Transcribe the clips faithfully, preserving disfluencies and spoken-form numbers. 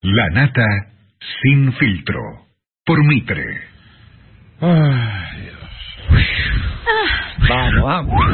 La nata sin filtro. Por Mitre. Ay, Dios. Ah. Vamos, vamos.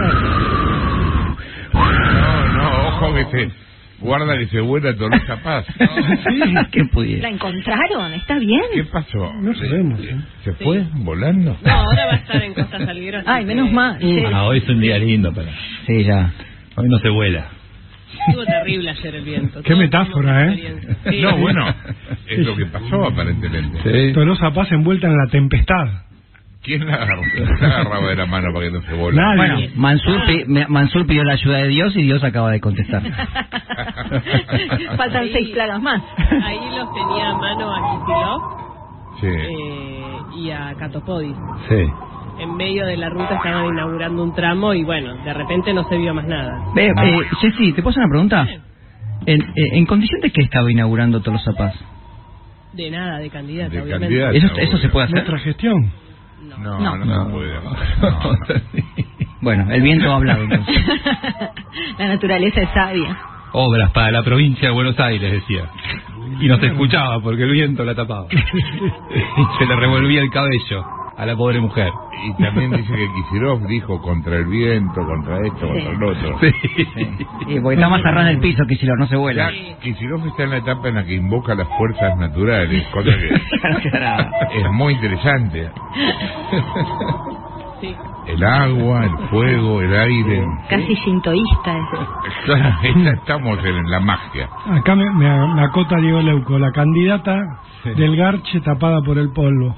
No, no, ojo que se... Guarda que se vuela Tolosa Paz. Sí, ¿qué pudiera? ¿La encontraron? ¿Está bien? ¿Qué pasó? No sabemos. ¿eh? ¿Se fue Sí. volando? No, ahora va a estar en Costa Salguero. Ay, menos mal. Sí. Ah, hoy es un día lindo para... Sí, ya. Hoy no se vuela. Estuvo terrible ayer el viento. Qué Todos metáfora, tuvimos ¿eh? experiencia. Sí. No, bueno, es lo que pasó aparentemente. Sí. Tolosa Paz envuelta en la tempestad. ¿Quién la agarró? ¿Quién la agarraba de la mano para que no se vola? Nadie. Bueno, Mansur, pi- me- Mansur pidió la ayuda de Dios y Dios acaba de contestar. Faltan Ahí- seis plagas más. Ahí los tenía a mano a Kicillof Sí. eh, y a Catopodis. Sí. En medio de la ruta estaban inaugurando un tramo y bueno, de repente no se vio más nada. Ve, eh, Jessy, ¿te puedo hacer una pregunta? ¿En, eh, ¿En condición de qué estaba inaugurando Tolosa Paz? De nada, de candidata, De obviamente. candidata. ¿Eso, eso se puede hacer? Nuestra gestión. No. No, No. no, No. se puede. No, no. Bueno, el viento ha hablado entonces. La naturaleza es sabia. Obras para la provincia de Buenos Aires, decía. Y no se escuchaba porque el viento la tapaba. Y se le revolvía el cabello a la pobre mujer. Y también dice que Kicillof dijo contra el viento, contra esto, contra el otro. Sí. Sí, porque está más cerrado en el piso que si lo no se vuela. Ya, Kicillof está en la etapa en la que invoca las fuerzas naturales, cosa que es muy interesante. Sí. El agua, el fuego, el aire. Casi shintoísta es. Claro, esta- estamos en la magia. Acá me, me, me acota Diego Leuco, la candidata del Garche tapada por el polvo.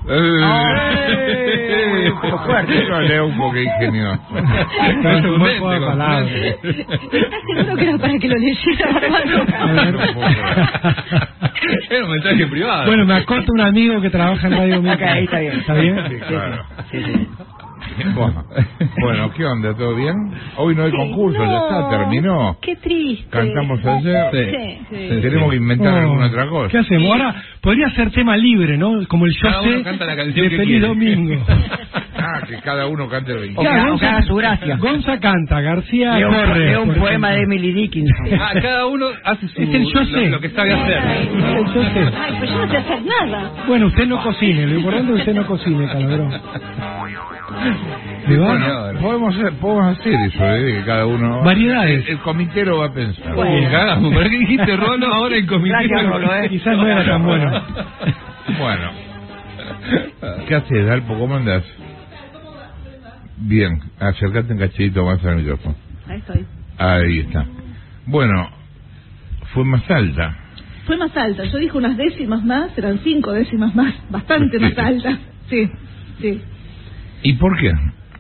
¡Eh! Pero Leuco, qué ingenioso. Es un buen juego de palabras. ¿Estás seguro que era para que lo leyera, Armando? Era un mensaje privado. Bueno, me acota un amigo que trabaja en Radio Mitre. Acá, ahí está bien. ¿Está bien? Sí, claro. Sí, sí. Bueno, bueno, ¿qué onda? ¿Todo bien? Hoy no hay concurso, ya está, terminó. Qué triste. Cantamos ayer. Sí. Sí. Tenemos que inventar Oh, alguna otra cosa. ¿Qué hacemos? Ahora podría ser tema libre, ¿no? Como el yo Cada uno sé canta la canción de que Feliz quiere. Domingo. Ah, que cada uno cante el O que, o que haga su gracia. Gonza canta, García Leo un, corre. leo un por poema de ejemplo. Emily Dickinson. Ah, cada uno hace su, Es el yo lo, sé. lo que sabe hacer. El yo sé. Ay, pues yo no sé hacer nada. Bueno, usted no cocine, lo importante es que usted no cocine, Calabrón. ¿Me va? Bueno, podemos hacer, podemos hacer eso, ¿eh? Que cada uno... Variedades. El, el comitero va a pensar. Uy, cagamos. ¿Para qué dijiste Rolo ahora en comité? Gracias, Rolo, eh. Quizás no era tan bueno. Bueno. ¿Qué haces, Dalpo? ¿Cómo andás? Bien, acercate un cachito más al micrófono. Ahí estoy. Ahí está. Bueno, fue más alta. Fue más alta. Yo dije unas décimas más, eran cinco décimas más, bastante más alta. Sí, sí. ¿Y por qué?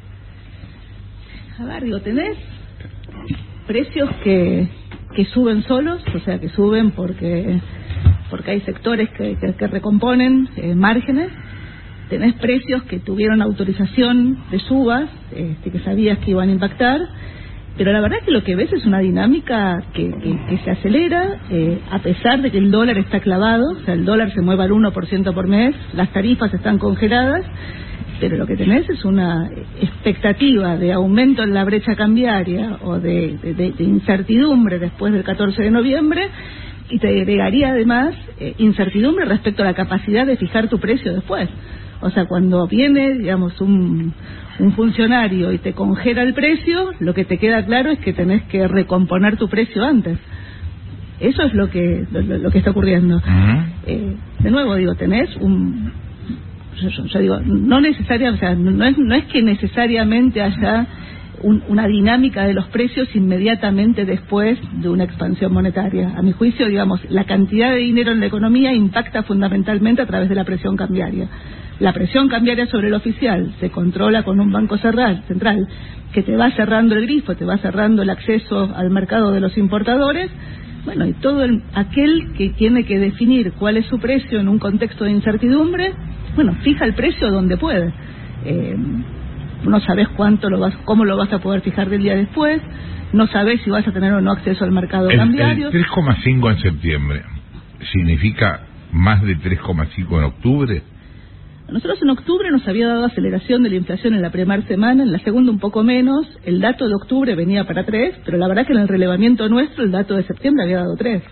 A ver, digo, tenés precios que, que suben solos, o sea, que suben porque porque hay sectores que, que, que recomponen eh, márgenes. Tenés precios que tuvieron autorización de subas, este, que sabías que iban a impactar, pero la verdad es que lo que ves es una dinámica que, que, que se acelera, eh, a pesar de que el dólar está clavado, o sea, el dólar se mueve al uno por ciento por mes, las tarifas están congeladas, pero lo que tenés es una expectativa de aumento en la brecha cambiaria o de, de, de incertidumbre después del catorce de noviembre, y te agregaría además eh, incertidumbre respecto a la capacidad de fijar tu precio después. O sea, cuando viene, digamos, un, un funcionario y te congela el precio, lo que te queda claro es que tenés que recomponer tu precio antes. Eso es lo que lo, lo que está ocurriendo. Uh-huh. Eh, de nuevo, digo, tenés un... Yo, yo, yo digo, no necesaria, o sea, no es, no es que necesariamente haya un, una dinámica de los precios inmediatamente después de una expansión monetaria. A mi juicio, digamos, la cantidad de dinero en la economía impacta fundamentalmente a través de la presión cambiaria. La presión cambiaria sobre el oficial se controla con un banco cerral, central que te va cerrando el grifo, te va cerrando el acceso al mercado de los importadores. Bueno, y todo el, aquel que tiene que definir cuál es su precio en un contexto de incertidumbre, bueno, fija el precio donde puede. Eh, no sabes cuánto lo vas, cómo lo vas a poder fijar del día después, no sabes si vas a tener o no acceso al mercado El, cambiario. el tres coma cinco en septiembre, ¿significa más de tres coma cinco en octubre? Nosotros en octubre nos había dado aceleración de la inflación en la primera semana, en la segunda un poco menos, el dato de octubre venía para tres, pero la verdad que en el relevamiento nuestro el dato de septiembre había dado tres.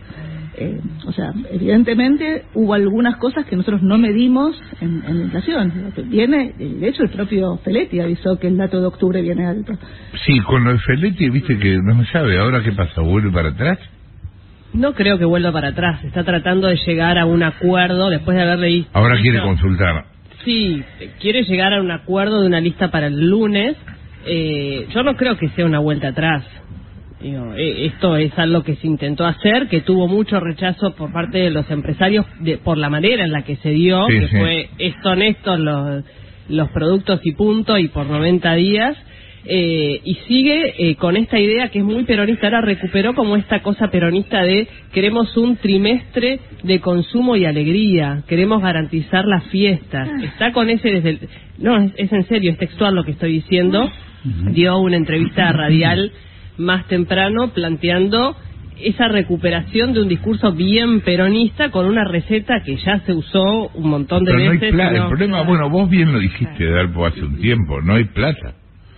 Eh, o sea, evidentemente hubo algunas cosas que nosotros no medimos en, en la inflación. Viene, de hecho, el propio Feletti avisó que el dato de octubre viene alto. Sí, con lo de Feletti, viste que no me sabe. ¿Ahora qué pasa? ¿Vuelve para atrás? No creo que vuelva para atrás. Está tratando de llegar a un acuerdo después de haberle visto. Ahora quiere consultar. Sí, quiere llegar a un acuerdo de una lista para el lunes. Eh, yo no creo que sea una vuelta atrás. Digo, eh, esto es algo que se intentó hacer, que tuvo mucho rechazo por parte de los empresarios de, por la manera en la que se dio, sí, que sí. fue son estos los, los productos y punto, y por noventa días. Eh, y sigue eh, con esta idea que es muy peronista. Ahora recuperó como esta cosa peronista de queremos un trimestre de consumo y alegría, queremos garantizar las fiestas. Está con ese desde el, no, es, es en serio, es textual lo que estoy diciendo. Dio una entrevista radial más temprano planteando esa recuperación de un discurso bien peronista con una receta que ya se usó un montón de Pero veces. No hay plata. No, el problema, bueno, vos bien lo dijiste, Dalpo, hace un tiempo, no hay plata.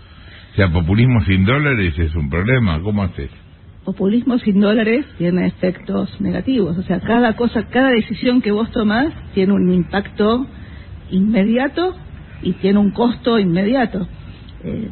O sea, populismo sin dólares es un problema. ¿Cómo haces? Populismo sin dólares tiene efectos negativos. O sea, cada cosa, cada decisión que vos tomás tiene un impacto inmediato y tiene un costo inmediato. Eh,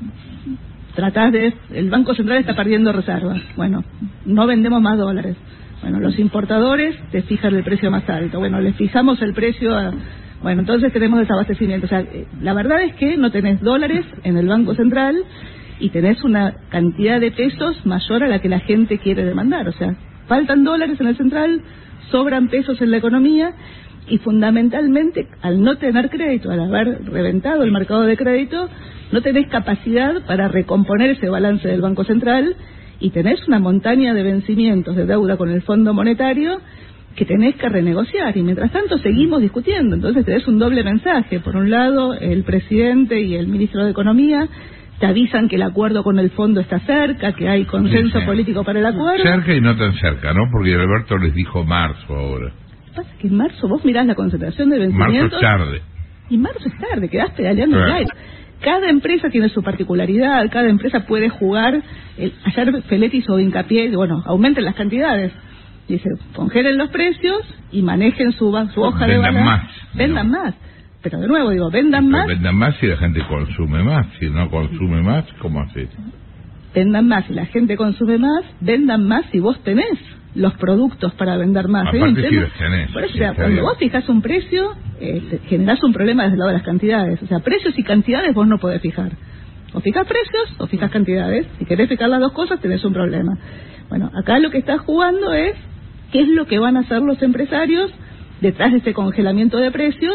tratás de... El Banco Central está perdiendo reservas. Bueno, no vendemos más dólares. Bueno, los importadores te fijan el precio más alto. Bueno, les fijamos el precio a... Bueno, entonces tenemos desabastecimiento. O sea, la verdad es que no tenés dólares en el Banco Central y tenés una cantidad de pesos mayor a la que la gente quiere demandar. O sea, faltan dólares en el central, sobran pesos en la economía y fundamentalmente, al no tener crédito, al haber reventado el mercado de crédito, no tenés capacidad para recomponer ese balance del Banco Central y tenés una montaña de vencimientos de deuda con el Fondo Monetario que tenés que renegociar, y mientras tanto seguimos discutiendo. Entonces tenés un doble mensaje. Por un lado, el presidente y el ministro de Economía te avisan que el acuerdo con el fondo está cerca, que hay consenso sí, sí. político para el acuerdo. Cerca y no tan cerca, ¿no? Porque Alberto les dijo marzo ahora. Lo que pasa es que en marzo vos mirás la concentración de vencimientos... Marzo es tarde. Y marzo es tarde, quedás pedaleando claro. el aire. Cada empresa tiene su particularidad, cada empresa puede jugar... El, ayer Feletti hizo hincapié, bueno, aumenten las cantidades. Dice, congelen los precios y manejen su, su hoja vendan de balance. más. Vendan no. más. Pero de nuevo, digo, vendan Pero más. Vendan más si la gente consume más. Si no consume más, ¿cómo haces? Vendan más si la gente consume más. Vendan más si vos tenés los productos para vender más. Aparte si los tenés. Por eso, sí, o sea, cuando bien. vos fijás un precio, eh, generás un problema desde el lado de las cantidades. O sea, precios y cantidades vos no podés fijar. O fijas precios o fijas cantidades. Si querés fijar las dos cosas, tenés un problema. Bueno, acá lo que estás jugando es qué es lo que van a hacer los empresarios detrás de este congelamiento de precios,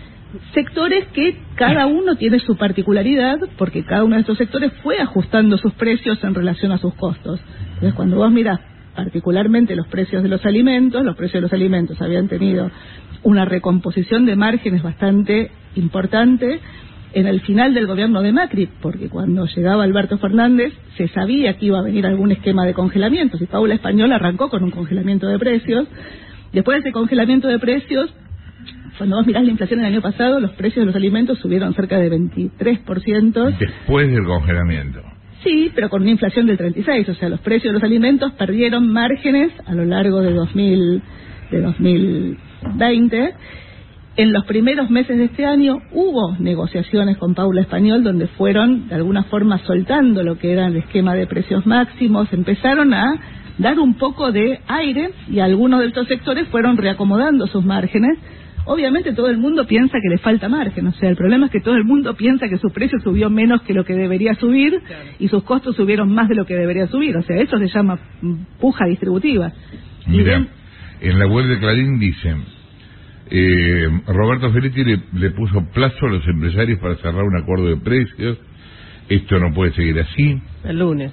sectores que cada uno tiene su particularidad, porque cada uno de estos sectores fue ajustando sus precios en relación a sus costos. Entonces, cuando vos mirás particularmente los precios de los alimentos, los precios de los alimentos habían tenido una recomposición de márgenes bastante importante en el final del gobierno de Macri, porque cuando llegaba Alberto Fernández se sabía que iba a venir algún esquema de congelamientos, y Paula Español arrancó con un congelamiento de precios. Después de ese congelamiento de precios, cuando vos mirás la inflación el año pasado, los precios de los alimentos subieron cerca de veintitrés por ciento. Después del congelamiento. Sí, pero con una inflación del treinta y seis por ciento, o sea, los precios de los alimentos perdieron márgenes a lo largo de dos mil, de dos mil veinte. En los primeros meses de este año hubo negociaciones con Paula Español donde fueron de alguna forma soltando lo que era el esquema de precios máximos, empezaron a dar un poco de aire y algunos de estos sectores fueron reacomodando sus márgenes. Obviamente todo el mundo piensa que le falta margen, o sea, el problema es que todo el mundo piensa que su precio subió menos que lo que debería subir y sus costos subieron más de lo que debería subir, o sea, eso se llama puja distributiva. Mira, en la web de Clarín dicen... Eh, Roberto Feletti le, le puso plazo a los empresarios para cerrar un acuerdo de precios. Esto no puede seguir así. El lunes.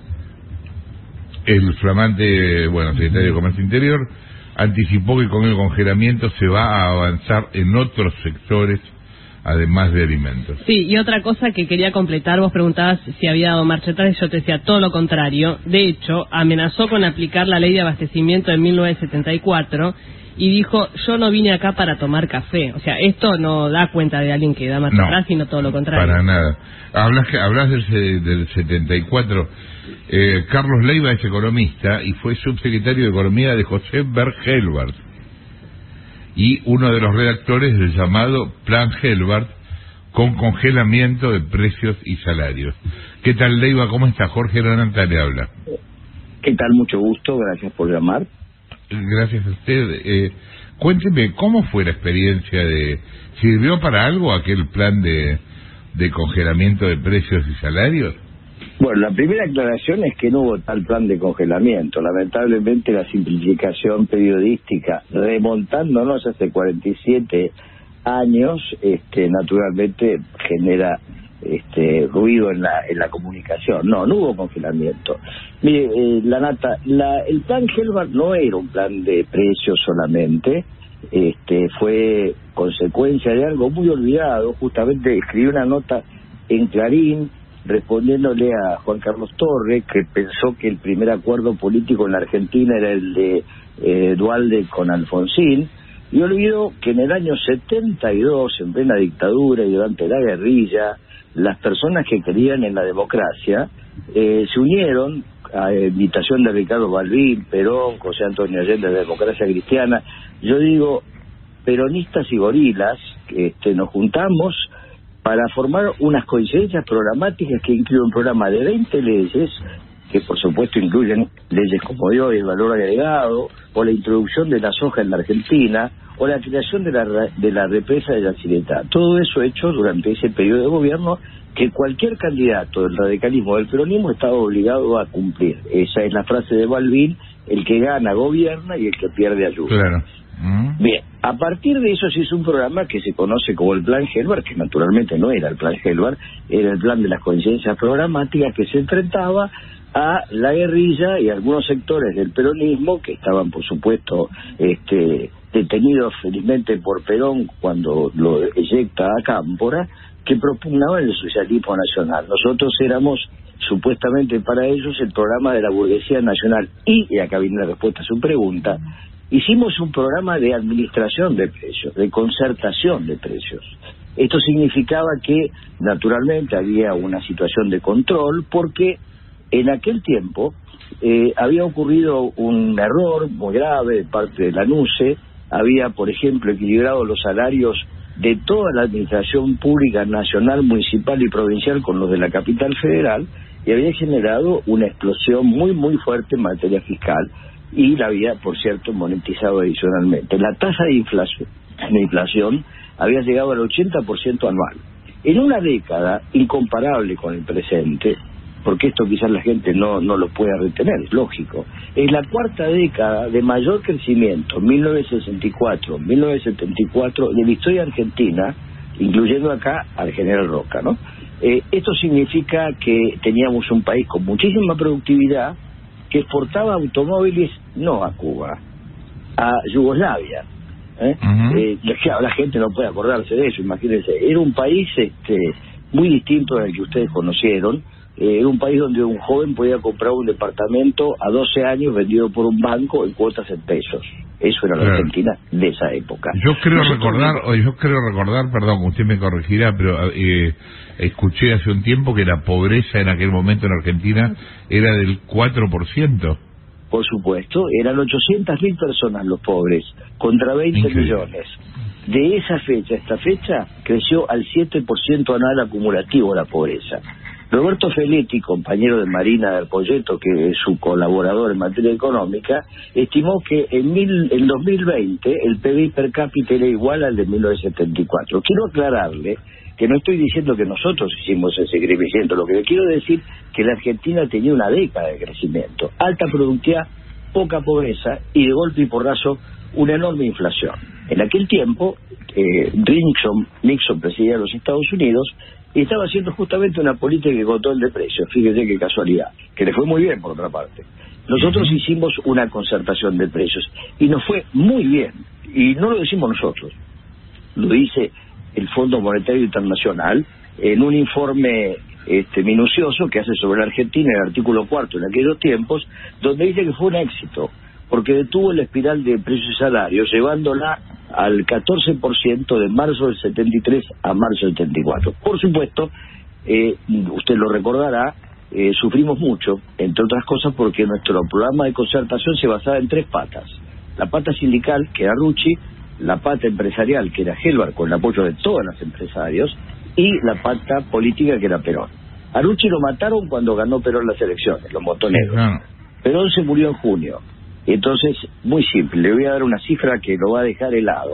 El flamante, bueno, secretario de Comercio Interior anticipó que con el congelamiento se va a avanzar en otros sectores, además de alimentos. Sí, y otra cosa que quería completar, vos preguntabas si había dado marcha atrás, y yo te decía todo lo contrario. De hecho, amenazó con aplicar la ley de abastecimiento de mil novecientos setenta y cuatro y dijo, yo no vine acá para tomar café. O sea, esto no da cuenta de alguien que da marcha no, atrás, sino todo lo contrario. Para nada. Hablas, hablas del, del setenta y cuatro. Eh, Carlos Leiva es economista y fue subsecretario de Economía de José Berg-Helbart y uno de los redactores del llamado Plan Helbart con congelamiento de precios y salarios. ¿Qué tal, Leiva? ¿Cómo está? Jorge Lanata le habla. ¿Qué tal? Mucho gusto, gracias por llamar. Gracias a usted. Eh, cuénteme, ¿cómo fue la experiencia de... ¿Sirvió para algo aquel plan de, de congelamiento de precios y salarios? Bueno, la primera aclaración es que no hubo tal plan de congelamiento. Lamentablemente la simplificación periodística, remontándonos hace cuarenta y siete años, este, naturalmente genera este ruido en la en la comunicación. No, no hubo congelamiento. Mire, eh, la nata, la, el plan Helbart no era un plan de precios solamente, este fue consecuencia de algo muy olvidado. Justamente escribí una nota en Clarín respondiéndole a Juan Carlos Torre, que pensó que el primer acuerdo político en la Argentina era el de eh, Duhalde con Alfonsín, y olvidó que en el año setenta y dos, en plena dictadura y durante la guerrilla, las personas que creían en la democracia eh, se unieron a invitación de Ricardo Balbín, Perón, José Antonio Allende de Democracia Cristiana. Yo digo, peronistas y gorilas, este, nos juntamos para formar unas coincidencias programáticas que incluyen un programa de veinte leyes, que por supuesto incluyen leyes como yo y el valor agregado, o la introducción de la soja en la Argentina, o la creación de la, de la represa de Yacyretá. Todo eso hecho durante ese periodo de gobierno que cualquier candidato del radicalismo o del peronismo estaba obligado a cumplir. Esa es la frase de Balbín: el que gana gobierna y el que pierde ayuda. Claro. Mm. Bien, a partir de eso se hizo un programa que se conoce como el Plan Helbart, que naturalmente no era el Plan Helbart, era el plan de las coincidencias programáticas, que se enfrentaba a la guerrilla y a algunos sectores del peronismo que estaban, por supuesto, este detenidos felizmente por Perón cuando lo eyecta a Cámpora, que propugnaban el socialismo nacional. Nosotros éramos supuestamente para ellos el programa de la burguesía nacional, y, y acá viene la respuesta a su pregunta, hicimos un programa de administración de precios, de concertación de precios. Esto significaba que naturalmente había una situación de control, porque en aquel tiempo eh, había ocurrido un error muy grave de parte de la NUCE. Había, por ejemplo, equilibrado los salarios de toda la administración pública nacional, municipal y provincial con los de la capital federal, y había generado una explosión muy muy fuerte en materia fiscal, y la había, por cierto, monetizado adicionalmente. La tasa de inflación, de inflación había llegado al ochenta por ciento anual. En una década incomparable con el presente, porque esto quizás la gente no no lo pueda retener, es lógico. Es la cuarta década de mayor crecimiento, mil novecientos sesenta y cuatro, mil novecientos setenta y cuatro, de la historia argentina, incluyendo acá al general Roca, ¿no? Eh, esto significa que teníamos un país con muchísima productividad, que exportaba automóviles no a Cuba, a Yugoslavia. ¿eh? Uh-huh. Eh, la, la gente no puede acordarse de eso, imagínense. Era un país este muy distinto al que ustedes conocieron. Era un país donde un joven podía comprar un departamento a doce años vendido por un banco en cuotas en pesos. Eso era la claro. Argentina de esa época. Yo creo Nosotros recordar, o yo creo recordar, perdón, usted me corregirá, pero eh, escuché hace un tiempo que la pobreza en aquel momento en Argentina era del cuatro por ciento. Por supuesto, eran ochocientas mil personas los pobres, contra veinte Increíble. millones. De esa fecha a esta fecha creció al siete por ciento anual acumulativo la pobreza. Roberto Feletti, compañero de Marina del Poyeto, que es su colaborador en materia económica, estimó que en, mil, en dos mil veinte el P B I per cápita era igual al de mil novecientos setenta y cuatro. Quiero aclararle que no estoy diciendo que nosotros hicimos ese crecimiento, lo que le quiero decir que la Argentina tenía una década de crecimiento, alta productividad, poca pobreza y de golpe y porrazo una enorme inflación. En aquel tiempo, eh, Nixon, Nixon presidía de los Estados Unidos, y estaba haciendo justamente una política de control de precios. Fíjese qué casualidad, que le fue muy bien por otra parte. Nosotros uh-huh. hicimos una concertación de precios y nos fue muy bien, y no lo decimos nosotros, lo dice el Fondo Monetario Internacional en un informe este minucioso que hace sobre la Argentina, el artículo cuarto en aquellos tiempos, donde dice que fue un éxito, porque detuvo la espiral de precios y salarios, llevándola al catorce por ciento de marzo del setenta y tres a marzo del setenta y cuatro. Por supuesto, eh, usted lo recordará, eh, sufrimos mucho, entre otras cosas porque nuestro programa de concertación se basaba en tres patas. La pata sindical, que era Rucci, la pata empresarial, que era Helvar, con el apoyo de todos los empresarios, y la pata política, que era Perón. A Rucci lo mataron cuando ganó Perón las elecciones, los montoneros. Claro. Perón se murió en junio. Entonces, muy simple, le voy a dar una cifra que lo va a dejar helado.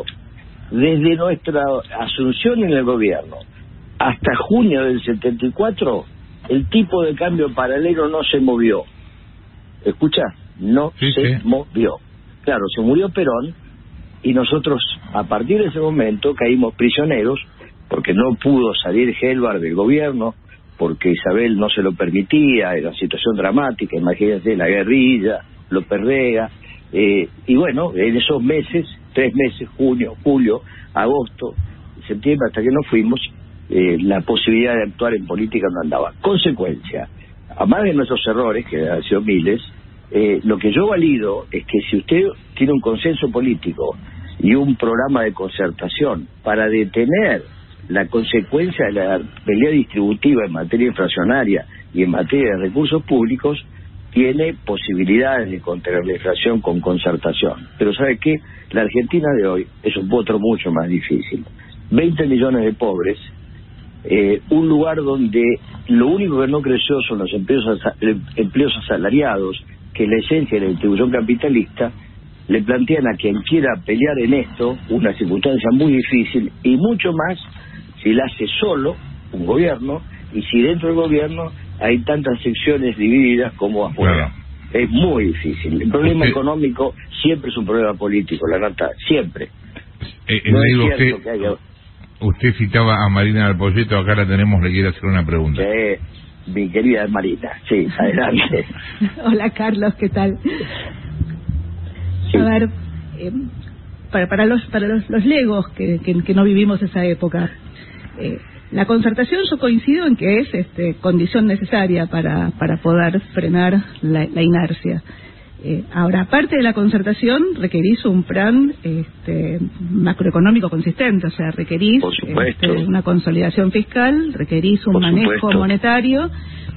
Desde nuestra asunción en el gobierno hasta junio del setenta y cuatro, el tipo de cambio paralelo no se movió. ¿Escucha? No sí, se sí. movió. Claro, se murió Perón y nosotros a partir de ese momento caímos prisioneros porque no pudo salir Helvar del gobierno, porque Isabel no se lo permitía, era una situación dramática, imagínense, la guerrilla, López Rega, eh, y bueno, en esos meses, tres meses, junio, julio, agosto, septiembre, hasta que nos fuimos, eh, la posibilidad de actuar en política no andaba. Consecuencia, además de nuestros errores, que han sido miles, eh, lo que yo valido es que si usted tiene un consenso político y un programa de concertación para detener la consecuencia de la pelea distributiva en materia inflacionaria y en materia de recursos públicos, tiene posibilidades de contener la inflación con concertación. Pero ¿sabe qué? La Argentina de hoy es un potro mucho más difícil. veinte millones de pobres, eh, un lugar donde lo único que no creció son los empleos, empleos asalariados, que es la esencia de la distribución capitalista. Le plantean a quien quiera pelear en esto una circunstancia muy difícil, y mucho más si la hace solo un gobierno, y si dentro del gobierno hay tantas secciones divididas como afuera. Claro. Es muy difícil. El problema usted, económico siempre es un problema político, la nata, siempre. Eh, no es usted, que haya... usted citaba a Marina del Poyeto, acá la tenemos, le quiero hacer una pregunta. Eh, mi querida Marina, sí, adelante. Hola Carlos, ¿qué tal? Sí. A ver, eh, para, para los para los, los legos que, que, que no vivimos esa época, eh, la concertación, yo coincido en que es este, condición necesaria para, para poder frenar la, la inercia. Eh, ahora, aparte de la concertación, requerís un plan este, macroeconómico consistente, o sea, requerís este, una consolidación fiscal, requerís un Por manejo supuesto. monetario,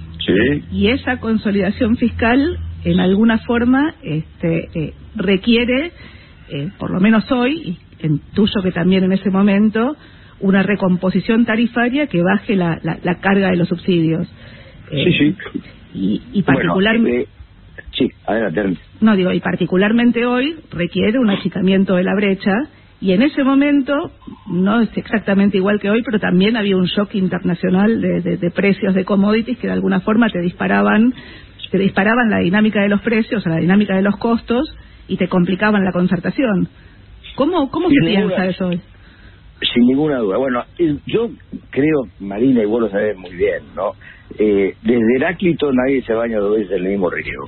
sí. y esa consolidación fiscal, en alguna forma, este, eh, requiere, eh, por lo menos hoy, y intuyo que también en ese momento, una recomposición tarifaria que baje la, la, la carga de los subsidios. Eh, sí, sí. Y, y particularmente... Bueno, eh, sí, adelante. No, digo, y particularmente hoy requiere un achicamiento de la brecha, y en ese momento, no es exactamente igual que hoy, pero también había un shock internacional de, de, de precios de commodities que de alguna forma te disparaban, te disparaban la dinámica de los precios, o la dinámica de los costos, y te complicaban la concertación. ¿Cómo, cómo se piensa eso hoy? Sin ninguna duda. Bueno, yo creo, Marina, y vos lo sabés muy bien, ¿no? Eh, desde Heráclito nadie se baña dos veces en el mismo río.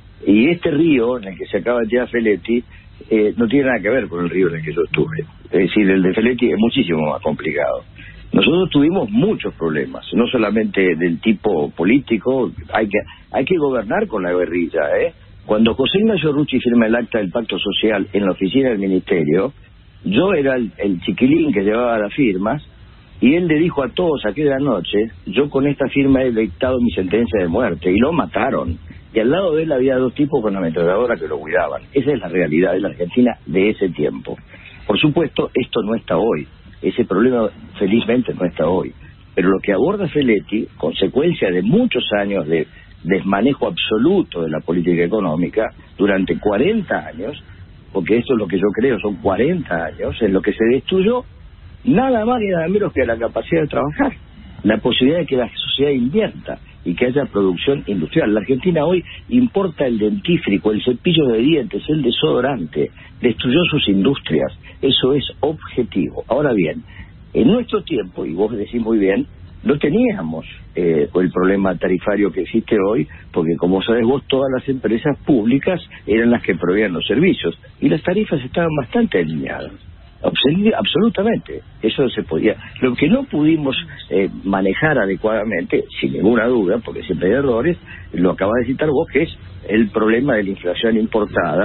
Y este río en el que se acaba de tirar Feletti eh, no tiene nada que ver con el río en el que yo estuve. Es decir, el de Feletti es muchísimo más complicado. Nosotros tuvimos muchos problemas, no solamente del tipo político, hay que hay que gobernar con la guerrilla, ¿eh? Cuando José Ignacio Rucci firma el acta del Pacto Social en la oficina del Ministerio, yo era el, el chiquilín que llevaba las firmas, y él le dijo a todos aquella noche, yo con esta firma he dictado mi sentencia de muerte, y lo mataron. Y al lado de él había dos tipos con ametralladora que lo cuidaban. Esa es la realidad de la Argentina de ese tiempo. Por supuesto, esto no está hoy. Ese problema, felizmente, no está hoy. Pero lo que aborda Feletti, consecuencia de muchos años de desmanejo absoluto de la política económica, durante cuarenta años, porque esto es lo que yo creo, son cuarenta años, en lo que se destruyó nada más ni nada menos que la capacidad de trabajar, la posibilidad de que la sociedad invierta y que haya producción industrial. La Argentina hoy importa el dentífrico, el cepillo de dientes, el desodorante, destruyó sus industrias, eso es objetivo. Ahora bien, en nuestro tiempo, y vos decís muy bien, no teníamos eh, el problema tarifario que existe hoy, porque como sabés vos, todas las empresas públicas eran las que proveían los servicios, y las tarifas estaban bastante alineadas. Absolutamente, eso se podía. Lo que no pudimos eh, manejar adecuadamente, sin ninguna duda, porque siempre hay errores, lo acabas de citar vos, que es el problema de la inflación importada,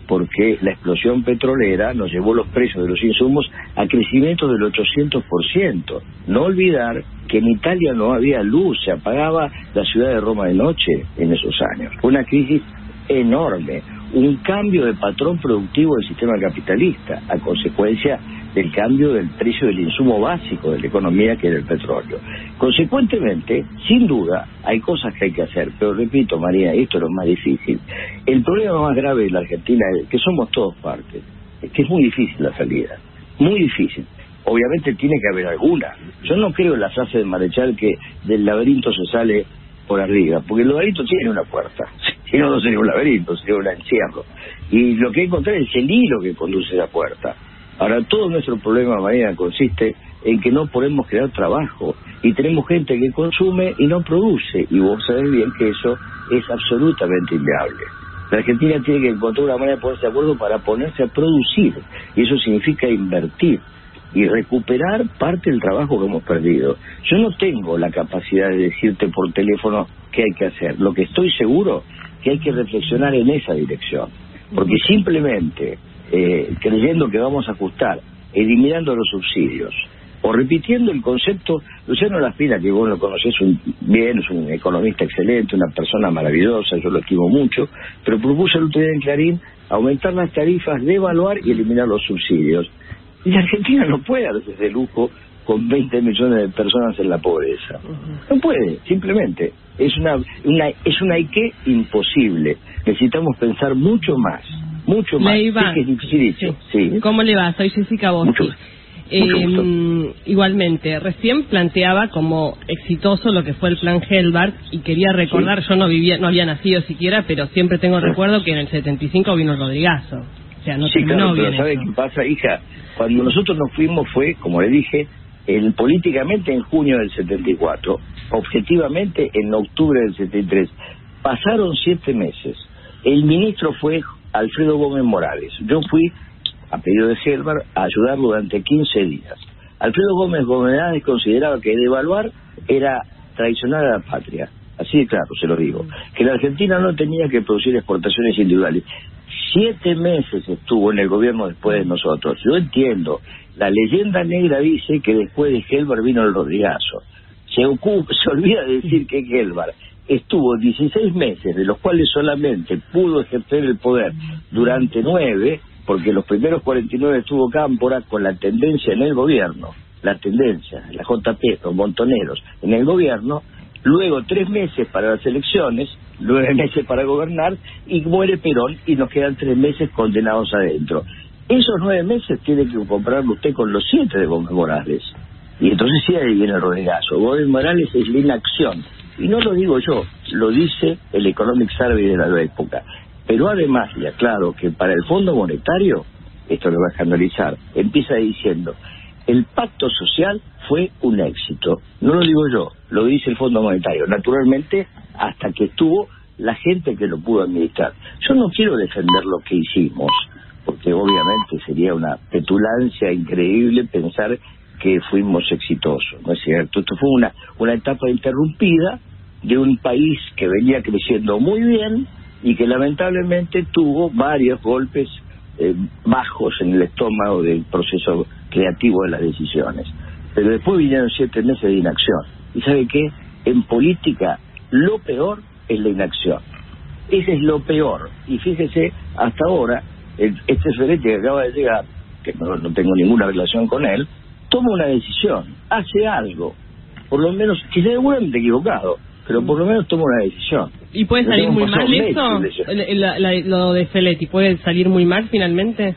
porque la explosión petrolera nos llevó los precios de los insumos a crecimientos del ochocientos por ciento. No olvidar que en Italia no había luz, se apagaba la ciudad de Roma de noche en esos años. Una crisis enorme, un cambio de patrón productivo del sistema capitalista a consecuencia del cambio del precio del insumo básico de la economía, que era el petróleo. Consecuentemente, sin duda, hay cosas que hay que hacer, pero repito, María, esto es lo más difícil. El problema más grave de la Argentina es que somos todos partes, es que es muy difícil la salida, muy difícil. Obviamente tiene que haber alguna. Yo no creo en la frase de Marechal que del laberinto se sale por arriba, porque el laberinto tiene una puerta, si no, no sería un laberinto, sería un encierro. Y lo que hay que encontrar es el hilo que conduce a la puerta. Ahora, todo nuestro problema, María, consiste en que no podemos crear trabajo, y tenemos gente que consume y no produce, y vos sabés bien que eso es absolutamente inviable. La Argentina tiene que encontrar una manera de ponerse de acuerdo para ponerse a producir, y eso significa invertir y recuperar parte del trabajo que hemos perdido. Yo no tengo la capacidad de decirte por teléfono qué hay que hacer. Lo que estoy seguro es que hay que reflexionar en esa dirección, porque simplemente eh, creyendo que vamos a ajustar, eliminando los subsidios, o repitiendo el concepto, Luciano Laspina, que vos lo conocés un, bien, es un economista excelente, una persona maravillosa, yo lo estimo mucho, pero propuso el otro día en Clarín aumentar las tarifas, devaluar y eliminar los subsidios. Y la Argentina no puede darse ese lujo con veinte millones de personas en la pobreza. No puede, simplemente. Es una, una es una Ike imposible. Necesitamos pensar mucho más, mucho más. Leiva. Sí, que es dificilísimo. Sí. Sí. ¿Cómo le va? Soy Jessica Boschi. Mucho, eh, mucho igualmente, recién planteaba como exitoso lo que fue el plan Helbart y quería recordar, sí. Yo no vivía, no había nacido siquiera, pero siempre tengo recuerdo que en el setenta y cinco vino el Rodrigazo. O sea, no sí, terminó claro, pero bien ¿sabe eso. qué pasa, hija? Cuando nosotros nos fuimos fue, como le dije, el, políticamente en junio del setenta y cuatro, objetivamente en octubre del setenta y tres. Pasaron siete meses. El ministro fue Alfredo Gómez Morales. Yo fui, a pedido de Helbart, a ayudarlo durante quince días. Alfredo Gómez Morales consideraba que devaluar era traicionar a la patria. Así de claro, se lo digo. Que la Argentina no tenía que producir exportaciones individuales. Siete meses estuvo en el gobierno después de nosotros. Yo entiendo, la leyenda negra dice que después de Helbart vino el Rodrigazo. Se, ocupa, se olvida de decir que Helbart estuvo dieciséis meses, de los cuales solamente pudo ejercer el poder durante nueve, porque los primeros cuarenta y nueve estuvo Cámpora con la tendencia en el gobierno, la tendencia, la J P, los montoneros, en el gobierno. Luego tres meses para las elecciones, nueve meses para gobernar, y muere Perón y nos quedan tres meses condenados adentro. Esos nueve meses tiene que comprarlo usted con los siete de Gómez Morales. Y entonces sí, ahí viene el Rodrigazo. Gómez Morales es la inacción. Y no lo digo yo, lo dice el Economic Survey de la época. Pero además, le aclaro que para el Fondo Monetario, esto lo va a escandalizar, empieza diciendo: el pacto social fue un éxito. No lo digo yo, lo dice el Fondo Monetario. Naturalmente, hasta que estuvo la gente que lo pudo administrar. Yo no quiero defender lo que hicimos, porque obviamente sería una petulancia increíble pensar que fuimos exitosos, ¿no es cierto? Esto fue una, una etapa interrumpida de un país que venía creciendo muy bien y que lamentablemente tuvo varios golpes Eh, bajos en el estómago del proceso creativo de las decisiones. Pero después vinieron siete meses de inacción. ¿Y sabe qué? En política lo peor es la inacción. Ese es lo peor. Y fíjese, hasta ahora, el, este Ferretti que acaba de llegar, que no, no tengo ninguna relación con él, toma una decisión, hace algo, por lo menos, que seguramente equivocado, pero por lo menos toma una decisión. ¿Y puede Nos salir hemos muy pasado mal meses eso? leyendo. La, la, lo de Feletti, ¿puede salir muy mal finalmente?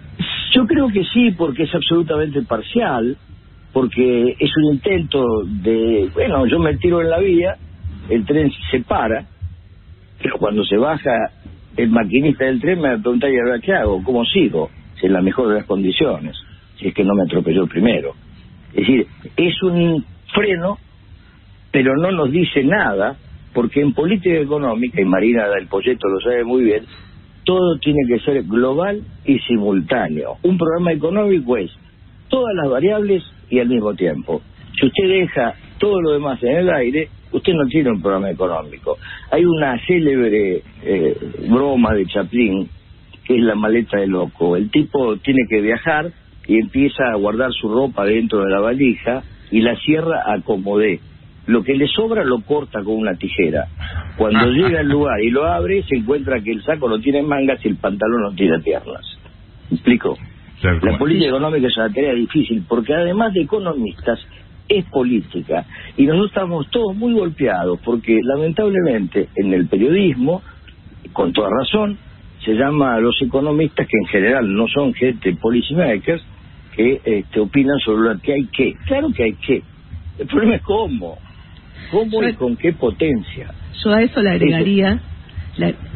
Yo creo que sí, porque es absolutamente parcial, porque es un intento de, bueno, yo me tiro en la vía, el tren se para, pero cuando se baja el maquinista del tren me pregunta: ¿y ahora qué hago? ¿Cómo sigo? Si en la mejor de las condiciones, si es que no me atropelló primero. Es decir, es un freno, pero no nos dice nada, porque en política económica, y Marina del Poyeto lo sabe muy bien, todo tiene que ser global y simultáneo. Un programa económico es todas las variables y al mismo tiempo. Si usted deja todo lo demás en el aire, usted no tiene un programa económico. Hay una célebre eh, broma de Chaplin que es la maleta de loco. El tipo tiene que viajar y empieza a guardar su ropa dentro de la valija y la cierra a como dé. Lo que le sobra lo corta con una tijera. Cuando llega al lugar y lo abre, se encuentra que el saco no tiene mangas y el pantalón no tiene piernas. ¿Me explico? La política económica es una tarea difícil, porque además de economistas, es política. Y nosotros estamos todos muy golpeados, porque lamentablemente en el periodismo, con toda razón, se llama a los economistas, que en general no son gente policymakers, que este, opinan sobre lo que hay que. Claro que hay que. El problema es cómo. ¿Cómo yo, y con qué potencia? Yo a eso le agregaría, la, eh,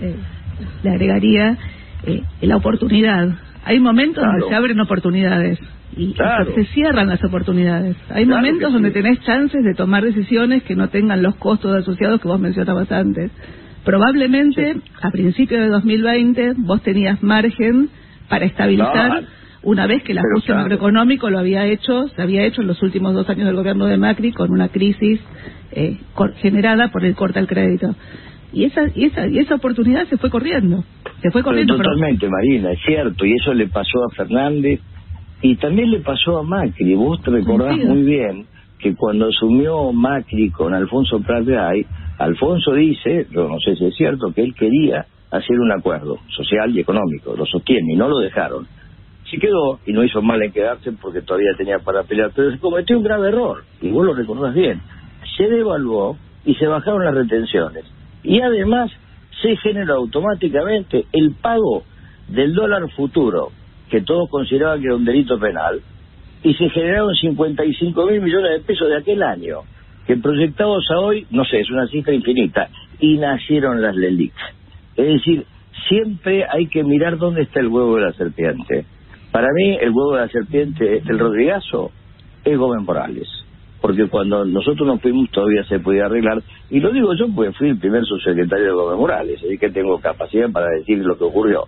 le agregaría eh, la oportunidad. Hay momentos claro. donde se abren oportunidades y, claro. y se cierran las oportunidades. Hay claro momentos donde sí. tenés chances de tomar decisiones que no tengan los costos asociados que vos mencionabas antes. Probablemente sí. a principios de dos mil veinte vos tenías margen para estabilizar. No. Una vez que el ajuste claro. macroeconómico lo había hecho, se había hecho en los últimos dos años del gobierno de Macri con una crisis eh, generada por el corte al crédito. Y esa y esa y esa oportunidad se fue corriendo. Se fue corriendo. Pero totalmente, pero... Marina, es cierto. Y eso le pasó a Fernández y también le pasó a Macri. Vos te recordás sí, muy bien que cuando asumió Macri con Alfonso Pratgay, Alfonso dice, yo no sé si es cierto, que él quería hacer un acuerdo social y económico. Lo sostiene y no lo dejaron. Se quedó, y no hizo mal en quedarse porque todavía tenía para pelear, pero se cometió un grave error, y vos lo recordás bien. Se devaluó y se bajaron las retenciones. Y además se generó automáticamente el pago del dólar futuro, que todos consideraban que era un delito penal, y se generaron cincuenta y cinco mil millones de pesos de aquel año, que proyectados a hoy, no sé, es una cifra infinita, y nacieron las LELIC. Es decir, siempre hay que mirar dónde está el huevo de la serpiente. Para mí, el huevo de la serpiente, el Rodrigazo, es Gómez Morales. Porque cuando nosotros nos fuimos todavía se podía arreglar. Y lo digo yo porque fui el primer subsecretario de Gómez Morales, así que tengo capacidad para decir lo que ocurrió.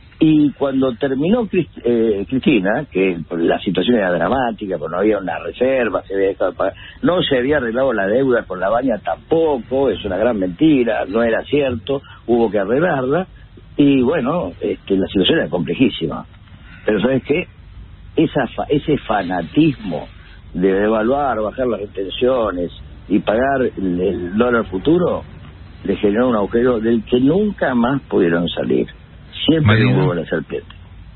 Y cuando terminó Crist- eh, Cristina, que la situación era dramática, porque no había una reserva, se había dejado de pagar, no se había arreglado la deuda con la Baña tampoco, es una gran mentira, no era cierto, hubo que arreglarla. Y bueno, este, la situación era complejísima. Pero ¿sabes qué? Esa fa- ese fanatismo de devaluar, bajar las retenciones y pagar el, el dólar futuro le generó un agujero del que nunca más pudieron salir. Siempre hubo la serpiente.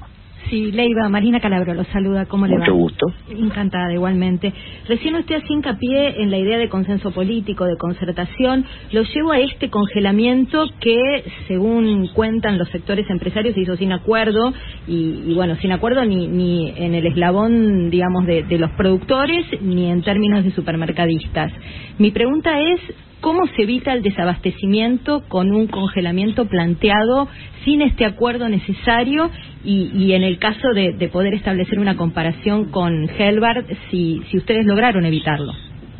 Sí, Leiva, Marina Calabro lo saluda, ¿cómo le va? Mucho gusto. Encantada, igualmente. Recién usted hacía hincapié en la idea de consenso político, de concertación. Lo llevo a este congelamiento que, según cuentan los sectores empresarios, se hizo sin acuerdo, y, y bueno, sin acuerdo ni, ni en el eslabón, digamos, de, de los productores, ni en términos de supermercadistas. Mi pregunta es, ¿cómo se evita el desabastecimiento con un congelamiento planteado sin este acuerdo necesario? Y, y en el caso de, de poder establecer una comparación con Helbart, si, si ustedes lograron evitarlo.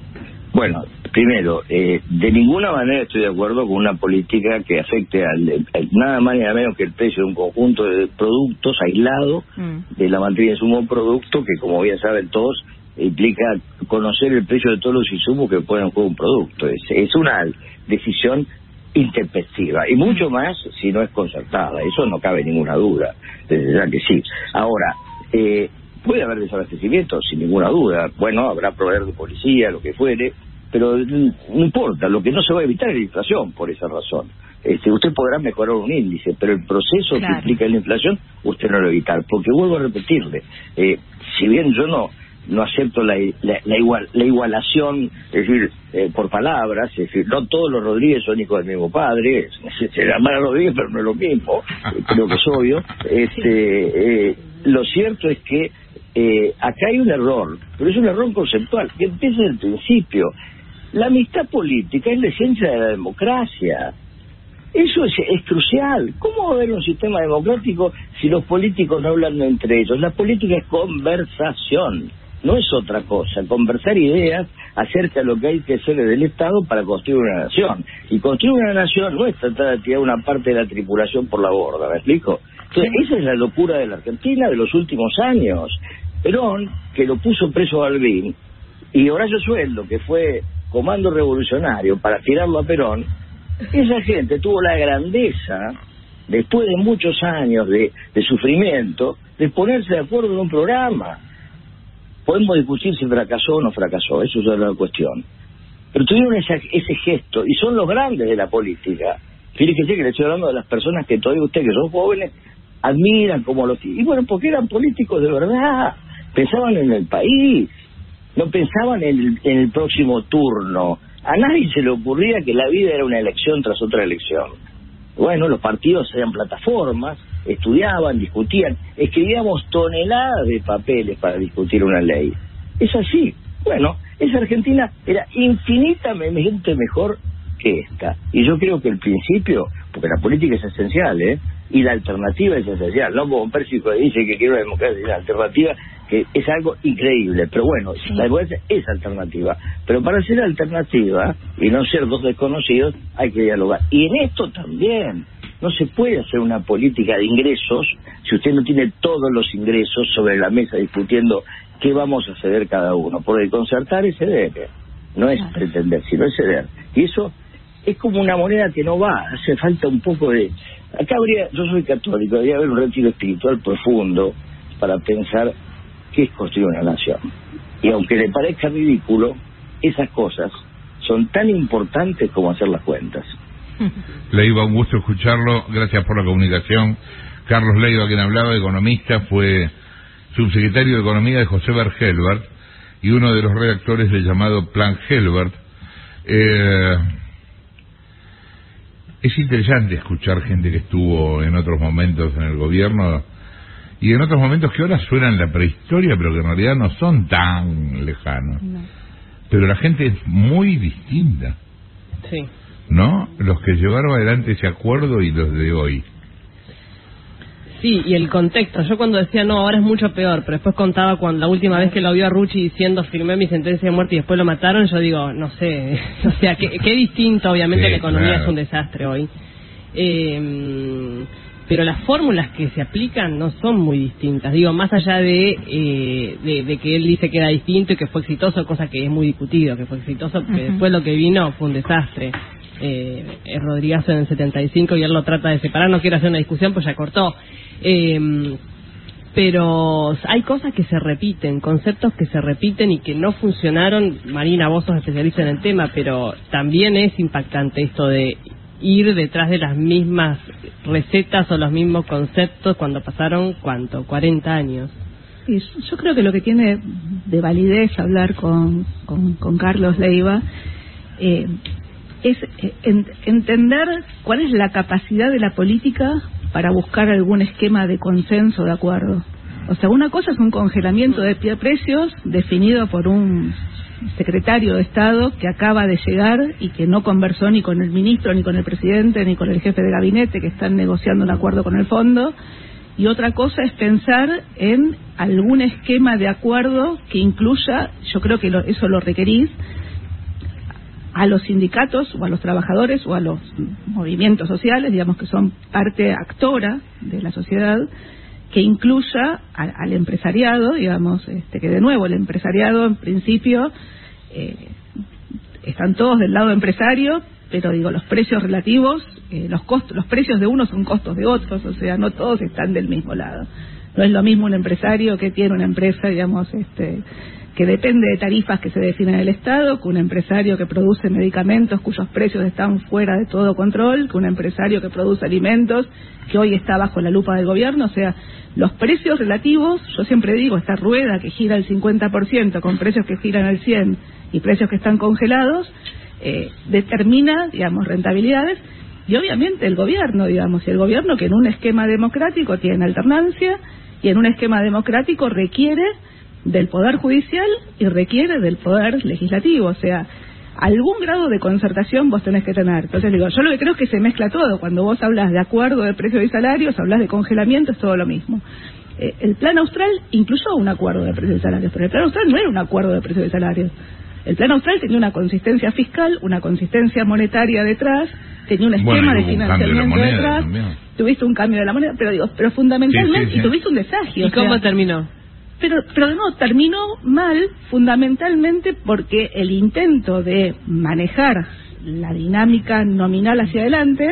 Bueno, primero, eh, de ninguna manera estoy de acuerdo con una política que afecte al, al nada más ni nada menos que el precio de un conjunto de productos aislado mm. de la materia de insumo producto, que como bien saben todos, implica conocer el precio de todos los insumos que ponen en juego un producto. Es, es una decisión intempestiva, y mucho más si no es concertada, eso no cabe ninguna duda, desde ya que sí. Ahora, eh, puede haber desabastecimiento, sin ninguna duda, bueno, habrá proveedor de policía, lo que fuere, pero no importa, lo que no se va a evitar es la inflación, por esa razón. Este, usted podrá mejorar un índice, pero el proceso claro. que implica la inflación, usted no lo va a evitar, porque vuelvo a repetirle, eh, si bien yo no no acepto la, la, la, igual, la igualación, es decir, eh, por palabras, es decir, no todos los Rodríguez son hijos del mismo padre, se, se llaman a Rodríguez pero no es lo mismo, eh, creo que es obvio. Este, eh, lo cierto es que eh, acá hay un error, pero es un error conceptual, que empieza desde el principio. La amistad política es la esencia de la democracia. Eso es, es crucial. ¿Cómo va a haber un sistema democrático si los políticos no hablan entre ellos? La política es conversación. No es otra cosa, conversar ideas acerca de lo que hay que hacer del Estado para construir una nación. Y construir una nación no es tratar de tirar una parte de la tripulación por la borda, ¿me explico? Entonces, esa es la locura de la Argentina de los últimos años. Perón, que lo puso preso a Balbín, y Horacio Sueldo, que fue comando revolucionario para tirarlo a Perón, esa gente tuvo la grandeza después de muchos años de, de sufrimiento, de ponerse de acuerdo en un programa. Podemos discutir si fracasó o no fracasó, eso es otra cuestión. Pero tuvieron ese, ese gesto, y son los grandes de la política. Fíjese que le estoy hablando de las personas que todavía usted, que son jóvenes, admiran como los... Y bueno, porque eran políticos de verdad, pensaban en el país, no pensaban en el, en el próximo turno. A nadie se le ocurría que la vida era una elección tras otra elección. Bueno, los partidos eran plataformas, estudiaban, discutían, escribíamos toneladas de papeles para discutir una ley. Es así. Bueno, esa Argentina era infinitamente mejor que esta. Y yo creo que el principio, porque la política es esencial, ¿eh? Y la alternativa es esencial, no como un Pérsico dice que quiere una democracia y una alternativa, que es algo increíble, pero bueno, sí. La democracia es alternativa, pero para ser alternativa y no ser dos desconocidos hay que dialogar, y en esto también no se puede hacer una política de ingresos si usted no tiene todos los ingresos sobre la mesa discutiendo qué vamos a ceder cada uno, porque concertar es ceder, no es pretender, sino es ceder, y eso es como una moneda que no va, hace falta un poco de... Acá habría, yo soy católico, debería haber un retiro espiritual profundo para pensar qué es construir una nación. Y aunque le parezca ridículo, esas cosas son tan importantes como hacer las cuentas. Leiva, un gusto escucharlo, gracias por la comunicación. Carlos Leiva, quien hablaba, economista, fue subsecretario de Economía de José Bergelbart y uno de los redactores del llamado Plan Gelbart. Eh... Es interesante escuchar gente que estuvo en otros momentos en el gobierno y en otros momentos que ahora suenan la prehistoria, pero que en realidad no son tan lejanos. No. Pero la gente es muy distinta. Sí. ¿No? Los que llevaron adelante ese acuerdo y los de hoy. Sí, y el contexto. Yo cuando decía, no, ahora es mucho peor, pero después contaba cuando la última vez que lo vio a Rucci diciendo, firmé mi sentencia de muerte y después lo mataron, yo digo, no sé, o sea, qué, qué distinto, obviamente, sí, la economía claro. Es un desastre hoy. Eh, pero las fórmulas que se aplican no son muy distintas. Digo, más allá de, eh, de, de que él dice que era distinto y que fue exitoso, cosa que es muy discutido, que fue exitoso, porque uh-huh. después lo que vino fue un desastre. Eh, Rodrigazo en el setenta y cinco y él lo trata de separar, no quiero hacer una discusión, pues ya cortó. Eh, pero hay cosas que se repiten, conceptos que se repiten y que no funcionaron. Marina, vos sos especialista en el tema, pero también es impactante esto de ir detrás de las mismas recetas o los mismos conceptos cuando pasaron, ¿cuánto? cuarenta años. Sí, yo creo que lo que tiene de validez hablar con, con, con Carlos Leiva eh, es en, entender cuál es la capacidad de la política para buscar algún esquema de consenso, de acuerdo. O sea, una cosa es un congelamiento de precios definido por un secretario de Estado que acaba de llegar y que no conversó ni con el ministro, ni con el presidente, ni con el jefe de gabinete, que están negociando un acuerdo con el fondo. Y otra cosa es pensar en algún esquema de acuerdo que incluya, yo creo que lo, eso lo requerís, a los sindicatos o a los trabajadores o a los movimientos sociales, digamos que son parte actora de la sociedad, que incluya a, al empresariado, digamos, este, que de nuevo el empresariado en principio eh, están todos del lado empresario, pero digo, los precios relativos, eh, los costos, los precios de unos son costos de otros, o sea, no todos están del mismo lado. No es lo mismo un empresario que tiene una empresa, digamos, este que depende de tarifas que se definen en el Estado, que un empresario que produce medicamentos cuyos precios están fuera de todo control, que un empresario que produce alimentos que hoy está bajo la lupa del gobierno. O sea, los precios relativos, yo siempre digo, esta rueda que gira al cincuenta por ciento con precios que giran al cien por ciento y precios que están congelados, eh, determina, digamos, rentabilidades. Y obviamente el gobierno, digamos, y el gobierno que en un esquema democrático tiene alternancia y en un esquema democrático requiere del Poder Judicial y requiere del Poder Legislativo. O sea, algún grado de concertación vos tenés que tener. Entonces digo, yo lo que creo es que se mezcla todo. Cuando vos hablas de acuerdo de precios y salarios, hablas de congelamiento, es todo lo mismo. Eh, el Plan Austral incluyó un acuerdo de precios y salarios, pero el Plan Austral no era un acuerdo de precios y salarios. El Plan Austral tenía una consistencia fiscal, una consistencia monetaria detrás, tenía un esquema bueno, de financiamiento de detrás, también. Tuviste un cambio de la moneda, pero digo, pero fundamentalmente, sí, sí, sí. y tuviste un desagio. ¿Y o sea, cómo terminó? Pero, pero no, terminó mal fundamentalmente porque el intento de manejar la dinámica nominal hacia adelante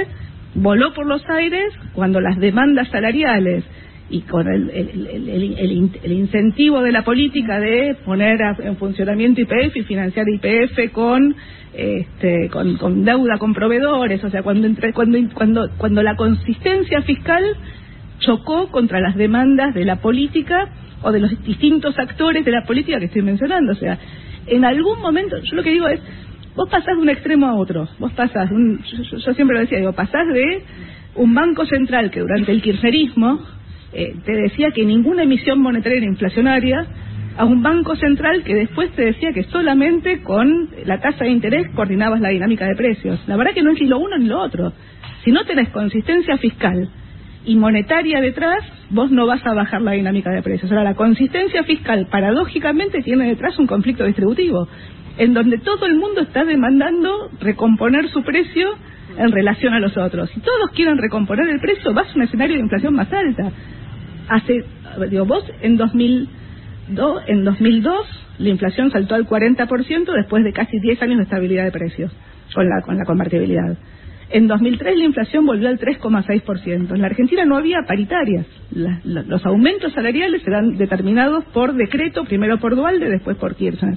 voló por los aires cuando las demandas salariales y con el, el, el, el, el, el incentivo de la política de poner a, en funcionamiento I P F y financiar I P F con este con, con deuda con proveedores, o sea, cuando, entre, cuando cuando cuando la consistencia fiscal chocó contra las demandas de la política o de los distintos actores de la política que estoy mencionando. O sea, en algún momento, yo lo que digo es, vos pasás de un extremo a otro, vos pasás, un, yo, yo siempre lo decía, digo, pasás de un banco central que durante el kirchnerismo eh, te decía que ninguna emisión monetaria era inflacionaria, a un banco central que después te decía que solamente con la tasa de interés coordinabas la dinámica de precios. La verdad que no es ni lo uno ni lo otro. Si no tenés consistencia fiscal y monetaria detrás, vos no vas a bajar la dinámica de precios. Ahora, la consistencia fiscal, paradójicamente, tiene detrás un conflicto distributivo, en donde todo el mundo está demandando recomponer su precio en relación a los otros. Si todos quieren recomponer el precio, vas a un escenario de inflación más alta. Hace, digo, vos en dos mil dos, en dos mil dos la inflación saltó al cuarenta por ciento después de casi diez años de estabilidad de precios con la, con la convertibilidad. En dos mil tres la inflación volvió al tres coma seis por ciento. En la Argentina no había paritarias. La, la, los aumentos salariales eran determinados por decreto, primero por Duhalde, después por Kirchner.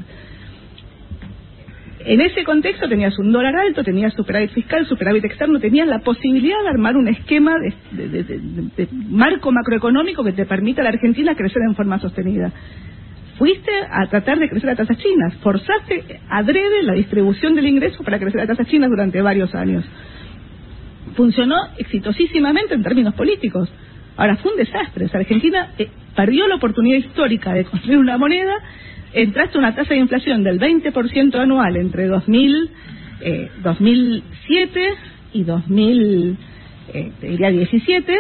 En ese contexto tenías un dólar alto, tenías superávit fiscal, superávit externo, tenías la posibilidad de armar un esquema de, de, de, de, de marco macroeconómico que te permita a la Argentina crecer en forma sostenida. Fuiste a tratar de crecer a tasas chinas, forzaste adrede la distribución del ingreso para crecer a tasas chinas durante varios años. Funcionó exitosísimamente en términos políticos. Ahora, fue un desastre. O sea, Argentina eh, perdió la oportunidad histórica de construir una moneda. Entraste a una tasa de inflación del veinte por ciento anual entre dos mil, eh, dos mil siete y dos mil diecisiete,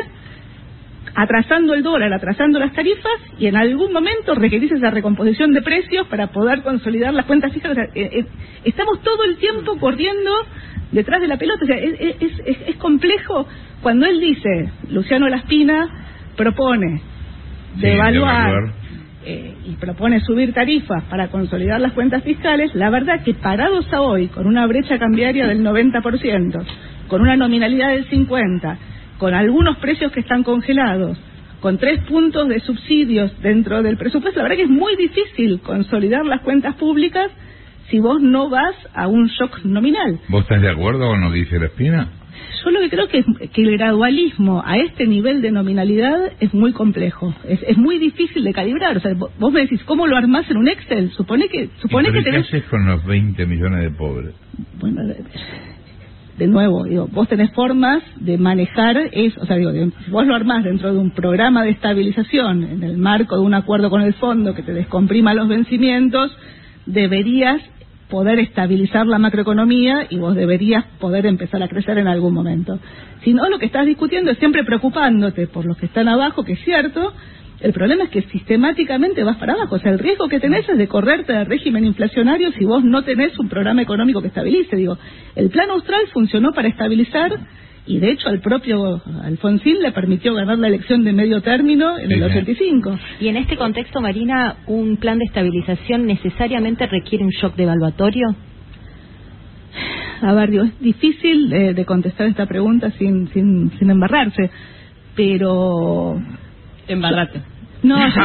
atrasando el dólar, atrasando las tarifas, y en algún momento requerís esa recomposición de precios para poder consolidar las cuentas fiscales. O sea, eh, eh, estamos todo el tiempo corriendo detrás de la pelota. O sea, es, es, es, es complejo cuando él dice, Luciano Laspina propone devaluar, sí, de Eh, y propone subir tarifas para consolidar las cuentas fiscales. La verdad que parados a hoy, con una brecha cambiaria del noventa por ciento, con una nominalidad del cincuenta por ciento, con algunos precios que están congelados, con tres puntos de subsidios dentro del presupuesto, la verdad que es muy difícil consolidar las cuentas públicas si vos no vas a un shock nominal. ¿Vos estás de acuerdo con lo que dice Laspina? Yo lo que creo que es que el gradualismo a este nivel de nominalidad es muy complejo, es, es muy difícil de calibrar. O sea, vos me decís, ¿cómo lo armás en un Excel? Supone que supone ¿Y que tenés... ¿Qué haces con los veinte millones de pobres? Bueno, de, de nuevo, digo, vos tenés formas de manejar eso. O sea, digo, si vos lo armás dentro de un programa de estabilización, en el marco de un acuerdo con el fondo que te descomprima los vencimientos, deberías poder estabilizar la macroeconomía y vos deberías poder empezar a crecer en algún momento. Si no, lo que estás discutiendo es siempre preocupándote por los que están abajo, que es cierto. El problema es que sistemáticamente vas para abajo. O sea, el riesgo que tenés es de correrte del régimen inflacionario si vos no tenés un programa económico que estabilice. Digo, el Plan Austral funcionó para estabilizar, y de hecho al propio Alfonsín le permitió ganar la elección de medio término en el ochenta y cinco. Y en este contexto, Marina, ¿un plan de estabilización necesariamente requiere un shock devaluatorio? A ver, digo, es difícil de, de contestar esta pregunta sin, sin, sin embarrarse, pero... Embarrate. No, yo,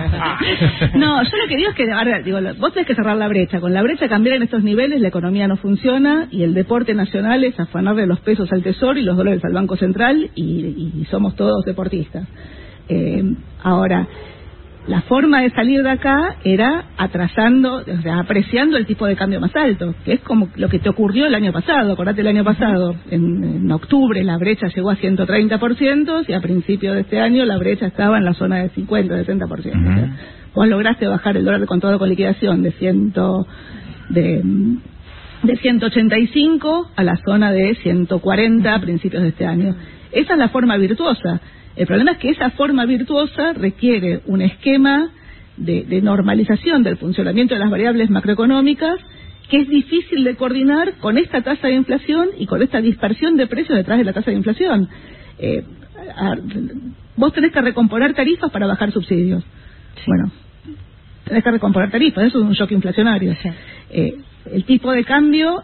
no, yo lo que digo es que, ahora, digo, vos tenés que cerrar la brecha. Con la brecha cambiar en estos niveles, la economía no funciona, y el deporte nacional es afanarle los pesos al Tesoro y los dólares al Banco Central, y, y somos todos deportistas. Eh, ahora, la forma de salir de acá era atrasando, o sea, apreciando el tipo de cambio más alto, que es como lo que te ocurrió el año pasado. Acordate, el año pasado, en, en octubre, la brecha llegó a ciento treinta por ciento, y a principio de este año la brecha estaba en la zona de cincuenta, sesenta por ciento. Uh-huh. O sea, vos lograste bajar el dólar contado con liquidación de ciento, de, de ciento ochenta y cinco a la zona de ciento cuarenta a principios de este año. Esa es la forma virtuosa. El problema es que esa forma virtuosa requiere un esquema de, de normalización del funcionamiento de las variables macroeconómicas que es difícil de coordinar con esta tasa de inflación y con esta dispersión de precios detrás de la tasa de inflación. Eh, a, vos tenés que recomponer tarifas para bajar subsidios. Sí. Bueno, tenés que recomponer tarifas, eso es un shock inflacionario. Sí. Eh, el tipo de cambio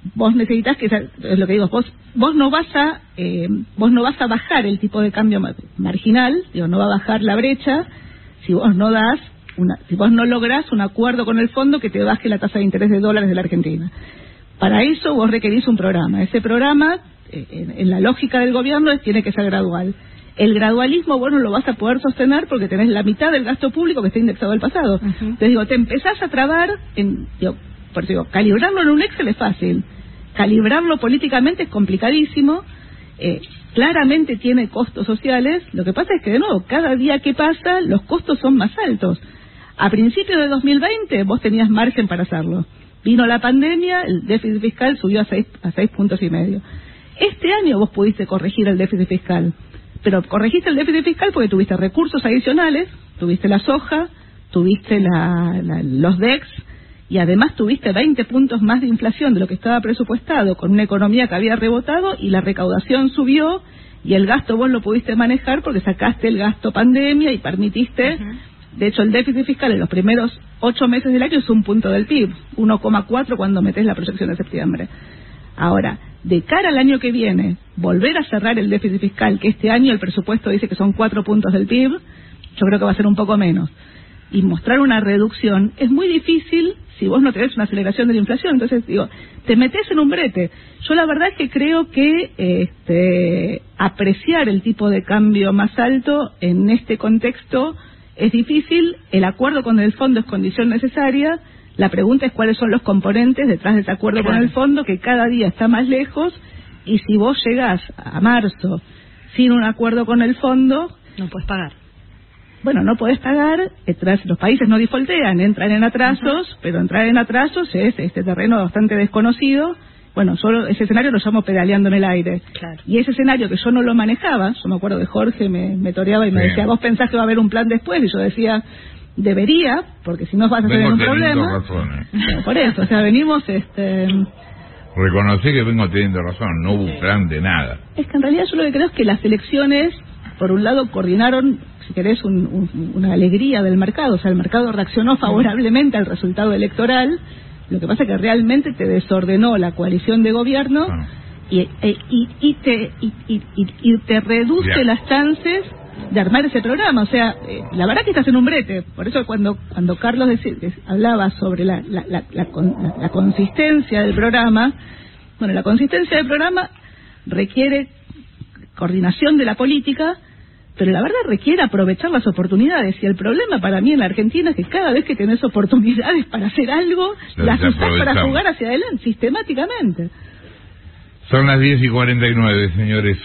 vos necesitas que, es lo que digo, vos vos no vas a eh, vos no vas a bajar el tipo de cambio marginal, digo, no va a bajar la brecha si vos no das una, si vos no lográs un acuerdo con el fondo que te baje la tasa de interés de dólares de la Argentina. Para eso vos requerís un programa. Ese programa, eh, en, en la lógica del gobierno, es, tiene que ser gradual. El gradualismo vos no lo vas a poder sostener porque tenés la mitad del gasto público que está indexado al pasado. Uh-huh. Entonces digo, te empezás a trabar, en, digo, por eso digo, calibrarlo en un Excel es fácil, calibrarlo políticamente es complicadísimo, eh, claramente tiene costos sociales. Lo que pasa es que, de nuevo, cada día que pasa los costos son más altos. A principios de dos mil veinte vos tenías margen para hacerlo. Vino la pandemia, el déficit fiscal subió a seis, a seis puntos y medio. Este año vos pudiste corregir el déficit fiscal, pero corregiste el déficit fiscal porque tuviste recursos adicionales, tuviste la soja, tuviste la, la, los D E X, y además tuviste veinte puntos más de inflación de lo que estaba presupuestado, con una economía que había rebotado, y la recaudación subió, y el gasto vos lo pudiste manejar porque sacaste el gasto pandemia y permitiste... Uh-huh. De hecho, el déficit fiscal en los primeros ocho meses del año es un punto del P I B, uno coma cuatro cuando metés la proyección de septiembre. Ahora, de cara al año que viene, volver a cerrar el déficit fiscal, que este año el presupuesto dice que son cuatro puntos del P I B, yo creo que va a ser un poco menos. Y mostrar una reducción es muy difícil si vos no tenés una aceleración de la inflación. Entonces, digo, te metés en un brete. Yo la verdad es que creo que este, apreciar el tipo de cambio más alto en este contexto es difícil. El acuerdo con el fondo es condición necesaria. La pregunta es cuáles son los componentes detrás de ese acuerdo claro. con el fondo, que cada día está más lejos, y si vos llegás a marzo sin un acuerdo con el fondo... No puedes pagar. Bueno, no podés pagar, los países no defaultean, entran en atrasos, uh-huh. pero entrar en atrasos es este terreno bastante desconocido. Bueno, yo ese escenario lo llamo pedaleando en el aire. Claro. Y ese escenario que yo no lo manejaba, yo me acuerdo de Jorge, me, me toreaba y me sí. decía, vos pensás que va a haber un plan después, y yo decía, debería, porque si no vas a tener un problema. Razones. Bueno, por eso, o sea, venimos... este Reconocí que vengo teniendo razón, no hubo un plan de nada. Es que en realidad yo lo que creo es que las elecciones, por un lado, coordinaron, si querés, un, un, una alegría del mercado, o sea, el mercado reaccionó favorablemente al resultado electoral. Lo que pasa es que realmente te desordenó la coalición de gobierno ah. y, y, y, te, y, y, y te reduce yeah. las chances de armar ese programa. O sea, eh, la verdad que estás en un brete. Por eso cuando cuando Carlos decía, hablaba sobre la, la, la, la, la, la consistencia del programa, bueno, la consistencia del programa requiere coordinación de la política, pero la verdad requiere aprovechar las oportunidades. Y el problema para mí en la Argentina es que cada vez que tenés oportunidades para hacer algo, las usás para jugar hacia adelante, sistemáticamente. Son las diez y cuarenta y nueve, señores.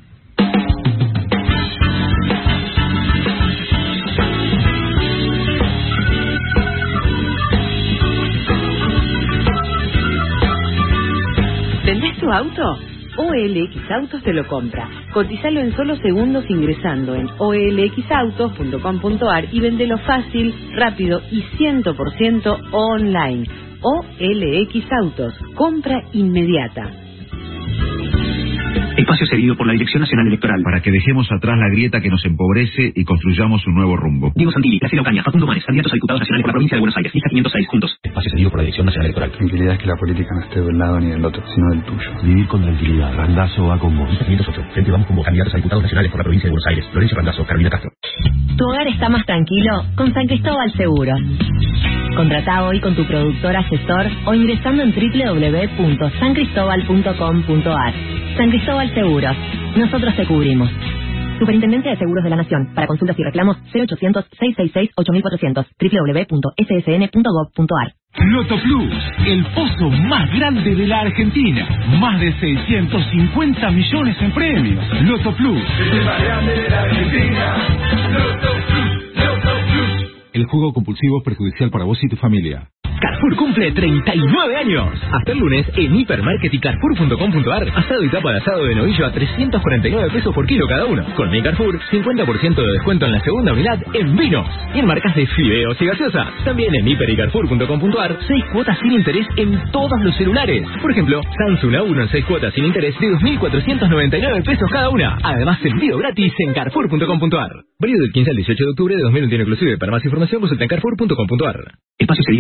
¿Vendés tu auto? O L X Autos te lo compra. Cotizalo en solo segundos ingresando en o l x autos punto com punto a r y vendelo fácil, rápido y cien por ciento online. O L X Autos, compra inmediata. Espacio cedido por la Dirección Nacional Electoral. Para que dejemos atrás la grieta que nos empobrece y construyamos un nuevo rumbo. Diego Santilli, Graciela Ocaña, Facundo Manes, candidatos a diputados nacionales por la provincia de Buenos Aires. Lista quinientos seis, juntos. Espacio cedido por la Dirección Nacional Electoral. Tranquilidad es que la política no esté de un lado ni del otro, sino del tuyo. Vivir con tranquilidad. Randazzo va con vos. Lista quinientos ocho. Frente vamos como candidatos a diputados nacionales por la provincia de Buenos Aires. Florencio Randazzo, Carolina Castro. Tu hogar está más tranquilo con San Cristóbal Seguros. Contratá hoy con tu productor asesor o ingresando en doble u doble u doble u punto san cristobal punto com punto a r. San Cristóbal Seguros. Nosotros te cubrimos. Superintendencia de Seguros de la Nación. Para consultas y reclamos cero ochocientos, seiscientos sesenta y seis, ocho mil cuatrocientos. doble u doble u doble u punto s s n punto gov punto a r. Loto Plus, el pozo más grande de la Argentina. Más de seiscientos cincuenta millones en premios. Loto Plus. El más grande de la Argentina. Loto Plus, Loto Plus. El juego compulsivo es perjudicial para vos y tu familia. Carrefour cumple treinta y nueve años. Hasta el lunes en Hipermarket y Carrefour punto com punto a r. Asado y tapa de asado de novillo a trescientos cuarenta y nueve pesos por kilo cada uno. Con mi Carrefour, cincuenta por ciento de descuento en la segunda unidad en vinos y en marcas de fideos y gaseosas. También en Hiper y Carrefour punto com punto a r, seis cuotas sin interés en todos los celulares. Por ejemplo, Samsung A uno en seis cuotas sin interés de dos mil cuatrocientos noventa y nueve pesos cada una. Además, envío gratis en Carrefour punto com punto a r. Válido del quince al dieciocho de octubre de dos mil veintiuno inclusive. Para más información, consulta en Carrefour punto com punto a r. Espacio cedido por la Dirección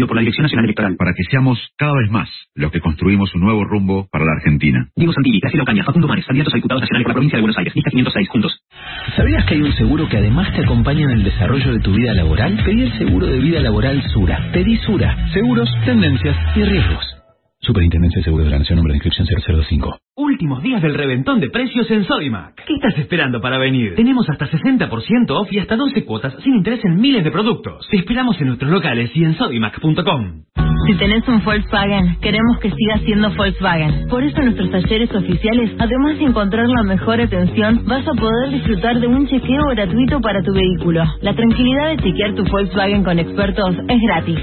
Nacional Electoral. Para que seamos cada vez más los que construimos un nuevo rumbo para la Argentina. Diego Santilli, Graciela Ocaña, Facundo Mares, candidatos a diputados nacionales por la provincia de Buenos Aires. Lista quinientos seis, juntos. ¿Sabías que hay un seguro que además te acompaña en el desarrollo de tu vida laboral? Pedí el seguro de vida laboral Sura. Pedí Sura. Seguros, tendencias y riesgos. Superintendencia de Seguros de la Nación, número de inscripción cero cero cinco. Últimos días del reventón de precios en Sodimac. ¿Qué estás esperando para venir? Tenemos hasta sesenta por ciento off y hasta doce cuotas sin interés en miles de productos. Te esperamos en nuestros locales y en sodimac punto com. Si tenés un Volkswagen, queremos que siga siendo Volkswagen. Por eso en nuestros talleres oficiales, además de encontrar la mejor atención, vas a poder disfrutar de un chequeo gratuito para tu vehículo. La tranquilidad de chequear tu Volkswagen con expertos es gratis.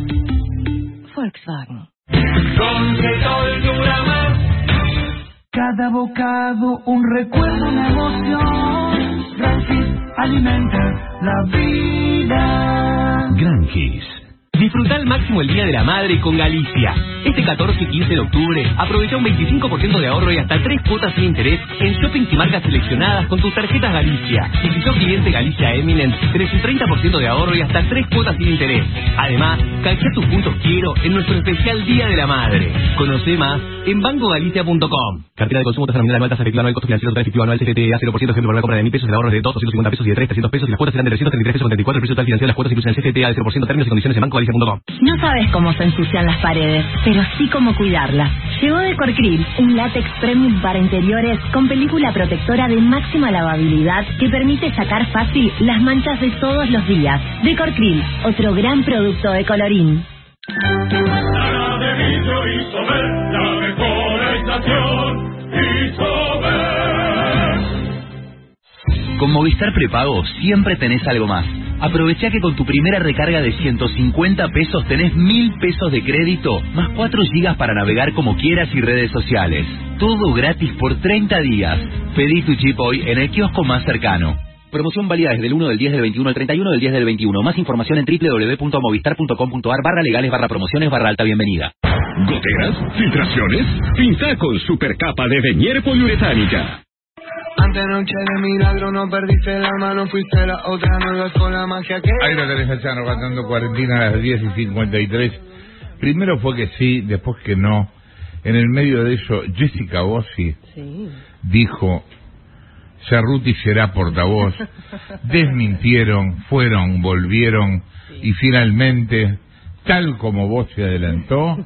Volkswagen. Con Getol dura más. Cada bocado un recuerdo, una emoción. Gratis alimenta la vida. Granquis. Disfruta al máximo el Día de la Madre con Galicia. Este catorce y quince de octubre, aprovecha un veinticinco por ciento de ahorro y hasta tres cuotas sin interés en shoppings y marcas seleccionadas con tus tarjetas Galicia. Y si sos cliente Galicia Eminent, tenés un treinta por ciento de ahorro y hasta tres cuotas sin interés. Además, canjea tus puntos Quiero en nuestro especial Día de la Madre. Conoce más en banco galicia punto com. Cartera de consumo, tasa nominal anual, tasa efectiva anual, costo financiero total efectivo anual, C F T A cero por ciento, ejemplo, por la compra de mil pesos, el ahorro es de dos, doscientos cincuenta pesos y de tres, trescientos pesos y las cuotas serán de trescientos treinta y tres pesos con treinta y cuatro, el precio total financiero de las cuotas incluyen el C F T A de cero por ciento, términos y condiciones en banco galicia punto com. No sabes cómo se ensucian las paredes, pero sí cómo cuidarlas. Llegó Decorcril, un látex premium para interiores con película protectora de máxima lavabilidad que permite sacar fácil las manchas de todos los días. Decorcril, otro gran producto de Colorín. Sara de vidrio Isover, la mejor estación. Isover. Con Movistar Prepago siempre tenés algo más. Aprovecha que con tu primera recarga de ciento cincuenta pesos tenés mil pesos de crédito, más cuatro gigas para navegar como quieras y redes sociales. Todo gratis por treinta días. Pedí tu chip hoy en el kiosco más cercano. Promoción válida desde el uno del diez del veintiuno al treinta y uno del diez del veintiuno. Más información en doble u doble u doble u punto movistar punto com punto a r barra legales barra promociones barra alta bienvenida. ¿Goteras? ¿Filtraciones? Pinta con supercapa de Venier poliuretánica. Antenoche de milagro no perdiste la mano, fuiste la otra, no ibas con la magia que... Ahí lo tenés a Chano cantando Cuarentina a las diez y cincuenta y tres. Primero fue que sí, después que no. En el medio de eso, Jessica Bossi sí. dijo... Cerruti será portavoz. Desmintieron, fueron, volvieron sí. y finalmente, tal como vos se adelantó...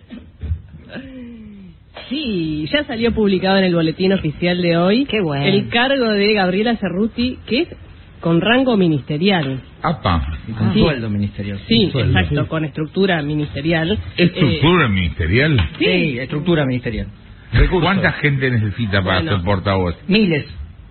Sí, ya salió publicado en el boletín oficial de hoy. Qué bueno. El cargo de Gabriela Cerruti, que es con rango ministerial. ¡Apa! Y con sí. sueldo ministerial. Sí, sueldo, exacto, sí. con estructura ministerial. ¿Estructura eh, ministerial? Sí. sí, estructura ministerial. Recursos. ¿Cuánta gente necesita para bueno. ser portavoz? Miles.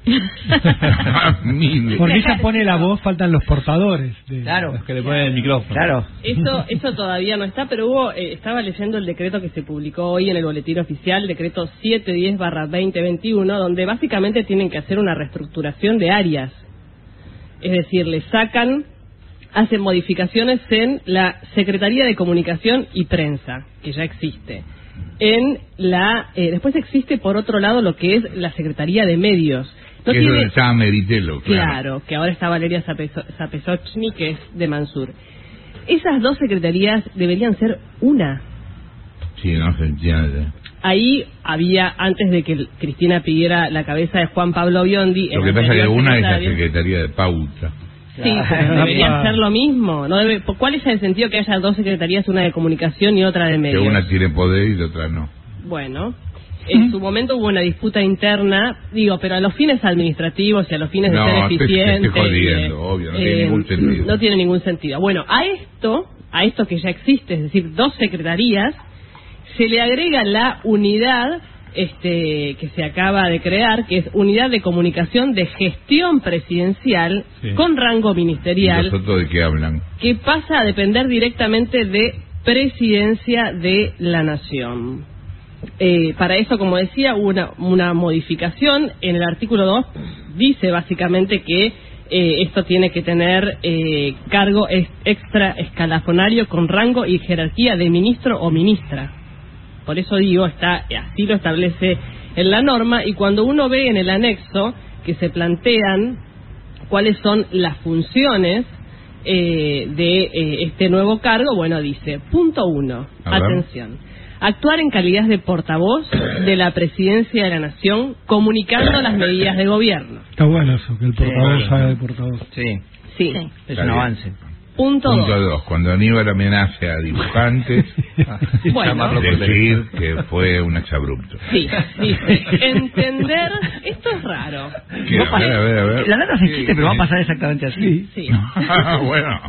Porque ella pone la voz, faltan los portadores de... Claro, los que le ponen el micrófono. Claro. Eso eso todavía no está, pero hubo eh, estaba leyendo el decreto que se publicó hoy en el boletín oficial, decreto setecientos diez barra veinte veintiuno, donde básicamente tienen que hacer una reestructuración de áreas. Es decir, le sacan, hacen modificaciones en la Secretaría de Comunicación y Prensa, que ya existe. En la eh, después existe por otro lado lo que es la Secretaría de Medios. No que tiene... es donde estaba Meritelo, claro. Claro, que ahora está Valeria Zapesochny, que es de Mansur. Esas dos secretarías deberían ser una. Sí, no se entiende. Ahí había, antes de que Cristina pidiera la cabeza de Juan Pablo Biondi... Lo que pasa es que una es la Secretaría de Pauta. Sí, pero debería ser lo mismo. No debe... ¿Cuál es el sentido que haya dos secretarías, una de comunicación y otra de medios? Que una tiene poder y la otra no. Bueno... En su momento hubo una disputa interna, digo, pero a los fines administrativos y a los fines de no, ser eficiente... No, estoy jodiendo, eh, obvio, no eh, tiene ningún sentido. No tiene ningún sentido. Bueno, a esto, a esto que ya existe, es decir, dos secretarías, se le agrega la unidad este que se acaba de crear, que es Unidad de Comunicación de Gestión Presidencial, sí. con rango ministerial. ¿Y nosotros de qué hablan? Que pasa a depender directamente de Presidencia de la Nación. Eh, para eso, como decía, hubo una, una modificación en el artículo dos, dice básicamente que eh, esto tiene que tener eh, cargo ex, extra escalafonario con rango y jerarquía de ministro o ministra. Por eso digo, está así lo establece en la norma, y cuando uno ve en el anexo que se plantean cuáles son las funciones eh, de eh, este nuevo cargo, bueno, dice, punto uno, atención, actuar en calidad de portavoz de la Presidencia de la Nación, comunicando las medidas de gobierno. Está bueno eso, que el portavoz sí, haga de portavoz. Sí, sí. sí. Es Está un bien. avance. Punto, Punto dos, cuando Aníbal amenace a dibujantes, bueno, decir que fue un exabrupto. Sí, dice, entender, esto es raro. Que, a ver, a ver, a ver. La nota se existe, pero va a pasar exactamente así. Sí. Bueno.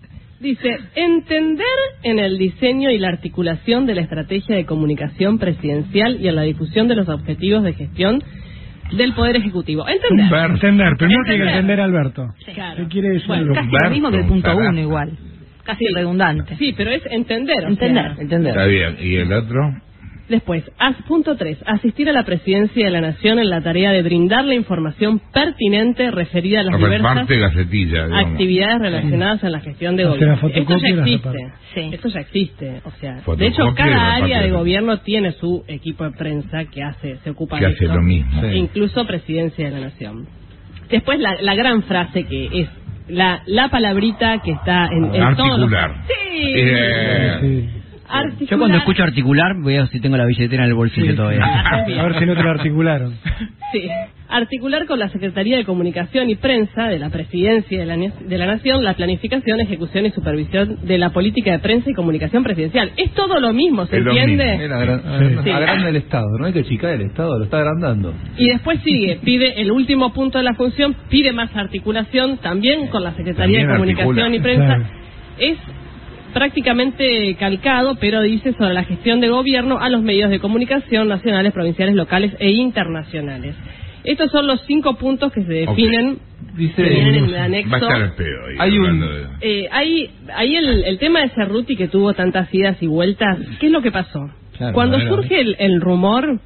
Dice, entender en el diseño y la articulación de la estrategia de comunicación presidencial y en la difusión de los objetivos de gestión del Poder Ejecutivo. Entender. Entender, primero Entender. tiene que entender Alberto. Sí. Claro. ¿Qué quiere decir? Bueno, casi lo mismo que el punto uno igual. Casi redundante. Sí, pero es entender. o Entender. sea. Entender. Está bien. ¿Y el otro? Después, as, punto tres, asistir a la Presidencia de la Nación en la tarea de brindar la información pertinente referida a las diversas Reparte gacetilla, digamos. actividades relacionadas en la gestión de O sea, gobierno. Esto ya fotocopia las existe. reparte. Sí. Esto ya existe. O sea, Fotocopia de hecho, y cada reparte área de las- gobierno tiene su equipo de prensa que hace, se ocupa Que de hace esto. lo mismo. E incluso Presidencia de la Nación. Después, la, la gran frase que es la, la palabrita que está en, en todos los... Articular. Sí. Eh, Sí. Articular. Yo cuando escucho articular, voy a ver si tengo la billetera en el bolsillo Sí. todavía. A ver si no te lo articularon. Sí. Articular con la Secretaría de Comunicación y Prensa de la Presidencia de la, de la Nación la planificación, ejecución y supervisión de la política de prensa y comunicación presidencial. Es todo lo mismo, ¿se Es lo entiende? mismo. Es la gran- Sí. agranda el Estado, no hay que achicar el Estado, lo está agrandando. Y después sigue, pide el último punto de la función, pide más articulación también con la Secretaría También de Comunicación articula. y Prensa. Claro. Es prácticamente calcado, pero dice sobre la gestión de gobierno a los medios de comunicación nacionales, provinciales, locales e internacionales. Estos son los cinco puntos que se definen, Dice, que vienen en el anexo. Va a estar el pedo ahí. Hay un- hablando de- Eh, ahí ahí el, el tema de Cerruti que tuvo tantas idas y vueltas, ¿qué es lo que pasó? Claro, Cuando bueno. surge el, el rumor,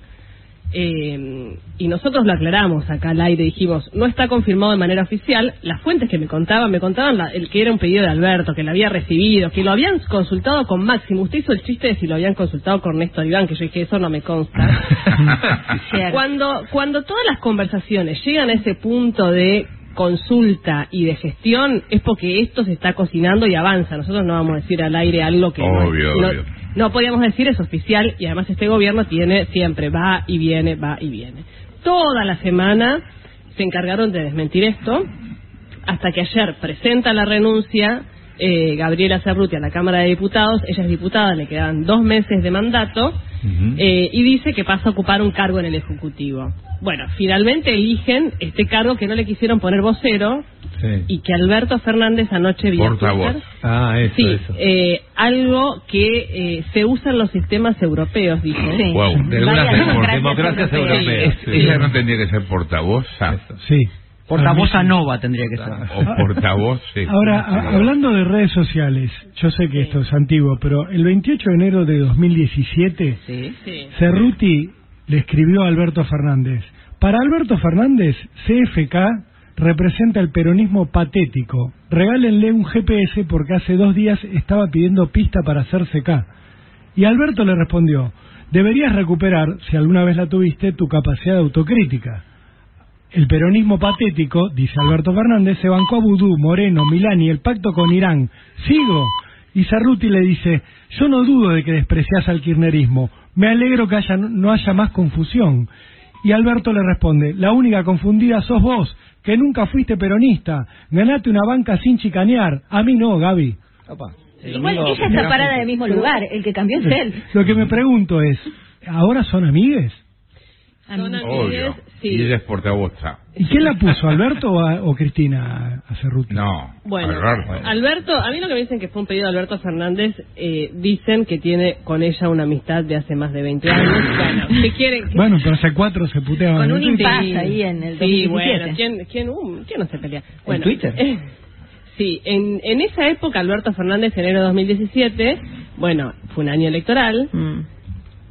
eh, y nosotros lo aclaramos acá al aire, dijimos, no está confirmado de manera oficial, las fuentes que me contaban, me contaban la- el que era un pedido de Alberto, que lo había recibido, que lo habían consultado con Máximo. Usted hizo el chiste de si lo habían consultado con Néstor Iván, que yo dije, eso no me consta. Cierto. Cuando, cuando todas las conversaciones llegan a ese punto de consulta y de gestión, es porque esto se está cocinando y avanza. Nosotros no vamos a decir al aire algo que no- Obvio, no, obvio. no podíamos decir, es oficial, y además este gobierno tiene siempre, va y viene, va y viene. Toda la semana se encargaron de desmentir esto, hasta que ayer presenta la renuncia eh, Gabriela Cerruti a la Cámara de Diputados. Ella es diputada, le quedan dos meses de mandato, eh, y dice que pasa a ocupar un cargo en el Ejecutivo. Bueno, finalmente eligen este cargo que no le quisieron poner vocero, Sí. y que Alberto Fernández anoche vía Portavoz. Twitter- Ah, eso, sí, eso. eh, algo que eh, se usa en los sistemas europeos, dice. Sí. Wow. De algunas Varias por democracias democracias europeas. europeas. Es- sí. Ella no tendría que ser portavoza Sí. Portavoz A a mí sí. Nova tendría que ser. o portavoz. sí. Ahora, a- hablando de redes sociales, yo sé que esto es antiguo, pero el veintiocho de enero de dos mil diecisiete, Sí. Sí. Cerruti le escribió a Alberto Fernández: para Alberto Fernández, C F K representa el peronismo patético. Regálenle un G P S porque hace dos días estaba pidiendo pista para hacer C K. Y Alberto le respondió: deberías recuperar, si alguna vez la tuviste, tu capacidad de autocrítica. El peronismo patético, dice Alberto Fernández, se bancó a Vudú, Moreno, Milani, el pacto con Irán. ¿Sigo? Y Cerruti le dice: yo no dudo de que despreciás al kirchnerismo. Me alegro que haya, no haya más confusión. Y Alberto le responde: la única confundida sos vos, que nunca fuiste peronista. Ganate una banca sin chicanear. A mí no, Gaby. Igual ella está parada en el mismo lugar, el que cambió es él. Lo que me pregunto es, ¿ahora son amigues? Son Obvio. amigues, sí. Y ella es portavoza. ¿Y quién la puso, Alberto o, a- o Cristina a Cerruti? No. Bueno, Alberto. Alberto, a mí lo que me dicen que fue un pedido de Alberto Fernández, eh, dicen que tiene con ella una amistad de hace más de veinte años. Bueno, ¿qué quieren? Bueno, pero hace cuatro se puteaban. Con en un Twitter. impasse ahí en el Sí, dos mil diecisiete. bueno, ¿quién, quién, uh, quién no se pelea? Bueno, Twitter? eh, sí, en, en esa época Alberto Fernández, enero de dos mil diecisiete, bueno, fue un año electoral, Mm.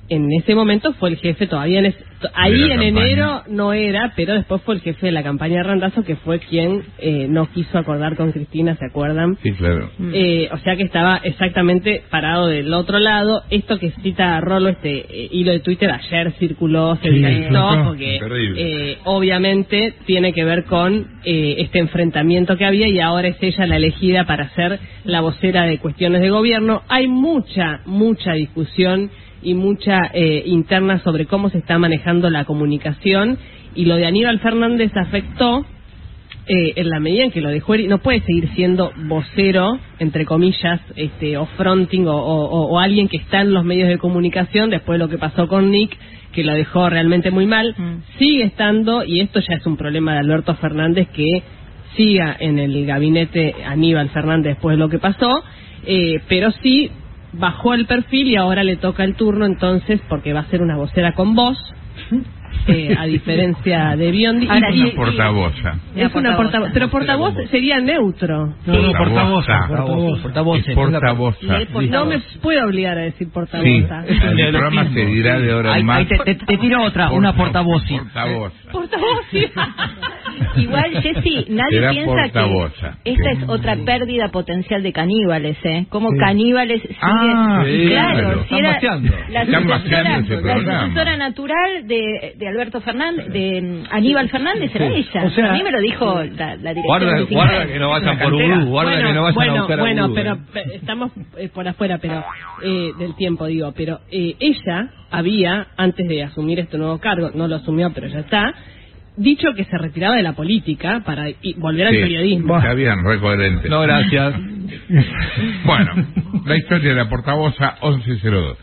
en ese momento fue el jefe, todavía en ese, ahí en campaña. enero no era, pero después fue el jefe de la campaña de Randazzo, que fue quien eh, no quiso acordar con Cristina, ¿se acuerdan? Sí, claro. Eh, o sea que estaba exactamente parado del otro lado. Esto que cita Rolo, este eh, hilo de Twitter, ayer circuló, se Sí, viralizó, sí, porque terrible. eh, obviamente tiene que ver con eh, este enfrentamiento que había, y ahora es ella la elegida para ser la vocera de cuestiones de gobierno. Hay mucha, mucha discusión y mucha eh, interna sobre cómo se está manejando la comunicación, y lo de Aníbal Fernández afectó eh, en la medida en que lo dejó, no puede seguir siendo vocero, entre comillas, este, o fronting, o, o, o alguien que está en los medios de comunicación, después de lo que pasó con Nick, que lo dejó realmente muy mal. Mm. Sigue estando, y esto ya es un problema de Alberto Fernández, que siga en el gabinete Aníbal Fernández después de lo que pasó, eh, pero sí bajó el perfil y ahora le toca el turno, entonces, porque va a ser una vocera con voz, eh, a diferencia de Biondi. Ahora, y, una portavoza. Es una portavoz, pero portavoz sería neutro. No, no, portavoza. Portavoz, portavoz. Es portavoza. No me puedo obligar a decir Sí, portavoza. el programa se dirá de ahora en Ahí, más. ahí te, te, te tiro otra, Por- una portavoz. Portavoza. Portavoz, sí. Igual, Jessy, nadie Será piensa portavoza. que esta Sí. es otra pérdida potencial de caníbales, ¿eh? Como Sí. caníbales siguen... Ah, claro, claro. si Están era vaciando. la Están sucesora, vaciando ese la programa. sucesora natural de, de Alberto Fernández, de mm, Aníbal Fernández, era ella. O sea, a mí me lo dijo la, la directora Guarda, municipal. guarda que no vayan por Urú, guarda bueno, que no vayan bueno, a buscar a bueno, Urú, pero eh. pe- estamos eh, por afuera, pero eh, del tiempo digo, pero eh, ella había, antes de asumir este nuevo cargo, no lo asumió, pero ya está, dicho que se retiraba de la política para y volver al Sí, periodismo. Está bien, re coherente. No, gracias. Bueno, la historia de la portavoza once cero dos.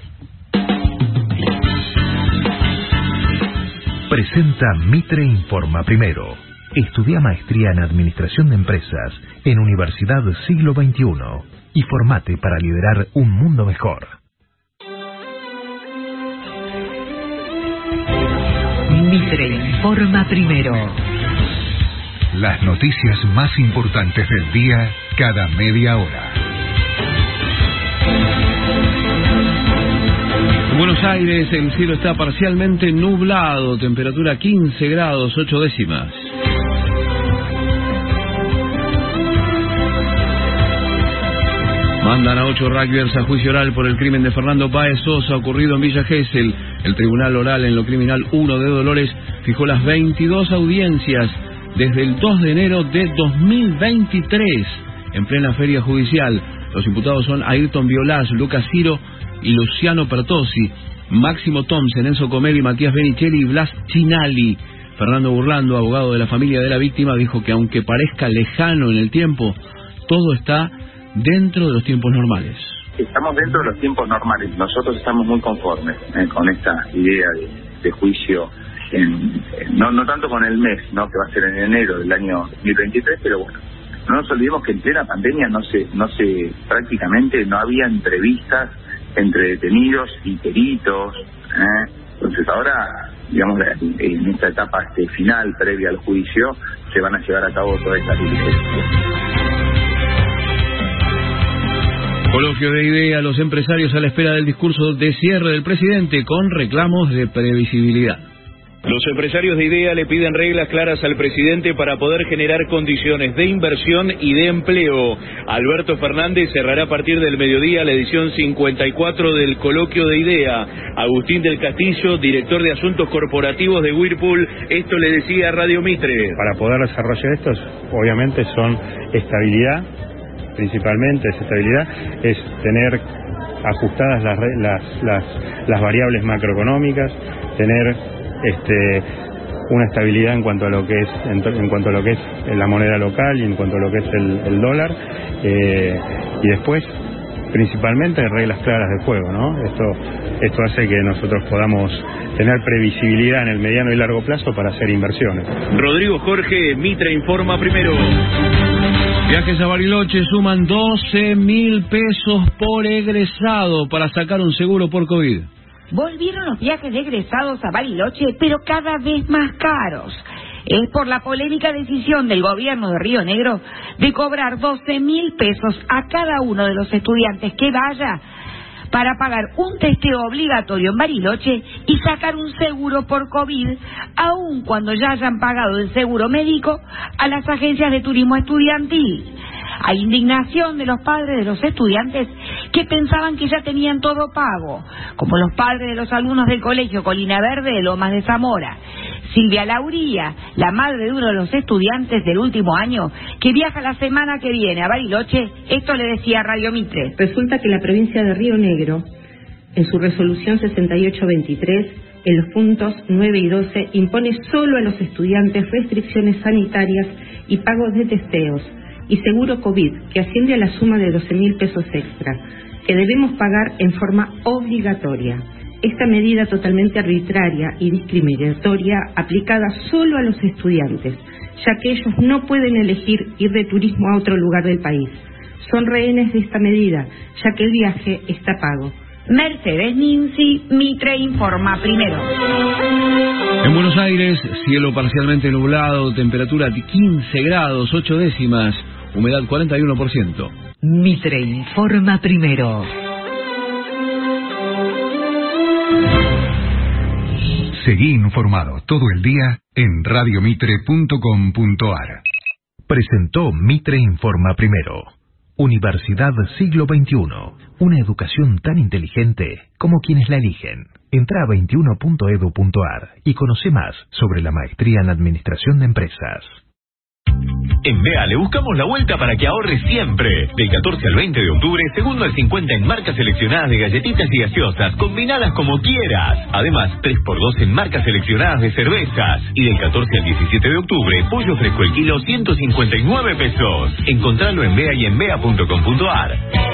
Presenta Mitre Informa Primero. Estudia maestría en Administración de Empresas en Universidad Siglo veintiuno y formate para liderar un mundo mejor. Mitre Informa Primero. Las noticias más importantes del día cada media hora. En Buenos Aires el cielo está parcialmente nublado, temperatura quince grados ocho décimas. Mandan a ocho rugbyers a juicio oral por el crimen de Fernando Páez Sosa ocurrido en Villa Gesell. El Tribunal Oral en lo Criminal uno de Dolores fijó las veintidós audiencias desde el dos de enero de dos mil veintitrés en plena feria judicial. Los imputados son Ayrton Violás, Lucas Ciro y Luciano Pertossi, Máximo Thompson, Enzo Comeri, Matías Benicelli y Blas Chinali. Fernando Burlando, abogado de la familia de la víctima, dijo que aunque parezca lejano en el tiempo, todo está dentro de los tiempos normales. Estamos dentro de los tiempos normales. Nosotros estamos muy conformes eh, con esta idea de, de juicio, en, en, no, no tanto con el mes, no, que va a ser en enero del año dos mil veintitrés, pero bueno, no nos olvidemos que en plena pandemia no se, no se, prácticamente no había entrevistas entre detenidos y peritos. ¿eh? Entonces ahora, digamos, en esta etapa este final previa al juicio, se van a llevar a cabo todas estas diligencias. Coloquio de idea a los empresarios a la espera del discurso de cierre del presidente con reclamos de previsibilidad. Los empresarios de IDEA le piden reglas claras al presidente para poder generar condiciones de inversión y de empleo. Alberto Fernández cerrará a partir del mediodía la edición cincuenta y cuatro del Coloquio de IDEA. Agustín del Castillo, director de Asuntos Corporativos de Whirlpool, esto le decía a Radio Mitre. Para poder desarrollar estos, obviamente son estabilidad, principalmente es estabilidad, es tener ajustadas las, las, las, las variables macroeconómicas, tener este una estabilidad en cuanto a lo que es en, en cuanto a lo que es la moneda local y en cuanto a lo que es el, el dólar, eh, y después principalmente reglas claras de juego, ¿no? Esto esto hace que nosotros podamos tener previsibilidad en el mediano y largo plazo para hacer inversiones. Rodrigo Jorge, Mitre Informa Primero. Viajes a Bariloche suman doce mil pesos por egresado para sacar un seguro por COVID. Volvieron los viajes de egresados a Bariloche, pero cada vez más caros. Es por la polémica decisión del gobierno de Río Negro de cobrar doce mil pesos a cada uno de los estudiantes que vaya para pagar un testeo obligatorio en Bariloche y sacar un seguro por COVID, aun cuando ya hayan pagado el seguro médico a las agencias de turismo estudiantil. Hay indignación de los padres de los estudiantes que pensaban que ya tenían todo pago, como los padres de los alumnos del colegio Colina Verde de Lomas de Zamora. Silvia Lauría, la madre de uno de los estudiantes del último año, que viaja la semana que viene a Bariloche, esto le decía a Radio Mitre. Resulta que la provincia de Río Negro, en su resolución sesenta y ocho veintitrés, en los puntos nueve y doce, impone solo a los estudiantes restricciones sanitarias y pagos de testeos y seguro COVID, que asciende a la suma de doce mil pesos extra, que debemos pagar en forma obligatoria. Esta medida totalmente arbitraria y discriminatoria aplicada solo a los estudiantes, ya que ellos no pueden elegir ir de turismo a otro lugar del país. Son rehenes de esta medida, ya que el viaje está pago. Mercedes Ninzi, Mitre informa primero. En Buenos Aires, cielo parcialmente nublado, temperatura de quince grados, ocho décimas, humedad cuarenta y uno por ciento. Mitre informa primero. Seguí informado todo el día en radio mitre punto com punto ar. Presentó Mitre Informa Primero. Universidad Siglo veintiuno. Una educación tan inteligente como quienes la eligen. Entra a veintiuno punto edu punto ar y conoce más sobre la maestría en Administración de Empresas. En B E A le buscamos la vuelta para que ahorres siempre. Del catorce al veinte de octubre, segundo al cincuenta en marcas seleccionadas de galletitas y gaseosas, combinadas como quieras. Además, tres por dos en marcas seleccionadas de cervezas. Y del catorce al diecisiete de octubre, pollo fresco el kilo, ciento cincuenta y nueve pesos. Encontralo en B E A y en B E A punto com punto ar.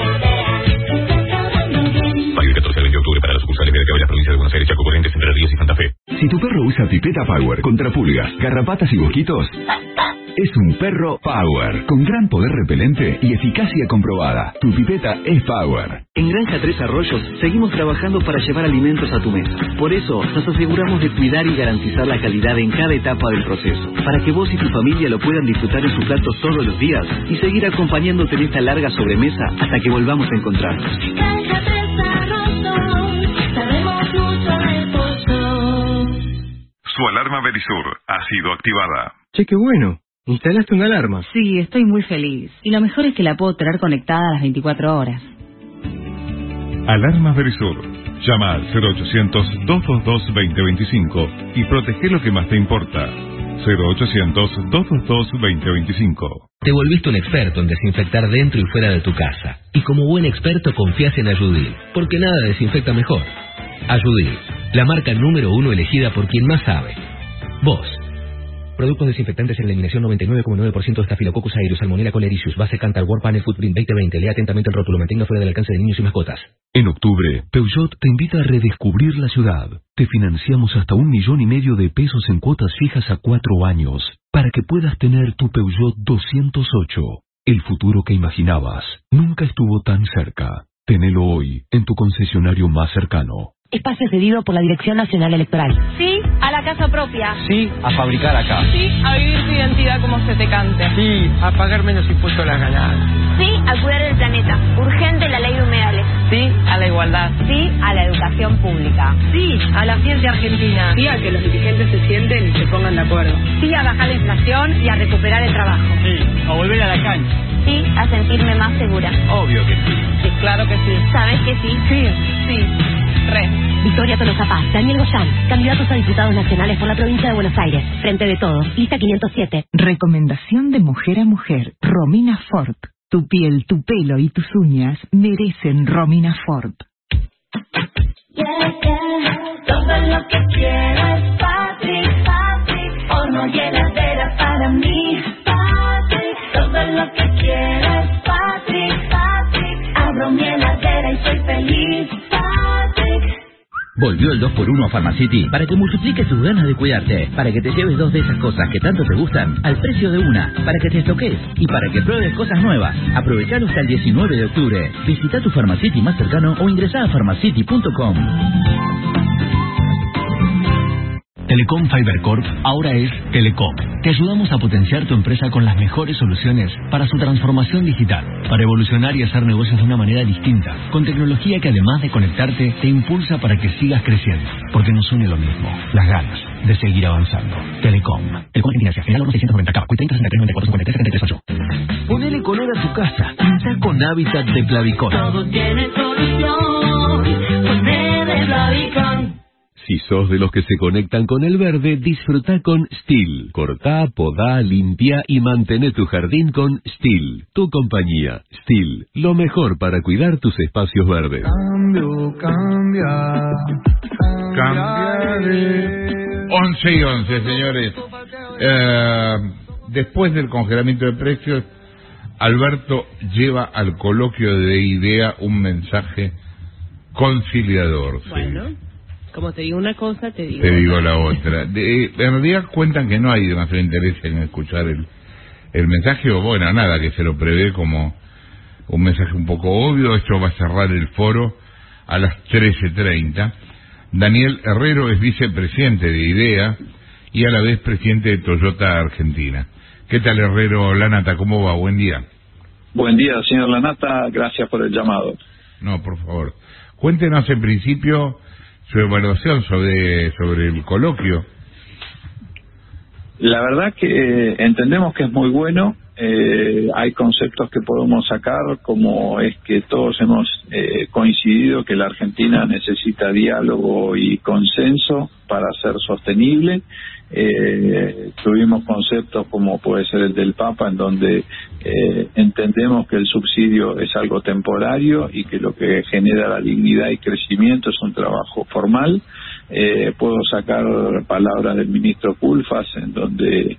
Válido del catorce al veinte de octubre para las sucursales B E A de las provincias de Buenos Aires, Chaco, Corrientes, Entre Ríos y Santa Fe. Si tu perro usa pipeta Power contra pulgas, garrapatas y mosquitos, es un perro Power, con gran poder repelente y eficacia comprobada. Tu pipeta es Power. En Granja Tres Arroyos seguimos trabajando para llevar alimentos a tu mesa. Por eso nos aseguramos de cuidar y garantizar la calidad en cada etapa del proceso, para que vos y tu familia lo puedan disfrutar en sus platos todos los días y seguir acompañándote en esta larga sobremesa hasta que volvamos a encontrarnos. Granja Tres Arroyos, sabemos mucho de pollo. Su alarma Verisur ha sido activada. Che, qué bueno. ¿Instalaste una alarma? Sí, estoy muy feliz. Y lo mejor es que la puedo tener conectada a las veinticuatro horas. Alarma Verisur. Llama al cero ochocientos, dos dos dos, dos cero dos cinco y protege lo que más te importa. cero ochocientos, dos dos dos, dos cero dos cinco. Te volviste un experto en desinfectar dentro y fuera de tu casa. Y como buen experto confías en Ayudil, porque nada desinfecta mejor. Ayudil, la marca número uno elegida por quien más sabe. Vos. Productos desinfectantes en eliminación noventa y nueve coma nueve por ciento de Staphylococcus aureus, Salmonella cholerae, base Cantar, World Panel Footprint veinte veinte. Lea atentamente el rótulo, mantenga fuera del alcance de niños y mascotas. En octubre, Peugeot te invita a redescubrir la ciudad. Te financiamos hasta un millón y medio de pesos en cuotas fijas a cuatro años, para que puedas tener tu Peugeot doscientos ocho. El futuro que imaginabas nunca estuvo tan cerca. Tenelo hoy en tu concesionario más cercano. Espacio cedido por la Dirección Nacional Electoral. Sí a la casa propia. Sí a fabricar acá. Sí a vivir tu identidad como se te cante. Sí a pagar menos impuestos a las ganancias. Sí a cuidar el planeta. Urgente la ley de humedales. Sí a la igualdad. Sí a la educación pública. Sí a la ciencia argentina. Sí a que los dirigentes se sienten y se pongan de acuerdo. Sí a bajar la inflación y a recuperar el trabajo. Sí a volver a la cancha. Sí a sentirme más segura. Obvio que sí. Sí, claro que sí. ¿Sabes que sí? Sí. Sí. Re. Victoria Tolosa Paz, Daniel Goyán, candidatos a diputados nacionales por la provincia de Buenos Aires. Frente de Todos, lista quinientos siete. Recomendación de mujer a mujer. Romina Ford. Tu piel, tu pelo y tus uñas merecen Romina Ford. Yeah, yeah. Todo lo que quiero es Patrick, Patrick. Horno y heladera para mí, Patrick. Todo lo que quiero es Patrick, Patrick. Abro mi heladera y soy feliz, Patrick. Volvió el dos por uno a Pharmacity para que multipliques tus ganas de cuidarte, para que te lleves dos de esas cosas que tanto te gustan al precio de una, para que te estoques y para que pruebes cosas nuevas. Aprovechalo hasta el diecinueve de octubre. Visita tu Pharmacity más cercano o ingresá a pharmacity punto com. Telecom Fibercorp ahora es Telecom. Te ayudamos a potenciar tu empresa con las mejores soluciones para su transformación digital, para evolucionar y hacer negocios de una manera distinta, con tecnología que además de conectarte, te impulsa para que sigas creciendo, porque nos une lo mismo, las ganas de seguir avanzando. Telecom. Telecom Argentina, General seiscientos noventa K, treinta, sesenta y tres, noventa y cuatro, cincuenta y tres, setenta y tres, ocho. Ponele color a tu casa. Pinta con Hábitat de Plavicon. Todo tiene solución, ponele Plavicon. Si sos de los que se conectan con el verde, disfruta con Stihl. Cortá, podá, limpia y mantén tu jardín con Stihl. Tu compañía, Stihl. Lo mejor para cuidar tus espacios verdes. Cambio, cambia, Cambiaré. once y once, señores. Eh, después del congelamiento de precios, Alberto lleva al coloquio de IDEA un mensaje conciliador. Bueno. Sí. Como te digo una cosa, te digo Te digo otra. la otra. De, en realidad cuentan que no hay demasiado interés en escuchar el, el mensaje, o bueno, nada, que se lo prevé como un mensaje un poco obvio. Esto va a cerrar el foro a las trece treinta. Daniel Herrero es vicepresidente de IDEA y a la vez presidente de Toyota Argentina. ¿Qué tal, Herrero? Lanata, ¿cómo va? Buen día. Buen día, señor Lanata, gracias por el llamado. No, por favor. Cuéntenos en principio su evaluación sobre sobre el coloquio. La verdad que entendemos que es muy bueno. Eh, hay conceptos que podemos sacar, como es que todos hemos eh, coincidido que la Argentina necesita diálogo y consenso para ser sostenible. Eh, tuvimos conceptos como puede ser el del Papa, en donde eh, entendemos que el subsidio es algo temporario y que lo que genera la dignidad y crecimiento es un trabajo formal. Eh, puedo sacar palabras del ministro Culfas, en donde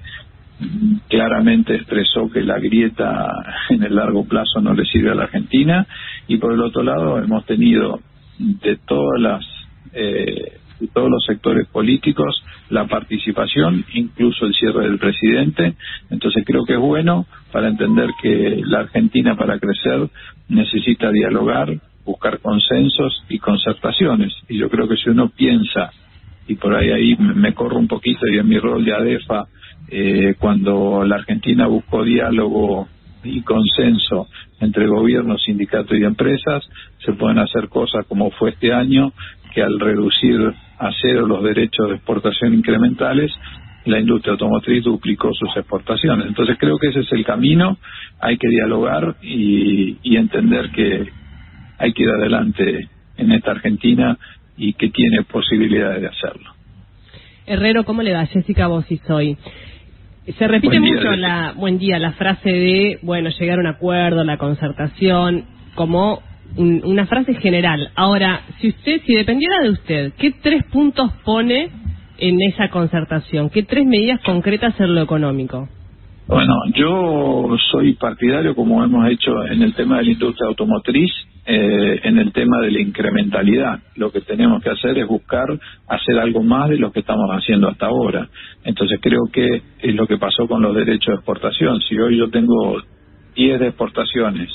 claramente expresó que la grieta en el largo plazo no le sirve a la Argentina, y por el otro lado hemos tenido de todas las eh, de todos los sectores políticos la participación, incluso el cierre del presidente. Entonces creo que es bueno para entender que la Argentina, para crecer, necesita dialogar, buscar consensos y concertaciones, y yo creo que si uno piensa, y por ahí ahí me corro un poquito y en mi rol de ADEFA, eh, cuando la Argentina buscó diálogo y consenso entre gobiernos, sindicatos y empresas, se pueden hacer cosas como fue este año, que al reducir a cero los derechos de exportación incrementales, la industria automotriz duplicó sus exportaciones. Entonces creo que ese es el camino. Hay que dialogar y, y entender que hay que ir adelante en esta Argentina y que tiene posibilidades de hacerlo. Herrero, ¿cómo le va? Jessica Bossi soy. Se repite Buen día, mucho Jessica. la buen día la frase de, bueno, llegar a un acuerdo, la concertación, como un, una frase general. Ahora, si usted, si dependiera de usted, ¿qué tres puntos pone en esa concertación? ¿Qué tres medidas concretas en lo económico? Bueno, yo soy partidario, como hemos hecho en el tema de la industria automotriz, eh, en el tema de la incrementalidad. Lo que tenemos que hacer es buscar hacer algo más de lo que estamos haciendo hasta ahora. Entonces creo que es lo que pasó con los derechos de exportación. Si hoy yo tengo diez de exportaciones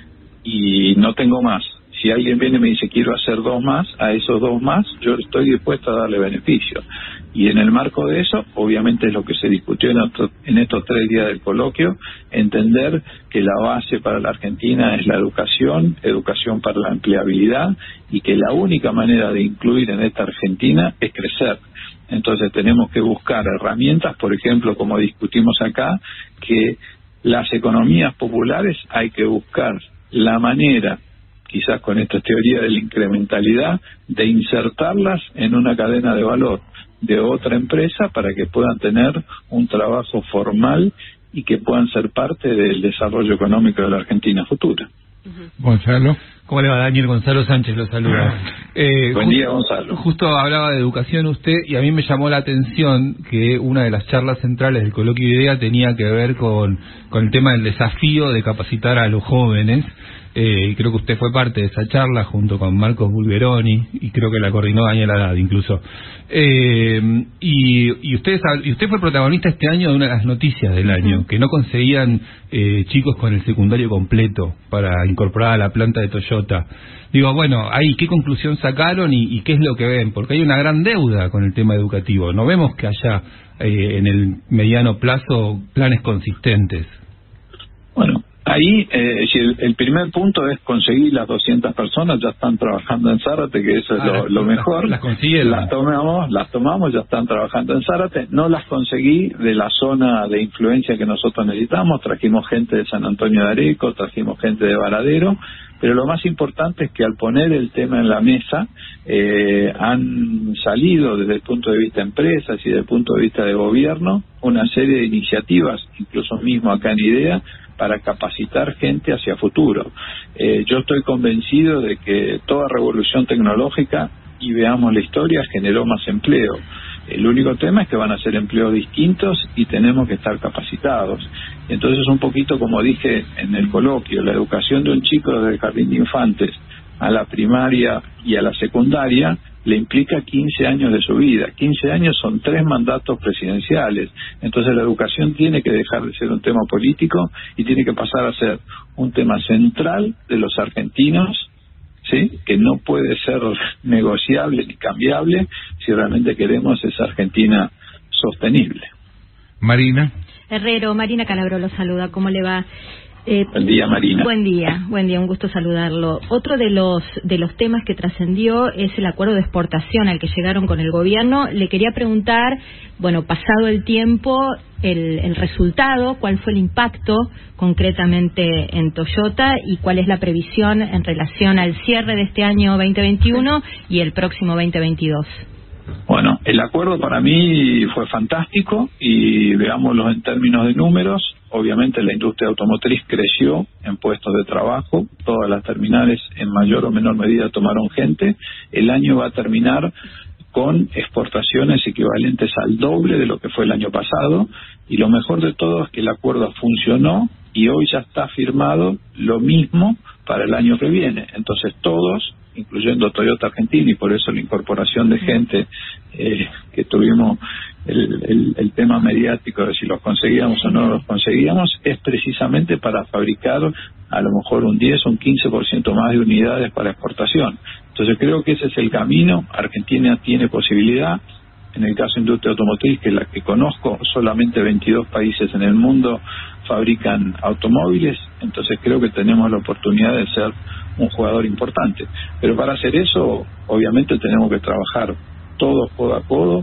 y no tengo más, si alguien viene y me dice quiero hacer dos más, a esos dos más yo estoy dispuesto a darle beneficio. Y en el marco de eso, obviamente es lo que se discutió en, otro, en estos tres días del coloquio, entender que la base para la Argentina es la educación, educación para la empleabilidad, y que la única manera de incluir en esta Argentina es crecer. Entonces tenemos que buscar herramientas, por ejemplo, como discutimos acá, que las economías populares hay que buscar la manera, quizás con esta teoría de la incrementalidad, de insertarlas en una cadena de valor de otra empresa para que puedan tener un trabajo formal y que puedan ser parte del desarrollo económico de la Argentina futura. Gonzalo. ¿Cómo le va, Daniel? Gonzalo Sánchez lo saluda. Eh, Buen día, Gonzalo. Justo hablaba de educación usted, y a mí me llamó la atención que una de las charlas centrales del coloquio IDEA tenía que ver con, con el tema del desafío de capacitar a los jóvenes. eh, y creo que usted fue parte de esa charla junto con Marcos Bulgeroni, y creo que la coordinó Daniel Haddad incluso. Eh, y, y, usted, y usted fue protagonista este año de una de las noticias del año, que no conseguían eh, chicos con el secundario completo para incorporar a la planta de Toyota. Digo, bueno, ahí, ¿qué conclusión sacaron y, y qué es lo que ven? Porque hay una gran deuda con el tema educativo. No vemos que haya eh, en el mediano plazo planes consistentes. Bueno, ahí eh, el, el primer punto es conseguir las doscientas personas, ya están trabajando en Zárate, que eso es ah, lo, las, lo mejor. Las, las consiguieron. Las tomamos, las tomamos, ya están trabajando en Zárate. No las conseguí de la zona de influencia que nosotros necesitamos. Trajimos gente de San Antonio de Areco, trajimos gente de Varadero. Pero lo más importante es que al poner el tema en la mesa, eh, han salido desde el punto de vista de empresas y desde el punto de vista de gobierno una serie de iniciativas, incluso mismo acá en IDEA, para capacitar gente hacia futuro. Eh, yo estoy convencido de que toda revolución tecnológica, y veamos la historia, generó más empleo. El único tema es que van a ser empleos distintos y tenemos que estar capacitados. Entonces, un poquito como dije en el coloquio, la educación de un chico desde el jardín de infantes a la primaria y a la secundaria le implica quince años de su vida. quince años son tres mandatos presidenciales. Entonces, la educación tiene que dejar de ser un tema político y tiene que pasar a ser un tema central de los argentinos, ¿sí? Que no puede ser negociable ni cambiable si realmente queremos esa Argentina sostenible. Marina. Herrero, Marina Calabro lo saluda, ¿cómo le va? Eh, buen día, Marina. Buen día, buen día, un gusto saludarlo. Otro de los de los temas que trascendió es el acuerdo de exportación al que llegaron con el gobierno. Le quería preguntar, bueno, pasado el tiempo, el, el resultado, cuál fue el impacto concretamente en Toyota y cuál es la previsión en relación al cierre de este año veinte veintiuno y el próximo veinte veintidós. Bueno, el acuerdo para mí fue fantástico y veámoslo en términos de números. Obviamente la industria automotriz creció en puestos de trabajo, todas las terminales en mayor o menor medida tomaron gente. El año va a terminar con exportaciones equivalentes al doble de lo que fue el año pasado, y lo mejor de todo es que el acuerdo funcionó y hoy ya está firmado lo mismo para el año que viene. Entonces todos, incluyendo Toyota Argentina, y por eso la incorporación de gente eh, que tuvimos el, el, el tema mediático de si los conseguíamos o no los conseguíamos, es precisamente para fabricar a lo mejor un diez o un quince por ciento más de unidades para exportación. Entonces creo que ese es el camino. Argentina tiene posibilidad. En el caso de industria automotriz, que es la que conozco, solamente veintidós países en el mundo fabrican automóviles, entonces creo que tenemos la oportunidad de ser un jugador importante. Pero para hacer eso, obviamente tenemos que trabajar todos codo a codo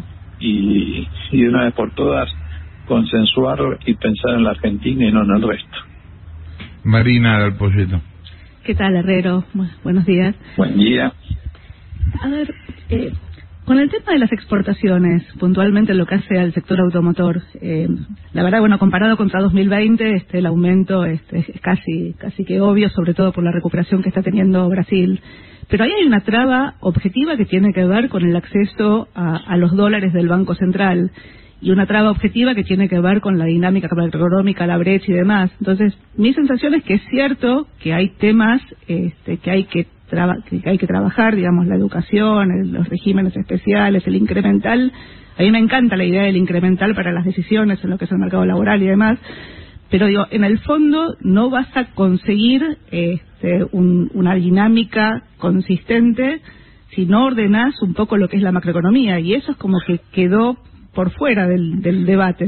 y, y de una vez por todas consensuar y pensar en la Argentina y no en el resto. Marina del Pollito. ¿Qué tal, Herrero? Buenos días. Buen día. A ver, eh, con el tema de las exportaciones, puntualmente lo que hace al sector automotor, eh, la verdad, bueno, comparado contra dos mil veinte, este, el aumento este, es casi, casi que obvio, sobre todo por la recuperación que está teniendo Brasil. Pero ahí hay una traba objetiva que tiene que ver con el acceso a, a los dólares del Banco Central, y una traba objetiva que tiene que ver con la dinámica macroeconómica, la brecha y demás. Entonces, mi sensación es que es cierto que hay temas este, que hay que Traba, que hay que trabajar, digamos, la educación, el, los regímenes especiales, el incremental. A mí me encanta la idea del incremental para las decisiones en lo que es el mercado laboral y demás, pero digo, en el fondo no vas a conseguir este, un, una dinámica consistente si no ordenás un poco lo que es la macroeconomía, y eso es como que quedó por fuera del, del debate.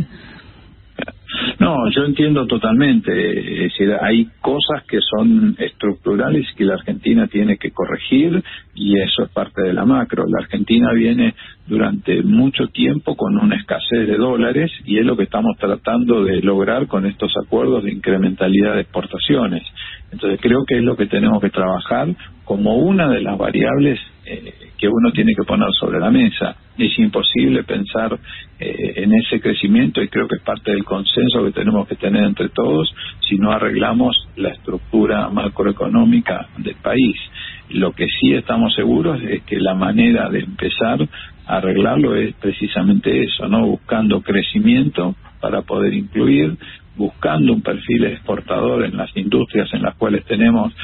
No, yo entiendo totalmente. Es decir, hay cosas que son estructurales que la Argentina tiene que corregir, y eso es parte de la macro. La Argentina viene durante mucho tiempo con una escasez de dólares, y es lo que estamos tratando de lograr con estos acuerdos de incrementalidad de exportaciones. Entonces creo que es lo que tenemos que trabajar como una de las variables eh, que uno tiene que poner sobre la mesa. Es imposible pensar eh, en ese crecimiento, y creo que es parte del consenso que tenemos que tener entre todos si no arreglamos la estructura macroeconómica del país. Lo que sí estamos seguros es que la manera de empezar a arreglarlo es precisamente eso, ¿no? Buscando crecimiento para poder incluir, buscando un perfil exportador en las industrias en las cuales tenemos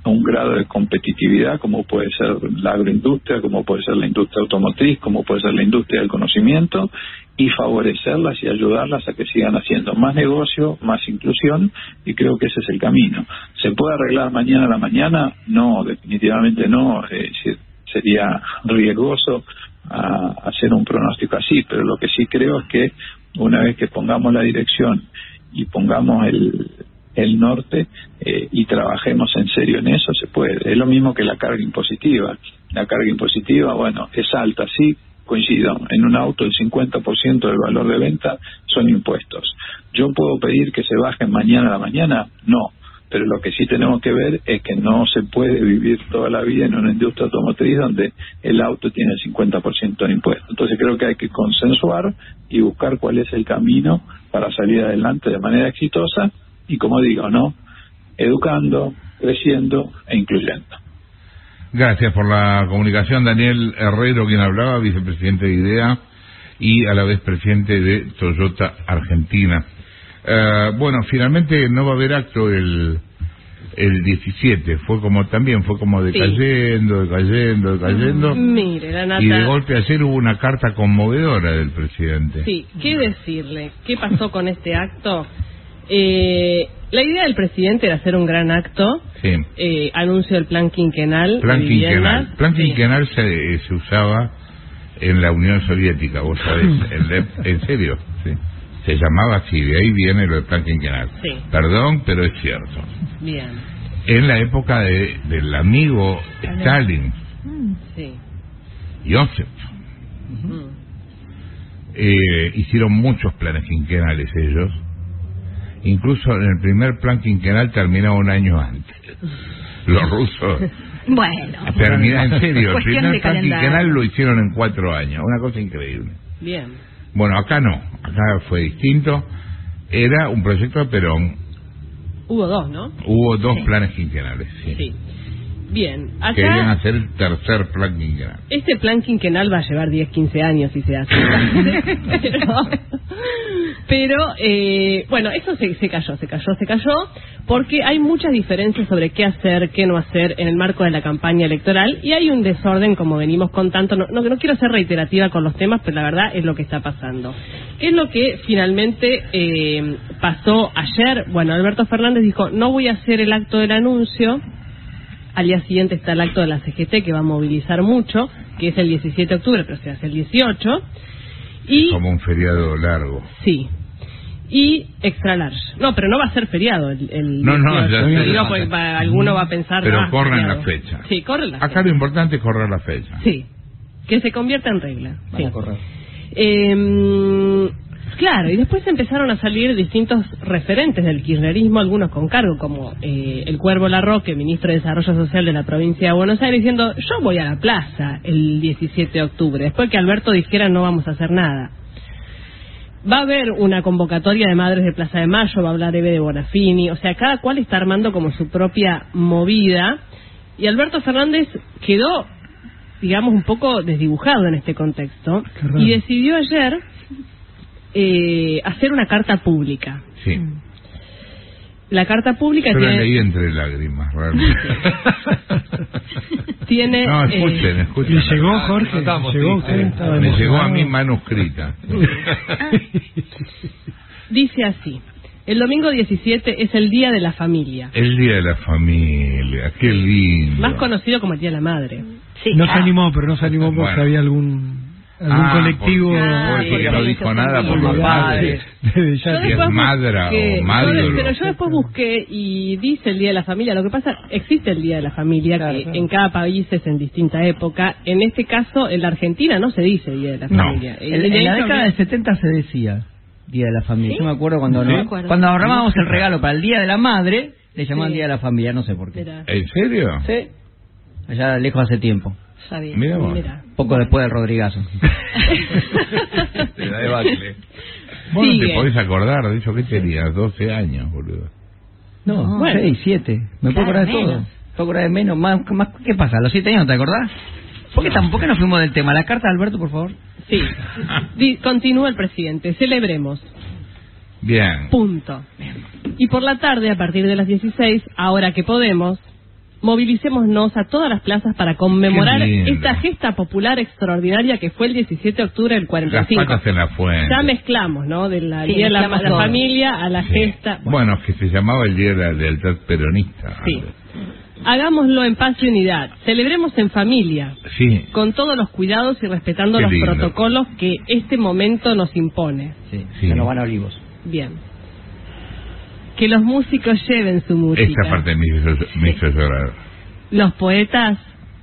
un grado de competitividad como puede ser la agroindustria, como puede ser la industria automotriz, como puede ser la industria del conocimiento, y favorecerlas y ayudarlas a que sigan haciendo más negocio, más inclusión, y creo que ese es el camino. ¿Se puede arreglar mañana a la mañana? No, definitivamente no. Eh, sería riesgoso a hacer un pronóstico así, pero lo que sí creo es que una vez que pongamos la dirección y pongamos el, el norte eh, y trabajemos en serio en eso, se puede. Es lo mismo que la carga impositiva. La carga impositiva, bueno, es alta, sí, coincido. En un auto el cincuenta por ciento del valor de venta son impuestos. ¿Yo puedo pedir que se bajen mañana a la mañana? No. Pero lo que sí tenemos que ver es que no se puede vivir toda la vida en una industria automotriz donde el auto tiene el cincuenta por ciento de impuestos. Entonces creo que hay que consensuar y buscar cuál es el camino para salir adelante de manera exitosa y, como digo, ¿no? Educando, creciendo e incluyendo. Gracias por la comunicación, Daniel Herrero, quien hablaba, vicepresidente de IDEA y a la vez presidente de Toyota Argentina. Uh, bueno, finalmente no va a haber acto el el diecisiete, fue como también fue como decayendo, sí. decayendo, decayendo. Mire, la nata... Y de golpe ayer hubo una carta conmovedora del presidente. Sí, ¿qué decirle? ¿Qué pasó con este acto? Eh, la idea del presidente era hacer un gran acto, sí. eh, anuncio del plan quinquenal. Plan de quinquenal, plan sí. quinquenal se, se usaba en la Unión Soviética, vos sabés, en, en serio, sí. Se llamaba así, de ahí viene lo del plan quinquenal. Sí. Perdón, pero es cierto. Bien. En la época de, del amigo Stalin, sí. Joseph, uh-huh. eh, hicieron muchos planes quinquenales ellos. Incluso en el primer plan quinquenal terminaba un año antes. Los rusos... Bueno. Termina, en serio, el primer plan calendario. quinquenal lo hicieron en cuatro años. Una cosa increíble. Bien. Bueno, acá no, acá fue distinto. Era un proyecto de Perón. Hubo dos, ¿no? Hubo dos sí. planes quinquenales, sí. sí. Bien, acá... Querían hacer el tercer plan quinquenal. Este plan quinquenal va a llevar diez, quince años si se hace. pero, pero eh, bueno, eso se, se cayó, se cayó, se cayó, porque hay muchas diferencias sobre qué hacer, qué no hacer en el marco de la campaña electoral, y hay un desorden, como venimos contando. No, no, no quiero ser reiterativa con los temas, pero la verdad es lo que está pasando. ¿Qué es lo que finalmente eh, pasó ayer? Bueno, Alberto Fernández dijo, no voy a hacer el acto del anuncio. Al día siguiente está el acto de la C G T, que va a movilizar mucho, que es el diecisiete de octubre, pero se hace el dieciocho. Y como un feriado largo. Sí. Y extra large. No, pero no va a ser feriado el, el no, no, dieciocho. ya Digo, pues, va, alguno va a pensar... Pero ah, corren feriado. la fecha. Sí, corren la Acá fecha. lo importante es correr la fecha. Sí. Que se convierta en regla. Van sí. a correr. Eh, claro, y después empezaron a salir distintos referentes del kirchnerismo, algunos con cargo, como eh, el Cuervo Larroque, ministro de Desarrollo Social de la provincia de Buenos Aires, diciendo, yo voy a la plaza el diecisiete de octubre, después que Alberto dijera no vamos a hacer nada. Va a haber una convocatoria de madres de Plaza de Mayo, va a hablar Eve de Bonafini, o sea, cada cual está armando como su propia movida, y Alberto Fernández quedó, digamos, un poco desdibujado en este contexto, y decidió ayer eh, hacer una carta pública. Sí. La carta pública Yo tiene... la leí entre lágrimas, realmente. tiene... No, escuchen, eh... escuchen. ¿Le llegó, Jorge? ¿Le llegó, llegó usted? sí. Me llegó a mí manuscrita. Dice así: el domingo diecisiete es el Día de la Familia. El Día de la Familia, qué lindo. Más conocido como el Día de la Madre. Sí. No ah. se animó, pero no se animó porque bueno. había algún... algún ah, colectivo porque, ah, porque sí, no dijo nada por los padres. Si es madra o madre. Pero yo después busqué y dice el Día de la Familia. Lo que pasa, existe el Día de la Familia, claro, que claro. en cada país es en distinta época. En este caso, en la Argentina no se dice Día de la Familia. No. En, en la década del setenta se decía Día de la Familia. ¿Sí? Yo me acuerdo cuando, ¿Sí? no, acuerdo. cuando ahorrábamos el regalo para el Día de la Madre, le llamaban sí. Día de la Familia, no sé por qué. Mira. ¿En serio? Sí. Allá lejos hace tiempo. Sabía. Mira, Mira. Poco después del Rodrigazo. Te da de bacle. Vos no te podés acordar, de hecho, ¿qué tenías? doce años, boludo. No, no bueno. seis, siete. Me puedo acordar de todo. Me puedo acordar de menos. Más, más, ¿Qué pasa? ¿A los siete años no te acordás? ¿Por qué, no. ¿Por qué nos fuimos del tema? La carta de Alberto, por favor. Sí. Di, continúa el presidente. Celebremos. Bien. Punto. Bien. Y por la tarde, a partir de las dieciséis, ahora que podemos, movilicémonos a todas las plazas para conmemorar esta gesta popular extraordinaria que fue el diecisiete de octubre del cuarenta y cinco. Las patas en la fuente. Ya mezclamos, ¿no? De la Sí, Día de la, mezclamos la todo. familia a la Sí. gesta. Bueno, que se llamaba el Día de la Lealtad Peronista. Sí. Hagámoslo en paz y unidad. Celebremos en familia, Sí. con todos los cuidados y respetando Qué los lindo. protocolos que este momento nos impone. Sí, Sí. se nos van a Olivos. Bien. Que los músicos lleven su música. Esa parte me hizo, me hizo llorar. Los poetas,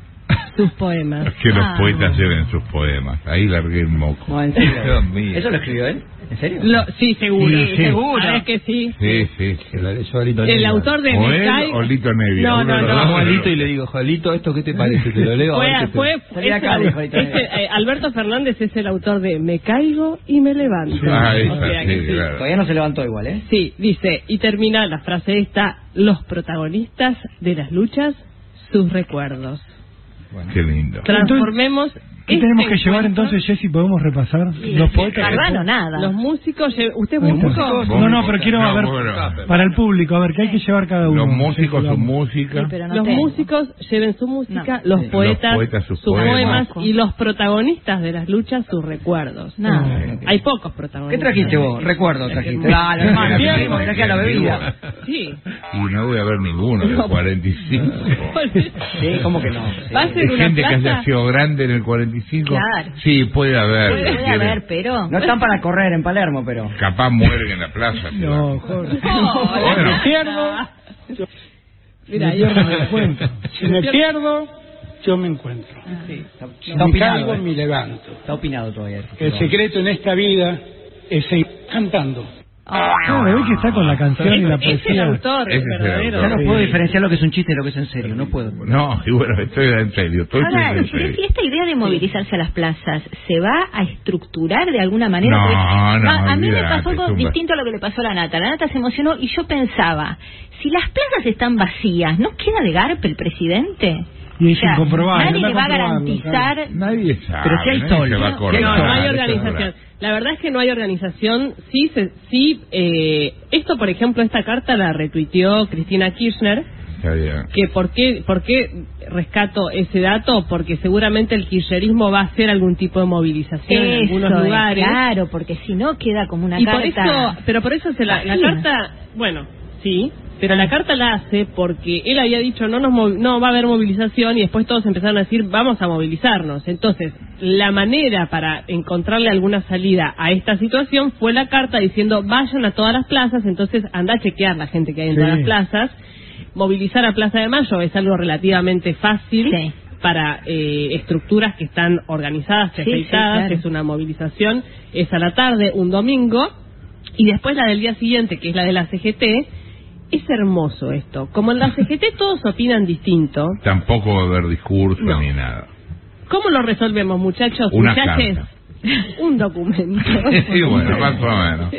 sus poemas. Que los Ah. poetas lleven sus poemas. Ahí largué el moco. No, en serio. Dios mío. ¿Eso lo escribió él? ¿En serio? Lo- sí, seguro. Sí, sí. Seguro. ¿Sabes que sí? Sí, sí. sí. El autor de O Me él Caigo- o Lito Nevia. No, uno no, de los no. dos. Llamo a Lito y le digo, Jalito, ¿esto qué te parece? Te lo leo. a Fue, ver qué te- fue, Salí acá, ese- dijo ahorita. ese, eh, Alberto Fernández es el autor de Me caigo y me levanto. Ah, O esa, sea que sí, sí. claro. Todavía no se levantó igual, ¿eh? Sí, dice, y termina la frase esta, los protagonistas de las luchas, sus recuerdos. Qué lindo. Transformemos... ¿Qué este tenemos que llevar encuentro- entonces, Jessy? ¿Podemos repasar? Los poetas. Cardano, nada. Los músicos... lle- ¿Usted es Ahí está. músico? No, no, pero quiero No, ver bueno. para el público, a ver, ¿qué hay que llevar cada uno? Los músicos, Sí, su vamos. música. Sí, pero no Los tengo. músicos lleven su música, No. los, Sí. poetas, Los poetas sus sus poemas, poemas. y los protagonistas de las luchas sus recuerdos. Nada. Hay pocos ¿Qué protagonistas. trajiste vos? Recuerdo trajiste. Hermoso. Dale, hermano, Sí, ¿qué sí, traje a la bebida? Sí. Y no voy a ver ninguno de cuarenta y cinco. Sí, ¿cómo que no? Va a ¿Hay ser una gente que plaza... haya sido grande en el cuarenta y cinco? Claro. Sí, puede haber. Puede si quieren. haber, pero... No están para correr en Palermo, pero... Capaz mueren en la plaza. No, Jorge. Bueno. Me pierdo, yo, Mira, me yo pierdo, me encuentro. Si me pierdo, yo me encuentro. Sí. Está Si me opinado, caigo, ¿eh? me levanto. Está opinado todavía. El secreto en esta vida es seguir cantando. No, me ve que está con la canción y la Es el poesía. autor, Ese el es el verdadero. Ya no Sí. puedo diferenciar lo que es un chiste y lo que es en serio, no puedo. No, y bueno, estoy en serio. Estoy Ahora, en si serio. esta idea de movilizarse a las plazas se va a estructurar de alguna manera. No, Porque, no, a, a mí me olvídate, pasó algo es un- distinto a lo que le pasó a la Nata. La Nata se emocionó y yo pensaba, si las plazas están vacías, ¿no queda de garpe el presidente? Y es O sea, incomprobable. nadie anda le va a comprobando, garantizar... claro. Nadie sabe. Pero si hay nadie sol, se va a ¿no? acordar, No, no hay eso es organización. verdad. La verdad es que no hay organización. Sí, se, sí eh, esto, por ejemplo, esta carta la retuiteó Cristina Kirchner. Está bien. Que por qué, ¿Por qué rescato ese dato? Porque seguramente el kirchnerismo va a hacer algún tipo de movilización en Eso, algunos lugares. claro, porque si no queda como una y por carta... eso, pero por eso se la, la vacía. carta, bueno, sí, pero la carta la hace porque él había dicho no nos mov- no va a haber movilización y después todos empezaron a decir vamos a movilizarnos. Entonces, la manera para encontrarle alguna salida a esta situación fue la carta diciendo vayan a todas las plazas, entonces anda a chequear la gente que hay en Sí. todas las plazas. Movilizar a Plaza de Mayo es algo relativamente fácil. Sí. Para eh, estructuras que están organizadas, Sí, sí, aceitadas, claro. es una movilización, es a la tarde, un domingo, y después la del día siguiente, que es la de la C G T. Es hermoso esto. Como en la C G T todos opinan distinto, Tampoco va a haber discurso No. ni nada. ¿cómo lo resolvemos, muchachos? Una Muchaches, carta. un documento. Sí, bueno, más o menos.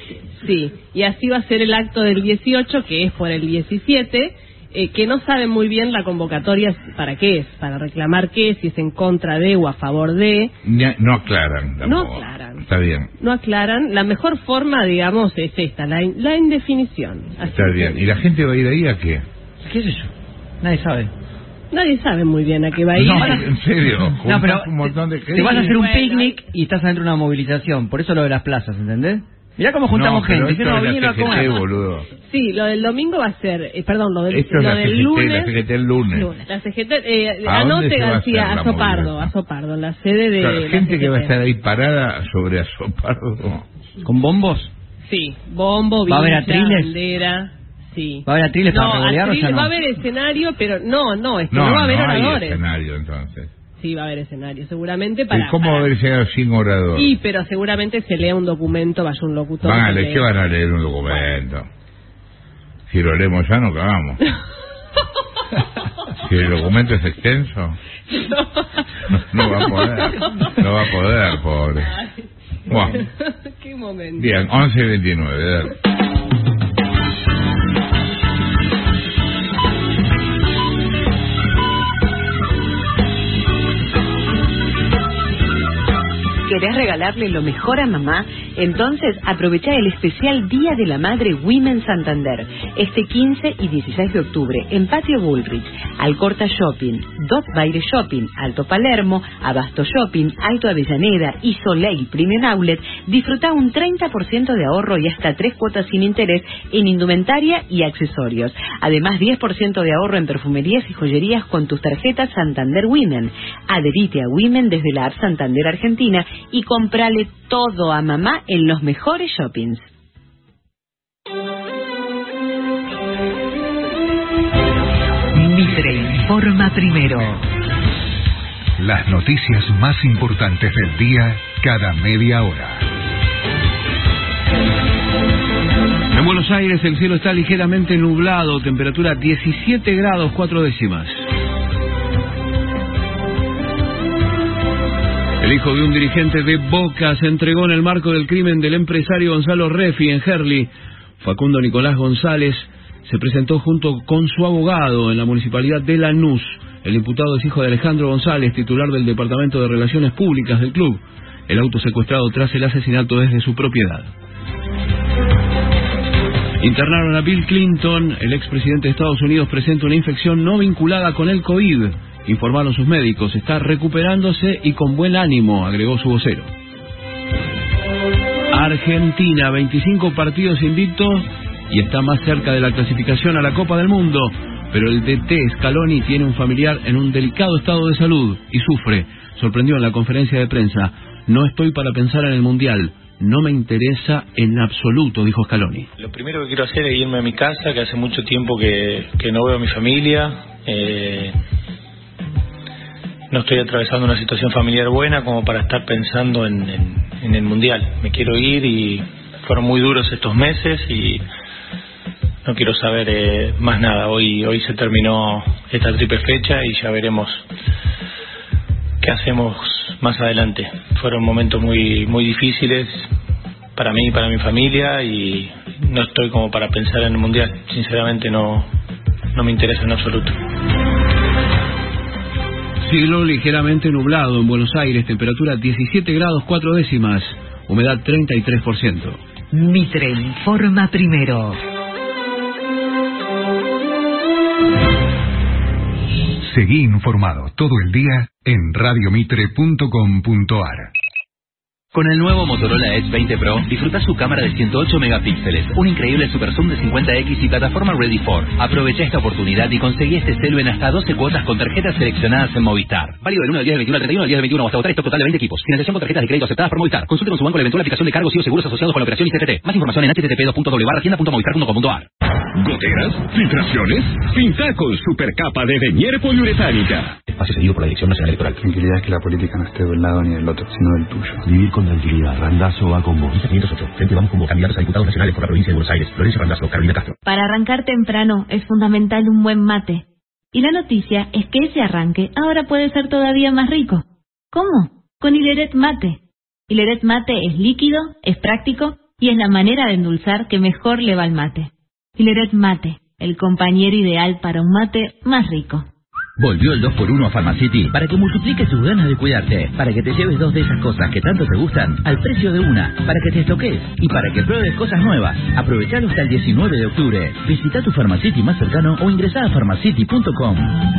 Sí, y así va a ser el acto del dieciocho, que es por el diecisiete, eh, que no saben muy bien la convocatoria para qué es, para reclamar qué, si es en contra de o a favor de. Ni- No aclaran. No tampoco. aclaran. Está bien. No aclaran. La mejor forma, digamos, es esta, la, in- la indefinición. Así Está que bien. ¿Y la gente va a ir ahí a qué? ¿Qué sé yo? Nadie sabe. Nadie sabe muy bien a qué va a ir. No, en serio. No, Juntás pero un montón de gente. te vas a hacer un Bueno. picnic y estás adentro de una movilización. Por eso lo de las plazas, ¿entendés? Mirá cómo juntamos No, pero gente. esto Si no, es la vinieron a C G T, comer. boludo. Sí, lo del domingo va a ser, eh, perdón, lo del, Esto es lo la del C G T, lunes. la C G T el lunes. lunes. La C G T, eh, ¿A dónde anote se va a García, hacer a la Sopardo, movilización? a Sopardo, la sede de Claro, la gente que va a C G T. estar ahí parada sobre Azopardo. ¿Con bombos? Sí, bombo, ¿Va a haber vincha, atriles? bandera, sí. ¿Va a haber atriles para No, revolear o ya atriles, no? va a haber escenario, pero no, no, es que No, no, va a haber no hay oradores. escenario entonces. Sí, va a haber escenario, seguramente para... ¿Y cómo para- va a haber escenario sin orador? Sí, pero seguramente se lea un documento, vaya un locutor. Van a que leer, lea. ¿qué van a leer un documento? Si lo leemos ya no cagamos. Si el documento es extenso, no va a poder. No va a poder, pobre. Bueno, Qué momento. bien, once y veintinueve, dale. ¿Querés regalarle lo mejor a mamá? Entonces aprovecha el especial Día de la Madre Women Santander, este quince y dieciséis de octubre, en Patio Bullrich, Alcorta Shopping, Dot Baile Shopping, Alto Palermo, Abasto Shopping, Alto Avellaneda y Soleil Premium Outlet. Disfruta un treinta por ciento de ahorro y hasta tres cuotas sin interés en indumentaria y accesorios. Además, diez por ciento de ahorro en perfumerías y joyerías con tus tarjetas Santander Women. Adherite a Women desde la app Santander Argentina y comprale todo a mamá en los mejores shoppings. Mitre informa primero. Las noticias más importantes del día cada media hora. En Buenos Aires el cielo está ligeramente nublado, temperatura diecisiete grados cuatro décimas. El hijo de un dirigente de Boca se entregó en el marco del crimen del empresario Gonzalo Reffi en Herli. Facundo Nicolás González se presentó junto con su abogado en la municipalidad de Lanús. El imputado es hijo de Alejandro González, titular del Departamento de Relaciones Públicas del club. El auto secuestrado tras el asesinato es de su propiedad. Internaron a Bill Clinton. El expresidente de Estados Unidos presenta una infección no vinculada con el COVID. Informaron sus médicos. Está recuperándose y con buen ánimo, agregó su vocero. Argentina, veinticinco partidos invictos y está más cerca de la clasificación a la Copa del Mundo. Pero el D T Scaloni tiene un familiar en un delicado estado de salud y sufre. Sorprendió en la conferencia de prensa. No estoy para pensar en el Mundial. No me interesa en absoluto, dijo Scaloni. Lo primero que quiero hacer es irme a mi casa, que hace mucho tiempo que, que no veo a mi familia. Eh, no estoy atravesando una situación familiar buena como para estar pensando en, en, en el Mundial. Me quiero ir y fueron muy duros estos meses y no quiero saber eh, más nada. Hoy, hoy se terminó esta triple fecha y ya veremos qué hacemos más adelante. Fueron momentos muy muy difíciles para mí y para mi familia y no estoy como para pensar en el Mundial. Sinceramente no, no me interesa en absoluto. Cielo ligeramente nublado en Buenos Aires, temperatura diecisiete grados cuatro décimas, humedad treinta y tres por ciento. Mitre informa primero. Seguí informado todo el día en radio mitre punto com punto a r. Con el nuevo Motorola Edge veinte Pro, disfruta su cámara de ciento ocho megapíxeles, un increíble super zoom de cincuenta equis y plataforma Ready for. Aprovecha esta oportunidad y conseguí este celu en hasta doce cuotas con tarjetas seleccionadas en Movistar. Válido del uno del diez del veintiuno al treinta y uno del diez del veintiuno hasta agotar stock total de veinte equipos. Financiación con tarjetas de crédito aceptadas por Movistar. Consulte con su banco la eventual aplicación de cargos y o seguros asociados con la operación I C T T. Más información en h t t p dos punto doble u barra tienda punto movistar punto com punto a r. ¿Goteras? ¿Filtraciones? Pinta con supercapa de Denier poliuretánica. Espacio seguido por la Dirección Nacional Electoral. Tranquilidad es que la política no esté de un lado ni del otro, sino del tuyo. Vivir con tranquilidad. Randazo va con vos. quinientos ocho. Frente Vamos como candidatos a diputados nacionales por la provincia de Buenos Aires. Florencio Randazo, Carolina Castro. Para arrancar temprano es fundamental un buen mate. Y la noticia es que ese arranque ahora puede ser todavía más rico. ¿Cómo? Con Hileret Mate. Hileret Mate es líquido, es práctico y es la manera de endulzar que mejor le va al mate. Hileret Mate, el compañero ideal para un mate más rico. Volvió el dos por uno a Pharmacity para que multipliques tus ganas de cuidarte, para que te lleves dos de esas cosas que tanto te gustan al precio de una, para que te estoques y para que pruebes cosas nuevas. Aprovechalo hasta el diecinueve de octubre. Visita tu Pharmacity más cercano o ingresá a pharmacity punto com.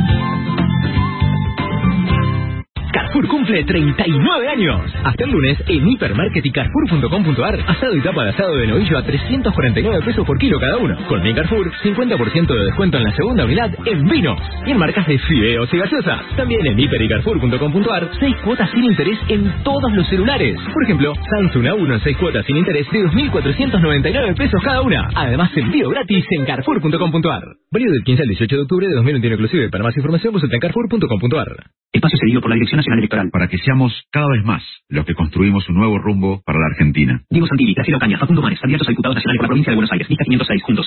Carrefour cumple treinta y nueve años. Hasta el lunes en hipermarket y carrefour punto com punto a r. Asado y tapa de asado de novillo a trescientos cuarenta y nueve pesos por kilo cada uno. Con mi Carrefour, cincuenta por ciento de descuento en la segunda unidad en vinos y en marcas de fideos y gaseosas. También en hiper y carrefour punto com punto a r, seis cuotas sin interés en todos los celulares. Por ejemplo, Samsung A uno en seis cuotas sin interés de dos mil cuatrocientos noventa y nueve pesos cada una. Además, envío gratis en carrefour punto com punto a r. Válido del quince al dieciocho de octubre de dos mil veintiuno inclusive. Para más información, visita en carrefour punto com punto a r. Espacio seguido por la Dirección Nacional Electoral. Para que seamos cada vez más los que construimos un nuevo rumbo para la Argentina. Diego Santilli, Graciela Ocaña, Facundo Mares, candidatos a diputados nacionales por la provincia de Buenos Aires. Lista quinientos seis, juntos.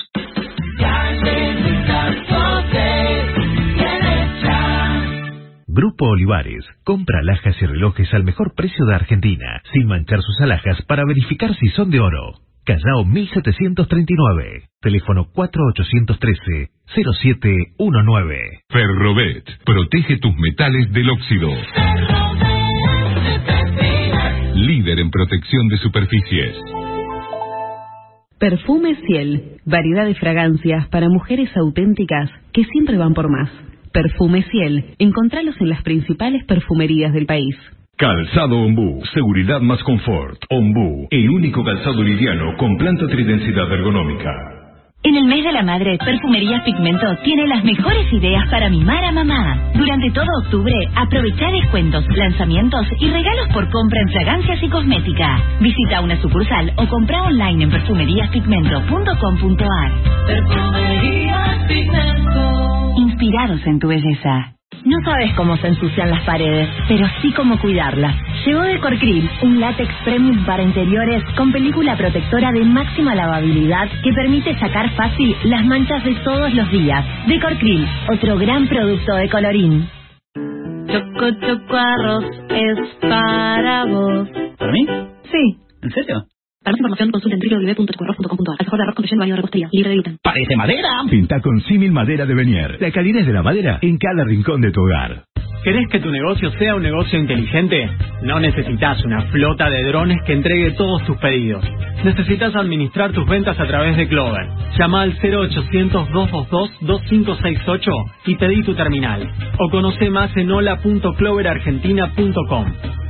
Grupo Olivares compra alhajas y relojes al mejor precio de Argentina, sin manchar sus alhajas para verificar si son de oro. Callao mil setecientos treinta y nueve. Teléfono cuatro ocho uno tres, cero siete uno nueve. Ferrobet. Protege tus metales del óxido. líder en protección de superficies. Perfume Ciel, variedad de fragancias para mujeres auténticas que siempre van por más. Perfume Ciel, encontralos en las principales perfumerías del país. Calzado Ombú, seguridad más confort. Ombú, el único calzado liviano con planta tridensidad ergonómica. En el mes de la madre, Perfumerías Pigmento tiene las mejores ideas para mimar a mamá. Durante todo octubre, aprovecha descuentos, lanzamientos y regalos por compra en fragancias y cosmética. Visita una sucursal o compra online en perfumerías pigmento punto com punto a r. Perfumerías Pigmento. Inspirados en tu belleza. No sabes cómo se ensucian las paredes, pero sí cómo cuidarlas. Llegó Decorcril, un látex premium para interiores con película protectora de máxima lavabilidad que permite sacar fácil las manchas de todos los días. Decorcril, otro gran producto de Colorín. Choco Choco Arroz es para vos. ¿Para mí? Sí. ¿En serio? Para más información, consulta en w w w punto chocoarroz punto com punto a r. Alfajor de arroz con relleno baño de repostería, libre de gluten. ¡Parece madera! Pinta con símil madera de Benier. La calidez de la madera en cada rincón de tu hogar. ¿Querés que tu negocio sea un negocio inteligente? No necesitas una flota de drones que entregue todos tus pedidos. Necesitas administrar tus ventas a través de Clover. Llama al cero ochocientos, dos dos dos, dos cinco seis ocho y pedí tu terminal. O conoce más en hola punto clover argentina punto com.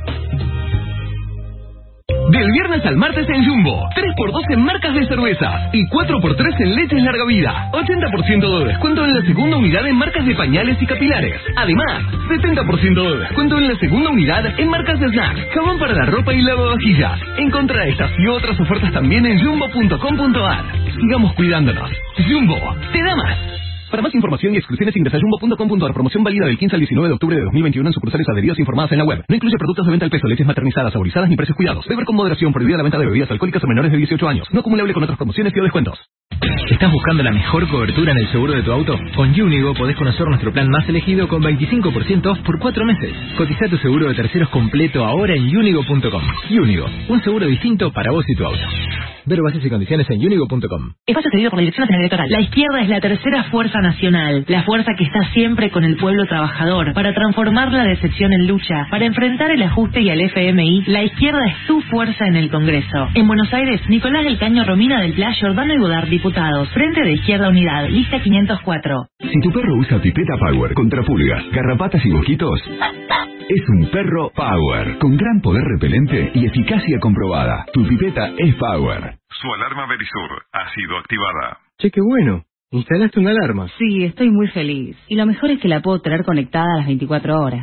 Del viernes al martes en Jumbo, tres por dos en marcas de cervezas y cuatro por tres en leches larga vida. ochenta por ciento de descuento en la segunda unidad en marcas de pañales y capilares. Además, setenta por ciento de descuento en la segunda unidad en marcas de snack, jabón para la ropa y lavavajillas. Encontrá estas y otras ofertas también en jumbo punto com punto a r. Sigamos cuidándonos. Jumbo, te da más. Para más información y exclusiones ingresa a jumbo punto com punto a r. Promoción válida del quince al diecinueve de octubre de dos mil veintiuno en sucursales adheridas informadas en la web. No incluye productos de venta al peso, leches maternizadas, saborizadas ni precios cuidados. Beber con moderación. Prohibida la venta de bebidas alcohólicas a menores de dieciocho años. No acumulable con otras promociones y o descuentos. ¿Estás buscando la mejor cobertura en el seguro de tu auto? Con Unigo podés conocer nuestro plan más elegido con veinticinco por ciento off por cuatro meses. Cotiza tu seguro de terceros completo ahora en unigo punto com. Unigo, un seguro distinto para vos y tu auto. Ver bases y condiciones en unigo punto com. Espacio cedido por la Dirección Nacional Electoral. La izquierda es la tercera fuerza nacional, la fuerza que está siempre con el pueblo trabajador, para transformar la decepción en lucha, para enfrentar el ajuste y al F M I. La izquierda es tu fuerza en el Congreso. En Buenos Aires, Nicolás del Caño, Romina del Pla, Jordano y Godard, diputados. Frente de Izquierda Unidad, lista quinientos cuatro. Si tu perro usa pipeta Power contra pulgas, garrapatas y mosquitos, es un perro Power, con gran poder repelente y eficacia comprobada. Tu pipeta es Power. Su alarma Verisur ha sido activada. Che, qué bueno. Instalaste una alarma. Sí, estoy muy feliz. Y lo mejor es que la puedo tener conectada a las veinticuatro horas.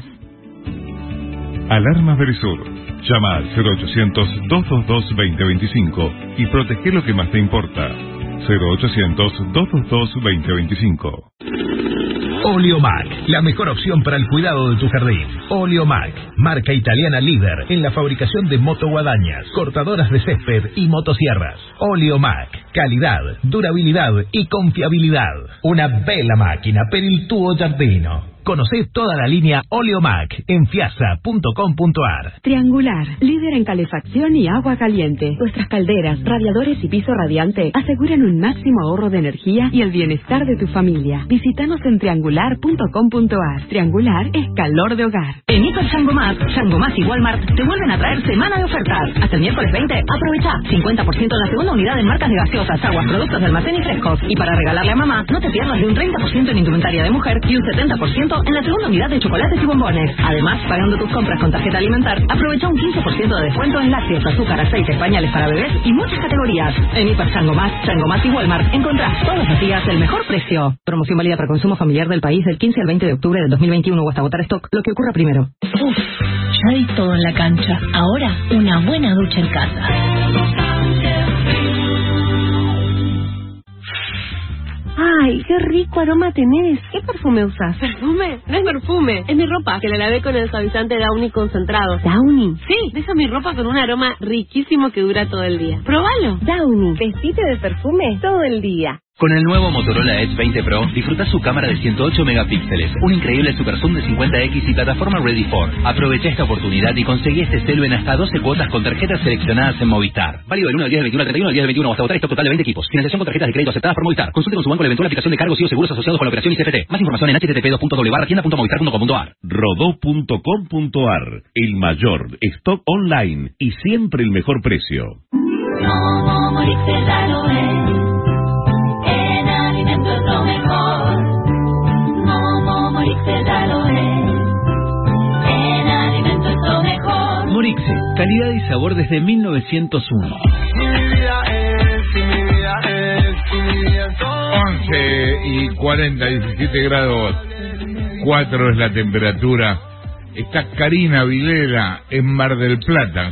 Alarma Verisur. Llama al cero ochocientos, dos dos dos, dos cero dos cinco y protege lo que más te importa. cero ochocientos, dos dos dos, dos cero dos cinco. Oleomac, la mejor opción para el cuidado de tu jardín. Oleomac, marca italiana líder en la fabricación de motoguadañas, cortadoras de césped y motosierras. Oleomac, calidad, durabilidad y confiabilidad. Una bella máquina per il tuo giardino. Conocé toda la línea Oleomac en fiasa punto com punto a r. Triangular, líder en calefacción y agua caliente. Nuestras calderas, radiadores y piso radiante aseguran un máximo ahorro de energía y el bienestar de tu familia. Visítanos en triangular punto com punto a r. Triangular es calor de hogar. En Hiper Sangomás, Sangomás y Walmart te vuelven a traer semana de ofertas. Hasta el miércoles veinte, aprovecha cincuenta por ciento en la segunda unidad en marcas de gaseosas, aguas, productos de almacén y frescos. Y para regalarle a mamá, no te pierdas de un treinta por ciento en indumentaria de mujer y un setenta por ciento en la segunda unidad de chocolates y bombones. Además, pagando tus compras con tarjeta alimentar, aprovecha un quince por ciento de descuento en lácteos, azúcar, aceites, pañales para bebés y muchas categorías. En Hiper Sangomás, Sangomás y Walmart encontrás todos los días el mejor precio. Promoción válida para consumo familiar del país del quince al veinte de octubre del dos mil veintiuno o hasta agotar stock, lo que ocurra primero. Uf, ya di todo en la cancha. Ahora, una buena ducha en casa. ¡Ay, qué rico aroma tenés! ¿Qué perfume usas? ¿Perfume? No es perfume, es mi ropa, que la lavé con el suavizante Downy concentrado. ¿Downy? Sí, deja mi ropa con un aroma riquísimo que dura todo el día. ¡Próbalo! Downy, vestite de perfume todo el día. Con el nuevo Motorola Edge veinte Pro, disfruta su cámara de ciento ocho megapíxeles, un increíble super zoom de cincuenta equis y plataforma Ready for. Aprovecha esta oportunidad y conseguí este celu en hasta doce cuotas con tarjetas seleccionadas en Movistar. Válido del uno al diez del veintiuno al treinta y uno al diez del veintiuno o hasta agotar stock total de veinte equipos. Financiación con tarjetas de crédito aceptadas por Movistar. Consulte con su banco la eventual aplicación de cargos y o seguros asociados con la operación I C F T. Más información en h t t p dos punto w barra tienda punto movistar punto com punto a r. rodó punto com punto a r. El mayor stock online y siempre el mejor precio. No morirse raro es. En alimentos lo mejor. No morirse raro es. En alimentos lo mejor. Morixe, calidad y sabor desde mil novecientos uno. Mi vida es, mi vida es, mi vida es once y cuarenta, diecisiete grados, cuatro es la temperatura. Está Karina Vilela en Mar del Plata.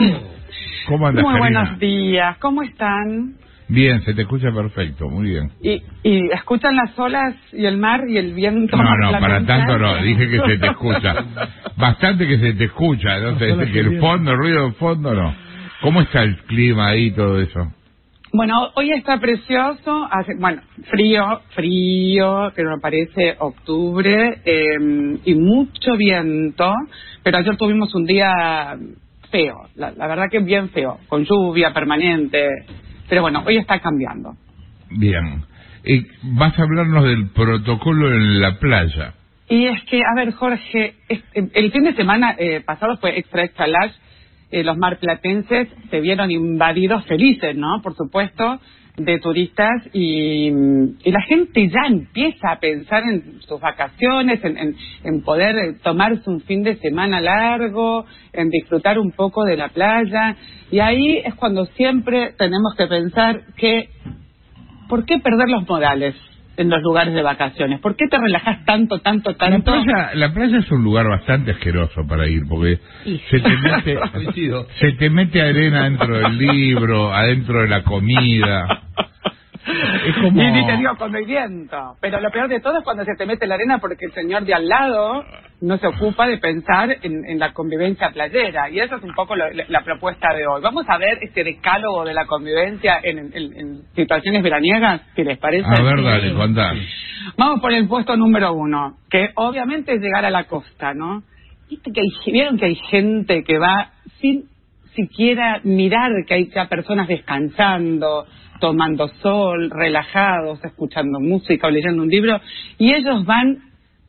¿Cómo andas, Muy Karina? buenos días, ¿cómo están? Bien, se te escucha perfecto, muy bien. ¿Y, y escuchan las olas y el mar y el viento? No, no, para tanto no, dije que se te escucha. Bastante que se te escucha, ¿no? Te, que el fondo, el ruido del fondo, no. ¿Cómo está el clima ahí y todo eso? Bueno, hoy está precioso, hace, bueno, frío, frío, que nos parece octubre, eh, y mucho viento, pero ayer tuvimos un día feo, la, la verdad que bien feo, con lluvia permanente, pero bueno, hoy está cambiando. Bien. Eh, vas a hablarnos del protocolo en la playa. Y es que, a ver, Jorge, es, el fin de semana eh, pasado fue extra, extra large. Eh, los marplatenses se vieron invadidos felices, ¿no? Por supuesto, de turistas y, y la gente ya empieza a pensar en sus vacaciones, en, en, en poder tomarse un fin de semana largo, en disfrutar un poco de la playa. Y ahí es cuando siempre tenemos que pensar que, ¿por qué perder los modales en los lugares de vacaciones? ¿Por qué te relajas tanto, tanto, tanto? La playa, la playa es un lugar bastante asqueroso para ir, porque sí. se te mete se te mete arena dentro del libro, adentro de la comida. Es como... Y ni te digo cuando hay viento. Pero lo peor de todo es cuando se te mete la arena porque el señor de al lado no se ocupa de pensar en, en la convivencia playera. Y esa es un poco lo, la, la propuesta de hoy. Vamos a ver este decálogo de la convivencia en, en, en situaciones veraniegas, ¿qué les parece? A ver, dale, contá. Vamos por el puesto número uno, que obviamente es llegar a la costa, ¿no? ¿Viste que hay, vieron que hay gente que va sin siquiera mirar que hay ya personas descansando, tomando sol, relajados, escuchando música o leyendo un libro, y ellos van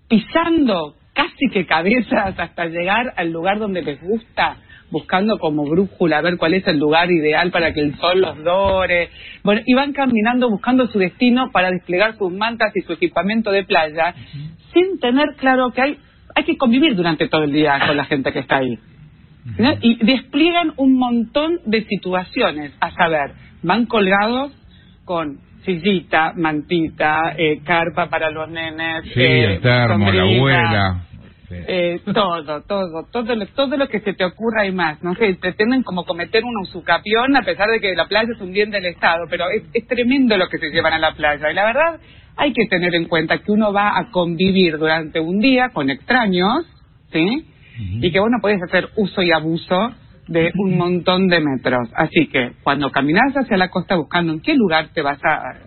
pisando casi que cabezas hasta llegar al lugar donde les gusta, buscando como brújula a ver cuál es el lugar ideal para que el sol los dore. Bueno, y van caminando buscando su destino para desplegar sus mantas y su equipamiento de playa, uh-huh. sin tener claro que hay, hay que convivir durante todo el día con la gente que está ahí. ¿No? Y despliegan un montón de situaciones, a saber, van colgados con sillita, mantita, eh, carpa para los nenes, sí, eh, el termo, sombrilla, la abuela, sí. eh, todo, todo, todo lo, todo lo que se te ocurra y más, no sé, pretenden como cometer un usucapión a pesar de que la playa es un bien del Estado, pero es, es tremendo lo que se llevan a la playa, y la verdad hay que tener en cuenta que uno va a convivir durante un día con extraños, ¿sí? Y que vos no podés hacer uso y abuso de un montón de metros. Así que cuando caminas hacia la costa buscando en qué lugar te vas a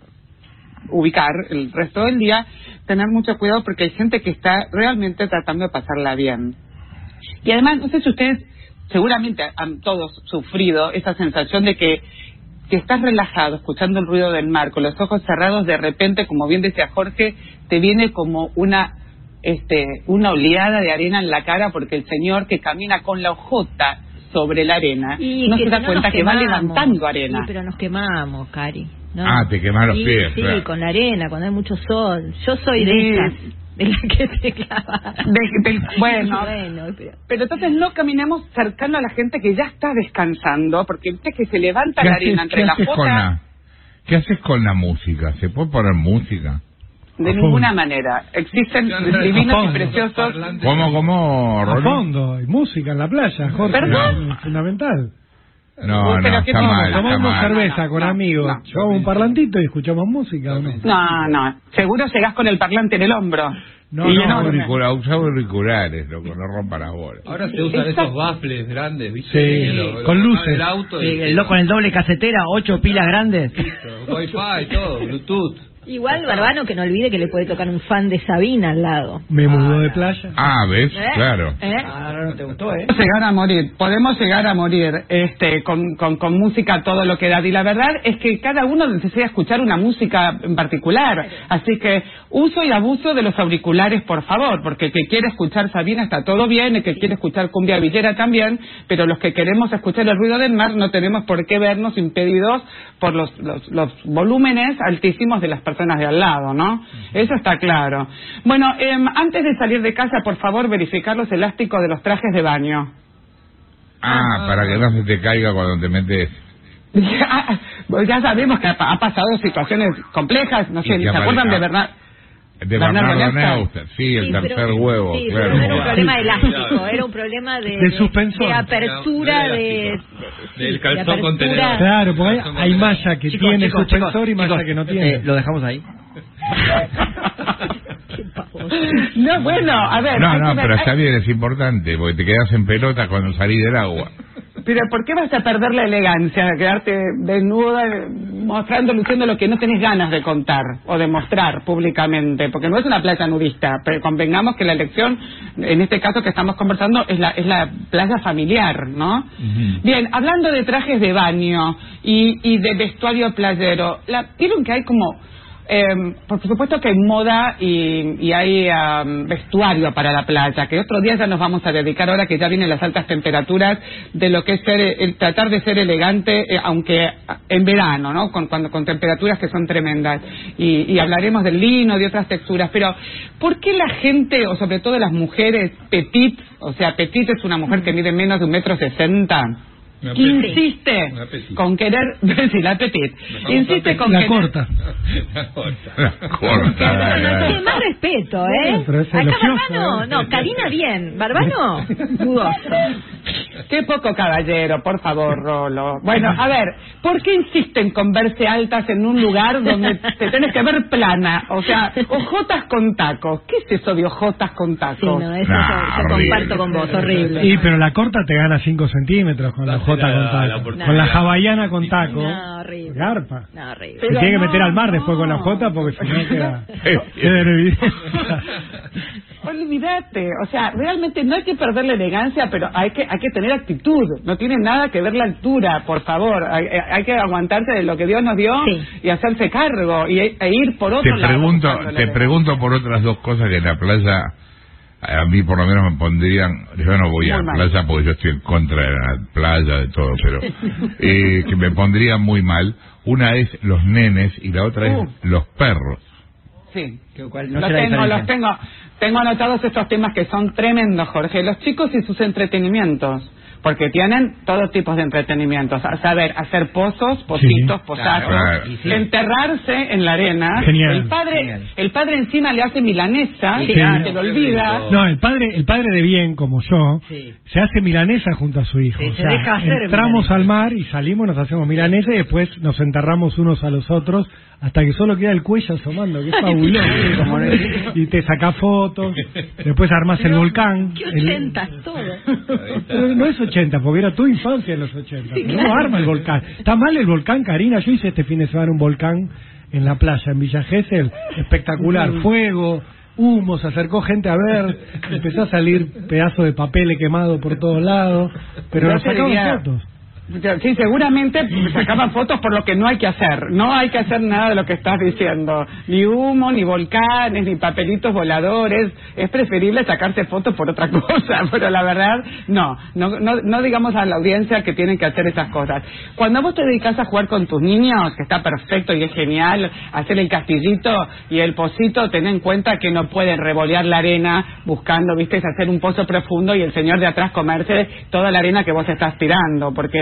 ubicar el resto del día, tener mucho cuidado porque hay gente que está realmente tratando de pasarla bien. Y además, no sé si ustedes seguramente han todos sufrido esa sensación de que que estás relajado, escuchando el ruido del mar, con los ojos cerrados, de repente, como bien decía Jorge, te viene como una este una oleada de arena en la cara porque el señor que camina con la hojota sobre la arena y no que se da no cuenta que quemamos. va levantando arena. Sí, pero nos quemamos, Cari, ¿no? Ah, te quemas los sí, pies. Sí, claro. con la arena, cuando hay mucho sol. Yo soy de sí. esas, de la que se clava. De, de, bueno, bueno pero... pero entonces no caminemos cercano a la gente que ya está descansando, porque viste que se levanta la arena entre la jota. ¿Qué haces con la música? ¿Se puede poner música? De ninguna manera. Existen divinos y preciosos. ¿Cómo, cómo, A fondo, hay música en la playa, Jorge. ¿Perdón? Es fundamental. No, no, está mal, está Tomamos mal. cerveza con no, amigos. no. Llevamos un parlantito y escuchamos música, ¿o no? No, no, seguro llegás con el parlante en el hombro. No, Y no, no, auricula- usaba auriculares, loco, no rompa las bolas. Ahora se usan esos baffles grandes, ¿viste? Sí, Lo- lo con ponen luces. en el auto y- Sí, el loco con el doble casetera, ocho pilas grandes. Wi-Fi, todo, Bluetooth. Igual, Barbano, que no olvide que le puede tocar un fan de Sabina al lado. Me mudó de playa. Ah, ¿ves? ¿Eh? Claro. ¿Eh? Ahora no te gustó, ¿eh? Podemos llegar a morir, podemos llegar a morir este, con, con, con música todo lo que da. Y la verdad es que cada uno desea escuchar una música en particular. Así que uso y abuso de los auriculares, por favor, porque el que quiere escuchar Sabina está todo bien, el que quiere escuchar cumbia villera también, pero los que queremos escuchar el ruido del mar no tenemos por qué vernos impedidos por los, los, los volúmenes altísimos de las personas de al lado, ¿no? Eso está claro. Bueno, eh, antes de salir de casa, por favor, verificar los elásticos de los trajes de baño. Ah, para que no se te caiga cuando te metes. Ya, pues ya sabemos que ha, ha pasado situaciones complejas, no Y sé, que ¿se acuerdan aparezca- de Bernard? De Bernardo Bernardo Neustadt. Neustadt, sí, el Sí, tercer pero- huevo, sí, claro. pero no era un problema de elástico, era un problema de, De suspensor. de apertura, No, no de, de sí, Del de calzón apertura. contenedor. Claro, porque hay, hay malla que Chicos, tiene chicos, suspensor y chicos, malla chicos, que no tiene. eh, lo dejamos ahí. No, bueno, a ver. No, hay no, que ver- pero hay- está bien, es importante, porque te quedas en pelota cuando salís del agua. Pero ¿por qué vas a perder la elegancia de quedarte desnuda, eh, mostrando, luciendo lo que no tenés ganas de contar o de mostrar públicamente? Porque no es una playa nudista, pero convengamos que la elección, en este caso que estamos conversando, es la, es la playa familiar, ¿no? Bien, hablando de trajes de baño y, y de vestuario playero, la, ¿vieron que hay como... Eh, por supuesto que hay moda y, y hay um, vestuario para la playa, que otro día ya nos vamos a dedicar, ahora que ya vienen las altas temperaturas, de lo que es ser, el tratar de ser elegante, eh, aunque en verano, ¿no? Con, cuando, con temperaturas que son tremendas. Y, y hablaremos del lino, de otras texturas. Pero, ¿por qué la gente, o sobre todo las mujeres petit, o sea, petit es una mujer que mide menos de un metro sesenta, Una que petit. insiste Una petit. con querer, sí, la petit, Dejamos insiste a con La querer, corta. La corta. La corta. Sí, más respeto, ¿eh? Bueno, pero es Acá elogioso, Barbano, ¿eh? no, Karina bien, Barbano, dudoso. Qué poco caballero, por favor, Rolo. Bueno, a ver, ¿por qué insisten con verse altas en un lugar donde te tenés que ver plana? O sea, ojotas con tacos. ¿Qué es eso de ojotas con Sí, tacos? no, eso Nah, yo, yo horrible. comparto con vos, horrible. Sí, pero la corta te gana cinco centímetros con la Date jota la- con la taco. oportunidad. Con la hawaiana con taco. No, horrible. Garpa. No, horrible. Se tiene que meter al mar después con la jota porque si no queda... queda en evidencia. Olvídate, o sea, realmente no hay que perder la elegancia, pero hay que hay que tener actitud. No tiene nada que ver la altura, por favor. Hay, hay que aguantarse de lo que Dios nos dio Sí. y hacerse cargo y, e ir por Te otro lado. pregunto, buscando la te elegancia. pregunto por otras dos cosas que en la playa, a mí por lo menos me pondrían, yo no voy a Muy la mal. playa porque yo estoy en contra de la playa, de todo, pero eh, que me pondrían muy mal. Una es los nenes y la otra Uh. es los perros. Sí. ¿Qué- cuál- no Lo sé la tengo, diferencia. los tengo. Tengo anotados estos temas que son tremendos, Jorge. Los chicos y sus entretenimientos. Porque tienen todos tipos de entretenimientos. A saber, hacer pozos, pozitos, Sí. posazos, Claro. Y sí. enterrarse en la arena. Genial. El padre, Genial. el padre encima le hace milanesa, Sí. y se lo olvida. No, el padre, el padre de bien, como yo, Sí. se hace milanesa junto a su hijo. Sí, O se sea, deja hacer entramos milanesa. al mar y salimos, nos hacemos milanesa y después nos enterramos unos a los otros hasta que solo queda el cuello asomando, que es fabuloso. Como no es. Y te sacás fotos, después armás el volcán. Qué el- ochentas todo. Pero no es ochenta, porque era tu infancia en los ochenta. Sí, Pero claro. uno arma el volcán. Está mal el volcán, Karina. Yo hice este fin de semana un volcán en la playa, en Villa Gesell. Espectacular. Fuego, humo, se acercó gente a ver. Empezó a salir pedazo de papel quemado por todos lados. Pero Yo nos te sacaban diría- fotos. Sí, seguramente sacaban fotos por lo que no hay que hacer. No hay que hacer nada de lo que estás diciendo. Ni humo, ni volcanes, ni papelitos voladores. Es preferible sacarse fotos por otra cosa. Pero la verdad, no. No, no, no digamos a la audiencia que tienen que hacer esas cosas. Cuando vos te dedicas a jugar con tus niños, que está perfecto y es genial, hacer el castillito y el pocito, ten en cuenta que no pueden revolear la arena buscando, viste, hacer un pozo profundo y el señor de atrás comerse toda la arena que vos estás tirando. Porque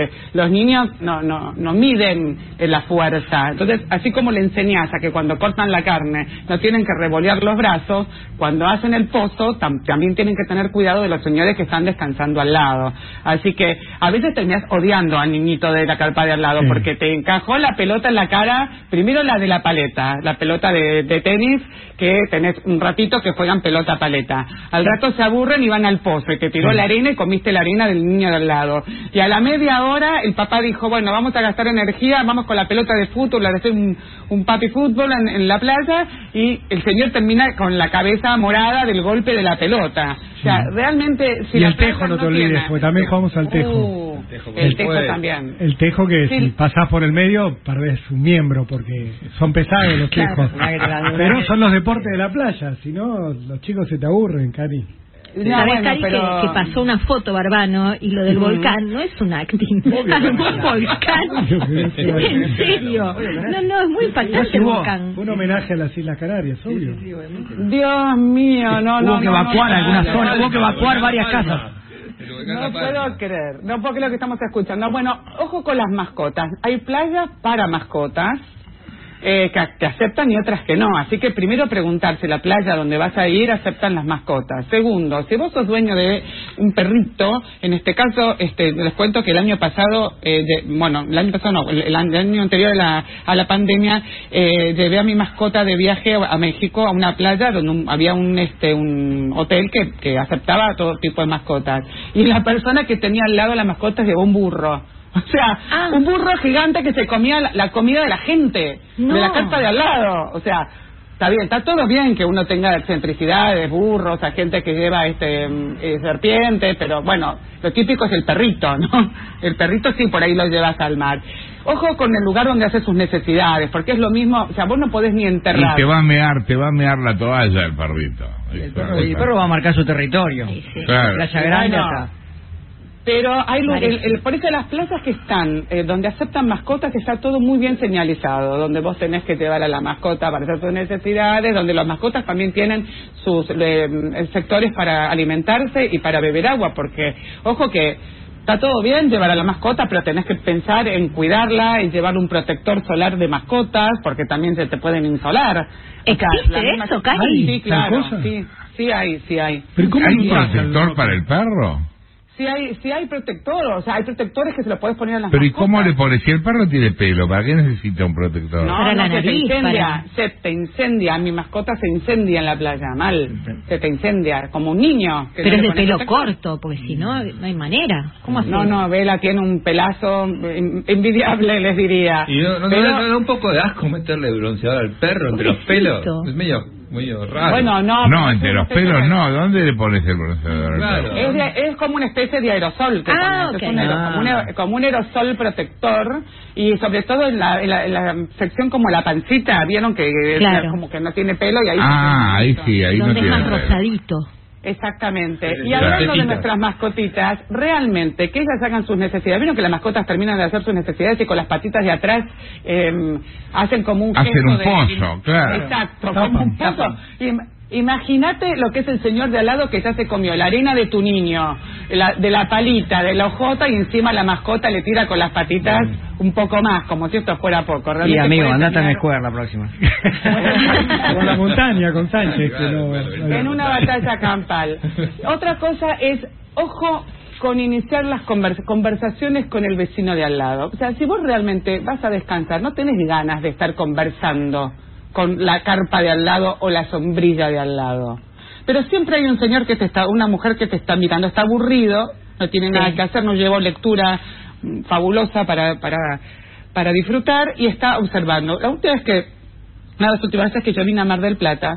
porque los niños no no no miden la fuerza. Entonces, así como le enseñás a que cuando cortan la carne no tienen que revolear los brazos, cuando hacen el pozo tam también tienen que tener cuidado de los señores que están descansando al lado. Así que a veces terminás odiando al niñito de la carpa de al lado, sí, porque te encajó la pelota en la cara, primero la de la paleta, la pelota de, de tenis, que tenés un ratito que juegan pelota paleta. Al rato se aburren y van al pozo, y te tiró, sí, la arena y comiste la arena del niño de al lado. Y a la media hora el papá dijo, bueno, vamos a gastar energía, vamos con la pelota de fútbol, a hacer un, un papi fútbol en, en la playa, y el señor termina con la cabeza morada del golpe de la pelota. O sea, realmente... Si y la el tejo no te olvides, tiene... porque también jugamos al tejo. Uh, el tejo, el tejo también. El tejo que sí, si pasás por el medio, perdés un miembro, porque son pesados los claro, tejos. claro. Pero son los deportes de la playa, si no, los chicos se te aburren, Cari. Sí. ¿Sabes, bueno, Cari, pero... que, que pasó una foto, Barbano, y lo del uh-huh. volcán no es un acting? Un volcán. ¿En serio? No, no, es muy impactante el volcán. Un homenaje a las Islas Canarias, obvio. Sí, sí, sí, Dios mío, no, no. Hubo que evacuar algunas zonas, hubo que evacuar varias casas. No puedo creer, no puedo creer lo que estamos escuchando. Bueno, ojo con las mascotas. Hay playas para mascotas eh, que, que aceptan y otras que no. Así que primero preguntar si la playa donde vas a ir aceptan las mascotas. Segundo, si vos sos dueño de un perrito, en este caso, este, les cuento que el año pasado, eh, de, bueno, el año pasado no, el, el año anterior a la, a la pandemia, eh, llevé a mi mascota de viaje a México a una playa donde un, había un, este, un hotel que, que aceptaba todo tipo de mascotas. Y la persona que tenía al lado de la mascota llevó un burro. O sea, ah. un burro gigante que se comía la, la comida de la gente, no. de la carpa de al lado. O sea, está bien, está todo bien que uno tenga excentricidades, burros, a gente que lleva este eh, serpientes, pero bueno, lo típico es el perrito, ¿no? El perrito sí, por ahí lo llevas al mar. Ojo con el lugar donde hace sus necesidades, porque es lo mismo, o sea, vos no podés ni enterrar. Y te va a mear, te va a mear la toalla el perrito. El perro, el perro va a marcar su territorio. Sí, sí. Claro. Playa grande bueno, acá. Pero hay el, el, por eso las plazas que están, eh, donde aceptan mascotas, está todo muy bien señalizado, donde vos tenés que llevar a la mascota para hacer sus necesidades, donde las mascotas también tienen sus eh, sectores para alimentarse y para beber agua, porque, ojo que está todo bien llevar a la mascota, pero tenés que pensar en cuidarla, en llevar un protector solar de mascotas, porque también se te pueden insolar. ¿Existe o sea, eso, Cari? Sí, claro, sí, sí hay, sí hay. ¿Pero cómo hay un protector para el perro? Si hay, si hay protector, o sea, hay protectores que se los puedes poner en las Pero mascotas. ¿y cómo le pones? Si el perro tiene pelo, ¿para qué necesita un protector? No, para no, la se nariz, te incendia, para... se te incendia. Mi mascota se incendia en la playa, mal. Se te incendia, como un niño. Que Pero no es de pelo protector. corto, porque si no, no hay manera. ¿Cómo hacer? No, no, Vela tiene un pelazo envidiable, les diría. ¿Y no, no, Pero... no, no da un poco de asco meterle bronceador al perro entre los pelos? Es medio... muy raro. Bueno, no, no entre los pelos no. ¿Dónde le pones el bronceador? Claro. Es, de, es como una especie de aerosol que ah, pones. Okay. Es un aero, ah. como, un aer, como un aerosol protector, y sobre todo en la, en la, en la sección como la pancita, vieron que claro. es como que no tiene pelo y ahí ah ahí sí, ahí donde no es tiene más pelo. rosadito. Exactamente. Y hablando de nuestras mascotitas, realmente, que ellas hagan sus necesidades. Vieron que las mascotas terminan de hacer sus necesidades y con las patitas de atrás eh, hacen como un hacen un de... pozo, claro. Exacto, como un pozo. Imagínate lo que es el señor de al lado que ya se comió la arena de tu niño, la, de la palita, de la hojota, y encima la mascota le tira con las patitas un poco más, como si esto fuera poco. Y amigo, andate a mejor la próxima. Con la montaña, con Sánchez. Que no, en una batalla campal. Otra cosa es, ojo con iniciar las convers conversaciones con el vecino de al lado. O sea, si vos realmente vas a descansar, no tenés ganas de estar conversando con la carpa de al lado o la sombrilla de al lado. Pero siempre hay un señor que te está, una mujer que te está mirando, está aburrido, no tiene sí. nada que hacer, no llevó lectura fabulosa para, para, para disfrutar y está observando. La última vez que, una de las últimas veces que yo vine a Mar del Plata,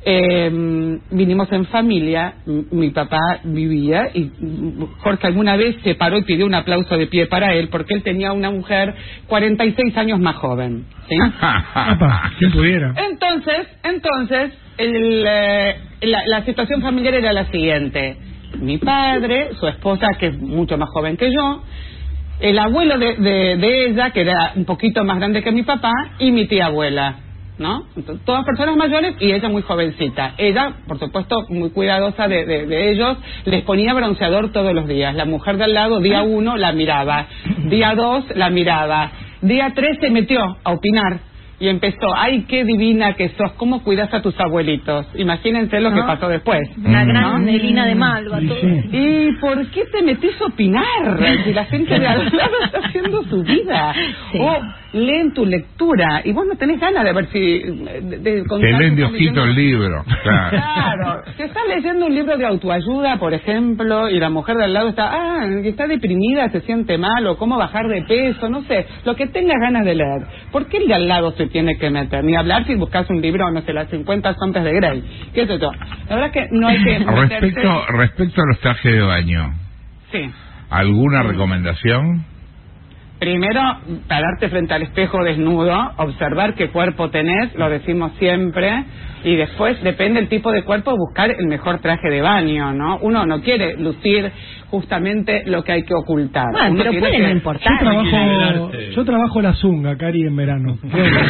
eh, vinimos en familia, mi papá vivía y Jorge alguna vez se paró y pidió un aplauso de pie para él porque él tenía una mujer cuarenta y seis años más joven, ¿sí? Apa, ¿quién pudiera? Entonces, entonces el, eh, la, la situación familiar era la siguiente: mi padre, su esposa que es mucho más joven que yo, el abuelo de, de, de ella que era un poquito más grande que mi papá y mi tía abuela, ¿no? Entonces, todas personas mayores y ella muy jovencita. Ella, por supuesto, muy cuidadosa de, de, de ellos, les ponía bronceador todos los días. La mujer de al lado, día uno, la miraba. Día dos, la miraba. Día tres se metió a opinar. Y empezó, ay, qué divina que sos, cómo cuidas a tus abuelitos. Imagínense lo ¿no? que pasó después. Una gran ¿no? Melina de Malva. Sí, sí. ¿Y por qué te metís a opinar? Si la gente de al lado está haciendo su vida. Sí. O leen tu lectura y vos no tenés ganas de ver si... De, de te leen de ojito el libro. Claro. Claro. Si estás leyendo un libro de autoayuda, por ejemplo, y la mujer de al lado está, ah, está deprimida, se siente mal, o cómo bajar de peso, no sé, lo que tengas ganas de leer. ¿Por qué el de al lado se tiene que meter? Ni hablar si buscas un libro, no sé, las cincuenta sombras de Grey. ¿Qué es eso? La verdad es que no hay que... Respecto, respecto a los trajes de baño. Sí. ¿Alguna recomendación? Primero, pararte frente al espejo desnudo, observar qué cuerpo tenés, lo decimos siempre, y después, depende del tipo de cuerpo, buscar el mejor traje de baño, ¿no? Uno no quiere lucir justamente lo que hay que ocultar. Bueno, Uno pero puede que... no importar. Yo trabajo, yo trabajo la zunga, Cari, en verano.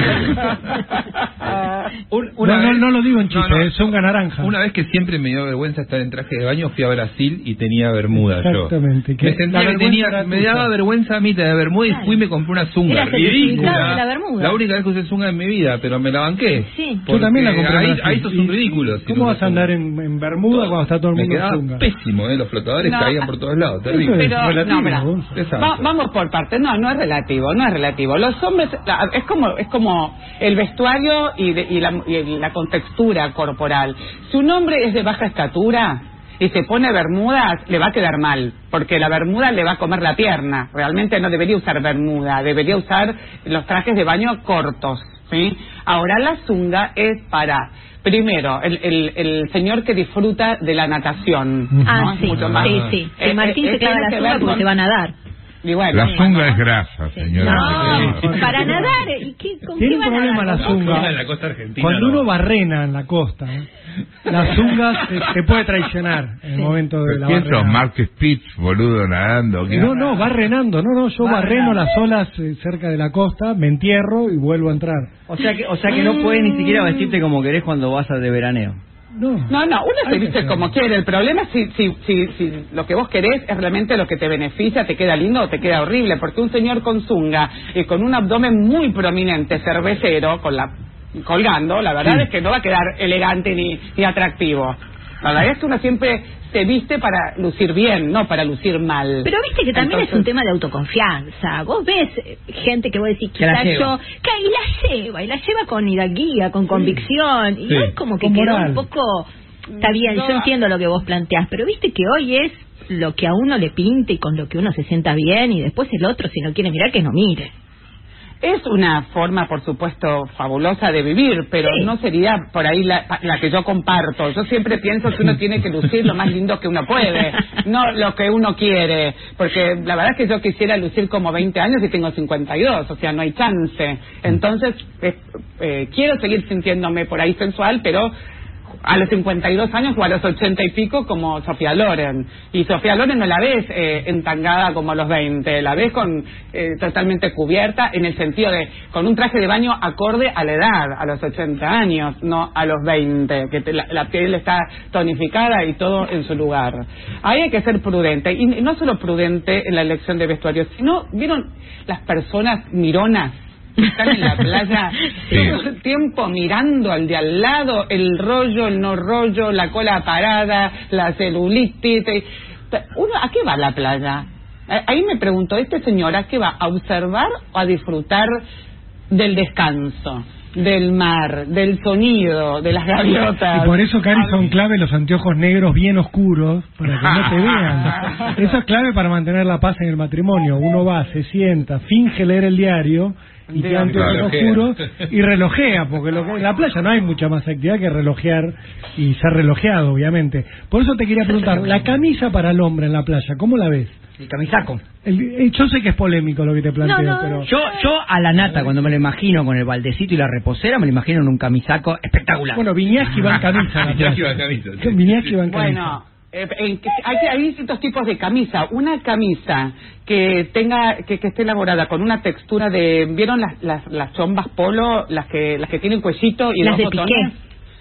Un, una no, no, vez, no lo digo en chiste, no, no. es zunga naranja. Una vez que siempre me dio vergüenza estar en traje de baño, fui a Brasil y tenía bermuda. Exactamente. Yo. Me sentía que tenía, me daba vergüenza a mí tener bermuda y fui y me compré una zunga. Ridícula. La, bermuda. La única vez que usé zunga en mi vida, pero me la banqué. Sí. Yo también la compré. Ahí, ahí sos un ridículo. ¿Cómo vas a andar en, en bermuda cuando está todo el mundo en zunga? Pésimo, ¿eh? Los flotadores no. caían por todos lados. Terrible. Pero, no, mira, va, vamos por partes. No, no es relativo, no es relativo. Los hombres, la, es como es como el vestuario y, de, y, la, y la contextura corporal. Si un hombre es de baja estatura y se pone bermudas, le va a quedar mal, porque la bermuda le va a comer la pierna. Realmente no debería usar bermuda, debería usar los trajes de baño cortos, ¿sí? Ahora la zunga es para... Primero, el, el, el señor que disfruta de la natación. Ah, ¿no? sí, es mucho más. sí, sí. Eh, Martín eh, se clava la zunga porque con... se va a nadar. Y bueno, la zunga bueno, es grasa, señora. No, para nadar. ¿Y qué, con Tiene qué un problema la zunga. En la costa argentina, cuando no. uno barrena en la costa, ¿eh? La zunga te, te puede traicionar en el sí. momento de la barrena. Mark Spitz, boludo, nadando. ¿Qué? No, no, barrenando. No, no, yo va barreno las olas eh, cerca de la costa, me entierro y vuelvo a entrar. O sea que, o sea que no puedes ni siquiera vestirte como querés cuando vas a de veraneo. No, no, no, uno se viste como quiere. El problema es si, si, si, si lo que vos querés es realmente lo que te beneficia, te queda lindo o te queda horrible. Porque un señor con zunga y con un abdomen muy prominente, cervecero, con la colgando, la verdad sí. es que no va a quedar elegante ni, ni atractivo. La verdad es que uno siempre se viste para lucir bien, no para lucir mal. Pero viste que también Entonces, es un tema de autoconfianza. Vos ves gente que vos decís, quizás yo, que ahí la lleva, y la lleva con hidalguía, con convicción, sí. y es como que con quedó moral. Un poco... Está bien, yo entiendo lo que vos planteás, pero viste que hoy es lo que a uno le pinte y con lo que uno se sienta bien, y después el otro, si no quiere mirar, que no mire. Es una forma, por supuesto, fabulosa de vivir, pero sí. no sería por ahí la, la que yo comparto. Yo siempre pienso que uno tiene que lucir lo más lindo que uno puede, no lo que uno quiere. Porque la verdad es que yo quisiera lucir como veinte años y tengo cincuenta y dos, o sea, no hay chance. Entonces, eh, eh, quiero seguir sintiéndome por ahí sensual, pero... a los cincuenta y dos años o a los ochenta y pico como Sofía Loren. Y Sofía Loren no la ves eh, entangada como a los veinte, la ves con eh, totalmente cubierta en el sentido de con un traje de baño acorde a la edad, a los ochenta años, no a los veinte, que te, la, la piel está tonificada y todo en su lugar. Ahí hay que ser prudente, y no solo prudente en la elección de vestuarios, sino, ¿vieron las personas mironas? Están en la playa sí. todo el tiempo mirando al de al lado, el rollo, el no rollo, la cola parada, la celulitis. Uno, ¿a qué va a la playa? Ahí me pregunto, ¿este señor a qué va? ¿A observar o a disfrutar del descanso, del mar, del sonido, de las gaviotas? Y por eso, Cari, son clave los anteojos negros bien oscuros, para que no te vean. Eso es clave para mantener la paz en el matrimonio. Uno va, se sienta, finge leer el diario... y queda anteojos oscuros y relojea, porque lo que, en la playa no hay mucha más actividad que relojear y ser relojeado, obviamente. Por eso te quería preguntar, la camisa para el hombre en la playa, ¿cómo la ves? El camisaco. El, el, yo sé que es polémico lo que te planteo, no, no, pero... Yo yo a la nata, cuando me lo imagino con el baldecito y la reposera, me lo imagino en un camisaco espectacular. Bueno, Viñaski va en camisa. Viñaski va en camisa. Sí. Viñaski va en camisa. Bueno... Eh, en, hay, hay distintos tipos de camisa. Una camisa que tenga que, que esté elaborada con una textura de, ¿vieron las, las, las chombas polo, las que las que tienen cuellito y las dos de botones? Piqué.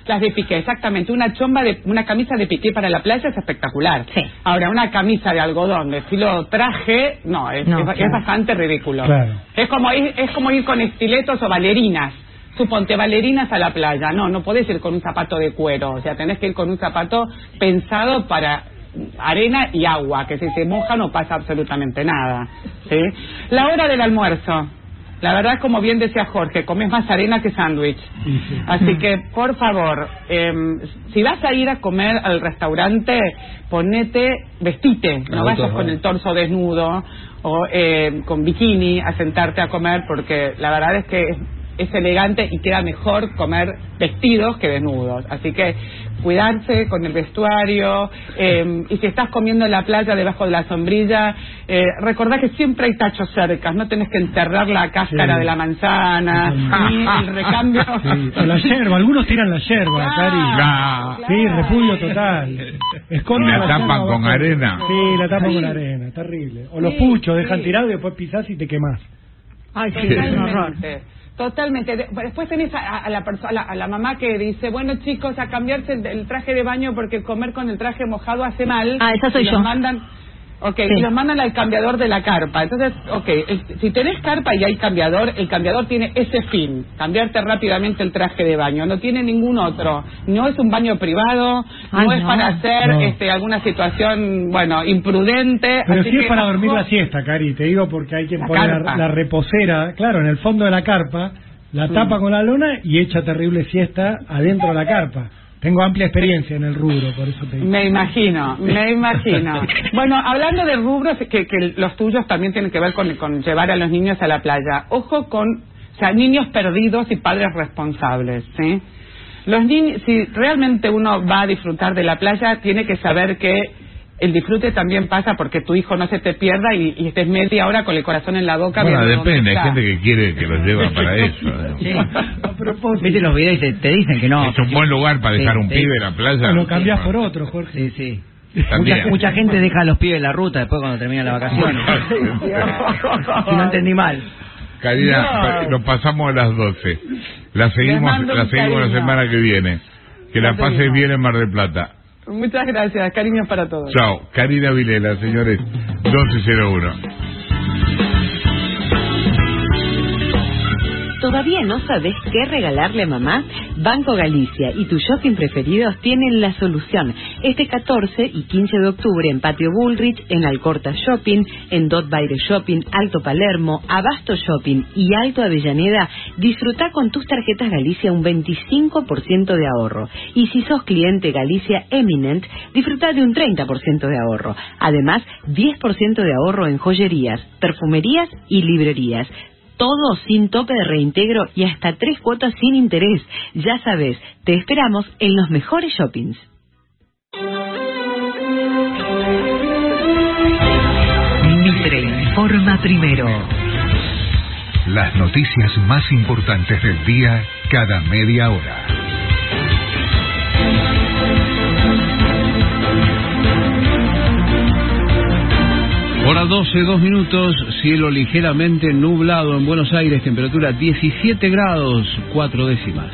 Las de piqué, exactamente. Una chomba, de una camisa de piqué para la playa es espectacular. Sí. Ahora, una camisa de algodón de estilo traje, no, es, No, es, claro. es bastante ridículo. Claro. Es como ir, es como ir con estiletos o bailarinas. Suponte, bailarinas a la playa. No, no podés ir con un zapato de cuero. O sea, tenés que ir con un zapato pensado para arena y agua, que si se moja no pasa absolutamente nada. ¿Sí? La hora del almuerzo. La verdad, como bien decía Jorge, comes más arena que sándwich. Así que, por favor, eh, si vas a ir a comer al restaurante, ponete, vestite, no vayas con el torso desnudo o eh, con bikini a sentarte a comer, porque la verdad es que es, es elegante y queda mejor comer vestidos que desnudos. Así que cuidarse con el vestuario, eh, y si estás comiendo en la playa debajo de la sombrilla, eh, recordá que siempre hay tachos cerca, no tenés que enterrar la cáscara Sí. de la manzana, ni el recambio. Sí, o la yerba, algunos tiran la yerba, Claro, Cari. claro. Sí, repudio total. Esconden La la tapan yerba con abajo. arena. Sí, la tapan Sí. con arena, terrible. O los Sí, puchos, dejan sí. tirado y después pisás y te quemás. Ay, sí, es un horror. Totalmente. Totalmente. De- Después tenés a, a la persona, a la, a la mamá que dice, bueno chicos, a cambiarse el, el traje de baño porque comer con el traje mojado hace mal. Ah, esa soy y yo. Los mandan, okay, Sí. y los mandan al cambiador de la carpa. Entonces, okay, el- si tenés carpa y hay cambiador, el cambiador tiene ese fin, cambiarte rápidamente el traje de baño. No tiene ningún otro. No es un baño privado, Ay, no es no. para hacer No. este, alguna situación, bueno, imprudente. Pero así sí es que, para dormir ojo, la siesta, Cari, te digo porque hay quien La pone la, carpa. la reposera, claro, en el fondo de la carpa, la tapa con la lona y echa terrible siesta adentro de la carpa. Tengo amplia experiencia en el rubro, por eso te digo. Me imagino, me imagino. Bueno, hablando de rubros, que, que los tuyos también tienen que ver con, con llevar a los niños a la playa. Ojo con, o sea, niños perdidos y padres responsables, ¿sí? Los niños, si realmente uno va a disfrutar de la playa, tiene que saber que el disfrute también pasa porque tu hijo no se te pierda y, y estés media hora con el corazón en la boca. Bueno, viendo dónde depende, hay está. gente que quiere que los lleva para eso. ¿no? Sí. Viste los videos y te, te dicen que no. Es un buen lugar para dejar Sí, un sí. pibe en la playa. Lo cambiás por otro, Jorge. Sí, sí. También. Mucha, mucha gente deja a los pibes en la ruta después cuando termina la vacación. Si no entendí mal. Karina, No. nos pasamos a las doce. La seguimos, mando la un seguimos la cariño. semana que viene. Que la La pases seguimos. bien en Mar del Plata. Muchas gracias, cariños para todos. Chao. Karina Vilela, señores. doce cero uno. ¿Todavía no sabes qué regalarle a mamá? Banco Galicia y tus shopping preferidos tienen la solución. Este catorce y quince de octubre en Patio Bullrich, en Alcorta Shopping, en Dot Baile Shopping, Alto Palermo, Abasto Shopping y Alto Avellaneda, disfruta con tus tarjetas Galicia un veinticinco por ciento de ahorro. Y si sos cliente Galicia Eminent, disfruta de un treinta por ciento de ahorro. Además, diez por ciento de ahorro en joyerías, perfumerías y librerías. Todo sin tope de reintegro y hasta tres cuotas sin interés. Ya sabes, te esperamos en los mejores shoppings. Mitre informa primero. Las noticias más importantes del día cada media hora. Hora doce, dos minutos, cielo ligeramente nublado en Buenos Aires, temperatura diecisiete grados, cuatro décimas.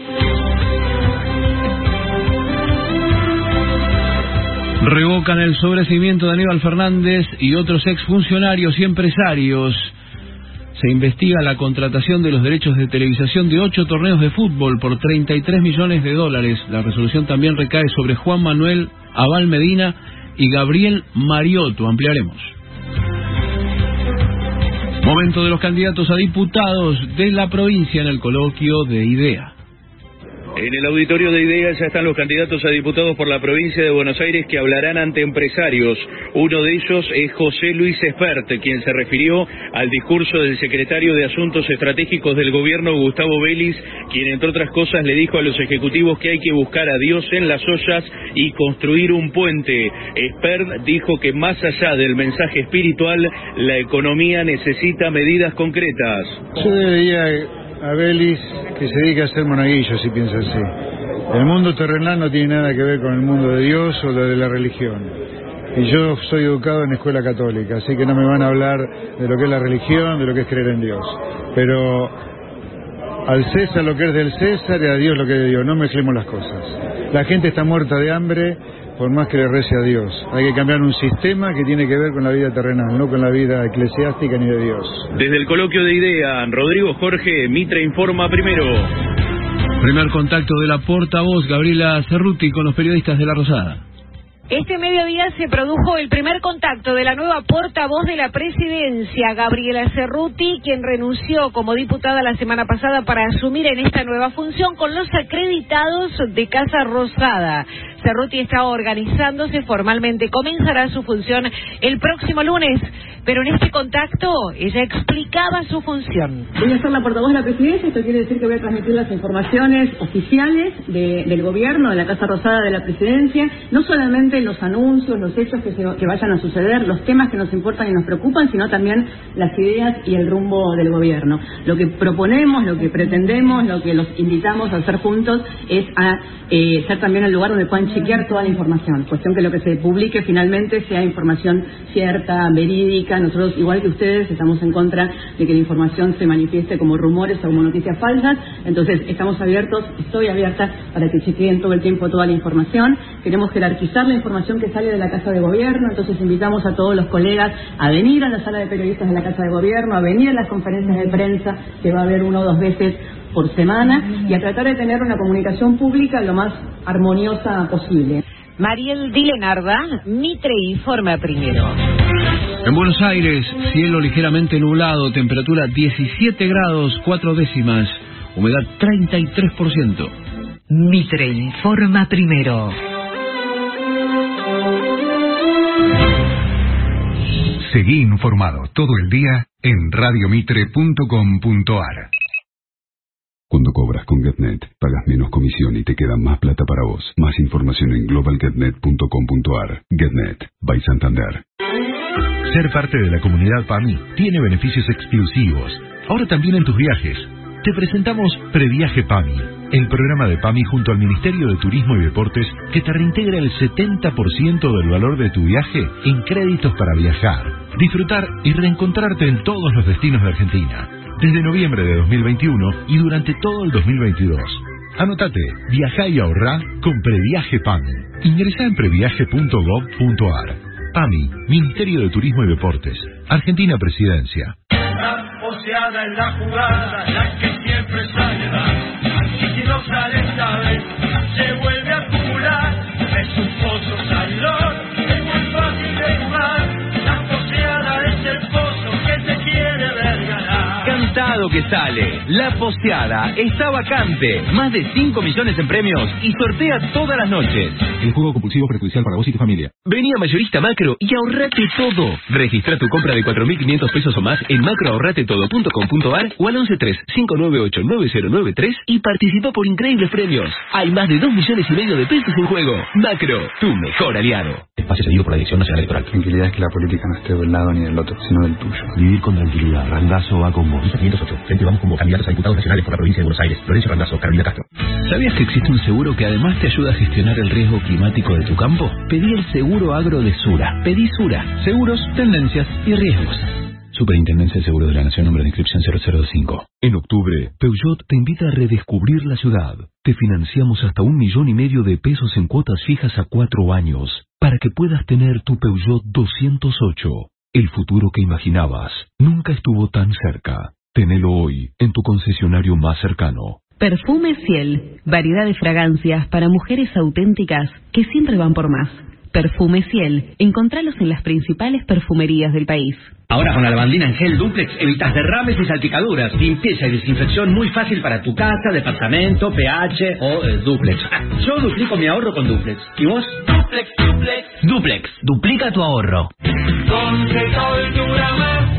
Revocan el sobreseimiento de Aníbal Fernández y otros exfuncionarios y empresarios. Se investiga la contratación de los derechos de televisación de ocho torneos de fútbol por treinta y tres millones de dólares. La resolución también recae sobre Juan Manuel Abal Medina y Gabriel Mariotto. Ampliaremos. Momento de los candidatos a diputados de la provincia en el coloquio de IDEA. En el auditorio de IDEA ya están los candidatos a diputados por la provincia de Buenos Aires que hablarán ante empresarios. Uno de ellos es José Luis Espert, quien se refirió al discurso del secretario de Asuntos Estratégicos del gobierno, Gustavo Vélez, quien entre otras cosas le dijo a los ejecutivos que hay que buscar a Dios en las ollas y construir un puente. Espert dijo que más allá del mensaje espiritual, la economía necesita medidas concretas. Yo debería a Vélez que se dedique a hacer monaguillos, si piensa así. El mundo terrenal no tiene nada que ver con el mundo de Dios o lo de la religión. Y yo soy educado en escuela católica, así que no me van a hablar de lo que es la religión, de lo que es creer en Dios. Pero Al César lo que es del César y a Dios lo que es de Dios. No mezclemos las cosas. La gente está muerta de hambre por más que le rece a Dios. Hay que cambiar un sistema que tiene que ver con la vida terrenal, no con la vida eclesiástica ni de Dios. Desde el coloquio de idea, Rodrigo Jorge, Mitre informa primero. Primer contacto de la portavoz Gabriela Cerruti con los periodistas de La Rosada. Este mediodía se produjo el primer contacto de la nueva portavoz de la presidencia, Gabriela Cerruti, quien renunció como diputada la semana pasada para asumir en esta nueva función con los acreditados de Casa Rosada. Cerruti está organizándose formalmente, comenzará su función el próximo lunes, pero en este contacto ella explicaba su función. Voy a ser la portavoz de la presidencia, esto quiere decir que voy a transmitir las informaciones oficiales de, del gobierno, de la Casa Rosada de la presidencia, no solamente los anuncios, los hechos que, se, que vayan a suceder, los temas que nos importan y nos preocupan, sino también las ideas y el rumbo del gobierno. Lo que proponemos, lo que pretendemos, lo que los invitamos a hacer juntos es a eh, ser también el lugar donde puedan chequear toda la información. Cuestión que lo que se publique finalmente sea información cierta, verídica. Nosotros, igual que ustedes, estamos en contra de que la información se manifieste como rumores o como noticias falsas. Entonces, estamos abiertos, estoy abierta para que chequeen todo el tiempo toda la información. Queremos jerarquizar la información que sale de la Casa de Gobierno, entonces invitamos a todos los colegas a venir a la sala de periodistas de la Casa de Gobierno, a venir a las conferencias de prensa, que va a haber una o dos veces por semana, y a tratar de tener una comunicación pública lo más armoniosa posible. Mariel Dilenarda, Mitre informa primero. En Buenos Aires, cielo ligeramente nublado, temperatura diecisiete grados, cuatro décimas, humedad treinta y tres por ciento. Mitre informa primero. Seguí informado todo el día en radio mitre punto com punto ar. Cuando cobras con GetNet, pagas menos comisión y te queda más plata para vos. Más información en global get net punto com punto ar. GetNet, by Santander. Ser parte de la comunidad P A M I tiene beneficios exclusivos. Ahora también en tus viajes. Te presentamos Previaje P A M I, el programa de P A M I junto al Ministerio de Turismo y Deportes que te reintegra el setenta por ciento del valor de tu viaje en créditos para viajar, disfrutar y reencontrarte en todos los destinos de Argentina, desde noviembre de dos mil veintiuno y durante todo el dos mil veintidós. Anotate, viajá y ahorrá con Previaje P A M I. Ingresá en previaje punto gob punto ar. P A M I, Ministerio de Turismo y Deportes, Argentina Presidencia. Poseada en la jugada, la que siempre sale dar. Y si no sale esta vez, se vuelve a acumular. Es un pozo salidor, es muy fácil de jugar. La poseada es el pozo que se quiere ver ganar. Cantado que sale, la poseada está vacante. Más de cinco millones en premios y sortea todas las noches. El juego compulsivo perjudicial para vos y tu familia. Vení a Mayorista Macro y ahorrate todo. Registra tu compra de cuatro mil quinientos pesos o más en macro ahorrate todo punto com punto ar o al once tres cinco nueve ocho nueve cero nueve tres y participa por increíbles premios. Hay más de dos millones y medio de pesos en juego. Macro, tu mejor aliado. Espacio seguido por la Dirección Nacional Electoral. Tranquilidad es que la política no esté del lado ni del otro, sino del tuyo. Vivir con tranquilidad. Randazzo va con vos. quinientos ocho. Frente vamos como candidatos a diputados nacionales por la provincia de Buenos Aires. Florencio Randazzo, Carolina Castro. ¿Sabías que existe un seguro que además te ayuda a gestionar el riesgo climático de tu campo? Pedí el seguro agro de Sura. Pedí Sura. Seguros, tendencias y riesgos. Superintendencia de Seguros de la Nación, número de inscripción cero cero cinco. En octubre, Peugeot te invita a redescubrir la ciudad. Te financiamos hasta un millón y medio de pesos en cuotas fijas a cuatro años, para que puedas tener tu Peugeot doscientos ocho. El futuro que imaginabas nunca estuvo tan cerca. Tenelo hoy en tu concesionario más cercano. Perfume Ciel, variedad de fragancias para mujeres auténticas que siempre van por más. Perfume Ciel, encontralos en las principales perfumerías del país. Ahora con la lavandina en gel Duplex evitas derrames y salpicaduras. Limpieza y desinfección muy fácil para tu casa, departamento, P H o eh, Duplex. Yo duplico mi ahorro con Duplex. ¿Y vos? Duplex, Duplex. Duplex, duplica tu ahorro. Con Dura más.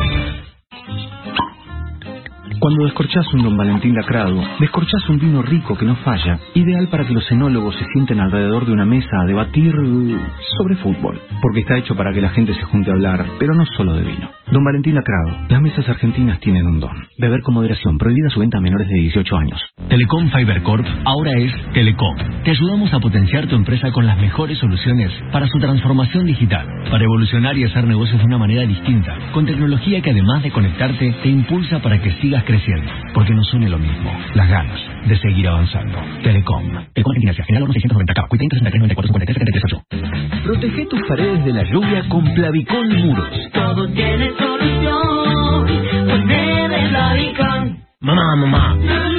Cuando descorchás un Don Valentín lacrado, descorchás un vino rico que no falla, ideal para que los enólogos se sienten alrededor de una mesa a debatir sobre fútbol, porque está hecho para que la gente se junte a hablar, pero no solo de vino. Don Valentín Lacrado, las mesas argentinas tienen un don. Beber con moderación, prohibida su venta a menores de dieciocho años. Telecom Fiber Corp ahora es Telecom. Te ayudamos a potenciar tu empresa con las mejores soluciones para su transformación digital, para evolucionar y hacer negocios de una manera distinta, con tecnología que además de conectarte, te impulsa para que sigas creciendo, porque nos une lo mismo, las ganas de seguir avanzando. Telecom. Telecom Argentina, General seiscientos noventa K, Cuita sesenta y tres noventa y cuatro cincuenta y tres setenta y ocho. Protege tus paredes de la lluvia con Plavicón Muros. Todo tiene solución, poneme Plavicón. Mamá, mamá.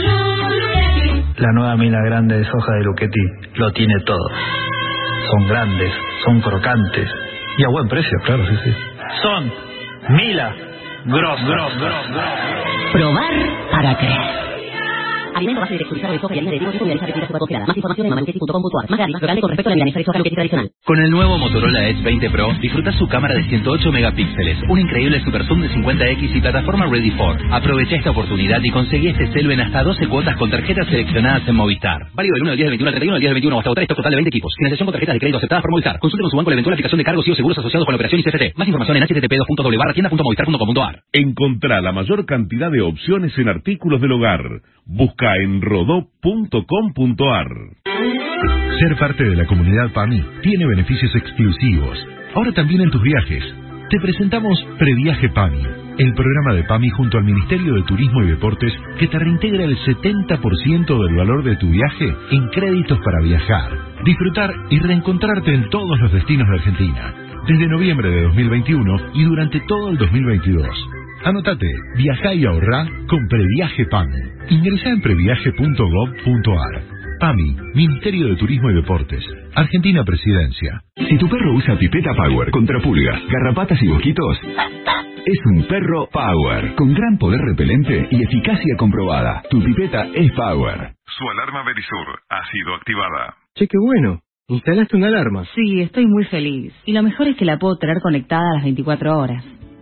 La nueva Mila Grande de soja de Luchetti lo tiene todo. Son grandes, son crocantes y a buen precio, claro, sí, sí. Son Mila Gros, Gros, Gros, Gros. Probar para creer. Alimento base de texturizado de soja y harina de trigo tipo milanesa retira super congelada. Más información en mamaluchetti punto com punto ar. Más arriba, crocante con respecto a la milanesa de soja Luchetti tradicional. Con el nuevo Motorola Edge veinte Pro, disfruta su cámara de ciento ocho megapíxeles, un increíble super zoom de cincuenta equis y plataforma Ready for. Aprovecha esta oportunidad y conseguí este celu en hasta doce cuotas con tarjetas seleccionadas en Movistar. Válido del uno del diez del veintiuno al treinta y uno del diez del veintiuno hasta agotar stock total de veinte equipos. Financiación con tarjetas de crédito aceptadas por Movistar. Consulte con su banco la eventual aplicación de cargos y o seguros asociados con la operación y C F T. Más información en h t t p dos punto doble u barra tienda punto movistar punto com punto ar. Encontrá la mayor cantidad de opciones en artículos del hogar. Busca en rodó punto com punto ar. Ser parte de la comunidad PAMI tiene beneficios exclusivos. Ahora también en tus viajes. Te presentamos Previaje PAMI, el programa de PAMI junto al Ministerio de Turismo y Deportes que te reintegra el setenta por ciento del valor de tu viaje en créditos para viajar, disfrutar y reencontrarte en todos los destinos de Argentina, desde noviembre de dos mil veintiuno y durante todo el dos mil veintidós. Anótate, viajá y ahorrá con Previaje PAMI. Ingresá en previaje punto gob punto ar. PAMI, Ministerio de Turismo y Deportes, Argentina Presidencia. Si tu perro usa pipeta Power contra pulgas, garrapatas y mosquitos, es un perro Power, con gran poder repelente y eficacia comprobada. Tu pipeta es Power. Su alarma Verisur ha sido activada. Che, qué bueno. ¿Instalaste una alarma? Sí, estoy muy feliz. Y lo mejor es que la puedo tener conectada a las veinticuatro horas.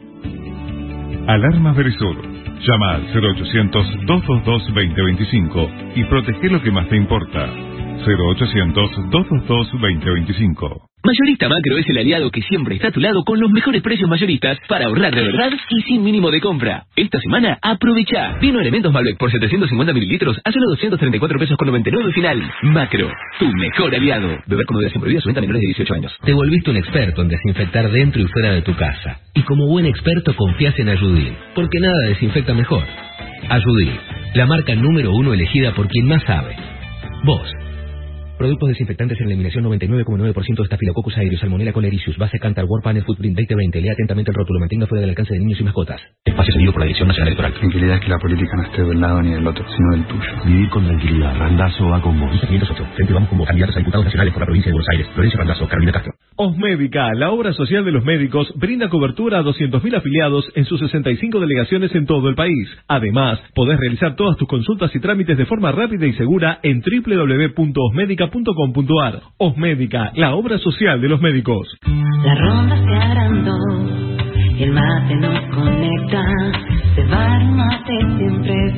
Alarma Verisur. Llama al cero ochocientos, doscientos veintidós, veinte veinticinco y protege lo que más te importa. cero ochocientos, doscientos veintidós, veinte veinticinco. Mayorista Macro es el aliado que siempre está a tu lado con los mejores precios mayoristas para ahorrar de verdad y sin mínimo de compra. Esta semana, aprovecha. Vino Elementos Malbec por setecientos cincuenta mililitros a solo doscientos treinta y cuatro pesos con noventa y nueve final. Macro, tu mejor aliado. Beber con moderación prohibida, su venta a menores de dieciocho años. Te volviste un experto en desinfectar dentro y fuera de tu casa. Y como buen experto confías en Ayudil, porque nada desinfecta mejor. Ayudil, la marca número uno elegida por quien más sabe. Vos. Productos desinfectantes en eliminación noventa y nueve coma nueve por ciento de Staphylococcus aureus, Salmonella cholerae, base Cantar, War Panel, Footprint, veinte veinte. Lea atentamente el rótulo, mantenga fuera del alcance de niños y mascotas. Espacio cedido por la Dirección Nacional Electoral. Tranquilidad es que la política no esté del lado ni del otro, sino del tuyo. Vivir con tranquilidad. Randazo va con vos. quinientos ocho. Frente vamos como candidatos a diputados nacionales por la provincia de Buenos Aires. Florencio Randazo, Carolina Castro. Osmédica, la obra social de los médicos, brinda cobertura a doscientos mil afiliados en sus sesenta y cinco delegaciones en todo el país. Además, podés realizar todas tus consultas y trámites de forma rápida y segura en doble u doble u doble u punto osmédica punto com punto ar. Osmédica, la obra social de los médicos. La ronda se agrandó, el mate nos conecta, cebar mate siempre es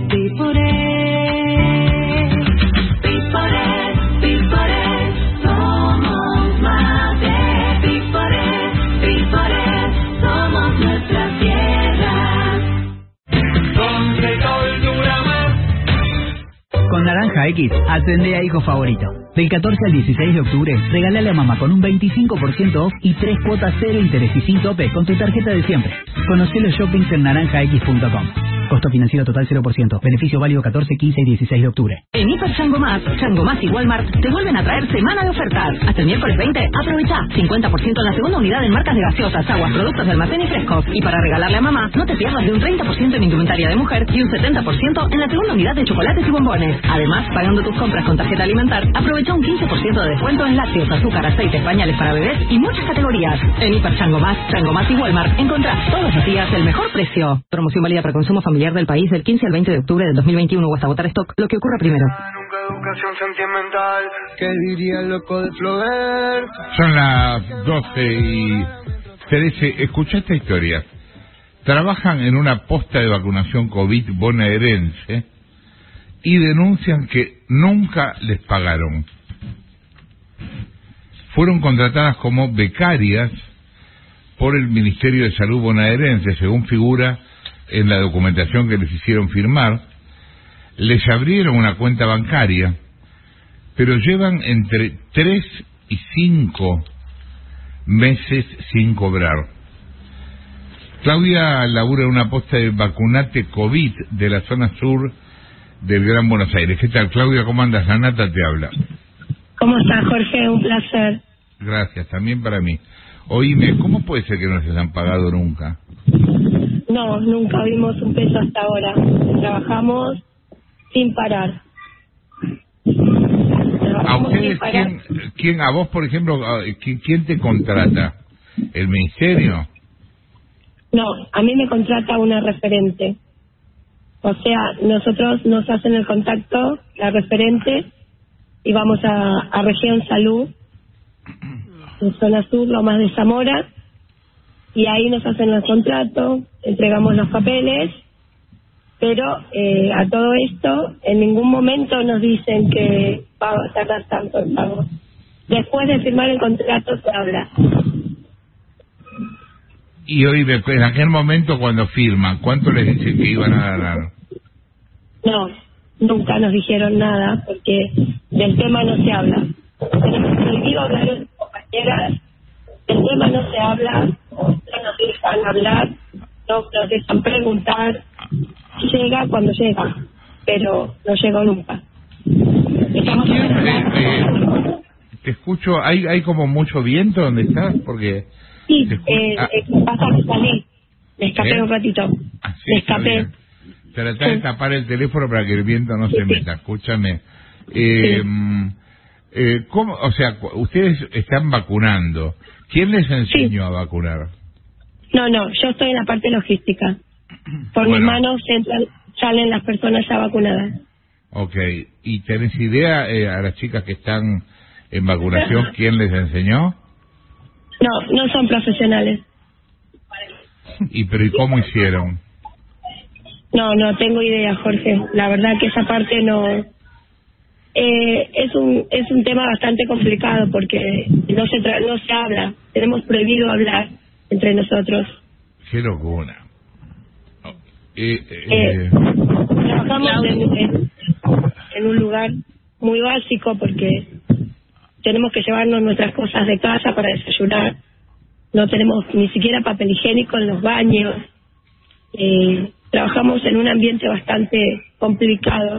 Piporé. Piporé, Piporé, somos mate, Piporé, Piporé, somos nuestra tierra. Con Recol Duramar. Con Naranja X, atendé a hijo favorito. Del catorce al dieciséis de octubre, regálale a mamá con un veinticinco por ciento off y tres cuotas cero interés y sin tope con tu tarjeta de siempre. Conocé los shoppings en naranja x punto com. Costo financiero total cero por ciento. Beneficio válido catorce, quince y dieciséis de octubre. En Hiper Chango Más, Chango Más y Walmart te vuelven a traer semana de ofertas. Hasta el miércoles veinte, aprovecha cincuenta por ciento en la segunda unidad en marcas de gaseosas, aguas, productos de almacén y frescos. Y para regalarle a mamá, no te pierdas de un treinta por ciento en indumentaria de mujer y un setenta por ciento en la segunda unidad de chocolates y bombones. Además, pagando tus compras con tarjeta alimentar, aprovecha un quince por ciento de descuento en lácteos, azúcar, aceites, pañales para bebés y muchas categorías. En Hiper Chango Más, Chango Más y Walmart encontrás todos los días el mejor precio. Promoción válida para consumo familiar del país del quince al veinte de octubre del dos mil veintiuno o hasta agotar stock, lo que ocurra primero. Educación sentimental, ¿qué diría el loco de Flover? Son las doce y trece. Escucha esta historia. Trabajan en una posta de vacunación COVID bonaerense y denuncian que nunca les pagaron. Fueron contratadas como becarias por el Ministerio de Salud bonaerense, según figura en la documentación que les hicieron firmar. Les abrieron una cuenta bancaria, pero llevan entre tres y cinco meses sin cobrar. Claudia labura en una posta de Vacunate COVID de la zona sur del Gran Buenos Aires. ¿Qué tal, Claudia? ¿Cómo andas? La Nata te habla. ¿Cómo estás, Jorge? Un placer. Gracias, también para mí. Oíme, ¿cómo puede ser que no se les han pagado nunca? No, nunca vimos un peso hasta ahora. Trabajamos sin parar. ¿A ustedes quién, quién, a vos, por ejemplo, quién, quién te contrata? ¿El ministerio? No, a mí me contrata una referente. O sea, nosotros nos hacen el contacto, la referente, y vamos a, a Región Salud, en zona sur, Lomas de Zamora, y ahí nos hacen el contrato, entregamos los papeles, pero eh, a todo esto, en ningún momento nos dicen que va a tardar tanto el pago. Después de firmar el contrato se habla. Y hoy, en aquel momento cuando firman, ¿cuánto les dicen que iban a ganar? No, nunca nos dijeron nada, porque del tema no se habla. Tenemos prohibido hablar con compañeras, del tema no se habla, no nos dejan hablar, no nos dejan preguntar. Llega cuando llega, pero no llegó nunca. Estamos eh, eh, te escucho, ¿hay hay como mucho viento donde estás? Porque... Sí, eh, ah. eh, pasa que salí, me escapé ¿Eh? un ratito, ah, sí, me escapé. Tratar de tapar el teléfono para que el viento no sí, se meta, sí. Escúchame. Eh, sí. eh, ¿cómo, o sea, ustedes están vacunando, ¿quién les enseñó sí. a vacunar? No, no, yo estoy en la parte logística. Por bueno. mis manos entran, salen las personas ya vacunadas. Ok, ¿y tenés idea eh, a las chicas que están en vacunación quién les enseñó? No, no son profesionales. ¿Y pero y cómo hicieron? No, no tengo idea, Jorge. La verdad que esa parte no... Eh, es un es un tema bastante complicado porque no se tra no se habla. Tenemos prohibido hablar entre nosotros. Qué locura. Eh, eh, eh, trabajamos en, en, en un lugar muy básico porque tenemos que llevarnos nuestras cosas de casa para desayunar. No tenemos ni siquiera papel higiénico en los baños. Eh, trabajamos en un ambiente bastante complicado.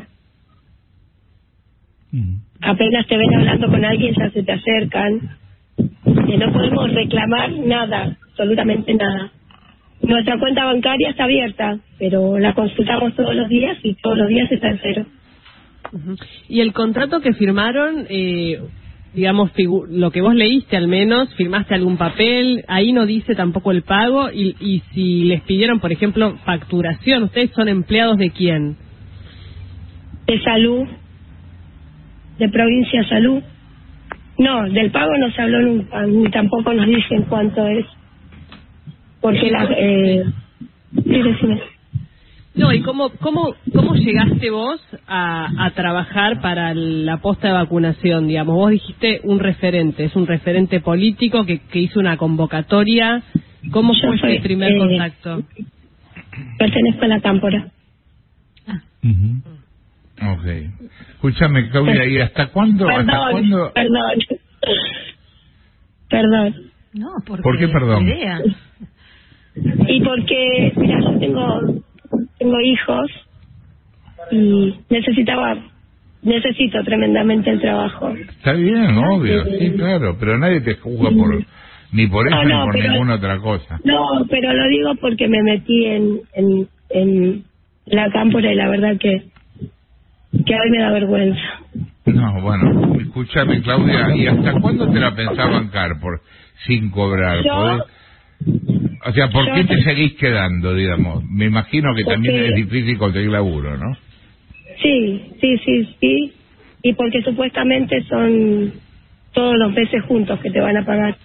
Mm. Apenas te ven hablando con alguien, ya se te acercan. Eh, no podemos reclamar nada, absolutamente nada. Nuestra cuenta bancaria está abierta, pero la consultamos todos los días y todos los días está en cero. Uh-huh. ¿Y el contrato que firmaron... Eh... digamos, lo que vos leíste al menos, firmaste algún papel, ahí no dice tampoco el pago, y, y si les pidieron, por ejemplo, facturación, ¿ustedes son empleados de quién? De salud, de provincia salud. No, del pago no se habló nunca, ni tampoco nos dicen cuánto es, porque la... Eh... Sí, decime. No, ¿y cómo cómo cómo llegaste vos a, a trabajar para la posta de vacunación? Digamos, vos dijiste un referente, es un referente político que, que hizo una convocatoria. ¿Cómo Yo fue soy, el primer eh, contacto? Pertenezco a la Cámpora. Ah. Uh-huh. Ok. Escúchame, Claudia, ¿y hasta cuándo? Perdón, hasta cuándo... perdón. Perdón. No, porque ¿por qué perdón? Idea. Y porque, mira, yo tengo... tengo hijos y necesitaba necesito tremendamente el trabajo. Está bien, obvio, sí, claro, pero nadie te juzga por ni por eso no, no, ni por pero, ninguna otra cosa. No, pero lo digo porque me metí en en, en la Cámpora y la verdad que que a mí me da vergüenza. No, bueno, escúchame, Claudia, ¿y hasta cuándo te la pensás bancar por sin cobrar? Yo, ¿Podés? O sea, ¿por qué te seguís quedando, digamos? Me imagino que también es difícil conseguir laburo, ¿no? Sí, sí, sí, sí. Y porque supuestamente son todos los meses juntos que te van a pagar.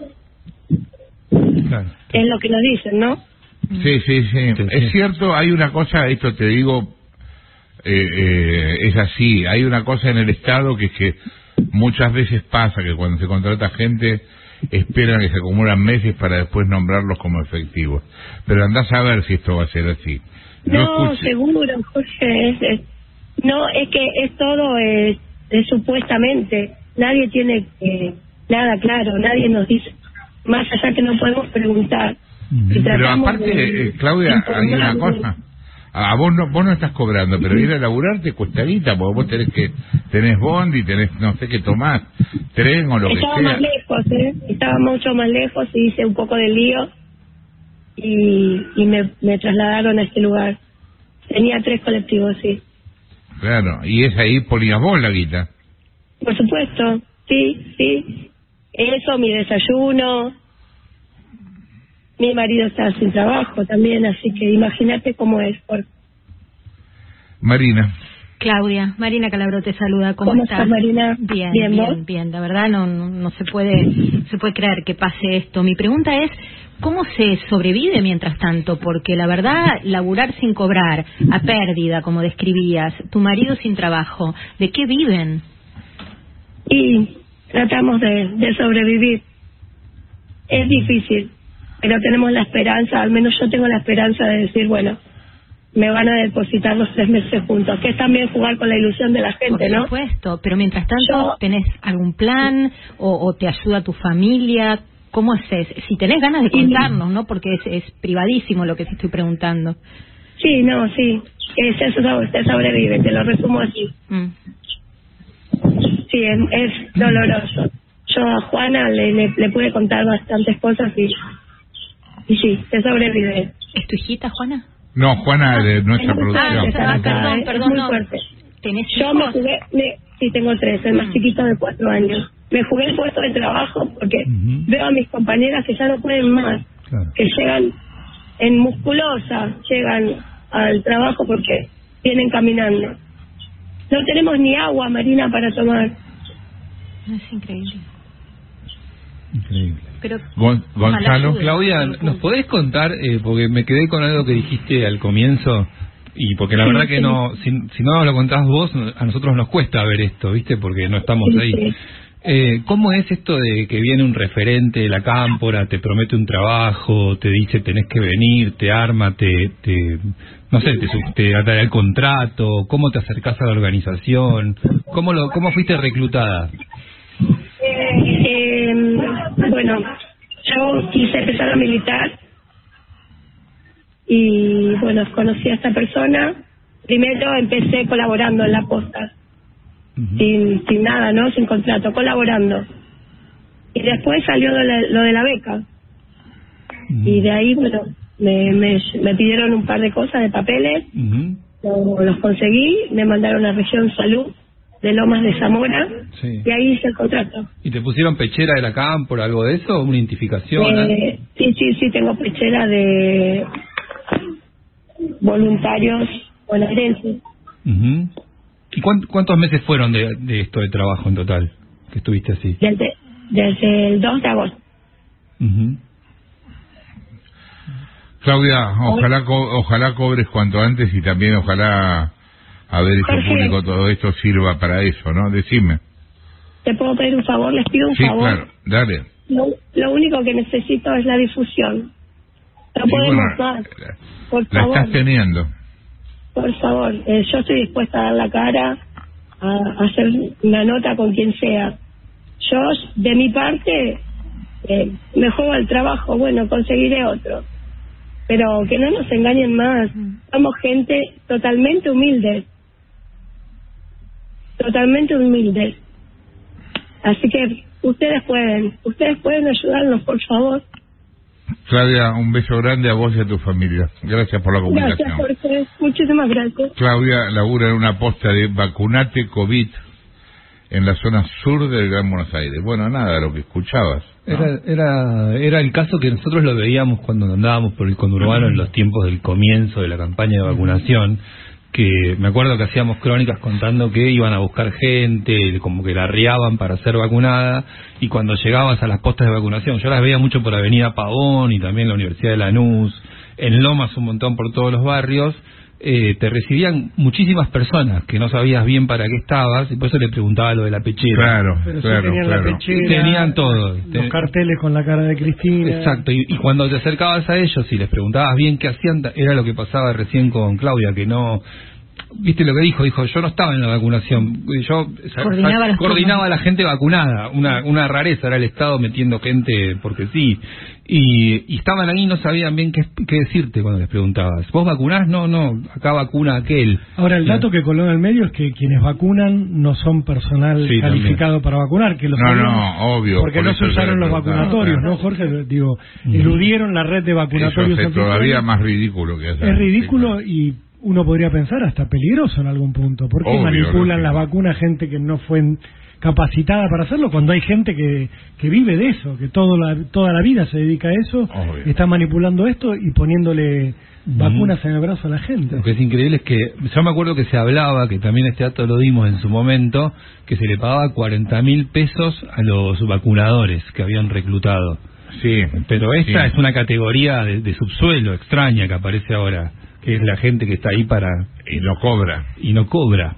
Claro. Es lo que nos dicen, ¿no? Sí, sí, sí. sí es sí. cierto, hay una cosa, esto te digo, eh, eh, es así. Hay una cosa en el Estado que es que muchas veces pasa que cuando se contrata gente esperan que se acumulan meses para después nombrarlos como efectivos. Pero andás a ver si esto va a ser así. No, no seguro, Jorge. Es, es, no, es que es todo es, es supuestamente. Nadie tiene eh, nada claro, nadie nos dice. Más allá que no podemos preguntar. Mm-hmm. Pero aparte, de, eh, Claudia, hay una cosa. A vos no, vos no estás cobrando, pero ir a laburar te cuesta guita, porque vos tenés que, tenés bondi, tenés no sé qué tomás, tren o lo Estaba que sea. Estaba más lejos, ¿eh? Estaba mucho más lejos y hice un poco de lío y, y me, me trasladaron a este lugar. Tenía tres colectivos, sí. Claro, y es ahí ponías vos la guita. Por supuesto, sí, sí. Eso, mi desayuno. Mi marido está sin trabajo también, así que imagínate cómo es. Por... Marina. Claudia, Marina Calabro te saluda. ¿Cómo, ¿Cómo estás? estás, Marina? Bien, bien, bien, bien. La verdad no, no, no se puede, se puede creer que pase esto. Mi pregunta es, ¿cómo se sobrevive mientras tanto? Porque la verdad, laburar sin cobrar, a pérdida, como describías, tu marido sin trabajo, ¿de qué viven? Y tratamos de, de sobrevivir. Es difícil. Pero tenemos la esperanza, al menos yo tengo la esperanza de decir, bueno, me van a depositar los tres meses juntos, que es también jugar con la ilusión de la gente, ¿no? Por supuesto, pero mientras tanto, yo, ¿tenés algún plan o, o te ayuda tu familia? ¿Cómo haces? Si tenés ganas de contarnos, ¿no? Porque es, es privadísimo lo que te estoy preguntando. Sí, no, sí, es eso, se sobrevive, te lo resumo así. Mm. Sí, es, es doloroso. Yo a Juana le, le, le pude contar bastantes cosas y... Y sí, se sobrevive. ¿Es tu hijita, Juana? No, Juana ah, de nuestra producción. Ah, perdón, es perdón, muy no. fuerte. ¿Tenés Yo hijos? me jugué, me, sí tengo tres, el más mm. chiquito de cuatro años. Me jugué el puesto de trabajo porque uh-huh. veo a mis compañeras que ya no pueden más, claro. que llegan en musculosa, llegan al trabajo porque vienen caminando. No tenemos ni agua, Marina, para tomar. Es increíble. Increíble. Pero, Gon- Gonzalo. Claudia, ¿nos podés contar? Eh, porque me quedé con algo que dijiste al comienzo, y porque la verdad que no, si, si no lo contás vos, a nosotros nos cuesta ver esto, ¿viste? Porque no estamos ahí. Eh, ¿Cómo es esto de que viene un referente de la cámpora, te promete un trabajo, te dice tenés que venir, te arma, te, te no sé, te, te da el contrato? ¿Cómo te acercás a la organización? ¿Cómo, lo, cómo fuiste reclutada? Eh, eh, bueno, yo quise empezar a militar y bueno, conocí a esta persona. Primero empecé colaborando en la posta, uh-huh. sin, sin nada, ¿no? Sin contrato, colaborando. Y después salió lo de la, lo de la beca. Uh-huh. Y de ahí, bueno, me, me, me pidieron un par de cosas, de papeles, uh-huh. lo, los conseguí, me mandaron a Región Salud de Lomas de Zamora, sí. y ahí hice el contrato. ¿Y te pusieron pechera de la cámpora, algo de eso? ¿Una identificación? Eh, sí, sí, sí, tengo pechera de voluntarios bonaerenses. Uh-huh. ¿Y cuánt, cuántos meses fueron de, de esto de trabajo en total, que estuviste así? Desde, desde el dos de agosto. Uh-huh. Claudia, ojalá, co- ojalá cobres cuanto antes y también ojalá... haber hecho Jorge, público todo esto sirva para eso, ¿no? Decime. ¿Te puedo pedir un favor? Les pido un sí, favor. Sí, claro, dale. Lo, lo único que necesito es la difusión. No sí, podemos bueno, más. Por la favor. estás teniendo. Por favor, eh, yo estoy dispuesta a dar la cara, a, a hacer una nota con quien sea. Yo, de mi parte, eh, me juego al trabajo, bueno, conseguiré otro. Pero que no nos engañen más. Somos gente totalmente humilde. Totalmente humildes. Así que ustedes pueden, ustedes pueden ayudarnos, por favor. Claudia, un beso grande a vos y a tu familia. Gracias por la comunicación. Gracias, Jorge. Muchísimas gracias. Claudia labura en una posta de Vacunate COVID en la zona sur del Gran Buenos Aires. Bueno, nada, lo que escuchabas, ¿no? Era, era, era el caso que nosotros lo veíamos cuando andábamos por el conurbano en los tiempos del comienzo de la campaña de vacunación, que me acuerdo que hacíamos crónicas contando que iban a buscar gente, como que la arriaban para ser vacunada, y cuando llegabas a las postas de vacunación, yo las veía mucho por Avenida Pavón y también la Universidad de Lanús, en Lomas un montón por todos los barrios, eh, te recibían muchísimas personas que no sabías bien para qué estabas, y por eso le preguntaba lo de la pechera. Claro, Pero claro, sí tenían claro. la pechera, Tenían todo. los carteles con la cara de Cristina. Exacto, y, y cuando te acercabas a ellos y les preguntabas bien qué hacían, era lo que pasaba recién con Claudia, que no... ¿Viste lo que dijo? Dijo, yo no estaba en la vacunación, yo coordinaba, sa- coordinaba a la gente vacunada, una una rareza, era el Estado metiendo gente porque sí, y, y estaban ahí y no sabían bien qué, qué decirte cuando les preguntabas. ¿Vos vacunás? No, no, acá vacuna aquel. Ahora, el dato que coló en el medio es que quienes vacunan no son personal Sí, calificado también. para vacunar, que los No, sabíamos, no, obvio. porque por no eso se usaron le los preguntaba, vacunatorios, claro. ¿no, Jorge? Digo, eludieron la red de vacunatorios Eso es oficiales. todavía más ridículo que hacer. Es ridículo y uno podría pensar hasta peligroso en algún punto. ¿Por qué Obvio, manipulan lógico. las vacunas gente que no fue capacitada para hacerlo cuando hay gente que, que vive de eso, que todo la, toda la vida se dedica a eso, Obvio. está manipulando esto y poniéndole Ujú. vacunas en el brazo a la gente? Lo que es increíble es que yo me acuerdo que se hablaba, que también este dato lo dimos en su momento, que se le pagaba cuarenta mil pesos a los vacunadores que habían reclutado. Sí. Pero esta Sí. es una categoría de, de subsuelo extraña que aparece ahora, que es la gente que está ahí para... Y no cobra. Y no cobra.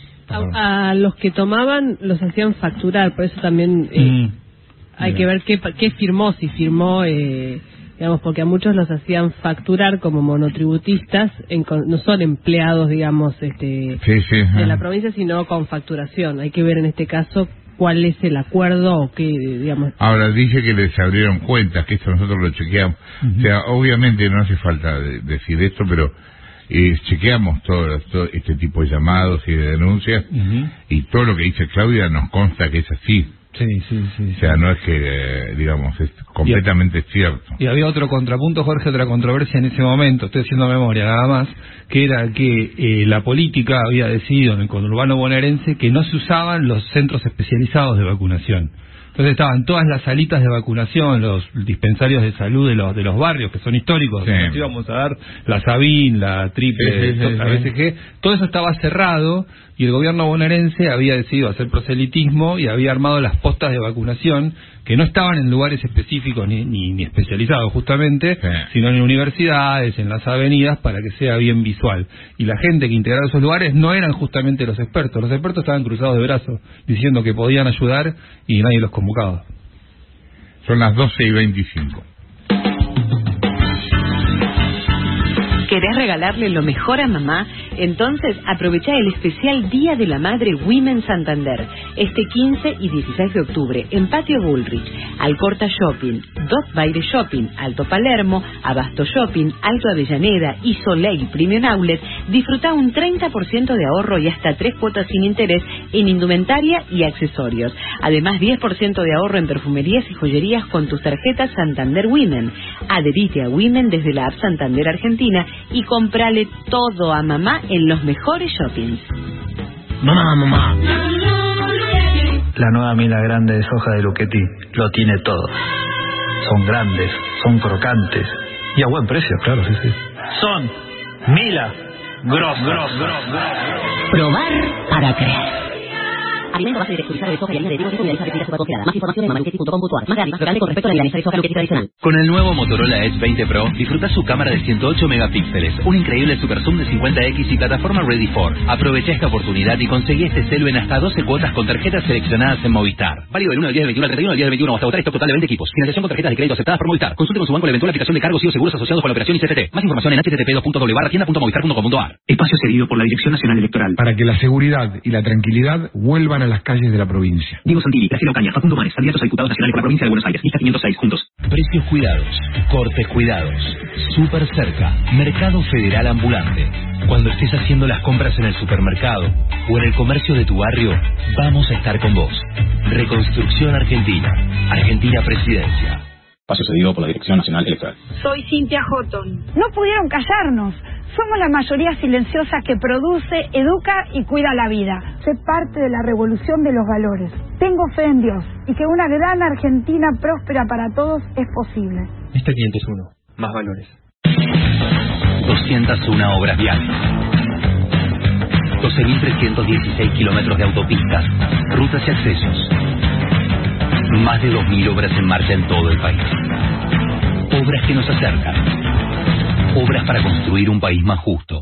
A, a los que tomaban los hacían facturar, por eso también eh, Mm. hay Bien. que ver qué, qué firmó, si firmó, eh, digamos, porque a muchos los hacían facturar como monotributistas, en, con- no son empleados, digamos, este, Sí, sí. de la provincia, sino con facturación. Hay que ver en este caso cuál es el acuerdo o qué, digamos. Ahora dice que les abrieron cuentas, que esto nosotros lo chequeamos. O sea, obviamente no hace falta de- decir esto, pero eh, chequeamos todo, todo este tipo de llamados y de denuncias, Ujú. y todo lo que dice Claudia nos consta que es así. Sí, sí, sí. O sea, no es que, eh, digamos, es completamente cierto. Y había otro contrapunto, Jorge, otra controversia en ese momento, estoy haciendo memoria nada más, que era que eh, la política había decidido en el conurbano bonaerense que no se usaban los centros especializados de vacunación. Entonces estaban todas las salitas de vacunación, los dispensarios de salud de los de los barrios que son históricos, Sí. nos íbamos a dar la Sabin, la Triple, Sí, sí, sí, la sí. B C G, todo eso estaba cerrado y el gobierno bonaerense había decidido hacer proselitismo y había armado las postas de vacunación que no estaban en lugares específicos ni, ni, ni especializados justamente, Sí. sino en universidades, en las avenidas, para que sea bien visual. Y la gente que integraba esos lugares no eran justamente los expertos, los expertos estaban cruzados de brazos, diciendo que podían ayudar y nadie los convocaba. Son las doce y veinticinco. ¿Querés regalarle lo mejor a mamá? Entonces aprovecha el especial Día de la Madre Women Santander, este quince y dieciséis de octubre, en Patio Bullrich, Alcorta Shopping, Dot Baile Shopping, Alto Palermo, Abasto Shopping, Alto Avellaneda y Soleil Premium Outlet. Disfruta un treinta por ciento de ahorro y hasta tres cuotas sin interés en indumentaria y accesorios. Además, diez por ciento de ahorro en perfumerías y joyerías con tus tarjetas Santander Women. Adherite a Women desde la app Santander Argentina y comprale todo a mamá en los mejores shoppings. Mamá, mamá. La nueva Mila Grande de soja de Luchetti lo tiene todo. Son grandes, son crocantes y a buen precio, claro, sí, sí. Son Mila Gros, Gros, Gros, Gros. Probar para creer. Alimento base de texturizado de soja y harina de trigo seco y milanesa refinada super congelada. Más información en mamaluchetti punto com punto ar. Más grande, más crocante con respecto a la milanesa de soja Luchetti tradicional. Con el nuevo Motorola Edge veinte Pro, disfruta su cámara de ciento ocho megapíxeles, un increíble super zoom de cincuenta equis y plataforma Ready for. Aprovecha esta oportunidad y conseguí este celu en hasta doce cuotas con tarjetas seleccionadas en Movistar. Válido del uno del diez del veintiuno al treinta y uno del diez del veintiuno hasta agotar stock total de veinte equipos. Financiación con tarjetas de crédito aceptadas por Movistar. Consulte con su banco la eventual aplicación de cargos y o seguros asociados con la operación I C T T. Más información en h t t p dos punto doble u barra tienda punto movistar punto com punto ar. Espacio cedido por la Dirección Nacional Electoral. Para que la seguridad y la tranquilidad vuelvan a las calles de la provincia. Diego Santilli, Graciela Ocaña, Facundo Manes, candidatos a diputados nacionales por la provincia de Buenos Aires. Lista quinientos seis, juntos. Precios cuidados, cortes cuidados, súper cerca, Mercado Federal Ambulante. Cuando estés haciendo las compras en el supermercado o en el comercio de tu barrio, vamos a estar con vos. Reconstrucción Argentina, Argentina Presidencia. Espacio cedido por la Dirección Nacional Electoral. Soy Cintia Houghton. No pudieron callarnos. Somos la mayoría silenciosa que produce, educa y cuida la vida. Sé parte de la revolución de los valores. Tengo fe en Dios y que una gran Argentina próspera para todos es posible. Lista quinientos uno. Más valores. doscientas una obras viales. doce mil trescientos dieciséis kilómetros de autopistas, rutas y accesos. Más de dos mil obras en marcha en todo el país. Obras que nos acercan. Obras para construir un país más justo.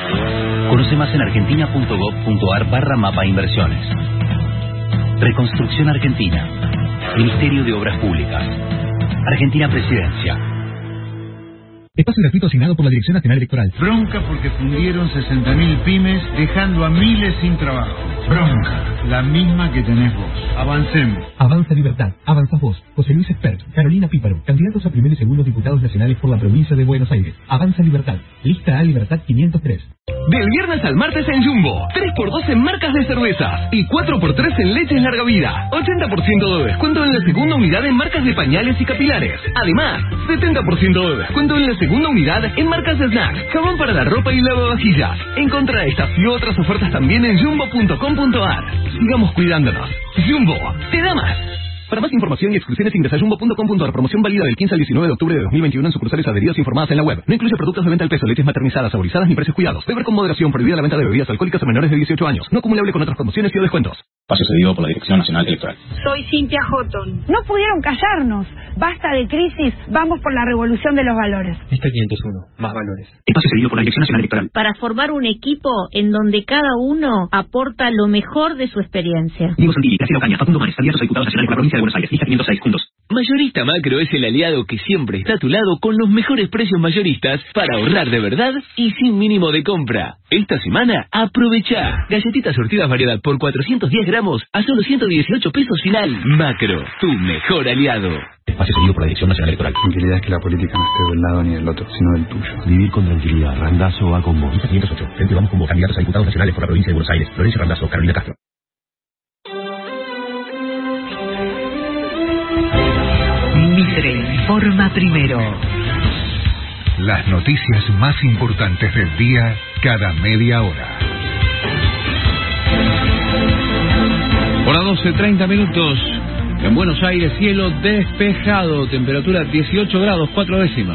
Conoce más en argentina.gov.ar barra mapa inversiones. Reconstrucción Argentina. Ministerio de Obras Públicas. Argentina Presidencia. Espacio gratuito asignado por la Dirección Nacional Electoral. Bronca porque fundieron sesenta mil pymes dejando a miles sin trabajo. Bronca, la misma que tenés vos. Avancemos. Avanza Libertad, avanzas vos. José Luis Espert, Carolina Píparo, candidatos a primer y segundo diputados nacionales por la provincia de Buenos Aires. Avanza Libertad, lista A Libertad quinientos tres. Del viernes al martes en Jumbo, tres por dos en marcas de cervezas y cuatro por tres en leches larga vida. ochenta por ciento de descuento en la segunda unidad en marcas de pañales y capilares. Además, setenta por ciento de descuento en la segunda unidad en marcas de snacks, jabón para la ropa y lavavajillas. Encontrá estas y otras ofertas también en jumbo punto com punto ar. Sigamos cuidándonos. Jumbo, te da más. Para más información y exclusiones ingresa a jumbo punto com punto ar. Promoción válida del quince al diecinueve de octubre de dos mil veintiuno en sucursales adheridas informadas en la web. No incluye productos de venta al peso, leches maternizadas, saborizadas ni precios cuidados. Beber con moderación. Prohibida la venta de bebidas alcohólicas a menores de dieciocho años. No acumulable con otras promociones y o descuentos. Espacio cedido por la Dirección Nacional Electoral. Soy Cintia Houghton. No pudieron callarnos. Basta de crisis. Vamos por la revolución de los valores. Lista quinientos uno. Más valores. Espacio cedido por la Dirección Nacional Electoral. Para formar un equipo en donde cada uno aporta lo mejor de su experiencia. Diego Santilli, Graciela Ocaña, Facundo Mares, candidatos a diputados nacionales por la provincia de Buenos Aires. Lista quinientos seis. Juntos. Mayorista Macro es el aliado que siempre está a tu lado con los mejores precios mayoristas para ahorrar de verdad y sin mínimo de compra. Esta semana, aprovechá. Galletitas surtidas variedad por cuatrocientos diez gramos a solo ciento dieciocho pesos final. Macro, tu mejor aliado. Espacio seguido por la Dirección Nacional Electoral. Tranquilidad es que la política no esté del lado ni del otro, sino del tuyo. Vivir con tranquilidad. Randazzo va con vos. Lista quinientos ocho. Frente vamos como candidatos a diputados nacionales por la provincia de Buenos Aires. Florencio Randazzo, Carolina Castro. Mitre informa primero. Las noticias más importantes del día cada media hora. Hora doce, treinta minutos. En Buenos Aires, cielo despejado, temperatura dieciocho grados, cuatro décimas.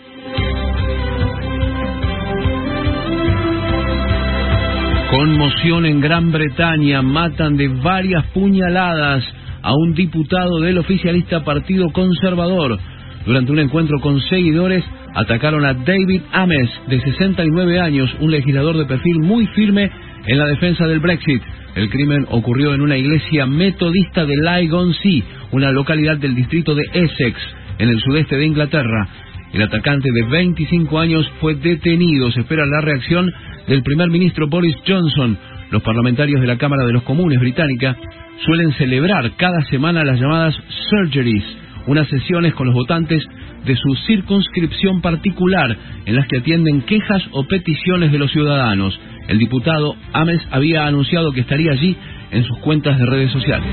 Conmoción en Gran Bretaña, matan de varias puñaladas a un diputado del oficialista Partido Conservador. Durante un encuentro con seguidores, atacaron a David Ames, de sesenta y nueve años, un legislador de perfil muy firme en la defensa del Brexit. El crimen ocurrió en una iglesia metodista de Lygon-Sea, una localidad del distrito de Essex, en el sudeste de Inglaterra. El atacante de veinticinco años fue detenido. Se espera la reacción del primer ministro Boris Johnson. Los parlamentarios de la Cámara de los Comunes británica suelen celebrar cada semana las llamadas surgeries, unas sesiones con los votantes de su circunscripción particular, en las que atienden quejas o peticiones de los ciudadanos. El diputado Ames había anunciado que estaría allí en sus cuentas de redes sociales.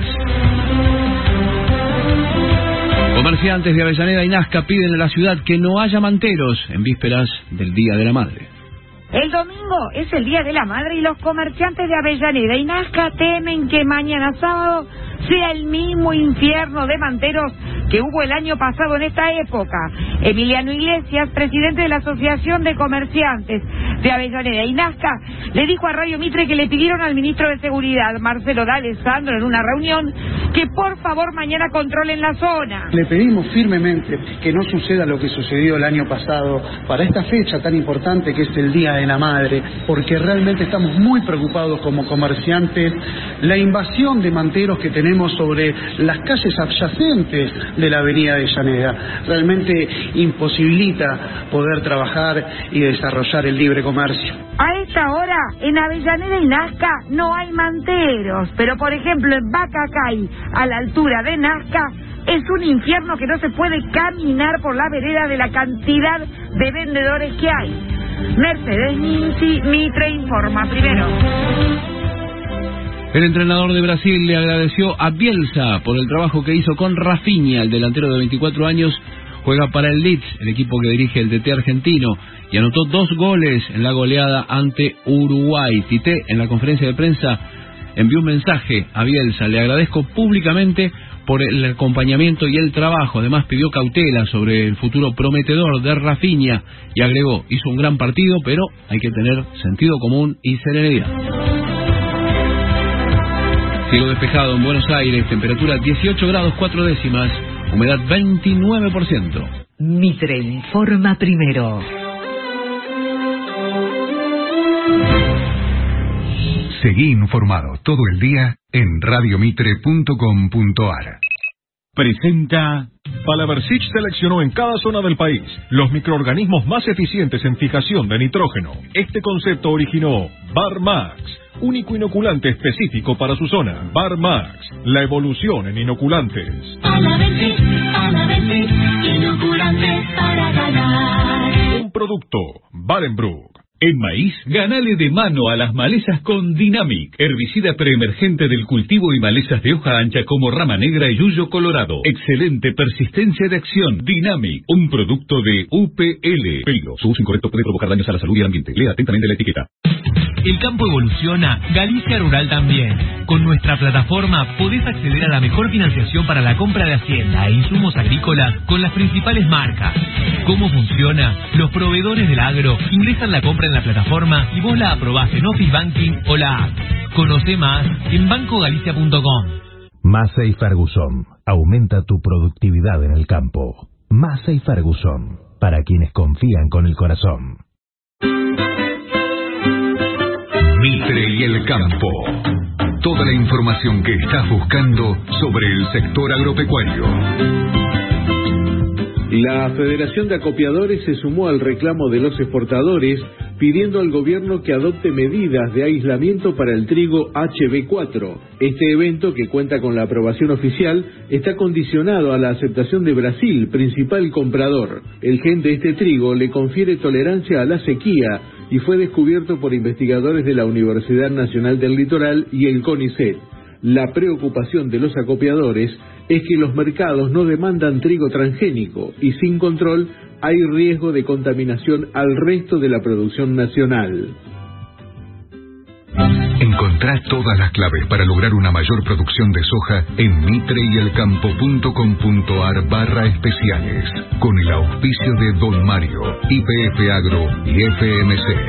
Comerciantes de Avellaneda y Nazca piden a la ciudad que no haya manteros en vísperas del Día de la Madre. El domingo es el Día de la Madre y los comerciantes de Avellaneda y Nazca temen que mañana sábado sea el mismo infierno de manteros que hubo el año pasado en esta época. Emiliano Iglesias, presidente de la Asociación de Comerciantes de Avellaneda y Nazca, le dijo a Radio Mitre que le pidieron al ministro de Seguridad, Marcelo D'Alessandro, en una reunión, que por favor mañana controlen la zona. Le pedimos firmemente que no suceda lo que sucedió el año pasado para esta fecha tan importante que es el Día de la Madre, porque realmente estamos muy preocupados como comerciantes. La invasión de manteros que tenemos sobre las calles adyacentes de la avenida Avellaneda realmente imposibilita poder trabajar y desarrollar el libre comercio. A esta hora, en Avellaneda y Nazca no hay manteros, pero por ejemplo en Bacacay, a la altura de Nazca, es un infierno que no se puede caminar por la vereda de la cantidad de vendedores que hay. Mercedes Ninzi, Mitre informa primero. El entrenador de Brasil le agradeció a Bielsa por el trabajo que hizo con Rafinha. El delantero de veinticuatro años juega para el Leeds, el equipo que dirige el D T argentino, y anotó dos goles en la goleada ante Uruguay. Tite, en la conferencia de prensa, envió un mensaje a Bielsa: le agradezco públicamente por el acompañamiento y el trabajo. Además pidió cautela sobre el futuro prometedor de Rafinha y agregó: hizo un gran partido, pero hay que tener sentido común y serenidad. Cielo despejado en Buenos Aires, temperatura dieciocho grados cuatro décimas, humedad veintinueve por ciento. Mitre informa primero. Seguí informado todo el día en radio mitre punto com punto ar. Presenta... Palaversich seleccionó en cada zona del país los microorganismos más eficientes en fijación de nitrógeno. Este concepto originó Barmax, único inoculante específico para su zona. Barmax, la evolución en inoculantes. Palaversich, Palaversich, inoculantes para ganar. Un producto, Barenbrook. En maíz, ganale de mano a las malezas con Dynamic, herbicida preemergente del cultivo y malezas de hoja ancha como rama negra y yuyo colorado. Excelente persistencia de acción. Dynamic, un producto de U P L. Peligro, su uso incorrecto puede provocar daños a la salud y al ambiente. Lea atentamente la etiqueta. El campo evoluciona, Galicia Rural también. Con nuestra plataforma podés acceder a la mejor financiación para la compra de hacienda e insumos agrícolas con las principales marcas. ¿Cómo funciona? Los proveedores del agro ingresan la compra en la plataforma y vos la aprobás en Office Banking o la app. Conoce más en banco galicia punto com. Massey Ferguson. Aumenta tu productividad en el campo. Massey Ferguson. Para quienes confían con el corazón. Mitre y el campo. Toda la información que estás buscando sobre el sector agropecuario. La Federación de Acopiadores se sumó al reclamo de los exportadores pidiendo al gobierno que adopte medidas de aislamiento para el trigo H B cuatro. Este evento, que cuenta con la aprobación oficial, está condicionado a la aceptación de Brasil, principal comprador. El gen de este trigo le confiere tolerancia a la sequía y fue descubierto por investigadores de la Universidad Nacional del Litoral y el CONICET. La preocupación de los acopiadores es que los mercados no demandan trigo transgénico y sin control hay riesgo de contaminación al resto de la producción nacional. Encontrá todas las claves para lograr una mayor producción de soja en mitreyelcampo punto com punto ar barra especiales, con el auspicio de Don Mario, I P F Agro y F M C.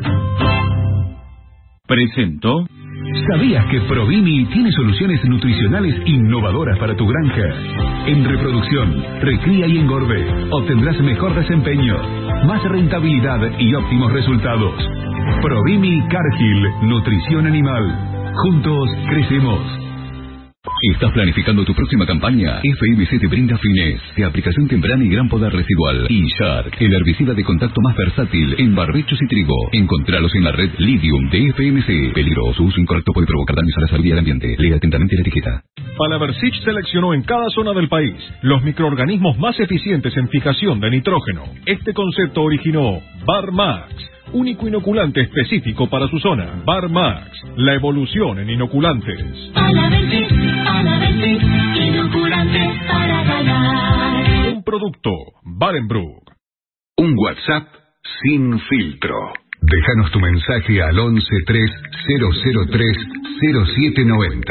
Presentó. ¿Sabías que Provimi tiene soluciones nutricionales innovadoras para tu granja? En reproducción, recría y engorde, obtendrás mejor desempeño, más rentabilidad y óptimos resultados. Provimi Cargill, nutrición animal. Juntos crecemos. ¿Estás planificando tu próxima campaña? F M C te brinda Fines, de aplicación temprana y gran poder residual. Y Shark, el herbicida de contacto más versátil en barbechos y trigo. Encontralos en la red Lidium de F M C. Peligro, su uso incorrecto puede provocar daños a la salud y al ambiente. Lea atentamente la etiqueta. Palaversich seleccionó en cada zona del país los microorganismos más eficientes en fijación de nitrógeno. Este concepto originó Barmax, único inoculante específico para su zona. Barmax, la evolución en inoculantes. Palaversich, Palaversich, inoculantes para ganar. Un producto, Barenbrook. Un WhatsApp sin filtro. Déjanos tu mensaje al once tres cero cero tres cero siete noventa.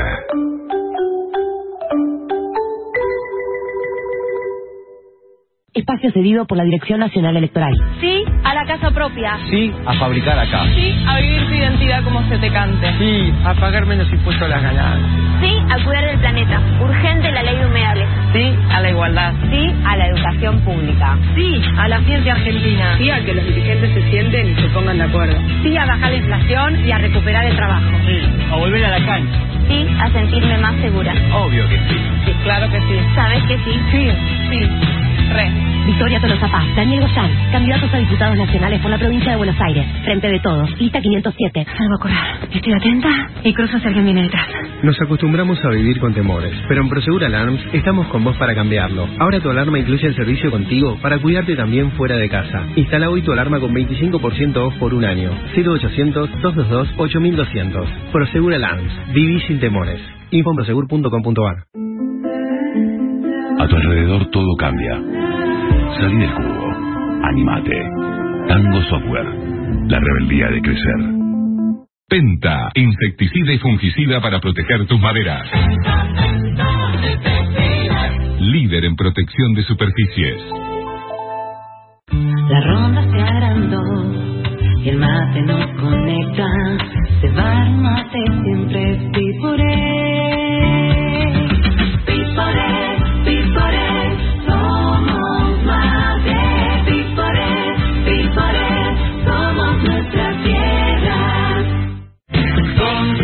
Espacio cedido por la Dirección Nacional Electoral. Sí a la casa propia. Sí a fabricar acá. Sí a vivir tu identidad como se te cante. Sí a pagar menos impuestos a las ganancias. Sí a cuidar del planeta. Urgente la ley de humedales. Sí a la igualdad. Sí a la educación pública. Sí a la ciencia argentina. Sí a que los dirigentes se sienten y se pongan de acuerdo. Sí a bajar la inflación y a recuperar el trabajo. Sí a volver a la cancha. Sí a sentirme más segura. Obvio que sí. Sí, claro que sí. ¿Sabes que sí? Sí. Sí. Re. Victoria Tolosa Paz, Daniel Goyán, candidatos a diputados nacionales por la provincia de Buenos Aires. Frente de Todos, lista quinientos siete. Salvo a correr. Estoy atenta y cruzo si alguien viene detrás. Nos acostumbramos a vivir con temores, pero en Prosegur Alarms estamos con vos para cambiarlo. Ahora tu alarma incluye el servicio contigo para cuidarte también fuera de casa. Instala hoy tu alarma con veinticinco por ciento off por un año. cero ochocientos, dos dos dos, ocho mil doscientos. Prosegur Alarms. Viví sin temores. info en prosegur punto com punto ar. A tu alrededor todo cambia. Salí del cubo. Animate. Tango Software. La rebeldía de crecer. Penta. Insecticida y fungicida para proteger tus maderas. Líder en protección de superficies. La ronda se agrandó y el mate nos conecta. Se va el mate, siempre es Piporé. Piporé, Piporé, somos mate. Piporé, Piporé, somos nuestra tierra. Con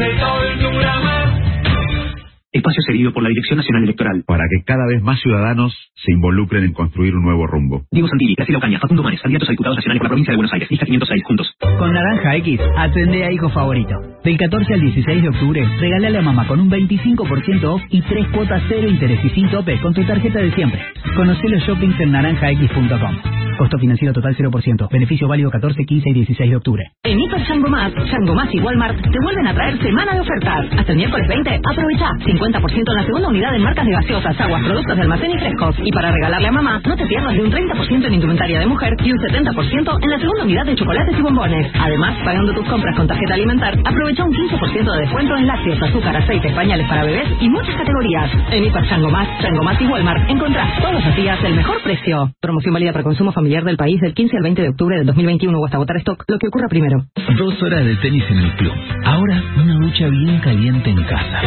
Espacio cedido por la Dirección Nacional Electoral. Para que cada vez más ciudadanos se involucren en construir un nuevo rumbo. Diego Santilli, Graciela Ocaña, Facundo Manes, candidatos a diputados nacionales por la provincia de Buenos Aires. Lista quinientos seis, juntos. Con Naranja X, atende a hijo favorito. Del catorce al dieciséis de octubre, regálale a mamá con un veinticinco por ciento off y tres cuotas cero interés y sin tope con tu tarjeta de siempre. Conocé los shoppings en naranja x punto com. Costo financiero total cero por ciento. Beneficio válido catorce, quince y dieciséis de octubre. En Hiper Sangomás, Sangomás y Walmart te vuelven a traer semana de ofertas. Hasta el miércoles veinte, aprovecha cincuenta por ciento en la segunda unidad en marcas de gaseosas, aguas, productos de almacén y frescos. Y para regalarle a mamá, no te pierdas de un treinta por ciento en indumentaria de mujer y un setenta por ciento en la segunda unidad de chocolates y bombones. Además, pagando tus compras con tarjeta alimentar, aprovecha un quince por ciento de descuento en lácteos, azúcar, aceites, pañales para bebés y muchas categorías. En Hiper Sangomás, Sangomás y Walmart encontrás todos los días el mejor precio. Promoción válida para consumo familiar del país del quince al veinte de octubre del dos mil veintiuno o hasta agotar stock, lo que ocurra primero. Dos horas de tenis en el club. Ahora una ducha bien caliente en casa.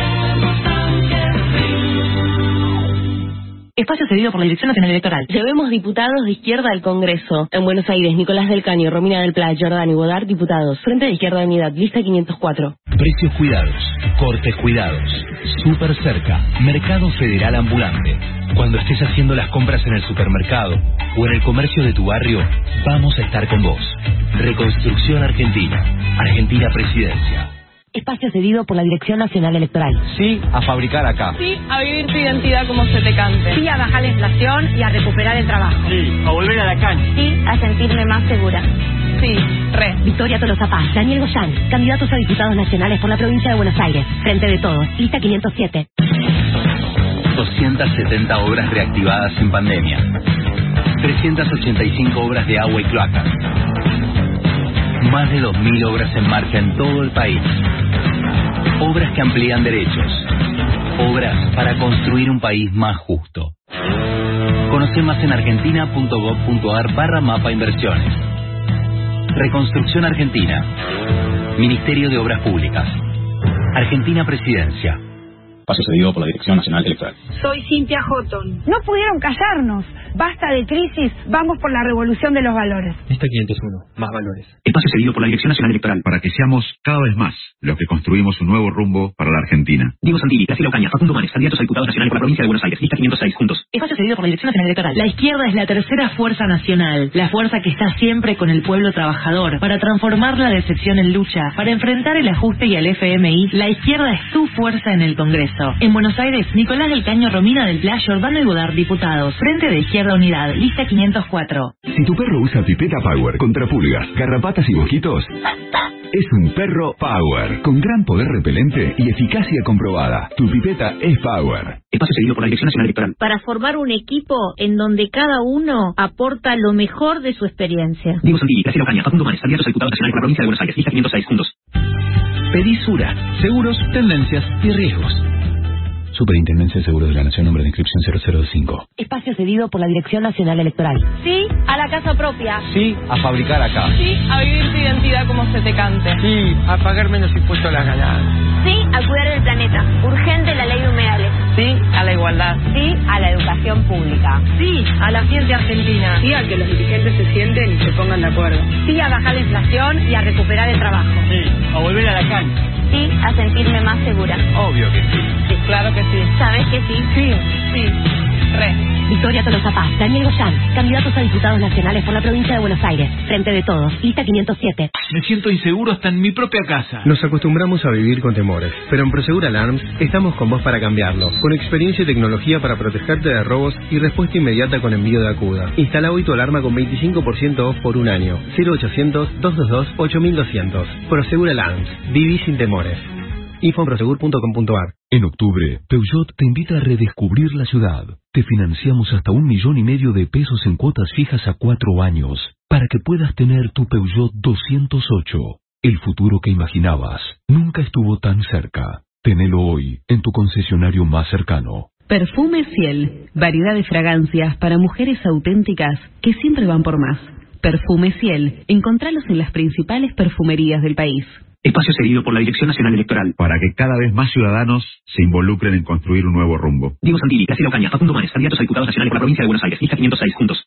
Espacio cedido por la Dirección Nacional Electoral. Llevemos diputados de izquierda al Congreso. En Buenos Aires, Nicolás del Caño, Romina del Pla, Jordán y Bodar, diputados. Frente de Izquierda Unidad, lista quinientos cuatro. Precios cuidados, cortes cuidados, súper cerca, Mercado Federal Ambulante. Cuando estés haciendo las compras en el supermercado o en el comercio de tu barrio, vamos a estar con vos. Reconstrucción Argentina. Argentina Presidencia. Espacio cedido por la Dirección Nacional Electoral. Sí a fabricar acá. Sí a vivir tu identidad como se te cante. Sí a bajar la inflación y a recuperar el trabajo. Sí a volver a la cancha. Sí a sentirme más segura. Sí, re. Victoria Tolosa Paz, Daniel Goyán, candidatos a diputados nacionales por la provincia de Buenos Aires. Frente de todos, lista quinientos siete. doscientas setenta obras reactivadas en pandemia. trescientas ochenta y cinco obras de agua y cloaca. Más de dos mil obras en marcha en todo el país. Obras que amplían derechos. Obras para construir un país más justo. Conoce más en argentina.gov.ar barra mapa inversiones. Reconstrucción Argentina. Ministerio de Obras Públicas. Argentina Presidencia. Espacio cedido por la Dirección Nacional Electoral. Soy Cynthia Houghton. No pudieron callarnos. Basta de crisis, vamos por la revolución de los valores. Lista quinientos uno, más valores. Espacio cedido por la Dirección Nacional Electoral. Para que seamos cada vez más los que construimos un nuevo rumbo para la Argentina. Diego Santilli, Graciela Ocaña, Facundo Manes, candidatos a diputados nacionales por la provincia de Buenos Aires. Lista quinientos seis, juntos. Espacio cedido por la Dirección Nacional Electoral. La izquierda es la tercera fuerza nacional, la fuerza que está siempre con el pueblo trabajador, para transformar la decepción en lucha, para enfrentar el ajuste y al F M I. La izquierda es tu fuerza en el Congreso. En Buenos Aires, Nicolás del Caño, Romina del Pla, Jordán y Bodar, diputados. Frente de Izquierda Unidad, lista quinientos cuatro. Si tu perro usa pipeta Power contra pulgas, garrapatas y mosquitos, es un perro Power, con gran poder repelente y eficacia comprobada. Tu pipeta es Power. Espacio cedido por la Dirección Nacional Electoral. Para formar un equipo en donde cada uno aporta lo mejor de su experiencia. Diego Santilli, Graciela Ocaña, Facundo Manes, candidatos a diputados nacionales por la provincia de Buenos Aires. Lista quinientos seis, juntos. Pedí Sura. Seguros, tendencias y riesgos. Superintendencia de Seguros de la Nación, número de inscripción cero cero cinco. Espacio cedido por la Dirección Nacional Electoral. Sí a la casa propia. Sí a fabricar acá. Sí a vivir tu identidad como se te cante. Sí a pagar menos impuestos a las ganancias. Sí a cuidar el planeta. Urgente la ley de humedales. Sí a la igualdad. Sí a la educación pública. Sí a la ciencia argentina. Sí a que los dirigentes se sienten y se pongan de acuerdo. Sí a bajar la inflación y a recuperar el trabajo. Sí a volver a la cancha. Sí a sentirme más segura. Obvio que sí. Sí, claro que sí. ¿Sabes que sí? Sí, sí. Re. Victoria Tolosa Paz, Daniel Goyán, candidatos a diputados nacionales por la provincia de Buenos Aires. Frente de todos, lista quinientos siete. Me siento inseguro hasta en mi propia casa. Nos acostumbramos a vivir con temores, pero en Prosegur Alarms estamos con vos para cambiarlo. Con experiencia y tecnología para protegerte de robos y respuesta inmediata con envío de Acuda. Instala hoy tu alarma con veinticinco por ciento off por un año. cero ochocientos, doscientos veintidós, ocho mil doscientos. Prosegur Alarms. Viví sin temores. info en prosegur punto com punto ar. En octubre, Peugeot te invita a redescubrir la ciudad. Te financiamos hasta un millón y medio de pesos en cuotas fijas a cuatro años, para que puedas tener tu Peugeot doscientos ocho. El futuro que imaginabas nunca estuvo tan cerca. Tenelo hoy en tu concesionario más cercano. Perfume Ciel. Variedad de fragancias para mujeres auténticas que siempre van por más. Perfume Ciel. Encontralos en las principales perfumerías del país. Espacio cedido por la Dirección Nacional Electoral. Para que cada vez más ciudadanos se involucren en construir un nuevo rumbo. Diego Santilli, Graciela Ocaña, Facundo Manes, candidatos a diputados nacionales por la provincia de Buenos Aires. Lista quinientos seis, juntos.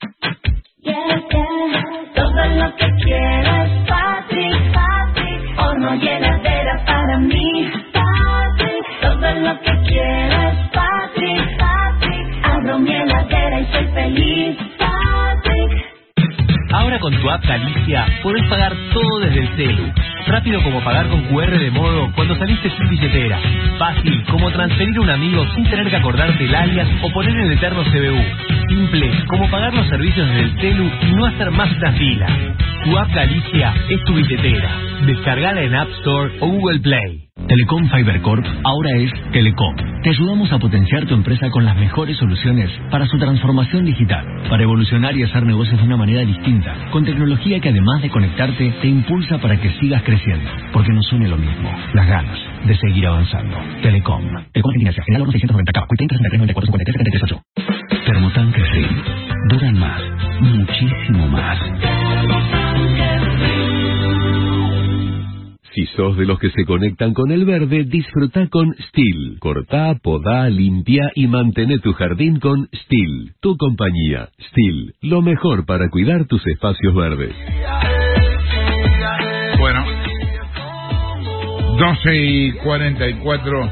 Yeah, yeah. Todo lo que quieras, Patrick, Patrick. Horno llenadera para mí, Patrick. Todo lo lo que quiero es Patrick, Patrick. Abro mi heladera y soy feliz, Patrick. Ahora con tu app Galicia podés pagar todo desde el celu. Rápido como pagar con cu erre de modo cuando saliste sin billetera. Fácil como transferir a un amigo sin tener que acordarte el alias o poner el eterno C B U. Simple como pagar los servicios desde el celu y no hacer más una fila. Tu app Galicia es tu billetera. Descargala en App Store o Google Play. Telecom Fiber Corp ahora es Telecom. Te ayudamos a potenciar tu empresa con las mejores soluciones para su transformación digital, para evolucionar y hacer negocios de una manera distinta, con tecnología que además de conectarte, te impulsa para que sigas creciendo, porque nos une lo mismo, las ganas de seguir avanzando. Telecom. Telecom Argentina, General Oro seiscientos noventa K, Cuitén treinta y tres noventa y cuatro cincuenta y tres setenta y tres ocho. Termotanque Rin. Duran más, muchísimo más. Si sos de los que se conectan con el verde, disfruta con Stihl. Cortá, podá, limpia y mantén tu jardín con Stihl. Tu compañía, Stihl. Lo mejor para cuidar tus espacios verdes. Bueno, doce y cuarenta y cuatro.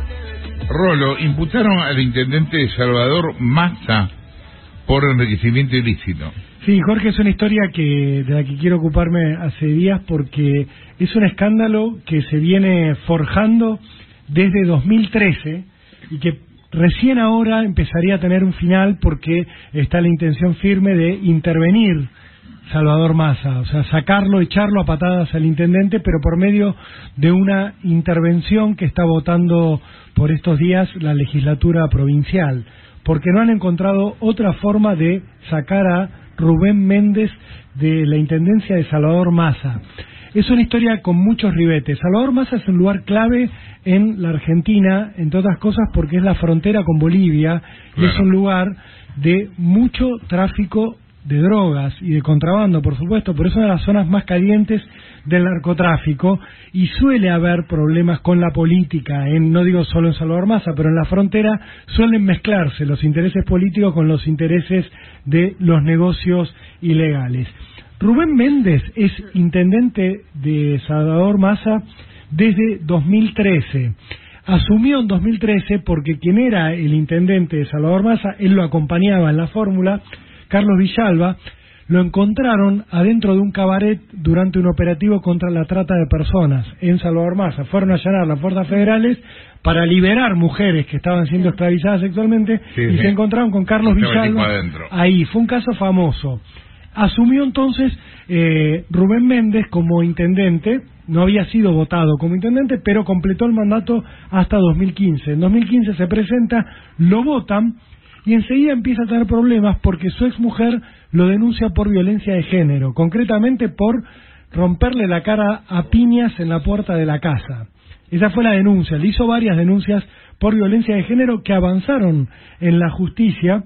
Rolo, imputaron al intendente Salvador Massa por enriquecimiento ilícito. Sí, Jorge, es una historia que de la que quiero ocuparme hace días porque es un escándalo que se viene forjando desde dos mil trece y que recién ahora empezaría a tener un final porque está la intención firme de intervenir Salvador Massa, o sea, sacarlo, echarlo a patadas al intendente, pero por medio de una intervención que está votando por estos días la legislatura provincial, porque no han encontrado otra forma de sacar a Rubén Méndez de la intendencia de Salvador Massa. Es una historia con muchos ribetes. Salvador Massa es un lugar clave en la Argentina, entre otras cosas porque es la frontera con Bolivia, y claro, es un lugar de mucho tráfico de drogas y de contrabando, por supuesto, por eso es una de las zonas más calientes del narcotráfico, y suele haber problemas con la política, en, no digo solo en Salvador Massa, pero en la frontera suelen mezclarse los intereses políticos con los intereses de los negocios ilegales. Rubén Méndez es intendente de Salvador Massa desde dos mil trece. Asumió en dos mil trece porque quien era el intendente de Salvador Massa, él lo acompañaba en la fórmula, Carlos Villalba, lo encontraron adentro de un cabaret durante un operativo contra la trata de personas en Salvador Massa. Fueron a allanar las fuerzas federales para liberar mujeres que estaban siendo esclavizadas sexualmente, sí, y sí, se encontraron con Carlos Villalba ahí. Fue un caso famoso. Asumió entonces eh, Rubén Méndez como intendente, no había sido votado como intendente, pero completó el mandato hasta dos mil quince. En dos mil quince se presenta, lo votan, y enseguida empieza a tener problemas porque su exmujer lo denuncia por violencia de género, concretamente por romperle la cara a piñas en la puerta de la casa. Esa fue la denuncia. Le hizo varias denuncias por violencia de género que avanzaron en la justicia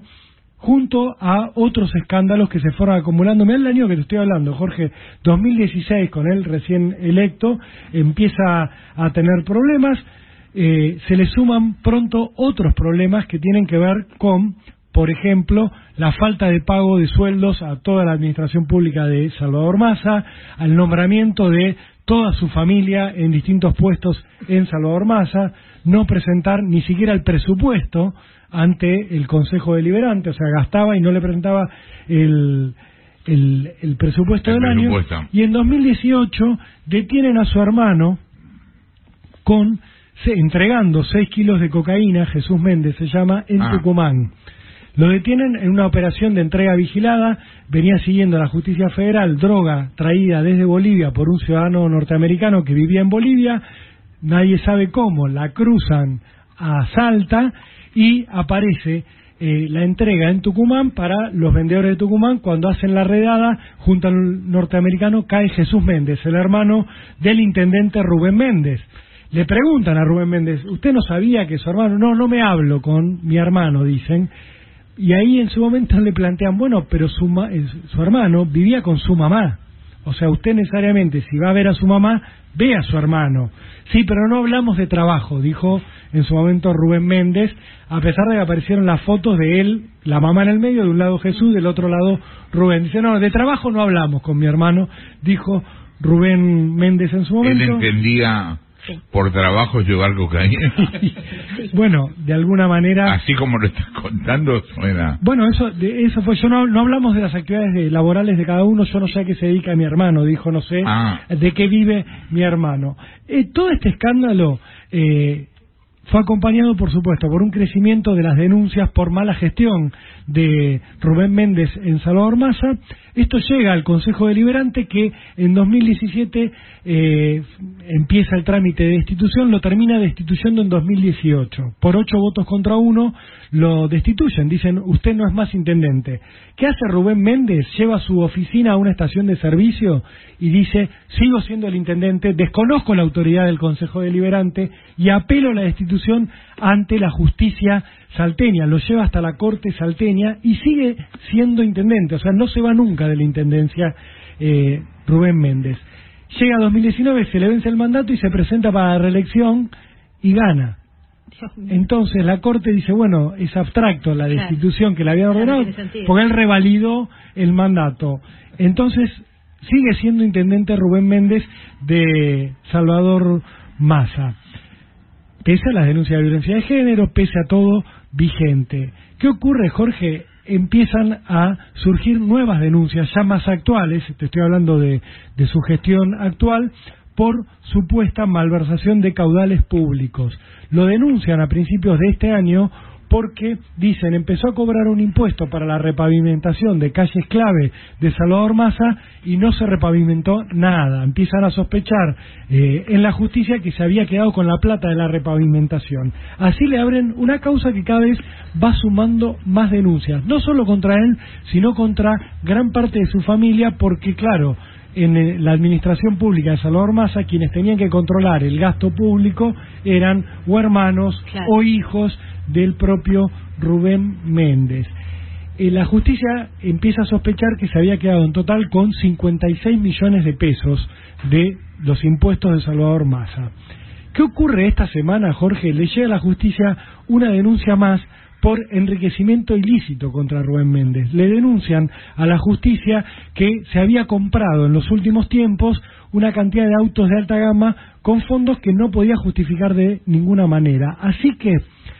junto a otros escándalos que se fueron acumulando. Mirá el año que te estoy hablando, Jorge, dos mil dieciséis, con él recién electo, empieza a tener problemas. Eh, se le suman pronto otros problemas que tienen que ver con, por ejemplo, la falta de pago de sueldos a toda la administración pública de Salvador Massa, al nombramiento de toda su familia en distintos puestos en Salvador Massa, no presentar ni siquiera el presupuesto ante el Consejo Deliberante, o sea, gastaba y no le presentaba el, el, el presupuesto el del presupuesto. año, y en dos mil dieciocho detienen a su hermano con entregando seis kilos de cocaína, Jesús Méndez se llama, en ah. Tucumán. Lo detienen en una operación de entrega vigilada, venía siguiendo a la justicia federal droga traída desde Bolivia por un ciudadano norteamericano que vivía en Bolivia, nadie sabe cómo, la cruzan a Salta y aparece eh, la entrega en Tucumán para los vendedores de Tucumán. Cuando hacen la redada, junto al norteamericano cae Jesús Méndez, el hermano del intendente Rubén Méndez. Le preguntan a Rubén Méndez, ¿usted no sabía que su hermano? No, no me hablo con mi hermano, dicen. Y ahí en su momento le plantean, bueno, pero su, ma su hermano vivía con su mamá. O sea, usted necesariamente, si va a ver a su mamá, ve a su hermano. Sí, pero no hablamos de trabajo, dijo en su momento Rubén Méndez, a pesar de que aparecieron las fotos de él, la mamá en el medio, de un lado Jesús, del otro lado Rubén. Dice, no, de trabajo no hablamos con mi hermano, dijo Rubén Méndez en su momento. Él entendía Sí. por trabajo llevar cocaína. Bueno, de alguna manera... Así como lo estás contando, suena... Bueno, eso de, eso fue. Yo no, no hablamos de las actividades de, laborales de cada uno. Yo no sé a qué se dedica mi hermano. Dijo, no sé ah. de qué vive mi hermano. Eh, todo este escándalo... Eh, fue acompañado, por supuesto, por un crecimiento de las denuncias por mala gestión de Rubén Méndez en Salvador Massa. Esto llega al Consejo Deliberante, que en dos mil diecisiete eh, empieza el trámite de destitución, lo termina destituyendo en dos mil dieciocho. Por ocho votos contra uno lo destituyen, dicen, usted no es más intendente. ¿Qué hace Rubén Méndez? Lleva su oficina a una estación de servicio y dice, sigo siendo el intendente, desconozco la autoridad del Consejo Deliberante y apelo a la destitución ante la justicia salteña. Lo lleva hasta la Corte salteña y sigue siendo intendente, o sea, no se va nunca de la intendencia eh, Rubén Méndez. Llega a dos mil diecinueve, se le vence el mandato y se presenta para la reelección y gana. Entonces la Corte dice, bueno, es abstracto la destitución que le había ordenado, porque él revalidó el mandato. Entonces sigue siendo intendente Rubén Méndez de Salvador Massa, pese a las denuncias de violencia de género, pese a todo vigente. ¿Qué ocurre, Jorge? Empiezan a surgir nuevas denuncias, ya más actuales, te estoy hablando de, de su gestión actual, por supuesta malversación de caudales públicos. Lo denuncian a principios de este año porque, dicen, empezó a cobrar un impuesto para la repavimentación de calles clave de Salvador Massa y no se repavimentó nada. Empiezan a sospechar eh, en la justicia que se había quedado con la plata de la repavimentación. Así le abren una causa que cada vez va sumando más denuncias, no solo contra él, sino contra gran parte de su familia, porque claro, en la administración pública de Salvador Massa, quienes tenían que controlar el gasto público eran o hermanos claro. o hijos del propio Rubén Méndez. Eh, la justicia empieza a sospechar que se había quedado en total con cincuenta y seis millones de pesos de los impuestos de Salvador Massa. ¿Qué ocurre esta semana, Jorge? Le llega a la justicia una denuncia más por enriquecimiento ilícito contra Rubén Méndez. Le denuncian a la justicia que se había comprado en los últimos tiempos una cantidad de autos de alta gama con fondos que no podía justificar de ninguna manera. Así que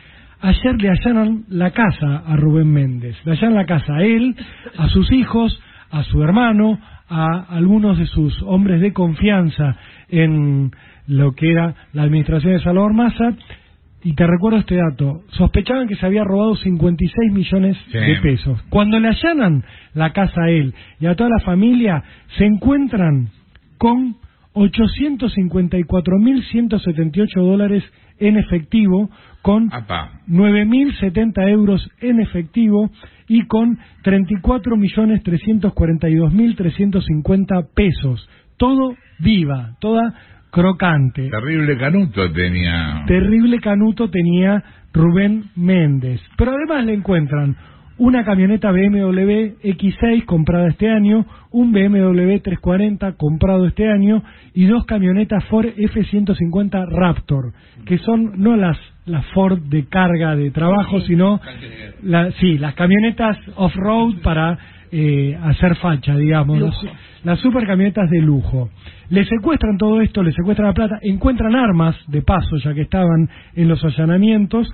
ayer le allanan la casa a Rubén Méndez. Le allanan la casa a él, a sus hijos, a su hermano, a algunos de sus hombres de confianza en lo que era la administración de Salvador Massa. Y te recuerdo este dato, sospechaban que se había robado cincuenta y seis millones sí. de pesos. Cuando le allanan la casa a él y a toda la familia, se encuentran con ochocientos cincuenta y cuatro mil ciento setenta y ocho dólares en efectivo, con nueve mil setenta euros en efectivo y con treinta y cuatro millones trescientos cuarenta y dos mil trescientos cincuenta pesos. Todo viva, toda crocante. Terrible canuto tenía. Terrible canuto tenía Rubén Méndez. Pero además le encuentran una camioneta B M W X seis comprada este año, un B M W trescientos cuarenta comprado este año y dos camionetas Ford F ciento cincuenta Raptor, que son no las las Ford de carga de trabajo, sí, sino la, sí, las camionetas off-road para eh, hacer facha, digamos, las, las super camionetas de lujo. Le secuestran todo esto, le secuestran la plata, encuentran armas de paso, ya que estaban en los allanamientos.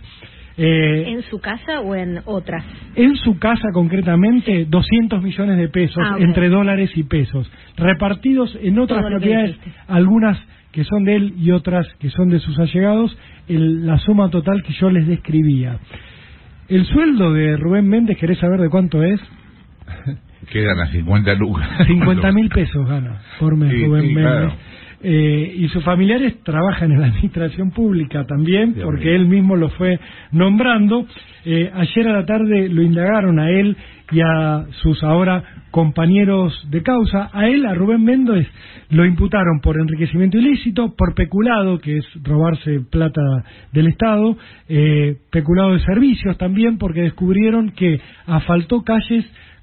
Eh, ¿En su casa o en otras? En su casa concretamente, doscientos millones de pesos, ah, okay. entre dólares y pesos, repartidos en otras propiedades, algunas que son de él y otras que son de sus allegados, el, la suma total que yo les describía. El sueldo de Rubén Méndez, ¿querés saber de cuánto es? Que gana cincuenta lucas. cincuenta mil pesos gana por mes sí, Rubén sí, Méndez. Claro. Eh, y sus familiares trabajan en la administración pública también, Dios porque mío. Él mismo lo fue nombrando. Eh, ayer a la tarde lo indagaron a él y a sus ahora compañeros de causa. A él, a Rubén Méndez, lo imputaron por enriquecimiento ilícito, por peculado, que es robarse plata del Estado, eh, peculado de servicios también, porque descubrieron que asfaltó calles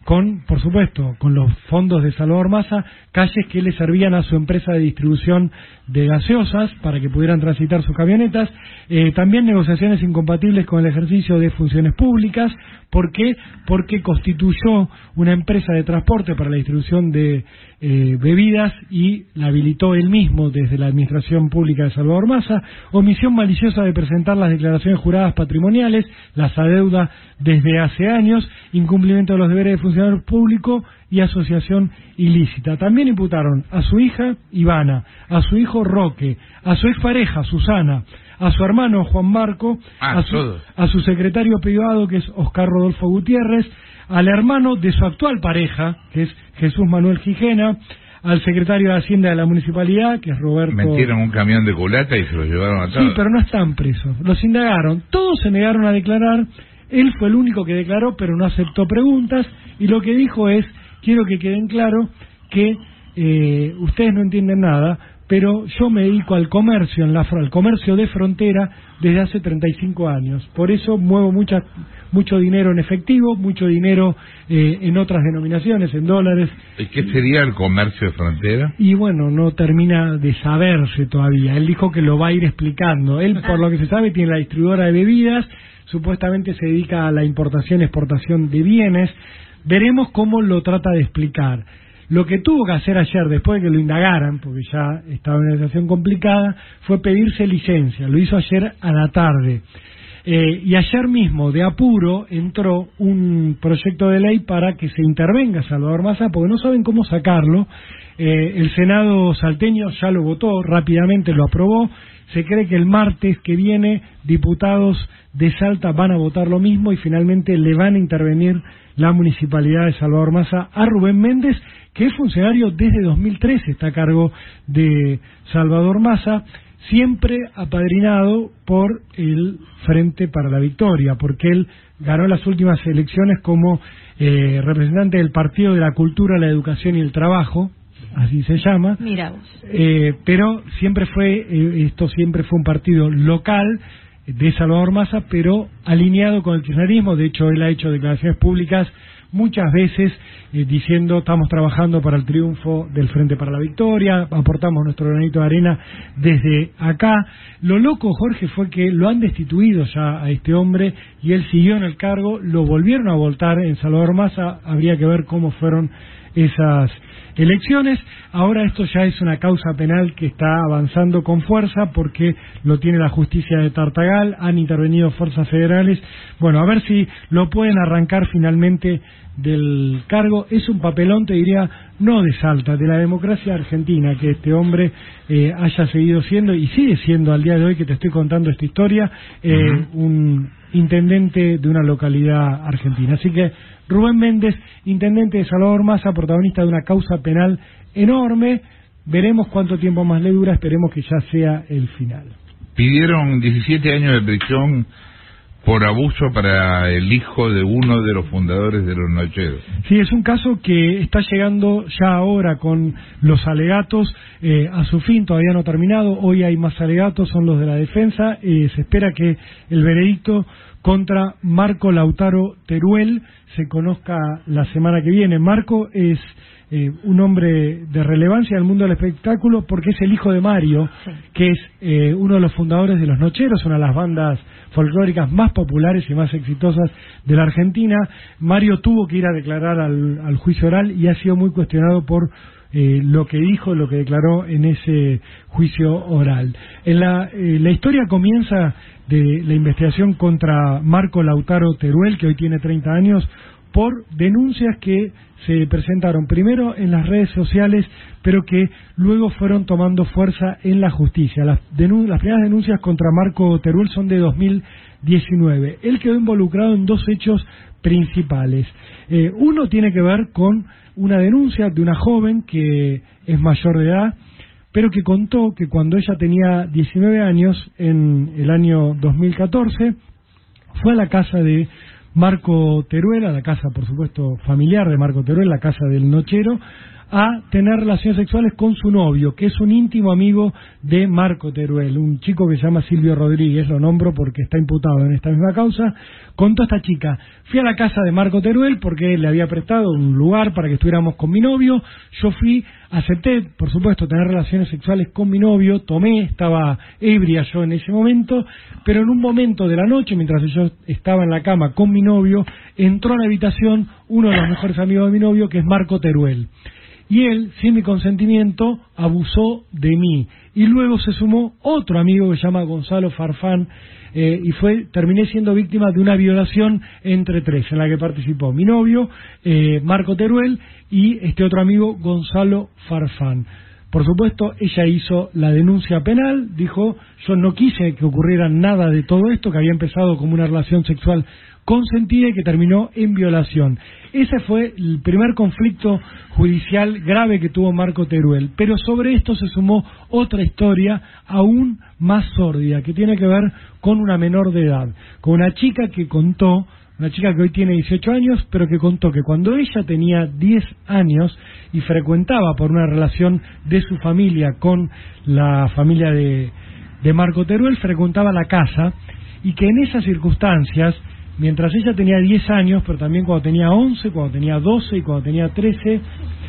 con, por supuesto, con los fondos de Salvador Massa, calles que le servían a su empresa de distribución de gaseosas para que pudieran transitar sus camionetas, eh, también negociaciones incompatibles con el ejercicio de funciones públicas. ¿Por qué? Porque constituyó una empresa de transporte para la distribución de eh, bebidas y la habilitó él mismo desde la Administración Pública de Salvador Massa, omisión maliciosa de presentar las declaraciones juradas patrimoniales, las adeuda desde hace años, incumplimiento de los deberes de funcionario público y asociación ilícita. También imputaron a su hija Ivana, a su hijo Roque, a su expareja Susana, a su hermano Juan Marco, ah, a, su, a su secretario privado, que es Oscar Rodolfo Gutiérrez, al hermano de su actual pareja, que es Jesús Manuel Gijena, al secretario de Hacienda de la Municipalidad, que es Roberto... Metieron un camión de culata y se lo llevaron a todos. Sí, pero no están presos. Los indagaron. Todos se negaron a declarar. Él fue el único que declaró, pero no aceptó preguntas. Y lo que dijo es, quiero que queden claro que eh, ustedes no entienden nada, pero yo me dedico al comercio, en la, al comercio de frontera desde hace treinta y cinco años. Por eso muevo mucha, mucho dinero en efectivo, mucho dinero eh, en otras denominaciones, en dólares. ¿Y qué sería el comercio de frontera? Y bueno, no termina de saberse todavía. Él dijo que lo va a ir explicando. Él, por lo que se sabe, tiene la distribuidora de bebidas, supuestamente se dedica a la importación y exportación de bienes. Veremos cómo lo trata de explicar. Lo que tuvo que hacer ayer, después de que lo indagaran, porque ya estaba en una situación complicada, fue pedirse licencia. Lo hizo ayer a la tarde. Eh, y ayer mismo, de apuro, entró un proyecto de ley para que se intervenga Salvador Massa, porque no saben cómo sacarlo. Eh, el Senado salteño ya lo votó, rápidamente lo aprobó. Se cree que el martes que viene diputados de Salta van a votar lo mismo y finalmente le van a intervenir la Municipalidad de Salvador Massa a Rubén Méndez, que es funcionario desde dos mil trece, está a cargo de Salvador Massa, siempre apadrinado por el Frente para la Victoria, porque él ganó las últimas elecciones como eh, representante del Partido de la Cultura, la Educación y el Trabajo, así se llama. Mira vos. Eh, pero siempre fue, eh, esto siempre fue un partido local de Salvador Massa, pero alineado con el kirchnerismo. De hecho, él ha hecho declaraciones públicas muchas veces eh, diciendo estamos trabajando para el triunfo del Frente para la Victoria, aportamos nuestro granito de arena desde acá. Lo loco, Jorge, fue que lo han destituido ya a este hombre y él siguió en el cargo, lo volvieron a voltar en Salvador Massa, habría que ver cómo fueron esas elecciones. Ahora esto ya es una causa penal que está avanzando con fuerza porque lo tiene la justicia de Tartagal, han intervenido fuerzas federales. Bueno, a ver si lo pueden arrancar finalmente del cargo. Es un papelón, te diría, no de Salta, de la democracia argentina, que este hombre eh, haya seguido siendo y sigue siendo al día de hoy que te estoy contando esta historia, eh, uh-huh. un intendente de una localidad argentina. Así que Rubén Méndez, intendente de Salvador Massa, protagonista de una causa penal enorme. Veremos cuánto tiempo más le dura, esperemos que ya sea el final. Pidieron diecisiete años de prisión por abuso para el hijo de uno de los fundadores de Los Nocheros. Sí, es un caso que está llegando ya ahora con los alegatos eh, a su fin, todavía no terminado. Hoy hay más alegatos, son los de la defensa. Eh, se espera que el veredicto contra Marco Lautaro Teruel se conozca la semana que viene. Marco es eh, un hombre de relevancia en el mundo del espectáculo porque es el hijo de Mario, sí. que es eh, uno de los fundadores de Los Nocheros, una de las bandas folclóricas más populares y más exitosas de la Argentina. Mario tuvo que ir a declarar al, al juicio oral y ha sido muy cuestionado por eh, lo que dijo, lo que declaró en ese juicio oral. En la, eh, la historia comienza de la investigación contra Marco Lautaro Teruel, que hoy tiene treinta años, por denuncias que se presentaron primero en las redes sociales, pero que luego fueron tomando fuerza en la justicia. Las, denun- las primeras denuncias contra Marco Teruel son de dos mil diecinueve. Él quedó involucrado en dos hechos principales. Eh, uno tiene que ver con una denuncia de una joven que es mayor de edad, pero que contó que cuando ella tenía diecinueve años, en el año dos mil catorce, fue a la casa de Marco Teruel, a la casa, por supuesto, familiar de Marco Teruel, la casa del Nochero, a tener relaciones sexuales con su novio, que es un íntimo amigo de Marco Teruel, un chico que se llama Silvio Rodríguez, lo nombro porque está imputado en esta misma causa. Contó esta chica: fui a la casa de Marco Teruel porque él le había prestado un lugar para que estuviéramos con mi novio, yo fui, acepté, por supuesto, tener relaciones sexuales con mi novio, tomé, estaba ebria yo en ese momento, pero en un momento de la noche, mientras yo estaba en la cama con mi novio, entró a la habitación uno de los mejores amigos de mi novio, que es Marco Teruel. Y él, sin mi consentimiento, abusó de mí. Y luego se sumó otro amigo que se llama Gonzalo Farfán, eh, y fue terminé siendo víctima de una violación entre tres, en la que participó mi novio, eh, Marco Teruel, y este otro amigo, Gonzalo Farfán. Por supuesto, ella hizo la denuncia penal, dijo: yo no quise que ocurriera nada de todo esto, que había empezado como una relación sexual consentida y que terminó en violación. Ese fue el primer conflicto judicial grave que tuvo Marco Teruel, pero sobre esto se sumó otra historia aún más sórdida, que tiene que ver con una menor de edad, con una chica que contó, una chica que hoy tiene dieciocho años, pero que contó que cuando ella tenía diez años y frecuentaba por una relación de su familia con la familia de, de Marco Teruel, frecuentaba la casa, y que en esas circunstancias, mientras ella tenía diez años, pero también cuando tenía once, cuando tenía doce y cuando tenía trece,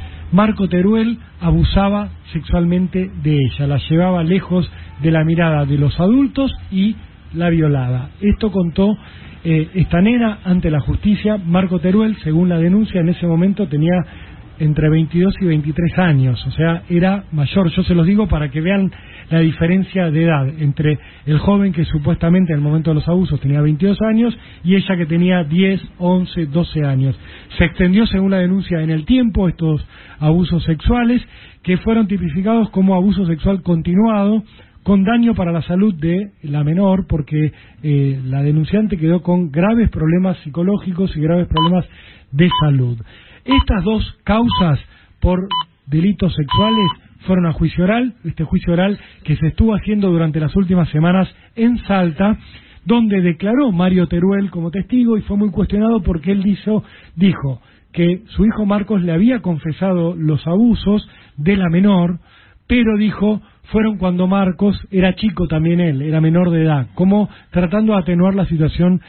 Marco Teruel abusaba sexualmente de ella, la llevaba lejos de la mirada de los adultos y la violaba. Esto contó eh, esta nena ante la justicia. Marco Teruel, según la denuncia, en ese momento tenía entre veintidós y veintitrés años, o sea, era mayor. Yo se los digo para que vean la diferencia de edad entre el joven que supuestamente en el momento de los abusos tenía veintidós años y ella que tenía diez, once, doce años. Se extendió, según la denuncia, en el tiempo estos abusos sexuales, que fueron tipificados como abuso sexual continuado, con daño para la salud de la menor, porque eh, la denunciante quedó con graves problemas psicológicos y graves problemas de salud. Estas dos causas por delitos sexuales fueron a juicio oral, este juicio oral que se estuvo haciendo durante las últimas semanas en Salta, donde declaró Mario Teruel como testigo y fue muy cuestionado porque él dijo, dijo que su hijo Marcos le había confesado los abusos de la menor, pero dijo fueron cuando Marcos era chico también él, era menor de edad, como tratando de atenuar la situación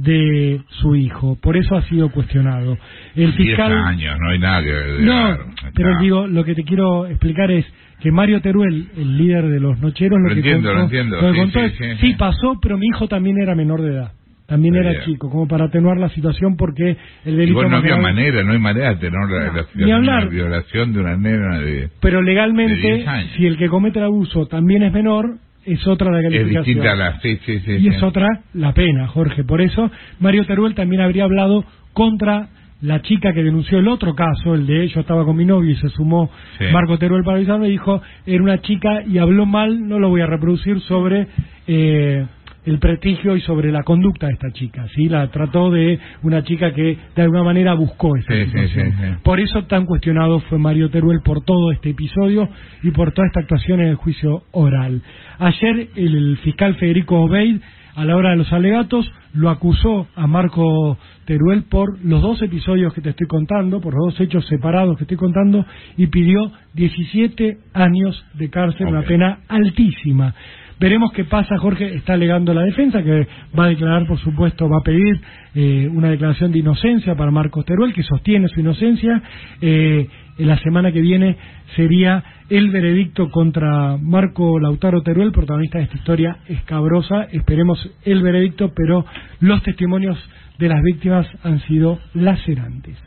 de su hijo. Por eso ha sido cuestionado. El fiscal... diez años, no hay nada que... No, pero no. Digo, lo que te quiero explicar es que Mario Teruel, el líder de los nocheros, lo, lo que entiendo, contó, lo entiendo. Lo que sí, contó sí, es, sí, sí, sí pasó, pero mi hijo también era menor de edad. También era yeah. chico, como para atenuar la situación, porque el delito... Igual no había grave... manera, no hay manera de atenuar la, la, ni hablar. la violación de una nena de... Pero legalmente, si el que comete el abuso también es menor, es otra la calificación. Es distinta a la... Sí, sí, sí. Y sí. es otra la pena, Jorge. Por eso, Mario Teruel también habría hablado contra la chica que denunció el otro caso, el de yo estaba con mi novio y se sumó sí. Marco Teruel para avisarme, y dijo, era una chica y habló mal, no lo voy a reproducir, sobre... Eh, el prestigio y sobre la conducta de esta chica, ¿sí? La trató de una chica que de alguna manera buscó esta sí, situación. Sí, sí, sí. Por eso tan cuestionado fue Mario Teruel por todo este episodio y por toda esta actuación en el juicio oral. Ayer el fiscal Federico Obeid, a la hora de los alegatos, lo acusó a Marco Teruel por los dos episodios que te estoy contando, por los dos hechos separados que estoy contando, y pidió diecisiete años de cárcel, okay. Una pena altísima. Veremos qué pasa. Jorge está alegando la defensa, que va a declarar, por supuesto, va a pedir eh, una declaración de inocencia para Marcos Teruel, que sostiene su inocencia. Eh, en la semana que viene sería el veredicto contra Marco Lautaro Teruel, protagonista de esta historia escabrosa. Esperemos el veredicto, pero los testimonios de las víctimas han sido lacerantes.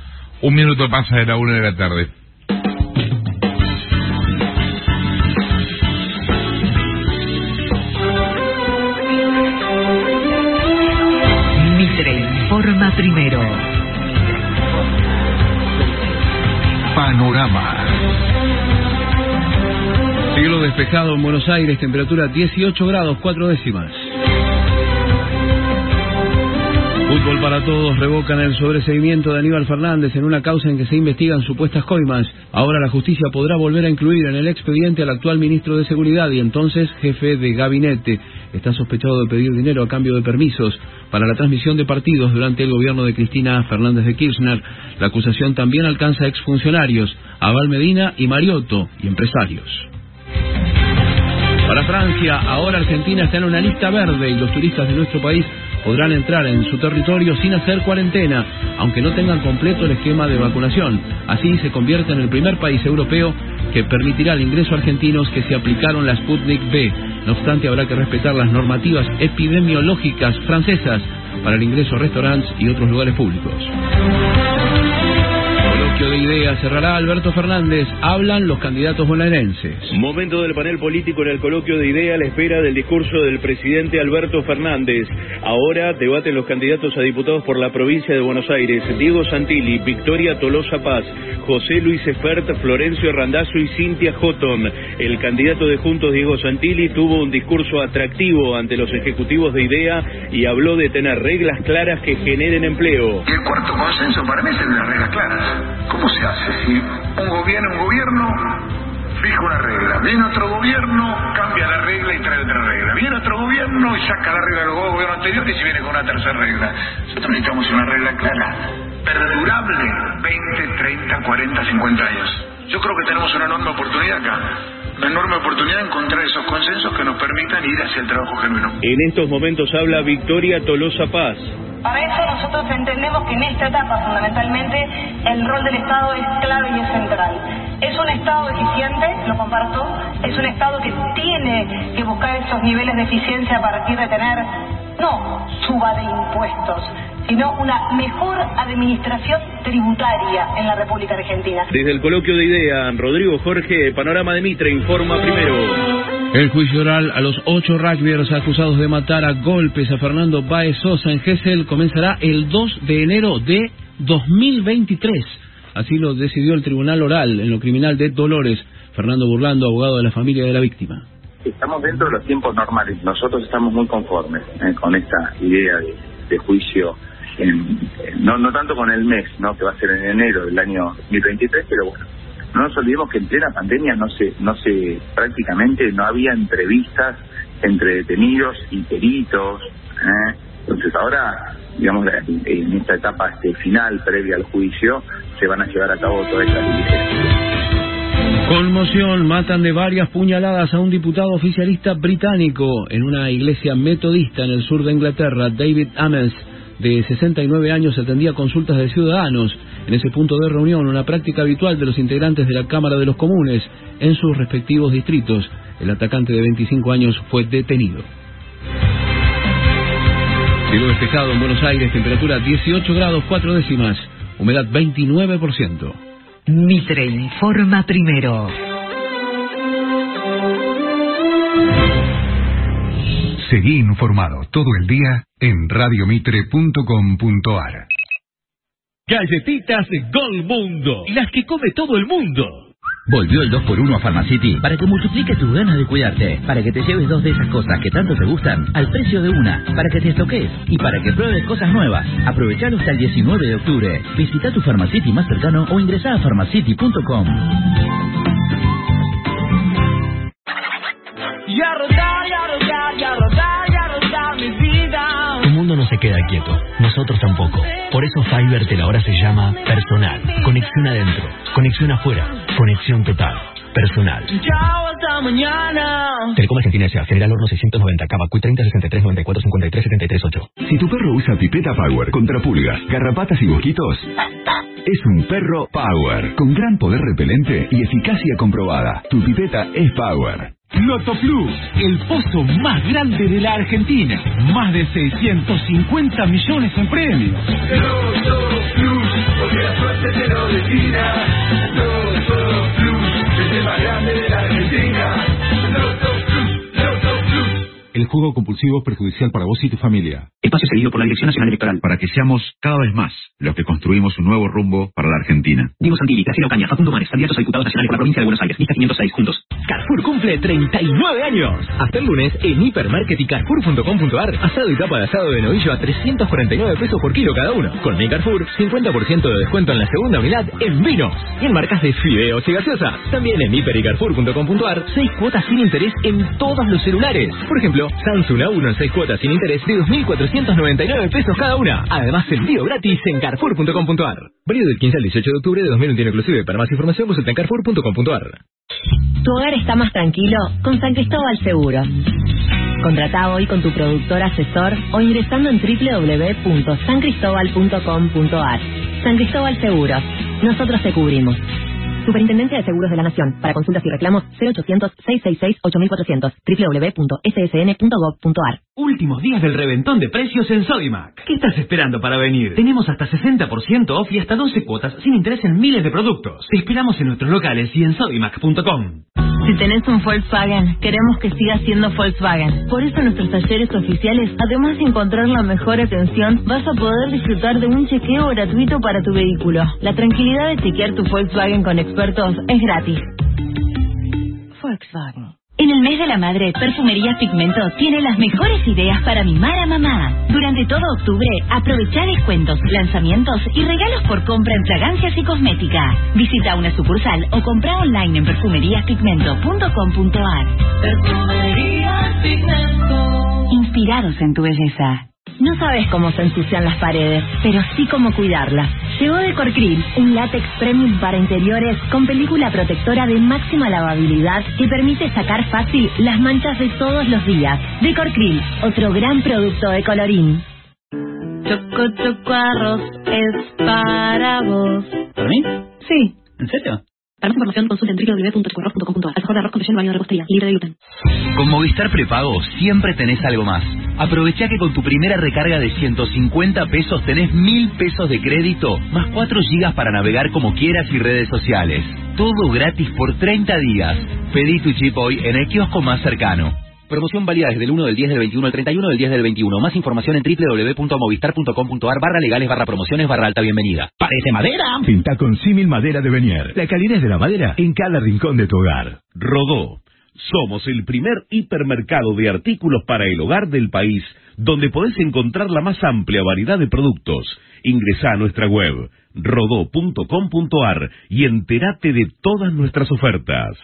Un minuto pasa de la una de la tarde. Informa primero. Panorama. Cielo despejado en Buenos Aires, temperatura dieciocho grados, cuatro décimas. Fútbol para todos, revocan el sobreseimiento de Aníbal Fernández en una causa en que se investigan supuestas coimas. Ahora la justicia podrá volver a incluir en el expediente al actual ministro de Seguridad y entonces jefe de gabinete. Está sospechado de pedir dinero a cambio de permisos para la transmisión de partidos durante el gobierno de Cristina Fernández de Kirchner. La acusación también alcanza a exfuncionarios. Abal Medina y Mariotto y empresarios. Para Francia, ahora Argentina está en una lista verde y los turistas de nuestro país podrán entrar en su territorio sin hacer cuarentena, aunque no tengan completo el esquema de vacunación. Así se convierte en el primer país europeo que permitirá el ingreso a argentinos que se aplicaron la Sputnik V. No obstante, habrá que respetar las normativas epidemiológicas francesas para el ingreso a restaurantes y otros lugares públicos. Coloquio de ideas cerrará Alberto Fernández. Hablan los candidatos bonaerenses. Momento del panel político en el coloquio de ideas a la espera del discurso del presidente Alberto Fernández. Ahora debaten los candidatos a diputados por la provincia de Buenos Aires: Diego Santilli, Victoria Tolosa Paz, José Luis Espert, Florencio Randazzo y Cintia Jotón. El candidato de Juntos, Diego Santilli, tuvo un discurso atractivo ante los ejecutivos de IDEA y habló de tener reglas claras que generen empleo. Y el cuarto consenso para mí es el de las reglas claras. ¿Cómo se hace? Si un gobierno, un gobierno fija una regla, viene otro gobierno, cambia la regla y trae otra regla, viene otro gobierno y saca la regla del gobierno anterior y se viene con una tercera regla. Nosotros necesitamos una regla clara, perdurable, veinte, treinta, cuarenta, cincuenta años. Yo creo que tenemos una enorme oportunidad acá. Una enorme oportunidad de encontrar esos consensos que nos permitan ir hacia el trabajo genuino. En estos momentos habla Victoria Tolosa Paz. Para eso nosotros entendemos que en esta etapa fundamentalmente el rol del Estado es clave y es central. Es un Estado eficiente, lo comparto, es un Estado que tiene que buscar esos niveles de eficiencia a partir de tener, no suba de impuestos, sino una mejor administración tributaria en la República Argentina. Desde el coloquio de ideas, Rodrigo Jorge, Panorama de Mitre, informa primero. El juicio oral a los ocho rugbyers acusados de matar a golpes a Fernando Báez Sosa en Gesell comenzará el dos de enero de dos mil veintitrés. Así lo decidió el Tribunal Oral en lo criminal de Dolores. Fernando Burlando, abogado de la familia de la víctima. Estamos dentro de los tiempos normales. Nosotros estamos muy conformes eh, con esta idea de, de juicio. En, en, no, no tanto con el mes, no, que va a ser en enero del año dos mil veintitrés, pero bueno. No nos olvidemos que en plena pandemia no se, no se, prácticamente no había entrevistas entre detenidos y peritos. ¿eh? Entonces ahora, digamos, en esta etapa este, final, previa al juicio, se van a llevar a cabo todas estas diligencias. Conmoción, matan de varias puñaladas a un diputado oficialista británico en una iglesia metodista en el sur de Inglaterra. David Ames, de sesenta y nueve años, atendía consultas de ciudadanos en ese punto de reunión, una práctica habitual de los integrantes de la Cámara de los Comunes en sus respectivos distritos. El atacante de veinticinco años fue detenido. Cielo despejado en Buenos Aires, temperatura dieciocho grados cuatro décimas, humedad veintinueve por ciento. Mitre informa primero. Seguí informado todo el día en radio mitre punto com punto ar. Galletitas Golmundo, las que come todo el mundo. Volvió el dos por uno a Pharmacity para que multipliques tus ganas de cuidarte, para que te lleves dos de esas cosas que tanto te gustan al precio de una, para que te estoques y para que pruebes cosas nuevas. Aprovechalo hasta el diecinueve de octubre. Visita tu Pharmacity más cercano o ingresa a pharmacity punto com. Y a rodar, y a rodar, y a rodar, y a rodar mi vida. Tu mundo no se queda quieto, nosotros tampoco. Por eso Fivertel ahora se llama Personal. Conexión adentro, conexión afuera, conexión total. Personal. Chao, hasta mañana. Telecom Argentina S A. General Horno seiscientos noventa, Cavacuy treinta sesenta y tres noventa y cuatro cincuenta y tres setenta y tres ocho. Si tu perro usa pipeta Power contra pulgas, garrapatas y mosquitos, es un perro Power, con gran poder repelente y eficacia comprobada. Tu pipeta es Power. Loto Plus, el pozo más grande de la Argentina. Más de seiscientos cincuenta millones en premios. Loto Plus, porque la suerte te lo destina. Loto Plus, es el más grande de la Argentina. Loto Plus, Loto Plus. El juego compulsivo es perjudicial para vos y tu familia. Espacio cedido por la Dirección Nacional Electoral. Para que seamos cada vez más los que construimos un nuevo rumbo para la Argentina. Diego Santilli, Graciela Ocaña, Facundo Mares, candidatos a diputados nacionales por la provincia de Buenos Aires. Lista quinientos seis, juntos. Carrefour cumple treinta y nueve años. Hasta el lunes en Hipermarket y Carrefour punto com punto ar. Asado y tapa de asado de novillo a trescientos cuarenta y nueve pesos por kilo cada uno. Con mi Carrefour, cincuenta por ciento de descuento en la segunda unidad en vinos. Y en marcas de fideos y gaseosas. También en hiper y carrefour punto com punto ar, seis cuotas sin interés en todos los celulares. Por ejemplo, Samsung A uno en seis cuotas sin interés de dos mil cuatrocientos noventa y nueve pesos cada una. Además, envío gratis en carrefour punto com punto ar. Válido del quince al dieciocho de octubre de dos mil veintiuno inclusive. Para más información, consulta en carrefour punto com punto ar. Tu hogar está más tranquilo con San Cristóbal Seguros. Contratá hoy con tu productor asesor o ingresando en doble u doble u doble u punto san cristobal punto com punto ar. San Cristóbal Seguros. Nosotros te cubrimos. Superintendencia de Seguros de la Nación. Para consultas y reclamos, cero ochocientos, seiscientos sesenta y seis, ocho mil cuatrocientos. doble u doble u doble u punto s s n punto gov punto ar. Últimos días del reventón de precios en Sodimac. ¿Qué estás esperando para venir? Tenemos hasta sesenta por ciento off y hasta doce cuotas sin interés en miles de productos. Te esperamos en nuestros locales y en sodimac punto com. Si tenés un Volkswagen, queremos que siga siendo Volkswagen. Por eso en nuestros talleres oficiales, además de encontrar la mejor atención, vas a poder disfrutar de un chequeo gratuito para tu vehículo. La tranquilidad de chequear tu Volkswagen con expertos es gratis. Volkswagen. En el mes de la madre, Perfumerías Pigmento tiene las mejores ideas para mimar a mamá. Durante todo octubre, aprovecha descuentos, lanzamientos y regalos por compra en fragancias y cosmética. Visita una sucursal o compra online en perfumerías pigmento punto com punto ar. Perfumerías Pigmento. Inspirados en tu belleza. No sabes cómo se ensucian las paredes, pero sí cómo cuidarlas. Llegó Decorcril, un látex premium para interiores con película protectora de máxima lavabilidad que permite sacar fácil las manchas de todos los días. Decorcril, otro gran producto de Colorín. Choco Choco Arroz es para vos. ¿Para mí? Sí. ¿En serio? Para más información, consulta en doble u doble u doble u punto choco arroz punto com punto ar. Alfajor de arroz con relleno baño de repostería, libre de gluten. Con Movistar Prepago siempre tenés algo más. Aprovecha que con tu primera recarga de ciento cincuenta pesos tenés mil pesos de crédito, más cuatro gigas para navegar como quieras y redes sociales. Todo gratis por treinta días. Pedí tu chip hoy en el kiosco más cercano. Promoción válida desde el uno del diez del veintiuno al treinta y uno del diez del veintiuno. Más información en doble u doble u doble u punto movistar punto com punto ar barra legales barra promociones barra alta bienvenida. ¿Parece madera? Pinta con símil madera de Benier. La calidez de la madera en cada rincón de tu hogar. Rodó. Somos el primer hipermercado de artículos para el hogar del país, donde podés encontrar la más amplia variedad de productos. Ingresá a nuestra web, rodó punto com punto ar, y entérate de todas nuestras ofertas.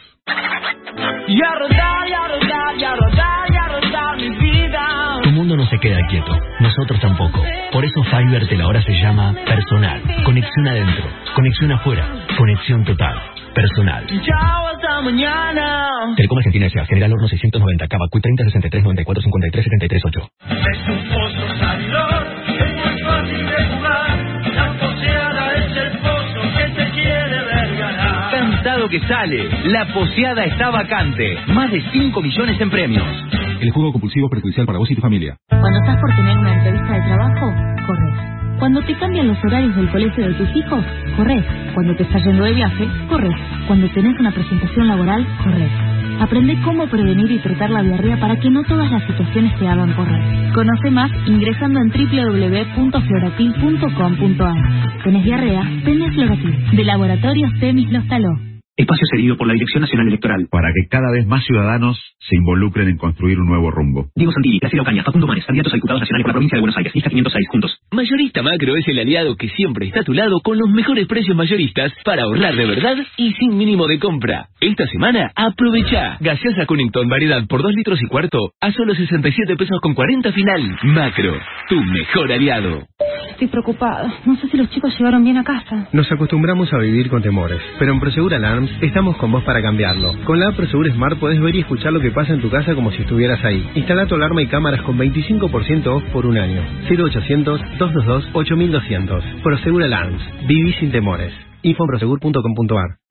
Y a rodar, y a rodar, y a rodar, y a rodar mi vida. Tu mundo no se queda quieto, nosotros tampoco. Por eso Fivertel ahora se llama Personal. Conexión adentro, conexión afuera, conexión total. Personal. Chao, hasta mañana. Telecom Argentina S A General Horno seiscientos noventa, Cava, Q treinta, sesenta y tres, noventa y cuatro, cincuenta y tres, setenta y tres, ocho. Es un pozo salidor, es muy fácil de jugar. La poseada es el pozo que te quiere ver ganar. Cantado que sale. La poseada está vacante. Más de cinco millones en premios. El juego compulsivo es perjudicial para vos y tu familia. Cuando estás por tener una entrevista de trabajo, corres. Cuando te cambian los horarios del colegio de tus hijos, corres. Cuando te estás yendo de viaje, corres. Cuando tenés una presentación laboral, corres. Aprende cómo prevenir y tratar la diarrea para que no todas las situaciones te hagan correr. Conoce más ingresando en doble u doble u doble u punto floratil punto com punto ar. ¿Tenés diarrea? Tenés Floratil. De Laboratorios Temis Lostaló. Espacio cedido por la Dirección Nacional Electoral. Para que cada vez más ciudadanos se involucren en construir un nuevo rumbo. Diego Santilli, Graciela Ocaña, Facundo Mares, candidatos a diputados nacionales por la provincia de Buenos Aires. Lista quinientos seis, juntos. Mayorista Macro es el aliado que siempre está a tu lado con los mejores precios mayoristas para ahorrar de verdad y sin mínimo de compra. Esta semana, aprovecha. Gaseosa Cunnington variedad por dos litros y cuarto a solo sesenta y siete pesos con cuarenta final. Macro, tu mejor aliado. Estoy preocupada. No sé si los chicos llegaron bien a casa. Nos acostumbramos a vivir con temores, pero en Prosegur Alarms estamos con vos para cambiarlo. Con la app Prosegur Smart podés ver y escuchar lo que pasa en tu casa como si estuvieras ahí. Instala tu alarma y cámaras con veinticinco por ciento off por un año. cero ochocientos, dos dos dos, ocho mil doscientos. Prosegur Alarms. Viví sin temores. info en prosegur punto com punto ar.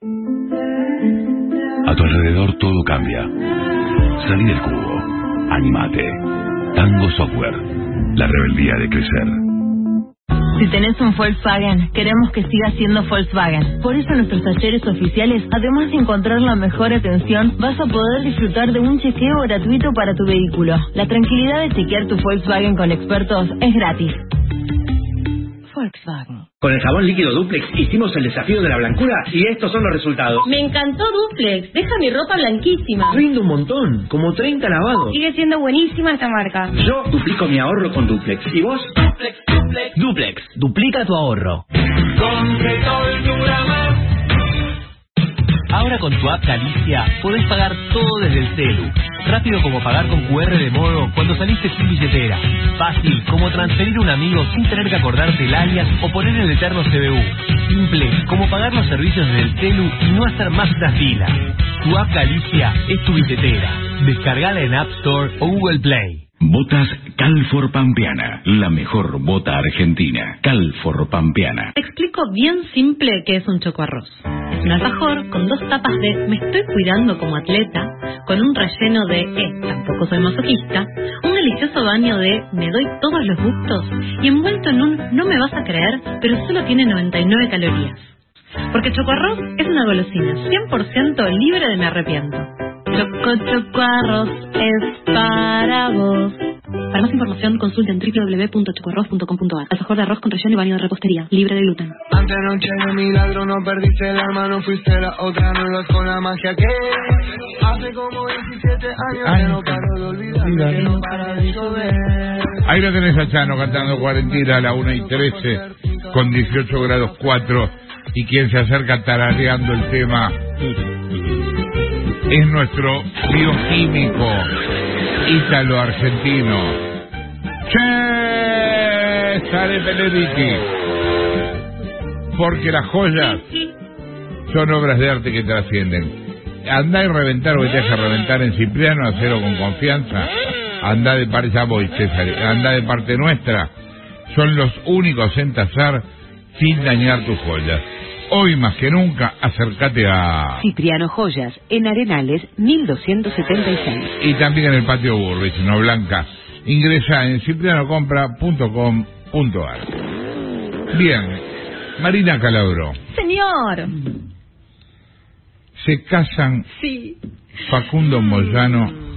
A tu alrededor todo cambia. Salí del cubo. Animate. Tango Software. La rebeldía de crecer. Si tenés un Volkswagen, queremos que siga siendo Volkswagen. Por eso en nuestros talleres oficiales, además de encontrar la mejor atención, vas a poder disfrutar de un chequeo gratuito para tu vehículo. La tranquilidad de chequear tu Volkswagen con expertos es gratis. Volkswagen. Con el jabón líquido Duplex hicimos el desafío de la blancura y estos son los resultados. Me encantó Duplex, deja mi ropa blanquísima. Rinde un montón, como treinta lavados. Sigue siendo buenísima esta marca. Yo duplico mi ahorro con Duplex. ¿Y vos? Duplex, Duplex. Duplex, duplica tu ahorro. Ahora con tu app Galicia podés pagar todo desde el celu. Rápido como pagar con Q R de modo cuando saliste sin billetera. Fácil como transferir a un amigo sin tener que acordarte el alias o poner el eterno C B U. Simple como pagar los servicios del celu y no hacer más esta fila. Tu app Galicia es tu billetera. Descargala en App Store o Google Play. Botas Calfor Pampeana, la mejor bota argentina. Calfor Pampeana. Te explico bien simple qué es un chocoarroz. Es un alfajor con dos tapas de me estoy cuidando como atleta, con un relleno de eh, tampoco soy masoquista, un delicioso baño de me doy todos los gustos y envuelto en un no me vas a creer, pero solo tiene noventa y nueve calorías. Porque chocoarroz es una golosina cien por ciento libre de me arrepiento. Choco Chocoarroz es para vos. Para más información consulte en doble u doble u doble u punto chocoarroz punto com punto a r. Alfajor de arroz con relleno y baño de repostería, libre de gluten. Ante noche de milagro no perdiste el alma, no fuiste la otra, no ibas con la magia que hace como veintisiete años que no paro de olvidar, que no para de llover. Ahí lo tenés a Chano cantando Cuarentena a la una y trece con dieciocho grados cuatro y quien se acerca tarareando el tema es nuestro bioquímico ítalo-argentino Cesare Pelleriti, porque las joyas son obras de arte que trascienden. Andá y reventar o que te deja reventar en Cipriano, hacelo con confianza. Andá de parte, ya voy, César, andá de parte nuestra. Son los únicos en tasar sin dañar tus joyas. Hoy más que nunca, acércate a Cipriano Joyas, en Arenales, mil doscientos setenta y seis. Y también en el patio Burris, no Blanca. Ingresa en cipriano compra punto com punto a r. Bien, Marina Calabro. Señor. Se casan Sí. Facundo Moyano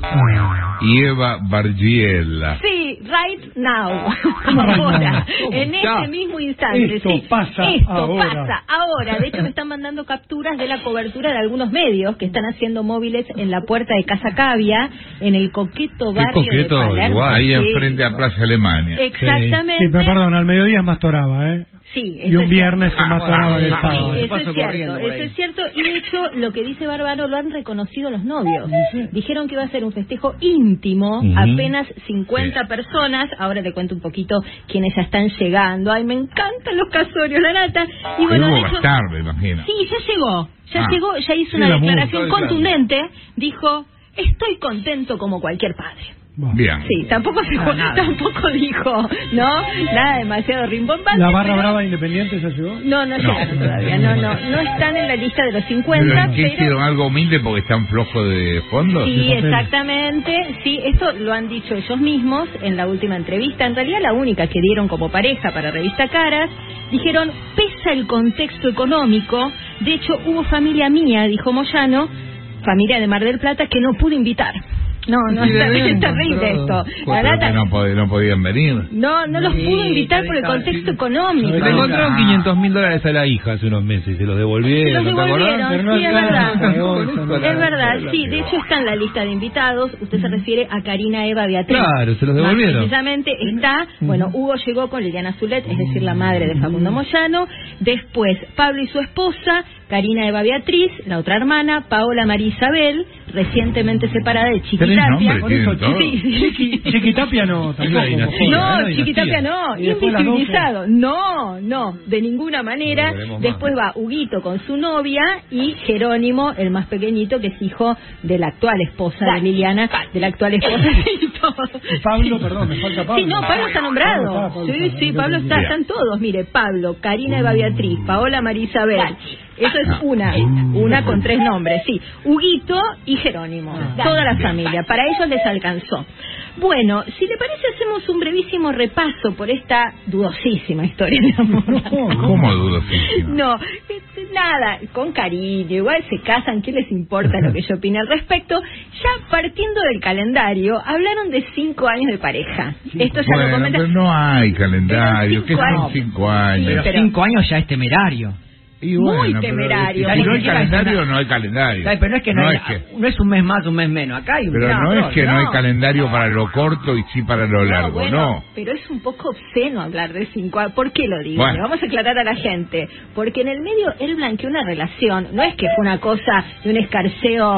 y Eva Bargiela. Sí, right now. Ahora, en este mismo instante. Esto sí. pasa Esto ahora. pasa ahora. De hecho, me están mandando capturas de la cobertura de algunos medios que están haciendo móviles en la puerta de Casa Cavia, en el coqueto barrio coqueto, de Palermo. igual, ahí Sí. enfrente a Plaza Alemania. Exactamente. Sí, pero perdón, al mediodía es Mastoraba, ¿eh? Sí, Y un viernes se ah, Mastoraba bueno, el sí, sábado. eso es cierto, eso es cierto. Y de hecho, lo que dice Bárbaro lo han reconocido los novios. Dijeron que iba a ser un festejo íntimo, Ujú. apenas cincuenta personas. Ahora te cuento un poquito quiénes ya están llegando. Ay, me encantan los casorios, la nata. Y bueno, Hugo de hecho, Bastar, me imagino. sí, ya llegó, ya Ah. llegó, ya hizo Sí, una la declaración música, contundente. Dijo, estoy contento como cualquier padre. Bien. Sí, tampoco se, tampoco dijo, ¿no? Nada demasiado rimbombante. ¿La barra pero- brava independiente ya llegó? no, no llegaron todavía, no, no, no están en la lista de los ¿Pero cincuenta, en qué pero... hicieron algo humilde porque están flojos de fondos? Sí, exactamente, sí, esto lo han dicho ellos mismos en la última entrevista, en realidad la única que dieron como pareja para Revista Caras, dijeron, pesa el contexto económico, de hecho hubo familia mía, dijo Moyano, familia de Mar del Plata, que no pude invitar. No, no, Y es, de terrible, bien, es terrible esto. La Pero lata- que no, pod- no podían venir. no, no los pudo invitar por el contexto económico. Le encontraron quinientos mil dólares a la hija hace unos meses y se los devolvieron. Los ¿no te acordás? devolvieron, sí, es verdad. Con Es verdad, la- sí, de hecho está en la lista de invitados. Usted se refiere a Karina Eva Beatriz. Claro, se los Más devolvieron. precisamente está, bueno, Hugo llegó con Liliana Zulet, es decir, la madre de Facundo Moyano. Después, Pablo y su esposa, Karina Eva Beatriz, la otra hermana, Paola María Isabel, recientemente separada de Chiquitapia. nombres tienen todos. Sí, sí, sí. Chiquitapia no, tampoco. No, Chiquitapia no, Y después las invisibilizado. No, no, de ninguna manera. No veremos más. Después va Huguito con su novia y Jerónimo, el más pequeñito, que es hijo de la actual esposa de Liliana, de la actual esposa de todos. Pablo, perdón, me falta Pablo. Sí, no, Pablo está nombrado. Pablo está, Pablo Sí, está. sí, Pablo está, están todos. Mire, Pablo, Karina Eva Beatriz, Paola María Isabel. Eso es una, una con tres nombres, sí. Huguito y Jerónimo, toda la familia. Para ellos les alcanzó. Bueno, si le parece hacemos un brevísimo repaso por esta dudosísima historia de amor. ¿Cómo dudosísimo? No, este, nada, con cariño, igual se casan, ¿qué les importa lo que yo opine al respecto? Ya partiendo del calendario, hablaron de cinco años de pareja. Esto ya Bueno, lo comenta. pero no hay calendario. ¿Qué Pero cinco son años. cinco años? Sí, pero- Cinco años ya es temerario. Y Muy bueno, pero temerario. Si no hay Porque calendario, no hay calendario. Ay, pero no es que no, hay- es que- no es un mes más, un mes menos. Acá hay un Pero no, es que no, hay no. calendario para lo corto y sí para lo largo, bueno, no. pero es un poco obsceno hablar de cinco años. ¿Por qué lo digo? Bueno. Le vamos a aclarar a la gente. Porque en el medio él blanqueó una relación. No es que fue una cosa de un escarceo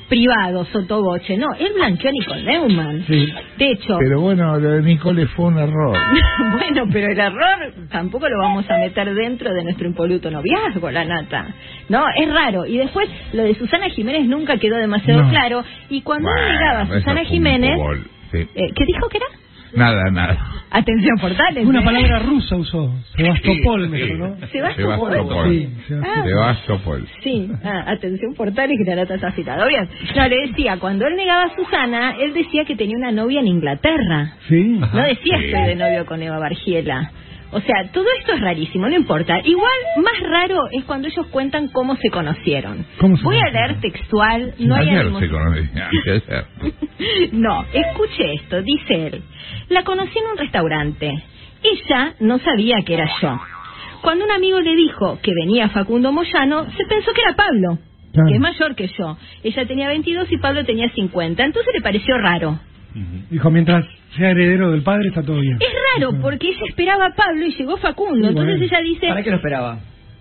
privado, sotoboche. No, él blanqueó a Nicole Neumann. Sí. De hecho... Pero bueno, lo de Nicole fue un error. Bueno, pero el error tampoco lo vamos a meter dentro de nuestro impoluto noviazgo, la nata. No, es raro. Y después, lo de Susana Jiménez nunca quedó demasiado No. claro. Y cuando Bueno, él negaba a eso Susana fue un Jiménez... fútbol, sí. eh, ¿Qué dijo que era? Nada, nada. Atención, Portales. Una ¿eh? palabra rusa usó. Sebastopol, me Sí. dijo, ¿no? Sebastopol. Sebastopol. Sí, Ah. Sebastopol. Sí, ah, atención Portales, que la nata está afilado. Bien, no, le decía, cuando él negaba a Susana, él decía que tenía una novia en Inglaterra. Sí. No decía Sí. estoy de novio con Eva Bargiela. O sea, todo esto es rarísimo, no importa. Igual, más raro es cuando ellos cuentan cómo se conocieron. ¿Cómo se Voy a conocieron? leer textual, no hay Ayer animo- se conocía, ayer. No, escuche esto, dice él. La conocí en un restaurante. Ella no sabía que era yo. Cuando un amigo le dijo que venía Facundo Moyano, se pensó que era Pablo, Claro. que es mayor que yo. Ella tenía veintidós y Pablo tenía cincuenta, entonces le pareció raro. Dijo, mientras sea heredero del padre, está todo bien. Es raro, porque ella esperaba a Pablo y llegó Facundo. Sí, bueno. Entonces ella dice... ¿Para qué lo esperaba?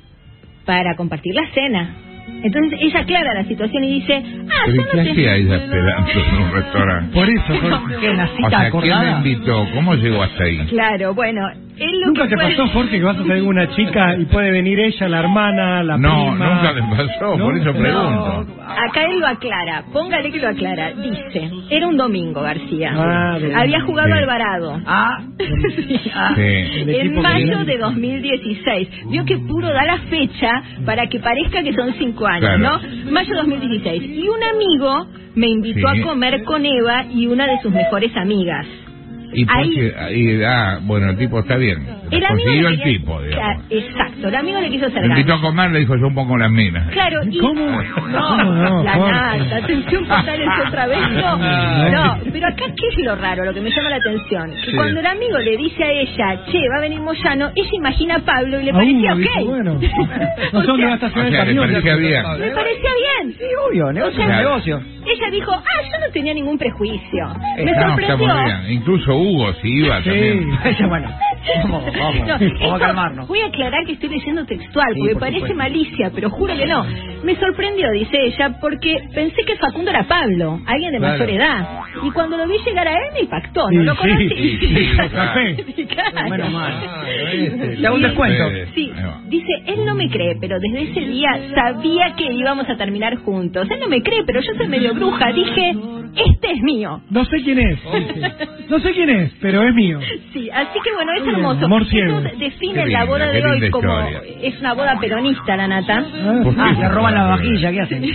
Para compartir la cena. Entonces ella aclara la situación y dice... Ah, ¿Pero yo y qué no te... hacía ella esperando en un restaurante? Por eso, Jorge. ¿Qué, una cita O sea, ¿quién acordada? la invitó? ¿Cómo llegó hasta ahí? Claro, bueno... Él lo ¿Nunca que te fue- pasó, Jorge, que vas a salir con una chica y puede venir ella, la hermana, la No, prima? nunca me pasó, ¿No? por eso pregunto. Acá él lo aclara, póngale que lo aclara. Dice, era un domingo, García. Ah, bien. Había jugado Sí. Alvarado. Ah, Sí. Sí. El En equipo mayo que- de dos mil dieciséis. Vio que puro da la fecha para que parezca que son cinco años, Claro. ¿no? Mayo dos mil dieciséis. Y un amigo me invitó Sí. a comer con Eva y una de sus mejores amigas. Y Ahí- porque, ahí, ah, bueno, el tipo está bien. El amigo Consiguió le el quería- tipo, digamos. Claro, exacto, el amigo le quiso hacer Me invitó ganas. a comer, le dijo yo un poco las minas. Claro, y... ¿Cómo? No, ¿Cómo no, la Jorge? nata, atención Portales otra vez, no. No, pero acá ¿qué es lo raro, lo que me llama la atención? Que Sí. cuando el amigo le dice a ella, che, va a venir Moyano, ella imagina a Pablo y le A parecía uno, dice, ok. bueno, no sé O dónde sea, va a estacionar O el sea, le camión. parecía bien. le parecía bien. sí, obvio, negocio es O sea, negocio. Ella dijo, ah, yo no tenía ningún prejuicio. Me No, está sorprendió. muy bien. Incluso Hugo, si iba Sí. también. Ella, bueno, vamos, vamos, No, vamos esto- a calmarnos. Voy a aclarar que estoy leyendo textual, Sí, porque por parece supuesto. malicia, pero juro que no. Me sorprendió, dice ella, porque pensé que Facundo era Pablo, alguien de Claro. mayor edad. Y cuando lo vi llegar a él me impactó, Sí, no lo sí, conocí. sí, sí, lo café. Sí, claro. Menos mal. este, Le hago un Y- descuento. Sí, Ahí va. dice, él no me cree, pero desde ese día sabía que íbamos a terminar juntos. Él no me cree, pero yo soy medio bruja. Dije, este es mío. No sé quién es. dice. No sé quién es, pero es mío. Sí, así que bueno, es Muy bien, hermoso. amor ciego. Entonces definen Qué la linda, boda qué de hoy linda como historia. es una boda peronista, la nata. ¿Por qué? Ah, le roban la vajilla, ¿qué hacen?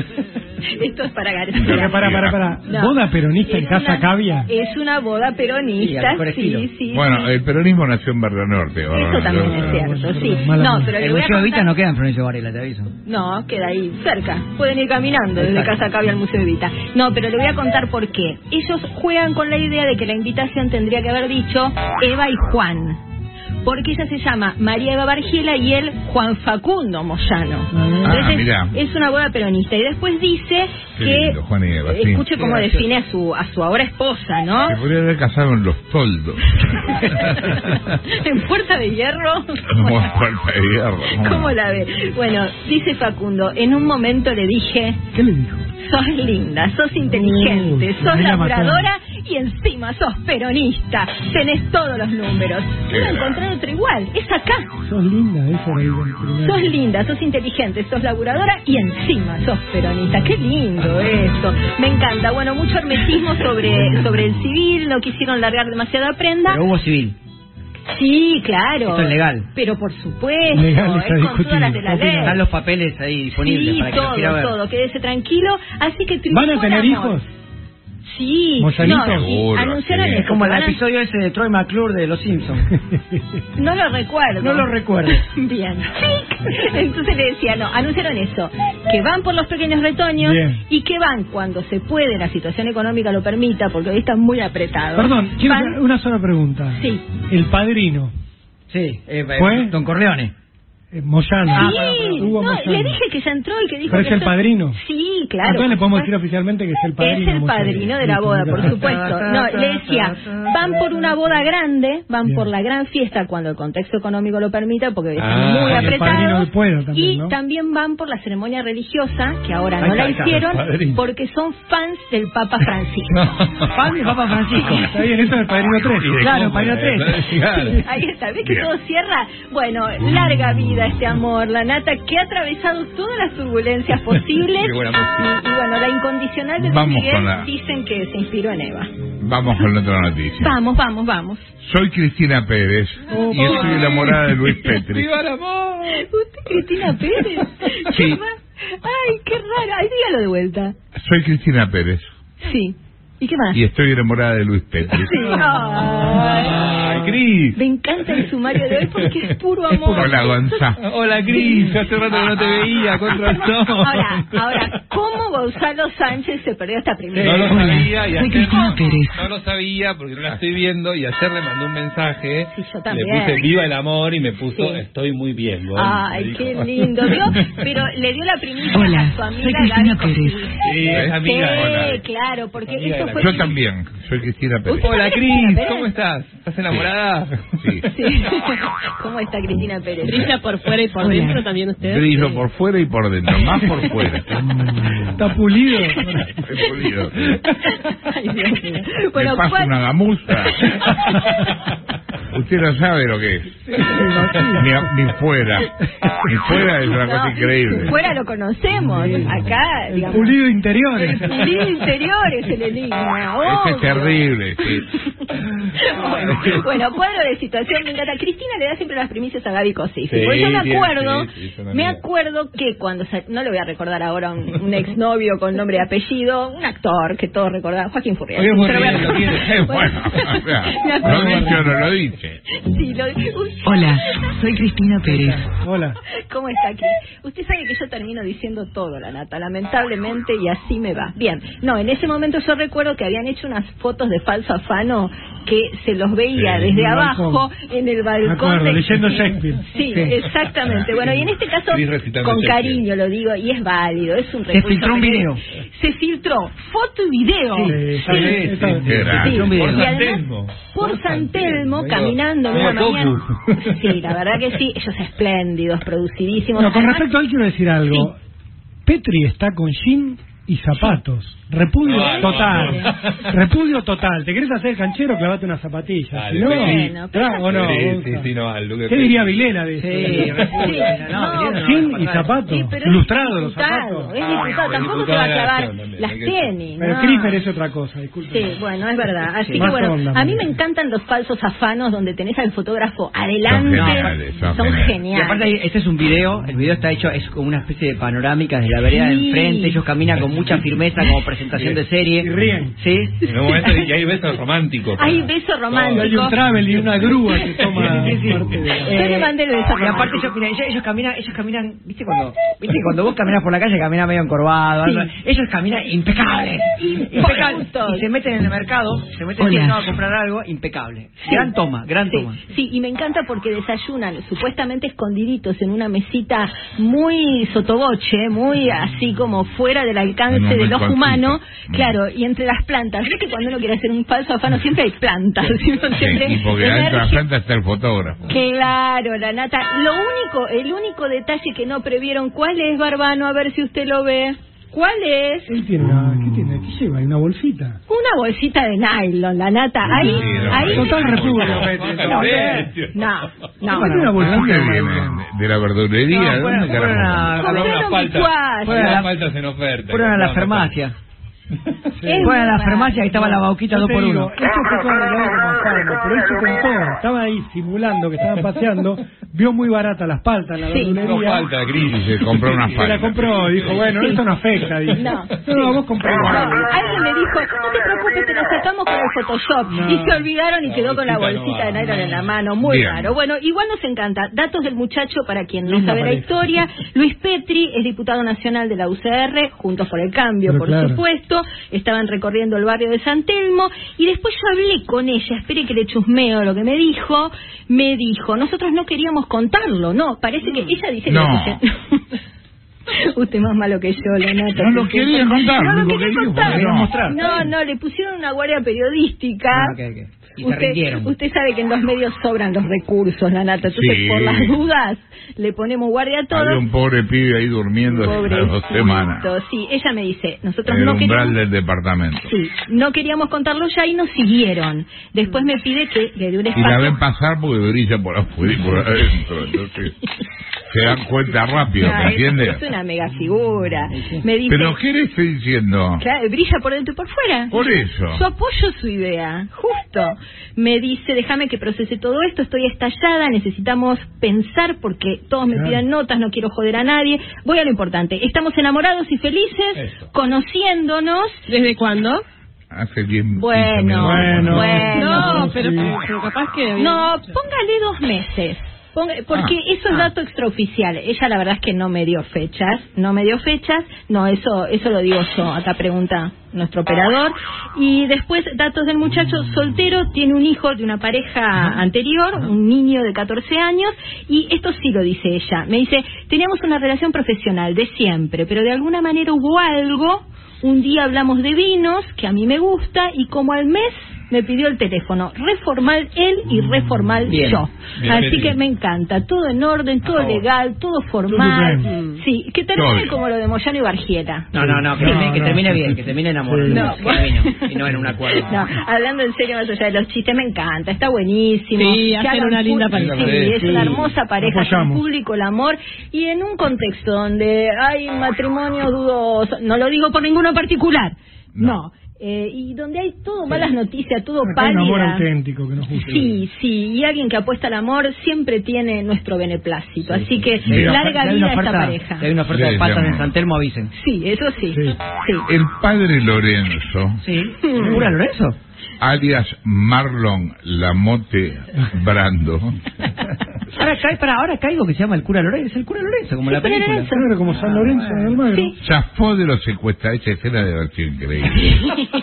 Esto es para Pero García. para, para, para. No. ¿Boda peronista en Es Casa una- Cavia? Es una boda Sí, peronista, al mejor estilo. sí, sí. Bueno, sí. el peronismo nació en Barrio Norte. Eso ahora, también yo- es cierto, sí. Mala No, mía. pero le El voy a Museo Evita contar... no queda en Florencio Varela, te aviso. No, queda ahí, cerca. Pueden ir caminando desde Exacto. Casa Cavia al Museo Evita. No, pero le voy a contar por qué. Ellos juegan con la idea de que la invitación tendría que haber dicho Eva y Juan. Porque ella se llama María Eva Bargiela y él Juan Facundo Moyano. Entonces, mirá. es una boda peronista. Y después dice Qué que, lindo, Juan y Eva, sí. escuche cómo Qué gracioso. define a su a su ahora esposa, ¿no? Se podría haber casado en Los Toldos. En Puerta de Hierro. Como en Puerta de Hierro. ¿Cómo la ve? Bueno, dice Facundo, en un momento le dije, ¿Qué le dijo? sos linda, sos inteligente, Uh, sos ahí la laburadora y encima sos peronista. Tenés todos los números. Qué No grande. encontré otro igual, es acá. Sos linda, esa era el primer. Sos linda, sos inteligente, sos laburadora y encima sos peronista. Qué lindo esto. Me encanta. Bueno, mucho hermetismo sobre, sobre el civil, no quisieron largar demasiada prenda. Pero hubo civil. Sí, claro. Esto es legal. Pero por supuesto, Legal está es con todas las de la ley. Están los papeles ahí disponibles Sí, para que los quiera todo, ver. todo, quédese tranquilo. Así que ¿Van a triunfó tener el amor. hijos? Sí, ¿Moyanitos? no, sí, Seguro, anunciaron sí. eso. Es como el van a- episodio ese de Troy McClure de Los Simpsons. No lo recuerdo. No lo recuerdo. Bien. Entonces le decía, no, anunciaron eso, que van por los pequeños retoños Bien. y que van cuando se puede, la situación económica lo permita, porque hoy están muy apretados. Perdón, quiero Van- hacer una sola pregunta. Sí. El padrino. Sí, eh, ¿Fue? Don Corleone. Eh, Moyano. Sí, Ah, Hugo no, Moyano. le dije que ya entró y que dijo Pero es que el esto- padrino. Sí, claro. Entonces le podemos decir oficialmente que es el padrino. Es el Moyano. padrino de la boda, por supuesto. No, le decía, van por una boda grande, van Bien. por la gran fiesta cuando el contexto económico lo permita, porque están Ah, muy el padrino apretados. del pueblo también, Y ¿no? también van por la ceremonia religiosa, que ahora Ahí no la está, el hicieron, padrino. porque son fans del Papa Francisco. Fan del Papa Francisco. Está bien, eso es el padrino tres. Claro, el padrino tres. Sí, ahí está, ¿ves que Bien. todo cierra? Bueno, larga vida este amor, la nata que ha atravesado todas las turbulencias posibles. Qué buena música. y, y bueno, la incondicional de Luis Vamos Miguel con la- dicen que se inspiró en Eva. Vamos con la otra noticia. Vamos, vamos, vamos. Soy Cristina Pérez y estoy enamorada de Luis Petri. ¡Viva el amor! ¿Usted Cristina Pérez? Sí. Ay, qué raro. Ay, dígalo de vuelta. Soy Cristina Pérez Sí. ¿Y qué más? y estoy enamorada de Luis Petri. Sí. Ay, Cris. me encanta el sumario de hoy porque es puro amor. Hola, Gonzalo. Hola, Cris. Hace rato que no te veía. Con razón. Ahora, ahora, ¿cómo Gonzalo Sánchez se perdió esta primera? No lo sabía y Soy ayer Cristina Pérez. no lo sabía porque no la estoy viendo y ayer le mandé un mensaje. Sí, yo Le también. puse viva el amor y me puso Sí. estoy muy bien. Gon. Ay, Me qué dijo. lindo. ¿Vio? Pero le dio la primicia Hola, a su amiga soy Cristina Gaby Pérez. Cosín. Sí, es amiga. Sí, Hola. claro, porque Amiga esto de la fue... Yo también, soy Cristina Pérez. Hola, Cris. Cristina ¿Cómo estás? ¿Estás enamorada? Sí. Sí. ¿Cómo está Cristina Pérez? Brilla por fuera y por Hola. dentro también usted. Brillo por fuera y por dentro, más por fuera. Está pulido. He pulido. Ay, Dios mío. Me Bueno, pasa ¿cuál- una gamuza. Usted no sabe lo que es. Ni, ni fuera. Ni fuera es una No, cosa increíble. Fuera lo conocemos. Acá, El digamos. pulido interior. El pulido interior es el enigma. Ese es obvio. terrible, sí. Bueno, bueno, cuadro de situación, me encanta. Cristina le da siempre las primicias a Gaby Cosí. Sí, Porque yo me bien, acuerdo, sí, sí, son me amigas. acuerdo que cuando, sa- no le voy a recordar ahora un, un exnovio con nombre y apellido, un actor que todos recordaban, Joaquín Furriel. Joaquín Se lo voy a Furriel, lo recordar. tiene. Bueno, o sea, me lo acuerdo. dice o no lo dice. Sí, lo- uy. Hola, soy Cristina Pérez. Hola. ¿Cómo está, Cris? Usted sabe que yo termino diciendo todo, la nata, lamentablemente, y así me va. Bien, no, en ese momento yo recuerdo que habían hecho unas fotos de falso afano que se los veía Sí, desde en el abajo balcón. en el Me balcón. acuerdo, de- leyendo sí, Shakespeare. Sí, Sí. exactamente. Bueno, y en este caso, Cris recitando con Shakespeare. cariño lo digo, y es válido, es un Se recurso filtró un que- video. Se filtró foto y video. Sí, está bien, está bien. Qué grande. Sí, un video. y Por además, San Telmo. por San Telmo, Medio- caminando en medio una mañana. Goku. Sí, la verdad que sí, ellos espléndidos, producidísimos. Bueno, con Además, respecto a él quiero decir algo. Petri está con jean y zapatos. Repudio No, no, total. no. Repudio total. ¿Te querés hacer canchero? Clavate una zapatilla. Dale, Si no, bueno, pero- tra- o no. Sí, sí, Gonza. sí, no, al Luque ¿Qué diría Vilena de eso? Sí, repudio. No, no, Vilena no, Jean no, y no, zapatos. Sí, pero es Ilustrados los diputado, zapatos. es diputado, tampoco se va a diputado de la clavar Nación también, las hay que decir. tenis. Pero no. Cris merece otra cosa, disculpe. Sí, bueno, es verdad. Así Sí. que Más bueno, onda, a mí María. me encantan los falsos afanos donde tenés al fotógrafo adelante. Son geniales, son Son geniales. Y geniales. aparte este es un video, el video está hecho, es como una especie de panorámica de la vereda Sí. de enfrente, ellos caminan con mucha firmeza como presentación de serie. Y ríen. Sí. En un momento y hay besos románticos. Hay beso Y romántico. hay un travel y una grúa que toma Sí, sí, parte de la... Yo le mandé el beso Y aparte romántico. ellos, mira, ellos, ellos caminan, ellos caminan, viste cuando, viste cuando vos caminas por la calle caminas medio encorvado, Sí. algo, ellos caminan impecables, impecables, Impolutos. y se meten en el mercado, se meten Hola. en el mercado a comprar algo, impecable. Sí. Gran toma, gran Sí, toma. sí, y me encanta porque desayunan supuestamente escondiditos en una mesita muy sotoboche, muy así como fuera del alcance En un del ojo balconcito. humano, claro, y entre las plantas. ¿Ves que cuando uno quiere hacer un falso afano siempre hay plantas? Uno siempre Sí, y porque dentro de la emerge- planta está el fotógrafo. Claro, la nata. Lo único, el único detalle que no previeron, ¿cuál es, Barbano? A ver si usted lo ve. ¿Cuál es? Él tiene una... ¿Qué tiene? ¿Qué lleva? ¿Hay una bolsita? Una bolsita de nylon, la nata. Ahí, Sí, no, ahí. Total repudio, No, Petri. no, no. Aparte una ¿De dónde bolsita. vienen? ¿De la verdulería? No, ¿De fueron- dónde fueron carajo? a- Compraron Compraron unas paltas. licuadas. Fueron a Unas la- paltas en oferta. Fueron a la Compraron farmacia. Es Fueron a la muy farmacia y ahí estaba la bauquita Yo dos te por digo, uno. esto fue todo arreglado como afano, pero él se contó, estaba ahí simulando que estaban paseando, vio muy barata las paltas en la Sí. No verdulería. falta, Cris. Y se compró una Se la falda. compró, dijo, bueno, esto no afecta, dice. No. no, no, vos compré No, igual. alguien le dijo, no te preocupes, te lo sacamos con el Photoshop. No. Y se olvidaron y La quedó con la bolsita no bolsita de va, nylon no. en la mano. Muy Bien. raro. Bueno, igual nos encanta. Datos del muchacho para quien no Linda sabe la pareja. historia. Luis Petri es diputado nacional de la U C R, Juntos por el Cambio, Pero por claro. supuesto. muchacho, estaban recorriendo el barrio de San Telmo, y después yo hablé con ella, espere que le chusmeo lo que me dijo, me dijo, nosotros no queríamos contarlo, no, parece que ella dice no. que... Usted más malo que yo, Leonardo. No lo quería contar. No lo lo quería quería contar. mostrar. No, no, le pusieron una guardia periodística. Ah, okay, okay. Y se usted, rindieron. usted sabe que en los medios sobran los recursos, la nata. Entonces, Sí. por las dudas, le ponemos guardia a todos. Había un pobre pibe ahí durmiendo hace dos semanas. Sí, ella me dice, nosotros En el no umbral queríamos... del departamento. Sí, no queríamos contarlo ya y nos siguieron. Después me pide que le dé un Y espacio. la ven pasar porque brilla por afuera y por adentro. Entonces, se dan cuenta rápido, Ah, ¿me es- entiendes? Es una mega figura. Me dice, ¿Pero qué le estoy diciendo? claro, brilla por dentro y por fuera. Por eso. Yo apoyo su idea, justo. Me dice, déjame que procese todo esto, estoy estallada, necesitamos pensar porque todos me Claro. piden notas, no quiero joder a nadie. Voy a lo importante, estamos enamorados y felices, Eso. conociéndonos. ¿Desde cuándo? Hace bien. Bueno, Bueno, bueno. No, pero, sí. pero capaz que... No, póngale dos meses. Ponga- porque Ah, eso es ah. dato extraoficial. Ella la verdad es que no me dio fechas, no me dio fechas, no, eso eso lo digo yo, acá pregunta nuestro operador. Y después, datos del muchacho soltero, tiene un hijo de una pareja anterior, un niño de catorce años, y esto sí lo dice ella. Me dice, teníamos una relación profesional de siempre, pero de alguna manera hubo algo, un día hablamos de vinos, que a mí me gusta, y como al mes me pidió el teléfono, reformal él y reformal Bien. yo. Bien, Así bien. que me encanta, todo en orden, todo legal, todo formal. Todo Mm. Sí, que Todo termine bien. como lo de Moyano y Bargiela. No, no, no, que, No, termine, que no. termine bien, que termine enamorado. No. Que termine, y no en un acuerdo. No, hablando en serio, más allá de los chistes, me encanta, está buenísimo. Sí, Que hacen hagan una linda pu- pareja. Sí, es Sí, una hermosa pareja, hacen apoyamos. público el amor, y en un contexto donde hay matrimonio dudoso, no lo digo por ninguno particular, no, eh, y donde hay todo malas noticias, todo Acá hay un amor pálida. auténtico que nos gusta. Sí, sí, y alguien que apuesta al amor siempre tiene nuestro beneplácito, así que Si hay una larga oferta- si hay vida una a esta oferta- pareja. Si hay una oferta Sí, de patas sí, en San Telmo, avisen. Sí, eso sí. Sí. Sí. El padre Lorenzo, Sí. ¿El cura Lorenzo? alias Marlon Lamote Brando, Ahora, cae, para, ahora caigo que se llama el cura Lorenzo. Es el cura Lorenzo, como la El cura película. Lorenzo. Claro, como San Lorenzo de Almagro. Sí. zafó de los secuestradores. Esa escena debe haber sido increíble.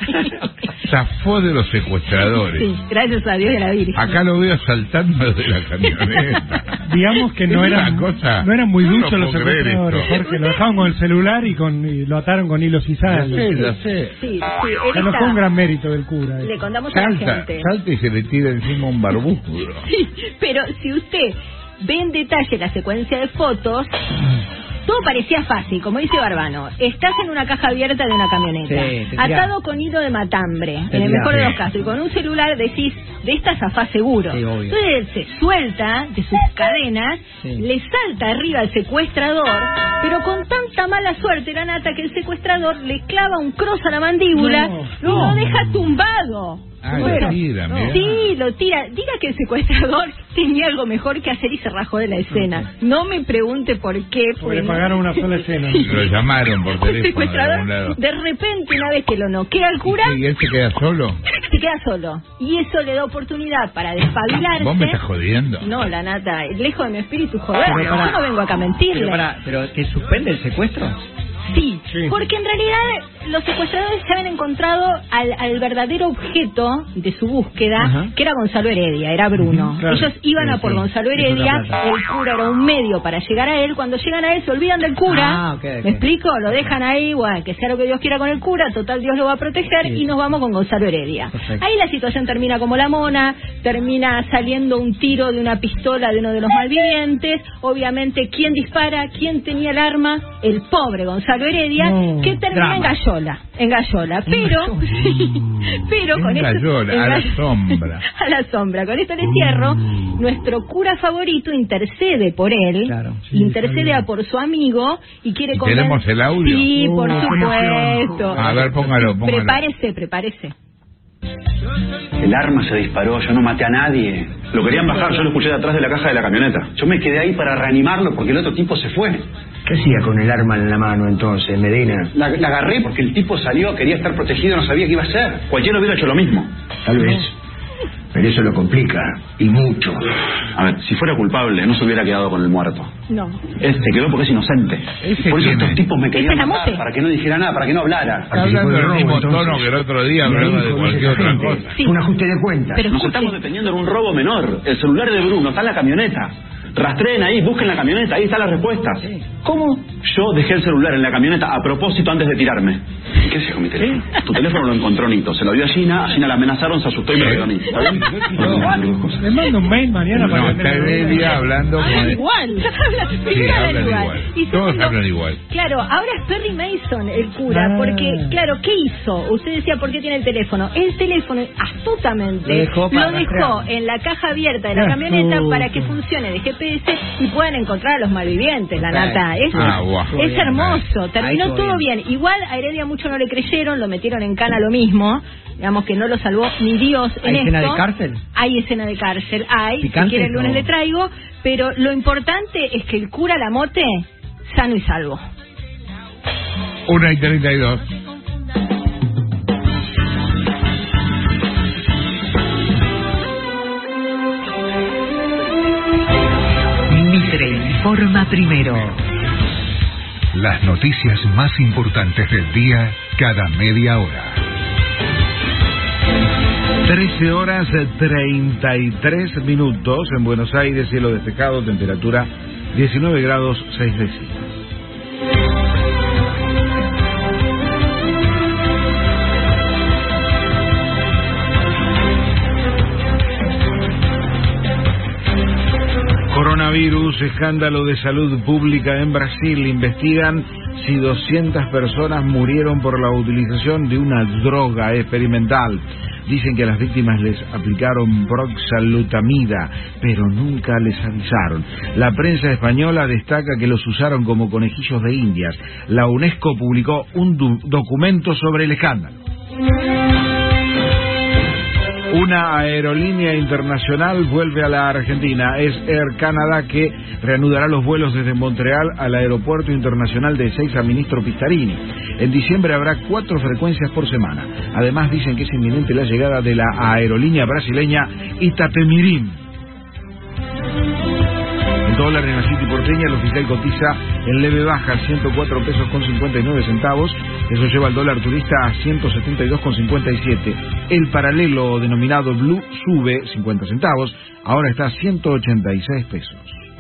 Zafó de los secuestradores. Sí, gracias a Dios y a la Virgen. Acá lo veo saltando de la camioneta. Digamos que no Es eran, una cosa- no eran muy no lo duchos los puedo creer secuestradores, esto. porque lo dejaban con el celular y, con, y lo ataron con hilos y sal. Ya sé, ya sé. Sí, sí, Ya él no fue un está... gran mérito del cura. eh. Le contamos a la Salta, gente. salta y se le tira encima un barbúculo. Sí, pero si usted ve en detalle la secuencia de fotos, todo parecía fácil, como dice Barbano. Estás en una caja abierta de una camioneta, Sí, te atado con hilo de matambre, Te en el tirás, mejor de sí. los casos, y con un celular decís, de esta zafás seguro. Sí, obvio. Entonces él se suelta de sus cadenas, Sí. le salta arriba al secuestrador, pero con tanta mala suerte la nata que el secuestrador le clava un cross a la mandíbula No, y no. lo deja tumbado. Ah, lo Bueno, tira, mirá. sí, lo tira. Diga que el secuestrador tenía algo mejor que hacer y se rajó de la escena. No me pregunte por qué. Porque le no- pagaron una sola escena. Lo llamaron por El teléfono de secuestrador, algún lado. de repente, una vez que lo noquea al cura, ¿Y él se queda solo? se queda solo. Y eso le da oportunidad para despabilarse. ¿Vos me estás jodiendo? No, la nata, lejos de mi espíritu, joder. Pero Yo pará. no vengo acá a mentirle. Pero, para, pero que suspende el secuestro. Sí, Sí. porque en realidad los secuestradores se habían encontrado al, al verdadero objeto de su búsqueda, Ajá. que era Gonzalo Heredia, era Bruno. Ujú, claro. Ellos iban Sí, a por sí. Gonzalo Eso es Heredia, la plata. el cura era un medio para llegar a él. Cuando llegan a él se olvidan del cura. Ah, ok, ok. ¿Me explico? Lo dejan ahí, bueno, que sea lo que Dios quiera con el cura, total Dios lo va a proteger, Sí. y nos vamos con Gonzalo Heredia. Perfecto. Ahí la situación termina como la mona, termina saliendo un tiro de una pistola de uno de los malvivientes. Obviamente, ¿quién dispara? ¿Quién tenía el arma? El pobre Gonzalo Heredia, No. que termina Drama. en gallola, en gallola, pero pero con En esto gallola, en a la gall- sombra. a la sombra. Con esto le cierro. Nuestro cura favorito intercede por él, Claro. Sí, intercede está bien. a por su amigo y quiere ¿Y conven- tenemos el audio? Sí, por Oh, qué supuesto. A ver, póngalo, póngalo. Prepárese, prepárese. El arma se disparó, yo no maté a nadie. Lo querían bajar, yo lo escuché de atrás de la caja de la camioneta. Yo me quedé ahí para reanimarlo porque el otro tipo se fue. ¿Qué hacía con el arma en la mano entonces, Medina? La, la agarré porque el tipo salió, quería estar protegido, no sabía qué iba a hacer. Cualquiera hubiera hecho lo mismo. Tal vez. Pero eso lo complica, y mucho. A ver, si fuera culpable, no se hubiera quedado con el muerto. No. Este quedó porque es inocente. Ese Por eso tiene. estos tipos me querían Ese es la matar, mote. para que no dijera nada, para que no hablara. Está hablando del mismo tono que el otro día, hablando de cualquier otra cosa. Sí. Un ajuste de cuentas. Pero Nos escuche, estamos deteniendo en un robo menor. El celular de Bruno está en la camioneta. Rastreen ahí, busquen la camioneta, ahí está la respuesta. ¿Cómo? Yo dejé el celular en la camioneta a propósito antes de tirarme. ¿Qué se con mi teléfono? Tu teléfono lo encontró Nito, se lo dio a Gina, a Gina la amenazaron, se asustó y me lo dio a mí. ¿Está bien? Le mando un mail mañana para No, que está me- el día hablando con... hablan igual. Sí, Primero hablan hablan igual. igual. Y Todos segundo, hablan igual. Claro, ahora es Perry Mason el cura, Ah. porque, claro, ¿qué hizo? Usted decía, ¿por qué tiene el teléfono? El teléfono, astutamente, Lo dejó para lo dejó rastrear. en la caja abierta de la Qué camioneta astuto. para que funcione de G P S y puedan encontrar a los malvivientes, la Claro. nata. Es, Ah, guau. es hermoso, Ahí terminó estuvo todo bien. Igual a Heredia mucho no le creyeron, lo metieron en cana lo mismo. Digamos que no lo salvó ni Dios en ¿Hay escena esto. de cárcel? Hay escena de cárcel, hay. ¿Picante? Si quiere el lunes No. le traigo. Pero lo importante es que el cura Lamote, sano y salvo. Una y treinta y dos. Mitre informa primero. Las noticias más importantes del día cada media hora. trece horas treinta y tres minutos en Buenos Aires, cielo despejado, temperatura diecinueve grados seis décimas. Coronavirus, escándalo de salud pública en Brasil. Investigan si doscientas personas murieron por la utilización de una droga experimental. Dicen que a las víctimas les aplicaron proxalutamida, pero nunca les avisaron. La prensa española destaca que los usaron como conejillos de indias. La UNESCO publicó un do- documento sobre el escándalo. Una aerolínea internacional vuelve a la Argentina. Es Air Canada, que reanudará los vuelos desde Montreal al Aeropuerto Internacional de Ezeiza Ministro Pistarini. En diciembre habrá cuatro frecuencias por semana. Además dicen que es inminente la llegada de la aerolínea brasileña Itapemirim. El dólar en la City porteña, el oficial cotiza en leve baja, ciento cuatro pesos con cincuenta y nueve centavos. Eso lleva el dólar turista a ciento setenta y dos con cincuenta y siete. El paralelo denominado Blue sube cincuenta centavos, ahora está a ciento ochenta y seis pesos.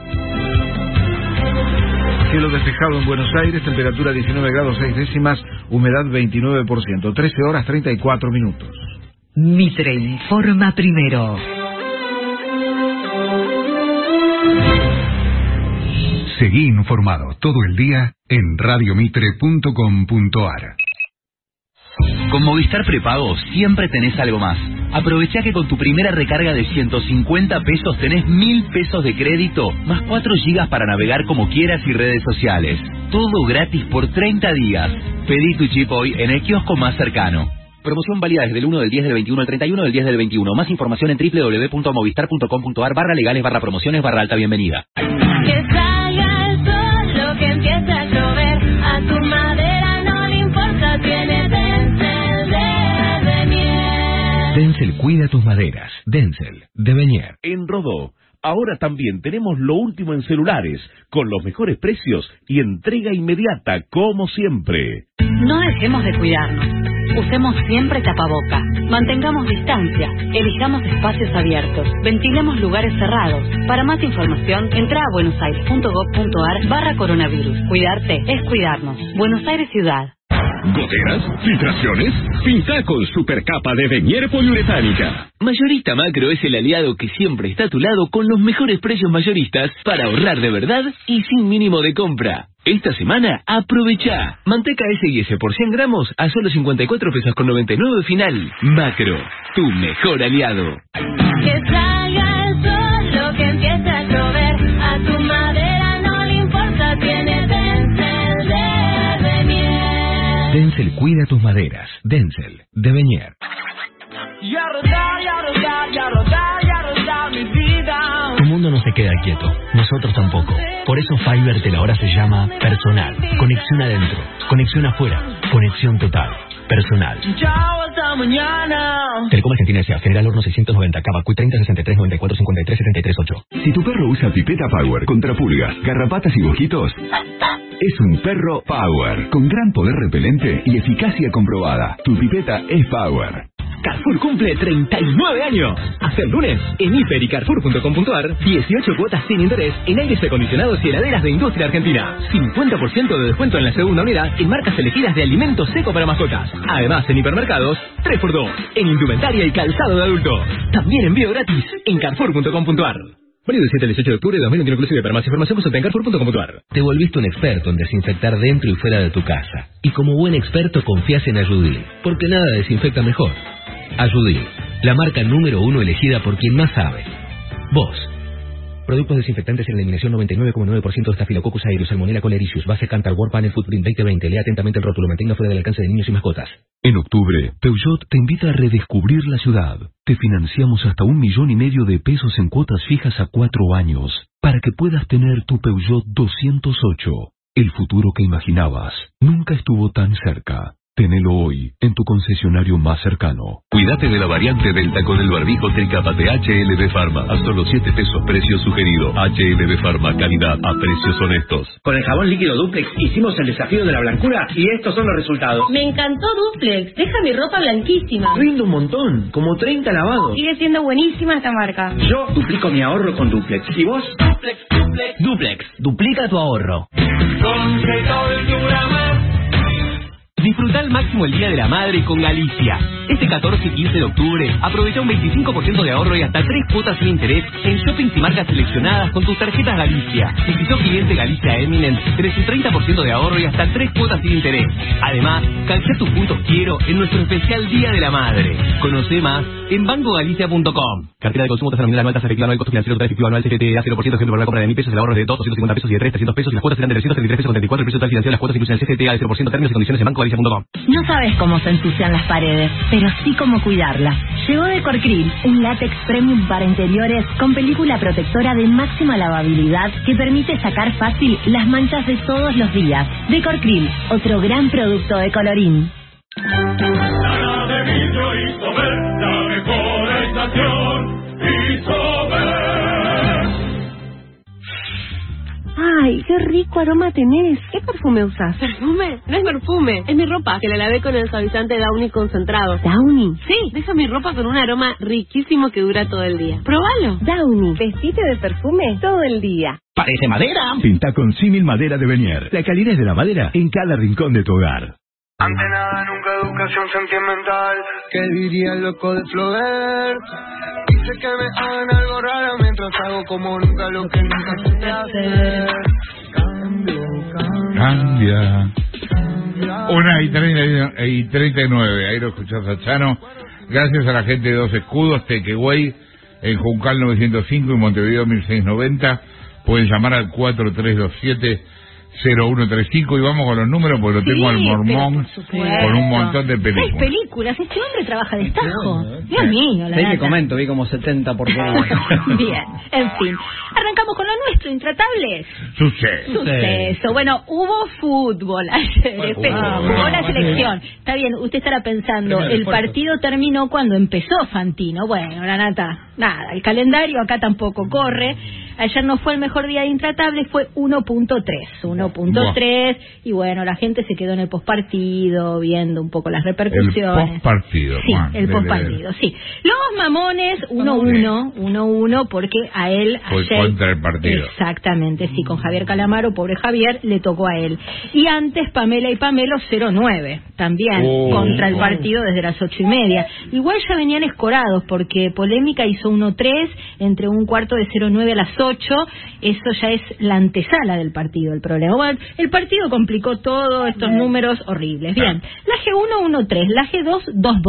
Cielo despejado en Buenos Aires, temperatura diecinueve grados seis décimas, humedad veintinueve por ciento, trece horas treinta y cuatro minutos. Mitre informa primero. Seguí informado todo el día en radiomitre punto com punto ar. Con Movistar Prepago siempre tenés algo más. Aprovecha que con tu primera recarga de ciento cincuenta pesos tenés mil pesos de crédito, más cuatro gigas para navegar como quieras y redes sociales. Todo gratis por treinta días. Pedí tu chip hoy en el kiosco más cercano. Promoción válida desde el uno del diez del veintiuno al treinta y uno del diez del veintiuno. Más información en doble u doble u doble u punto movistar punto com punto ar barra legales barra promociones barra alta bienvenida. Que salga el sol, lo que empiece a llover, a tu madera no le importa, tiene Denzel de Benier. Denzel cuida tus maderas. Denzel de Benier. En Rodó, ahora también tenemos lo último en celulares, con los mejores precios y entrega inmediata, como siempre. No dejemos de cuidarnos. Usemos siempre tapaboca. Mantengamos distancia. Elijamos espacios abiertos. Ventilemos lugares cerrados. Para más información, entra a buenosaires punto gov punto ar barra coronavirus. Cuidarte es cuidarnos. Buenos Aires Ciudad. ¿Goteras? ¿Filtraciones? Pinta con supercapa de Benier poliuretánica. Mayorista Macro es el aliado que siempre está a tu lado con los mejores precios mayoristas para ahorrar de verdad y sin mínimo de compra. Esta semana, aprovecha. Manteca S y S por cien gramos a solo cincuenta y cuatro pesos con noventa y nueve final. Macro, tu mejor aliado. Que salga el sol, lo que empiece a llover, a tu madera no le importa, tiene Denzel de Benier. Denzel cuida tus maderas. Denzel de Benier. Y a rodar, y a rodar, y a rodar, y a rodar mi vida. Tu mundo no se queda quieto, nosotros tampoco. Por eso Fivertel ahora se llama Personal. Conexión adentro, conexión afuera, conexión total. personal. Chao, hasta mañana. Telecom Argentina S A General Horno seiscientos noventa, Cavacuy treinta sesenta y tres noventa y cuatro cincuenta y tres setenta y tres ocho. Si tu perro usa Pipeta Power contra pulgas, garrapatas y mosquitos, es un perro Power, con gran poder repelente y eficacia comprobada. Tu pipeta es Power. Carrefour cumple treinta y nueve años. Hasta el lunes, en hiper y carrefour punto com punto ar, dieciocho cuotas sin interés en aires acondicionados y heladeras de industria argentina. cincuenta por ciento de descuento en la segunda unidad en marcas elegidas de alimentos seco para mascotas. Además, en hipermercados, tres por dos, en indumentaria y calzado de adulto. También envío gratis en carrefour punto com punto ar. Válido del siete al dieciocho de octubre de dos mil veintiuno inclusive. Para más información consulta en carrefour punto com punto ar. Te volviste un experto en desinfectar dentro y fuera de tu casa. Y como buen experto confías en Ayudil, porque nada desinfecta mejor. Ayudil, la marca número uno elegida por quien más sabe. Vos. Productos desinfectantes en eliminación noventa y nueve coma nueve por ciento de Staphylococcus aureus, Salmonella colericius, base Cantar, World Panel Footprint veinte veinte. Lea atentamente el rótulo, mantenga fuera del alcance de niños y mascotas. En octubre, Peugeot te invita a redescubrir la ciudad. Te financiamos hasta un millón y medio de pesos en cuotas fijas a cuatro años, para que puedas tener tu Peugeot doscientos ocho. El futuro que imaginabas nunca estuvo tan cerca. Tenelo hoy en tu concesionario más cercano. Cuídate de la variante Delta con el barbijo Tricapate H L B Pharma. A solo siete pesos precio sugerido. H L B Pharma, calidad a precios honestos. Con el jabón líquido Duplex hicimos el desafío de la blancura y estos son los resultados. Me encantó Duplex. Deja mi ropa blanquísima. Rinde un montón, como treinta lavados. Sigue siendo buenísima esta marca. Yo duplico mi ahorro con Duplex. ¿Y vos? Duplex, Duplex. Duplex, duplica tu ahorro. Con Disfruta al máximo el Día de la Madre con Galicia. Este catorce y quince de octubre, aprovecha un veinticinco por ciento de ahorro y hasta tres cuotas sin interés en shoppings y marcas seleccionadas con tus tarjetas Galicia. Y si sos cliente Galicia Eminent, tenés un treinta por ciento de ahorro y hasta tres cuotas sin interés. Además, canjea tus puntos Quiero en nuestro especial Día de la Madre. Conoce más en banco galicia punto com. Cartera de consumo, tasa nominal anual, tasa efectiva anual, costo financiero total efectivo anual, C G T A cero por ciento, ejemplo por la compra de mil pesos, el ahorro es de dos, doscientos cincuenta pesos y de tres, trescientos pesos y las cuotas serán de trescientos treinta y tres pesos con treinta y cuatro, el precio total financiero, las cuotas incluyen el C G T A de cero por ciento, términos y condiciones en banco galicia punto com. No sabes cómo se ensucian las paredes, pero sí cómo cuidarlas. Llegó Decorcril, un látex premium para interiores con película protectora de máxima lavabilidad que permite sacar fácil las manchas de todos los días. Decorcril, otro gran producto de Colorín. Lana de vidrio Isover, la mejor estación. Isover. Ay, qué rico aroma tenés. ¿Qué perfume usás? ¿Perfume? No es perfume, es mi ropa, que la lavé con el suavizante Downy concentrado. ¿Downy? Sí, deja mi ropa con un aroma riquísimo que dura todo el día. ¡Próbalo! Downy, vestite de perfume todo el día. ¡Parece madera! Pinta con símil madera de Benier. La calidez de la madera en cada rincón de tu hogar. Ante nada, nunca educación sentimental. ¿Qué diría el loco de Flover? Dice que me hagan algo raro mientras hago como nunca lo que nunca supe hacer. Cambio, cambio. Cambia. Una y treinta y treinta y nueve. Ahí lo escuchás a Chano. Gracias a la gente de Dos Escudos, Tequehuey, en Juncal novecientos cinco y Montevideo mil seiscientos noventa. Pueden llamar al cuatro tres dos siete cero uno tres cinco y vamos con los números porque lo Sí, tengo al mormón con un montón de ¿Qué películas. películas? Este hombre trabaja de estajo. Dios mío, la Ven que nata. comento, vi como setenta por día. Bien, en fin. Arrancamos con lo nuestro, Intratables. Suceso. Suceso. Bueno, hubo fútbol ayer. Bueno, Espera, ah, jugó bueno, la bueno. selección. Está bien, usted estará pensando, Primer el esfuerzo. partido terminó cuando empezó Fantino. Bueno, la nata, nada, el calendario acá tampoco corre. Ayer no fue el mejor día de Intratables, fue uno punto tres. uno punto tres, y bueno, la gente se quedó en el postpartido, viendo un poco las repercusiones. El postpartido, Sí, Juan, el dele, postpartido, sí. Los mamones, uno uno, uno uno, porque a él Fue ayer... contra el partido. Exactamente, sí, con Javier Calamaro, pobre Javier, le tocó a él. Y antes Pamela y Pamelo cero nueve, también Oh, contra el oh. partido desde las ocho y media. Igual ya venían escorados porque Polémica hizo uno tres entre un cuarto de cero nueve a las ocho. Eso ya es la antesala del partido, el problema. Bueno, el partido complicó todo, estos números horribles. Bien, la G uno uno tres, la G dos dos dos.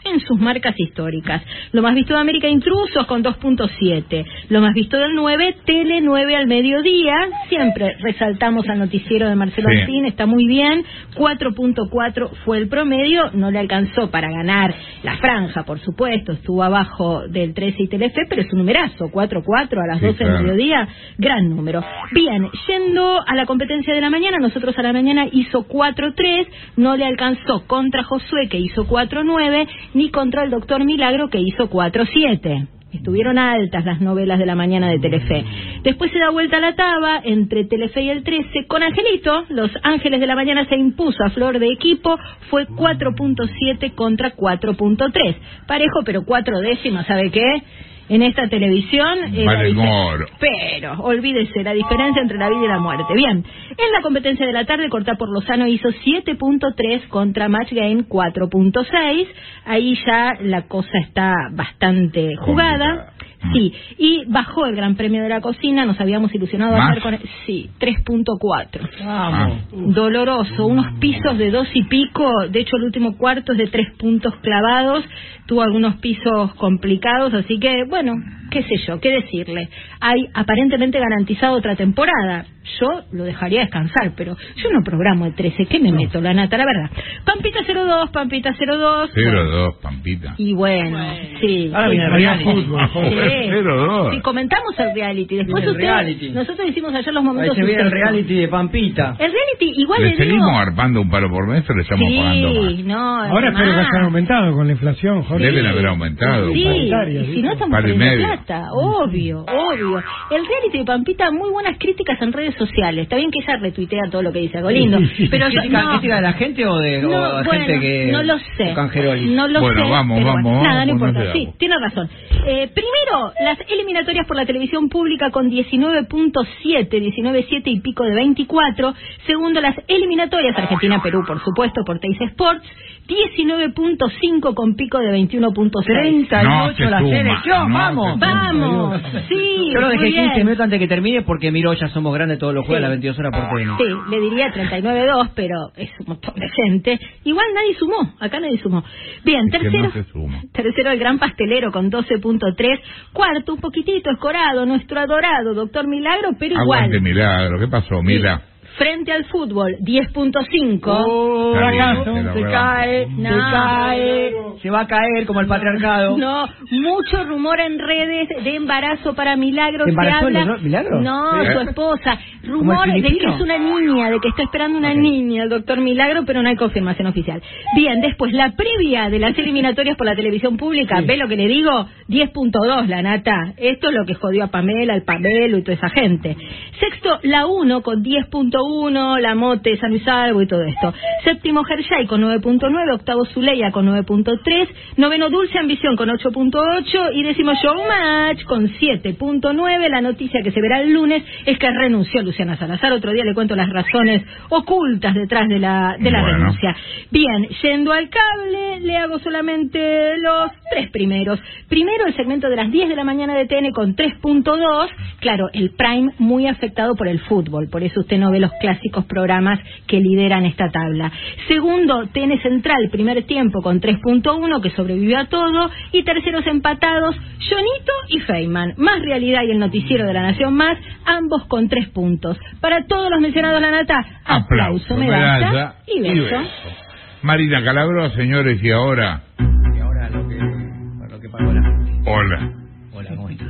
en sus marcas históricas. Lo más visto de América, Intrusos, con dos punto siete. Lo más visto del nueve, Tele nueve al mediodía. Siempre resaltamos al noticiero de Marcelo Sí. Antín, está muy bien. cuatro punto cuatro fue el promedio, no le alcanzó para ganar la franja, por supuesto, estuvo abajo del trece y Telefe, pero es un numerazo, cuatro cuatro a las Sí, doce claro. del mediodía, gran número. Bien, yendo a la competencia de la mañana, nosotros a la mañana hizo cuatro tres, no le alcanzó contra Josué, que hizo cuatro nueve, ni contra el Doctor Milagro, que hizo cuatro siete. Estuvieron altas las novelas de la mañana de Telefe. Después se da vuelta la taba entre Telefe y el trece. Con Angelito, Los Ángeles de la Mañana se impuso a flor de equipo. Fue cuatro punto siete contra cuatro punto tres. Parejo, pero cuatro décimas, ¿sabe qué? En esta televisión... eh, Vale la dife- moro. Pero, olvídese, la diferencia entre la vida y la muerte. Bien, en la competencia de la tarde, Cortá por Lozano hizo siete punto tres contra Match Game cuatro punto seis. Ahí ya la cosa está bastante jugada. Sí, y bajó el Gran Premio de la Cocina, nos habíamos ilusionado ¿Más? ayer con... Sí, tres punto cuatro. Vamos. Doloroso, unos pisos de dos y pico, de hecho el último cuarto es de tres puntos clavados, tuvo algunos pisos complicados, así que, bueno, qué sé yo, qué decirle. Hay aparentemente garantizado otra temporada, yo lo dejaría descansar, pero yo no programo el trece, ¿qué me meto, la nata? La verdad. Pampita cero dos, Pampita cero dos. cero dos, Pampita. Y bueno, sí. Ahora viene el reality. Sí. cero dos. Sí, comentamos el reality. Después Viene el usted, reality. nosotros hicimos ayer los Ahí momentos se viene el sucesos. reality de Pampita. El reality, igual ¿Le le seguimos digo... arpando un palo por mes o le estamos pagando Sí, más? no, Ahora es espero que más. hayan aumentado con la inflación, Jorge. Deben haber aumentado. Sí, Paritarias, y si no estamos Palo y perdiendo medio. plata, obvio, obvio. El reality de Pampita, muy buenas críticas en redes sociales. Está bien que ella retuitea todo lo que dice algo lindo, pero yo, ¿Crítica, no, crítica de la gente o de, no, o de bueno, gente que... no lo sé. o Cangeroli? No lo Bueno, sé. vamos, pero vamos, bueno, vamos, nada, no pues no importa. Sí, seamos. tiene razón. Eh, primero, las eliminatorias por la televisión pública con diecinueve punto siete, diecinueve punto siete y pico de veinticuatro. Segundo, las eliminatorias Argentina-Perú, por supuesto, por Teis Sports, diecinueve punto cinco con pico de veintiuno punto seis. treinta y No ocho se la suma, selección, no vamos. se suma. Vamos, sí. Yo lo dejé muy bien. quince minutos antes que termine porque miro ya somos grandes todos los jueves Sí. a las veintidós horas por T N. Sí, le diría treinta y nueve dos, pero es un montón de gente. Igual nadie sumó, acá nadie sumó. Bien, Es que tercero, no se suma. tercero el Gran Pastelero con doce punto tres. Cuarto, un poquitito escorado, nuestro adorado Doctor Milagro, pero Aguante igual. Milagro. ¿Qué pasó, Mila? Frente al fútbol, diez punto cinco. Oh, Está bien, fracaso, se la se rebanco. cae, No. se cae, se va a caer como el patriarcado. No, mucho rumor en redes de embarazo para Milagro. ¿Se Se embarazó habla. el Milagro? No, Sí. su esposa. Rumor el de que filipino? es una niña, de que está esperando una niña, el doctor Milagro, pero no hay confirmación oficial. Bien, después, la previa de las eliminatorias por la televisión pública, ¿ve lo que le digo? diez punto dos, la nata. Esto es lo que jodió a Pamela, al Pamelo y toda esa gente. Sexto, la uno con diez punto uno, la Mote, San Luis Albo y todo esto. Séptimo, Hershey con nueve punto nueve, octavo, Zuleya con nueve punto tres, noveno, Dulce Ambición con ocho punto ocho y décimo, Showmatch con siete punto nueve. La noticia que se verá el lunes es que renunció Luciana Salazar. Otro día le cuento las razones ocultas detrás de la, de la Bueno. renuncia. Bien, yendo al cable, le hago solamente los tres primeros. Primero, el segmento de las diez de la mañana de T N con tres punto dos. Claro, el prime muy afectado por el fútbol, por eso usted no ve los clásicos programas que lideran esta tabla. Segundo, T N Central, primer tiempo con tres punto uno, que sobrevivió a todo. Y terceros empatados, Jonito y Feynman. Más Realidad y el Noticiero de la Nación Más, ambos con tres puntos. Para todos los mencionados, la nata, aplauso, medalla, medalla y beso. Marina Calabro, señores, y ahora... Y ahora lo que, lo que pagó la... Hola. Hola, ¿cómo está?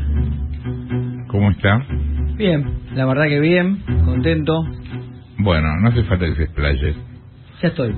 ¿Cómo está? Bien, la verdad que bien, contento. Bueno, no hace falta que se explaye. Ya estoy.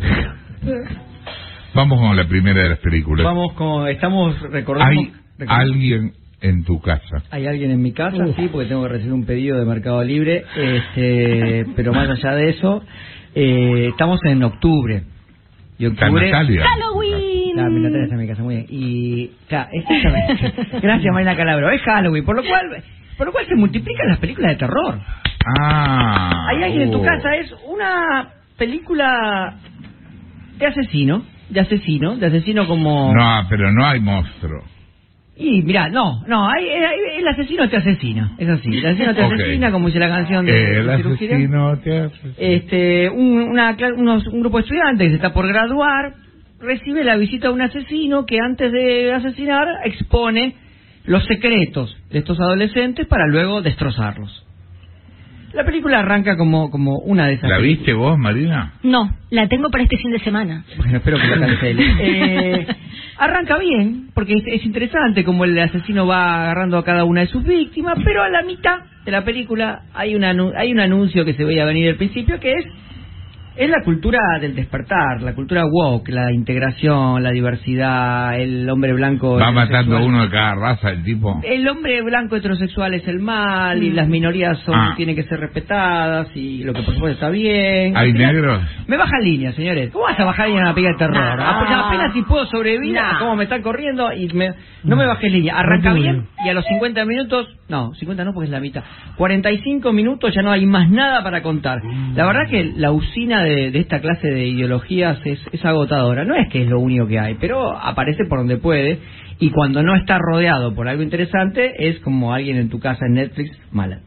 Vamos con la primera de las películas. Vamos con, estamos recordando... ¿Hay alguien en tu casa? Hay alguien en mi casa, sí, porque tengo que recibir un pedido de Mercado Libre, este, pero más allá de eso, eh, estamos en octubre. Y ¿Está octubre... Natalia? Halloween. Claro, mi Natalia está en mi casa, muy bien. Y, claro, exactamente. Gracias, Marina Calabro. Es Halloween, por lo cual, por lo cual se multiplican las películas de terror. Ah. Hay alguien en tu oh. casa, es una película de asesino, de asesino, de asesino como... No, pero no hay monstruo. Y mira, no, no, hay, hay- el asesino te asesina, es así, el asesino te Ok. asesina, como dice la canción de El de Cirugía. asesino te asesina. Este, un, una, cla- unos, un grupo de estudiantes que se está por graduar, recibe la visita de un asesino que antes de asesinar expone los secretos de estos adolescentes para luego destrozarlos. La película arranca como, como una de esas. ¿La películas. viste vos, Marina? No, la tengo para este fin de semana. Bueno, espero que la cancele. eh, arranca bien, porque es, es interesante como el asesino va agarrando a cada una de sus víctimas, pero a la mitad de la película hay, una, hay un anuncio que se veía venir al principio, que es es la cultura del despertar, la cultura woke, la integración, la diversidad, el hombre blanco va matando a uno de cada raza el tipo. El hombre blanco heterosexual es el mal y las minorías son Ah. tienen que ser respetadas y lo que por supuesto está bien. ¿Hay Al final, negros? me bajan línea, señores. ¿Cómo vas a bajar línea en una película de terror? No. Apenas, apenas si puedo sobrevivir No. a cómo me están corriendo y me, no me bajes línea. Arranca Muy bien y a los cincuenta minutos, no, cincuenta no porque es la mitad. cuarenta y cinco minutos ya no hay más nada para contar. La verdad que la usina de, de esta clase de ideologías es, es agotadora. No es que es lo único que hay, pero aparece por donde puede y cuando no está rodeado por algo interesante es como alguien en tu casa en Netflix mala.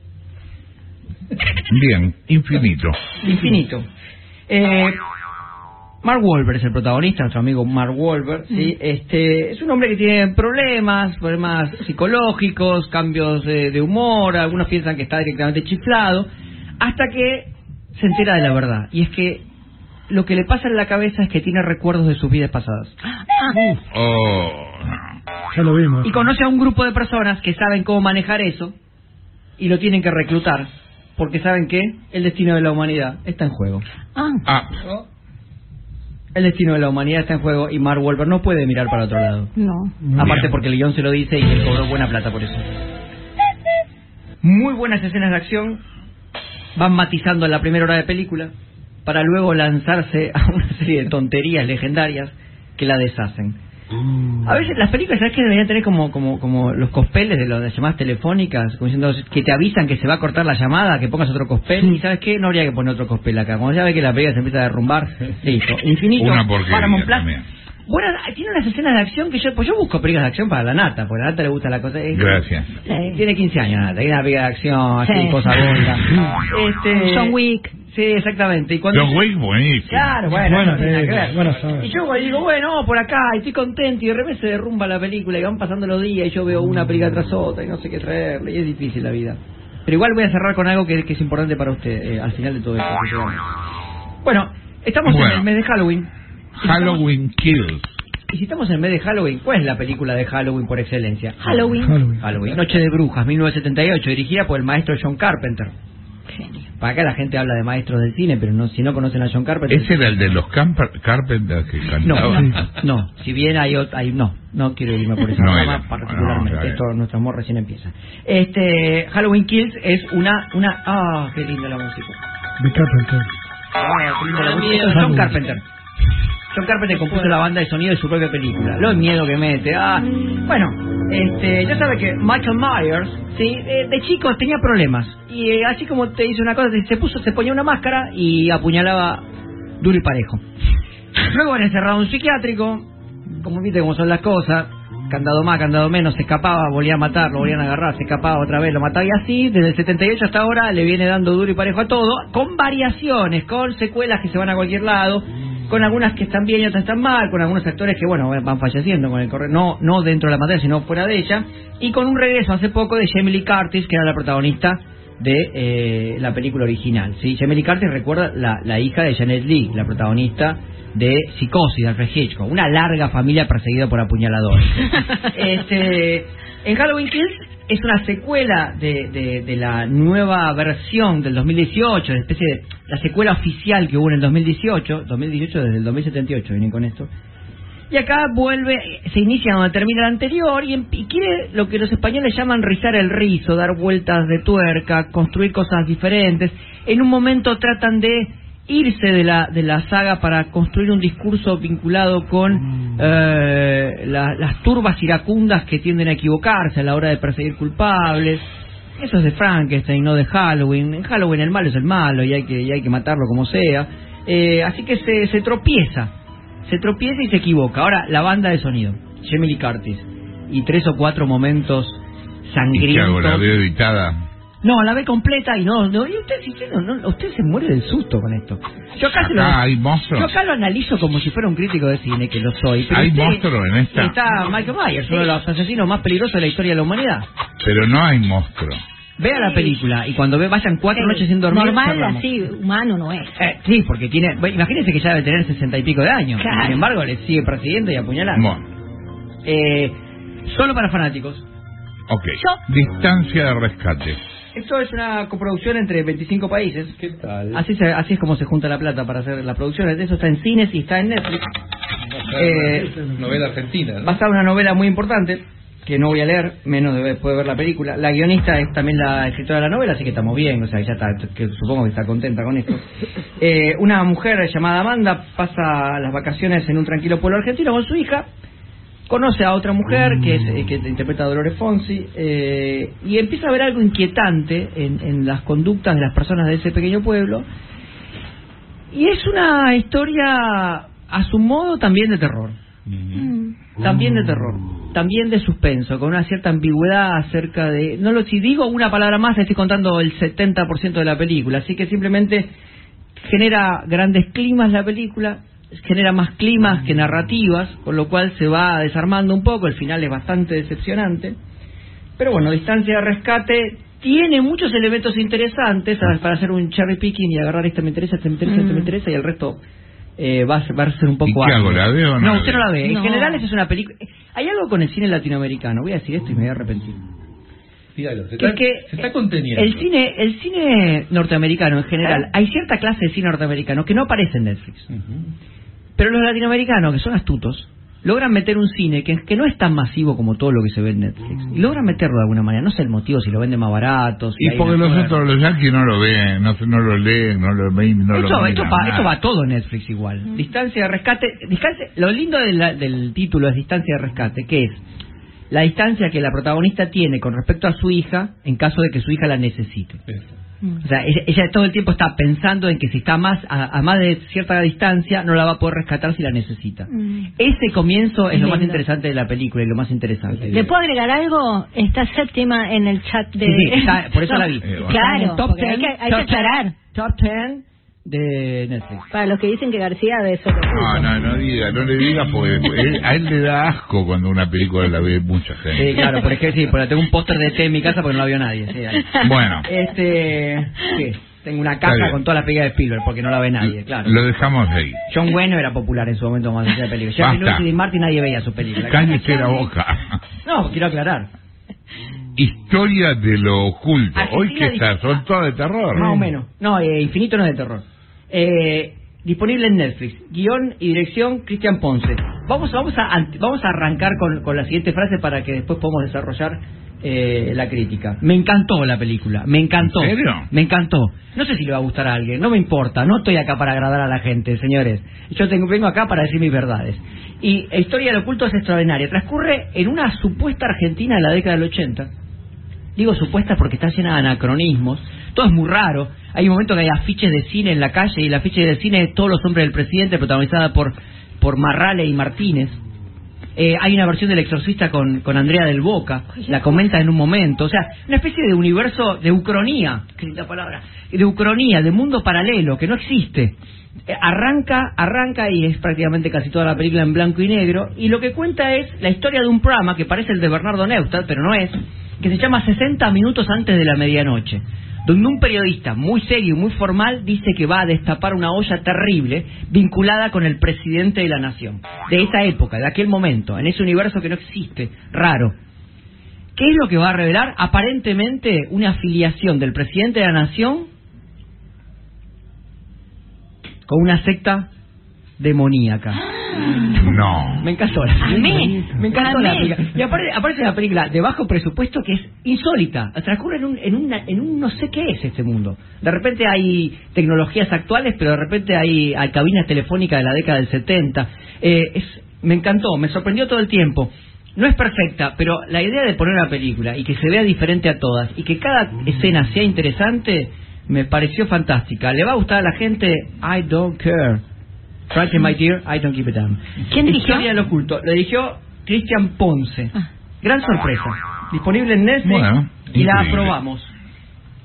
Bien, infinito. Infinito. Eh, Mark Wahlberg es el protagonista, nuestro amigo Mark Wahlberg, ¿sí? Este, es un hombre que tiene problemas, problemas psicológicos, cambios de, de humor, algunos piensan que está directamente chiflado, hasta que se entera de la verdad, y es que lo que le pasa en la cabeza es que tiene recuerdos de sus vidas pasadas. Oh. Ya lo vimos. Y conoce a un grupo de personas que saben cómo manejar eso y lo tienen que reclutar, porque saben que el destino de la humanidad está en juego. Ah. El destino de la humanidad está en juego y Mark Wahlberg no puede mirar para otro lado. No. Aparte Bien. porque el guión se lo dice y él cobró buena plata por eso. Muy buenas escenas de acción, van matizando en la primera hora de película para luego lanzarse a una serie de tonterías legendarias que la deshacen. A veces las películas, ¿sabes qué? Deberían tener como como como los cospeles de las llamadas telefónicas, como diciendo que te avisan que se va a cortar la llamada, que pongas otro cospel, y ¿sabes qué? No habría que poner otro cospel acá. Cuando ya ve que la película se empieza a derrumbar, listo. Infinito, Una porquería Paramount Plus. también. Bueno, tiene unas escenas de acción que yo, pues yo busco películas de acción para la nata, porque a la nata le gusta la cosa. Es, Gracias. eh, tiene quince años, Nata, tiene una película de acción, así, Sí. cosa bonita. Este, John Wick. Sí, exactamente. Y cuando John Wick, buenísimo. Claro, bueno, Bueno, no tiene nada que sí, ver. bueno, sabe. Y yo digo, bueno, por acá, y estoy contento, y de repente se derrumba la película, y van pasando los días, y yo veo una película tras otra, y no sé qué traerle, y es difícil la vida. Pero igual voy a cerrar con algo que, que es importante para usted, eh, al final de todo esto. que llegamos. Bueno, estamos Bueno. en el mes de Halloween. Y Halloween Kills. Y si estamos en el mes de Halloween, ¿cuál es la película de Halloween por excelencia? Halloween. Halloween. Halloween. Noche de Brujas, mil novecientos setenta y ocho, dirigida por el maestro John Carpenter. Genio. Para acá la gente habla de maestros del cine, pero no, si no conocen a John Carpenter... ¿Ese era el de los Camper- Carpenters que No, cantaban? no, no, si bien hay, ot- hay no, no quiero irme por esa No rama era. particularmente, No, no, esto, nuestro amor recién empieza. Este, Halloween Kills es una, una, ah, qué linda la música. De Carpenter. Ah, qué linda la música. John Carpenter. John Carpenter compuso la banda de sonido de su propia película. Lo miedo que mete. Ah, bueno, este, ya sabe que Michael Myers, sí, de, de chico tenía problemas y eh, así como te dice una cosa, se puso, se ponía una máscara y apuñalaba duro y parejo. Luego era encerrado en un psiquiátrico, como viste cómo son las cosas, candado más, candado menos, se escapaba, volvía a matar, lo volvían a agarrar, se escapaba otra vez, lo mataba y así, desde el setenta y ocho hasta ahora le viene dando duro y parejo a todo, con variaciones, con secuelas que se van a cualquier lado, con algunas que están bien y otras están mal, con algunos actores que, bueno, van falleciendo con el correr, no, no dentro de la pantalla, sino fuera de ella, y con un regreso hace poco de Jamie Lee Curtis, que era la protagonista de eh, la película original. ¿Sí? Jamie Lee Curtis, recuerda, la, la hija de Janet Leigh, la protagonista de Psicosis, de Alfred Hitchcock, una larga familia perseguida por apuñaladores. este, en Halloween Kills es una secuela de, de, de la nueva versión del dos mil dieciocho, una especie de la secuela oficial que hubo en el dos mil dieciocho, dos mil dieciocho desde el dos mil setenta y ocho, vienen con esto. Y acá vuelve, se inicia donde termina la anterior y, y quiere lo que los españoles llaman rizar el rizo, dar vueltas de tuerca, construir cosas diferentes. En un momento tratan de irse de la de la saga para construir un discurso vinculado con eh, la, las turbas iracundas que tienden a equivocarse a la hora de perseguir culpables. Eso es de Frankenstein, no de Halloween. En Halloween el malo es el malo y hay que y hay que matarlo como sea. Eh, así que se, se tropieza, se tropieza y se equivoca. Ahora, la banda de sonido, Jamie Lee Curtis, y tres o cuatro momentos ¿Y qué hago? sangrientos. ¿La veo editada? No, la ve completa y no, no y usted, si usted, no, no, usted se muere del susto con esto. Yo acá, se lo, hay monstruos. yo acá lo analizo como si fuera un crítico de cine, que lo soy. Pero hay usted, monstruos en esta. Está Michael Myers, uno de los asesinos más peligrosos de la historia de la humanidad. Pero no hay monstruos. Vea la película y cuando ve, vayan cuatro sí. noches sin dormir. Normal, cerramos. así, humano no es. Eh, sí, porque tiene. Bueno, imagínense que ya debe tener sesenta y pico de años. Claro. Sin embargo, le sigue persiguiendo y apuñalando. Bueno. Eh, solo para fanáticos. Ok. Yo. Distancia de rescate. Esto es una coproducción entre veinticinco países. ¿Qué tal? Así, se, así es como se junta la plata para hacer las producciones. Eso está en cines y está en Netflix. Eh, novela argentina, ¿no? Basada en una novela muy importante que no voy a leer, menos de después de ver la película. La guionista es también la escritora de la novela, así que estamos bien, o sea, ya está, que supongo que está contenta con esto. Eh, una mujer llamada Amanda pasa las vacaciones en un tranquilo pueblo argentino con su hija, conoce a otra mujer que, es, que interpreta a Dolores Fonsi, eh, y empieza a ver algo inquietante en, en las conductas de las personas de ese pequeño pueblo, y es una historia a su modo también de terror. Mm. También de terror, también de suspenso, con una cierta ambigüedad acerca de... No lo si digo una palabra más, estoy contando el setenta por ciento de la película, así que simplemente genera grandes climas la película, genera más climas que narrativas, con lo cual se va desarmando un poco, el final es bastante decepcionante, pero bueno, Distancia de Rescate tiene muchos elementos interesantes, ¿sabes? Para hacer un cherry picking y agarrar este me interesa, este me interesa, este me interesa, y el resto... Eh, va, a ser, va a ser un poco ¿Y qué hago? ¿La veo o no? No, la usted veo? no la ve. En No. general, eso es una película. Hay algo con el cine latinoamericano. Voy a decir esto y me voy a arrepentir. Dígalo, se Que está, es que se está conteniendo. El cine, el cine norteamericano en general, hay cierta clase de cine norteamericano que no aparece en Netflix. Uh-huh. Pero los latinoamericanos, que son astutos, logran meter un cine que, que no es tan masivo como todo lo que se ve en Netflix. Y logran meterlo de alguna manera. No sé el motivo, si lo venden más barato. Si Y hay porque una los suerte. otros, los yanquis no lo ven, no, no lo leen, no lo ven, no esto, lo esto, miran va, nada. esto va todo en Netflix igual. Mm. Distancia de rescate. Distancia, lo lindo de la, del título es Distancia de Rescate, que es la distancia que la protagonista tiene con respecto a su hija en caso de que su hija la necesite. Eso. O sea, ella, ella todo el tiempo está pensando en que si está más a, a más de cierta distancia no la va a poder rescatar si la necesita. Mm. Ese comienzo es, es lo más interesante de la película y lo más interesante. ¿Le puedo agregar algo? Está Séptima en el chat de... Sí, sí, está, por eso la vi. Eh, claro, top hay que, hay que aclarar. Top diez de Netflix. Para los que dicen que García de eso. No, no, no diga, no le diga porque él, a él le da asco cuando una película la ve mucha gente. Sí, claro, porque sí, porque tengo un póster de té en mi casa porque no la vio nadie. Sí, ahí. Bueno. Este, sí, tengo una caja con toda la película de Spielberg porque no la ve nadie, claro. Lo dejamos ahí. John Wayne no era popular en su momento más allá de películas. Jerry Lewis y Dean Martin nadie veía sus películas. Cállese la boca. No, quiero aclarar. Historia de lo oculto. Argentina Hoy que está, son todas de terror. Más o menos. No, eh, Infinito no es de terror. Eh, disponible en Netflix. Guión y dirección Cristian Ponce. Vamos, vamos a vamos a arrancar con, con la siguiente frase para que después podamos desarrollar eh, la crítica. Me encantó la película. Me encantó. ¿En serio? Me encantó. No sé si le va a gustar a alguien. No me importa. No estoy acá para agradar a la gente, señores. Yo tengo, vengo acá para decir mis verdades. Y la historia del oculto es extraordinaria. Transcurre en una supuesta Argentina de la década del ochenta. Digo supuesta porque está llena de anacronismos. Todo es muy raro. Hay un momento que hay afiches de cine en la calle y el afiche de cine es Todos los hombres del presidente, protagonizada por por Marrale y Martínez. Eh, hay una versión del Exorcista con, con Andrea del Boca, la comenta en un momento. O sea, una especie de universo de ucronía, qué linda palabra, de ucronía, de mundo paralelo que no existe. Eh, arranca, arranca y es prácticamente casi toda la película en blanco y negro. Y lo que cuenta es la historia de un programa que parece el de Bernardo Neustadt, pero no es, que se llama sesenta minutos antes de la medianoche, donde un periodista muy serio y muy formal dice que va a destapar una olla terrible vinculada con el presidente de la nación, de esa época, de aquel momento, en ese universo que no existe, raro. ¿Qué es lo que va a revelar? Aparentemente una afiliación del presidente de la nación con una secta demoníaca. No. Me encantó la película. Me encantó la película. Y aparece, aparece la película de bajo presupuesto que es insólita. Transcurre en un, en, una, en un no sé qué es este mundo. De repente hay tecnologías actuales, pero de repente hay, hay cabinas telefónicas de la década del setenta. Eh, es, me encantó, me sorprendió todo el tiempo. No es perfecta, pero la idea de poner una película y que se vea diferente a todas y que cada escena sea interesante me pareció fantástica. ¿Le va a gustar a la gente? I don't care. Frankly, my dear, I don't give a damn. ¿Quién dirigió? Historia del oculto. Lo dirigió Cristian Ponce. Ah. Gran sorpresa. Disponible en Netflix bueno, y increíble. la aprobamos.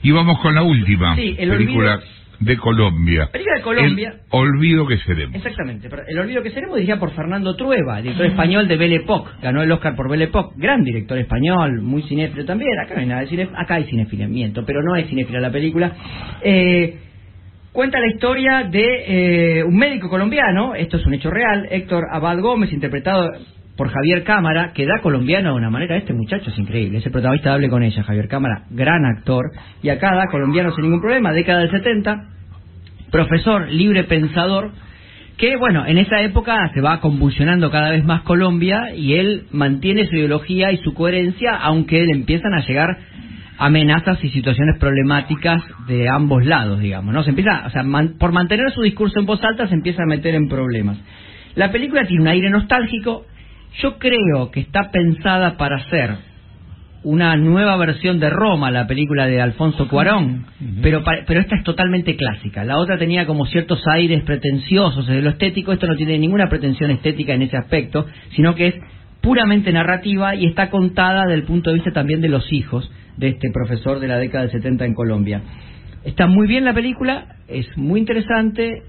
Y vamos con la última Sí, el película olvido... de Colombia. Película de Colombia. El olvido que seremos. Exactamente. El olvido que seremos, dirigida por Fernando Trueba, director español de Belle Époque. Ganó el Oscar por Belle Époque. Gran director español, muy cinéfilo también. Acá no hay nada de cine, acá hay cinefilamiento, pero no es cinéfila la película. Eh, cuenta la historia de eh, un médico colombiano, esto es un hecho real, Héctor Abad Gómez, interpretado por Javier Cámara, que da colombiano de una manera. Este muchacho es increíble, es el protagonista de Hable con ella, Javier Cámara, gran actor, y acá da colombiano sin ningún problema, década del setenta, profesor libre pensador, que bueno, en esa época se va convulsionando cada vez más Colombia, y él mantiene su ideología y su coherencia, aunque le empiezan a llegar amenazas y situaciones problemáticas de ambos lados, digamos, ¿no? Se empieza, o sea, man, por mantener su discurso en voz alta se empieza a meter en problemas. La película tiene un aire nostálgico. Yo creo que está pensada para ser una nueva versión de Roma, la película de Alfonso Cuarón, uh-huh. pero pero esta es totalmente clásica. La otra tenía como ciertos aires pretenciosos de lo estético. Esto no tiene ninguna pretensión estética en ese aspecto, sino que es puramente narrativa y está contada desde el punto de vista también de los hijos de este profesor de la década del setenta en Colombia. Está muy bien la película, es muy interesante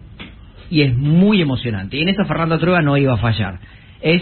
y es muy emocionante. Y en eso Fernando Trueba no iba a fallar. Es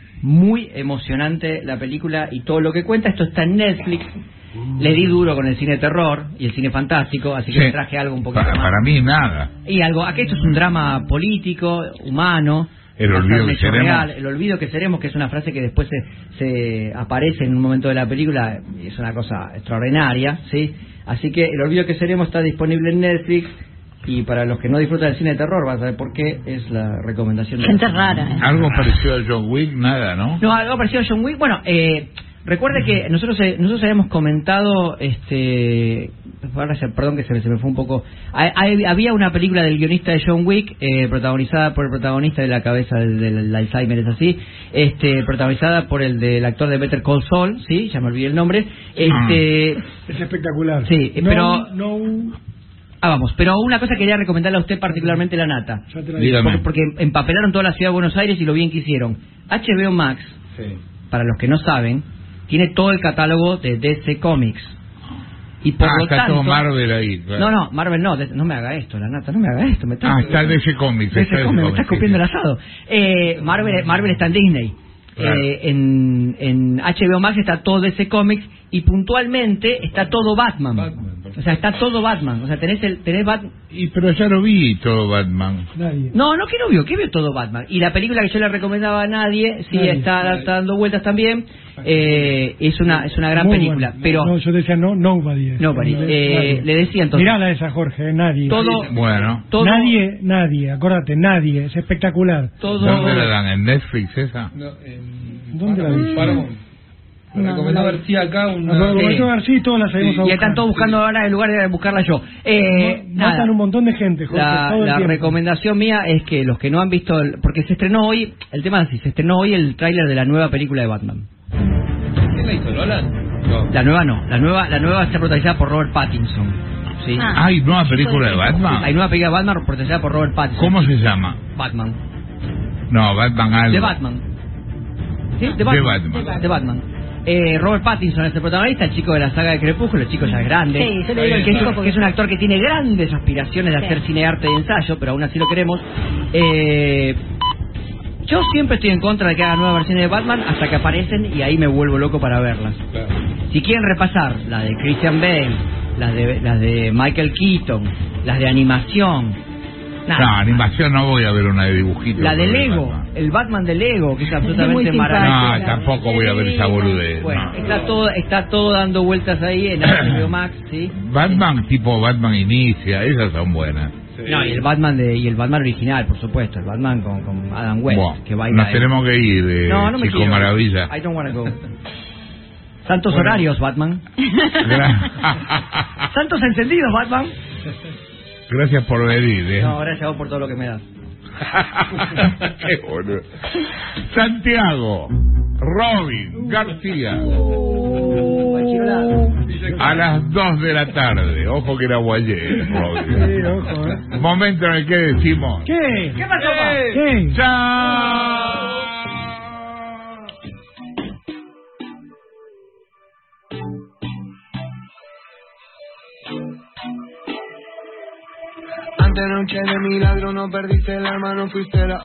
muy emocionante la película y todo lo que cuenta. Esto está en Netflix. Le di duro con el cine terror y el cine fantástico, así que sí, traje algo un poquito para, más. Para mí nada. Y algo, aquí esto es un drama político, humano. El olvido que seremos. Real, el olvido que seremos, que es una frase que después se, se aparece en un momento de la película, es una cosa extraordinaria, ¿sí? Así que el olvido que seremos está disponible en Netflix. Y para los que no disfrutan del cine de terror, van a saber por qué es la recomendación de gente rara. ¿eh? Algo parecido a John Wick, nada, ¿no? No, algo parecido a John Wick. Bueno, eh, recuerde que nosotros eh, nosotros habíamos comentado, este, perdón que se me, se me fue un poco. Hay, hay, había una película del guionista de John Wick, eh, protagonizada por el protagonista de la cabeza del, del Alzheimer, es así, este, protagonizada por el del actor de Better Call Saul, sí, ya me olvidé el nombre. Este, es espectacular. Sí, no, pero. No... Ah, vamos, pero una cosa quería recomendarle a usted particularmente, la nata. Dígame. Porque empapelaron toda la ciudad de Buenos Aires y lo bien que hicieron. H B O Max, sí, para los que no saben, tiene todo el catálogo de D C Comics. Y por ah, lo está tanto, todo Marvel ahí. Claro. No, no, Marvel no, no me haga esto, la nata, no me haga esto. Me está, ah, está D C Comics. D C Comics, me está copiando el asado. Eh, Marvel, Marvel está en Disney. Claro. Eh, en, en H B O Max está todo D C Comics y puntualmente está todo Batman. Batman. O sea, está todo Batman. O sea, tenés el tenés Batman. Y pero ya lo vi todo Batman. Nadie. No, no que no vio, que vio todo Batman. Y la película que yo le recomendaba a nadie, sí, nadie, está, nadie. está dando vueltas también. Eh, es una es una gran Muy película. Bueno. Pero no, yo decía no, nobody. Nobody. Eh, le decía entonces. Mirala esa, Jorge, nadie. Todo. Bueno. Todo, nadie, nadie. Acuérdate, nadie. Es espectacular. Todo. ¿Dónde la dan? ¿En Netflix esa? No, en ¿Dónde la viste? Paramount. Me no, recomendó no, García acá una... No, sí. García, todas las seguimos sí. a buscar. Y están todos buscando sí. ahora en lugar de buscarla yo. Eh, no, matan un montón de gente, Jorge. La, todo el la recomendación mía es que los que no han visto... El, porque se estrenó hoy, el tema es así, se estrenó hoy el tráiler de la nueva película de Batman. ¿Quién la hizo, Nolan? No. La nueva no, la nueva la nueva está protagonizada por Robert Pattinson. ¿Sí? Ah, ¿hay nueva película de Batman? Hay nueva película de Batman protagonizada por Robert Pattinson. ¿Cómo se llama? Batman. No, Batman algo. De Batman. ¿Sí? De Batman. De Batman. De Batman. Eh, Robert Pattinson es el protagonista, el chico de la saga de Crepúsculo, el chico ya es grande, sí, se le que, es, que es un actor que tiene grandes aspiraciones de sí. hacer cine, arte y ensayo, pero aún así lo queremos. Eh, yo siempre estoy en contra de que hagan nuevas versiones de Batman hasta que aparecen y ahí me vuelvo loco para verlas. Claro. Si quieren repasar las de Christian Bale, las de, las de Michael Keaton, las de animación... Nada. No, animación no voy a ver una de dibujitos. La de Lego, Batman. El Batman de Lego, que es absolutamente maravilloso. No, tampoco voy a ver esa boludez. Bueno, no. está todo está todo dando vueltas ahí en H B O Max, ¿sí? Batman tipo Batman Inicia, esas son buenas. Sí. No, y el Batman de y el Batman original, por supuesto, el Batman con, con Adam West, bueno, que baila. Nos tenemos que ir, eh, no, no me Chico quiero. Maravilla. I don't wanna go. Santos bueno. horarios, Batman. Santos encendidos, Batman. Gracias por venir, ¿eh? No, gracias a vos por todo lo que me das. Qué bueno. Santiago, Robin, García. A las dos de la tarde. Ojo que era guayé, Robin. Sí, ojo, ¿eh? Momento en el que decimos... ¿Qué? ¿Qué pasó, papá? ¿Qué? ¡Chao! Antenoche de milagro no perdiste el alma, no fuiste la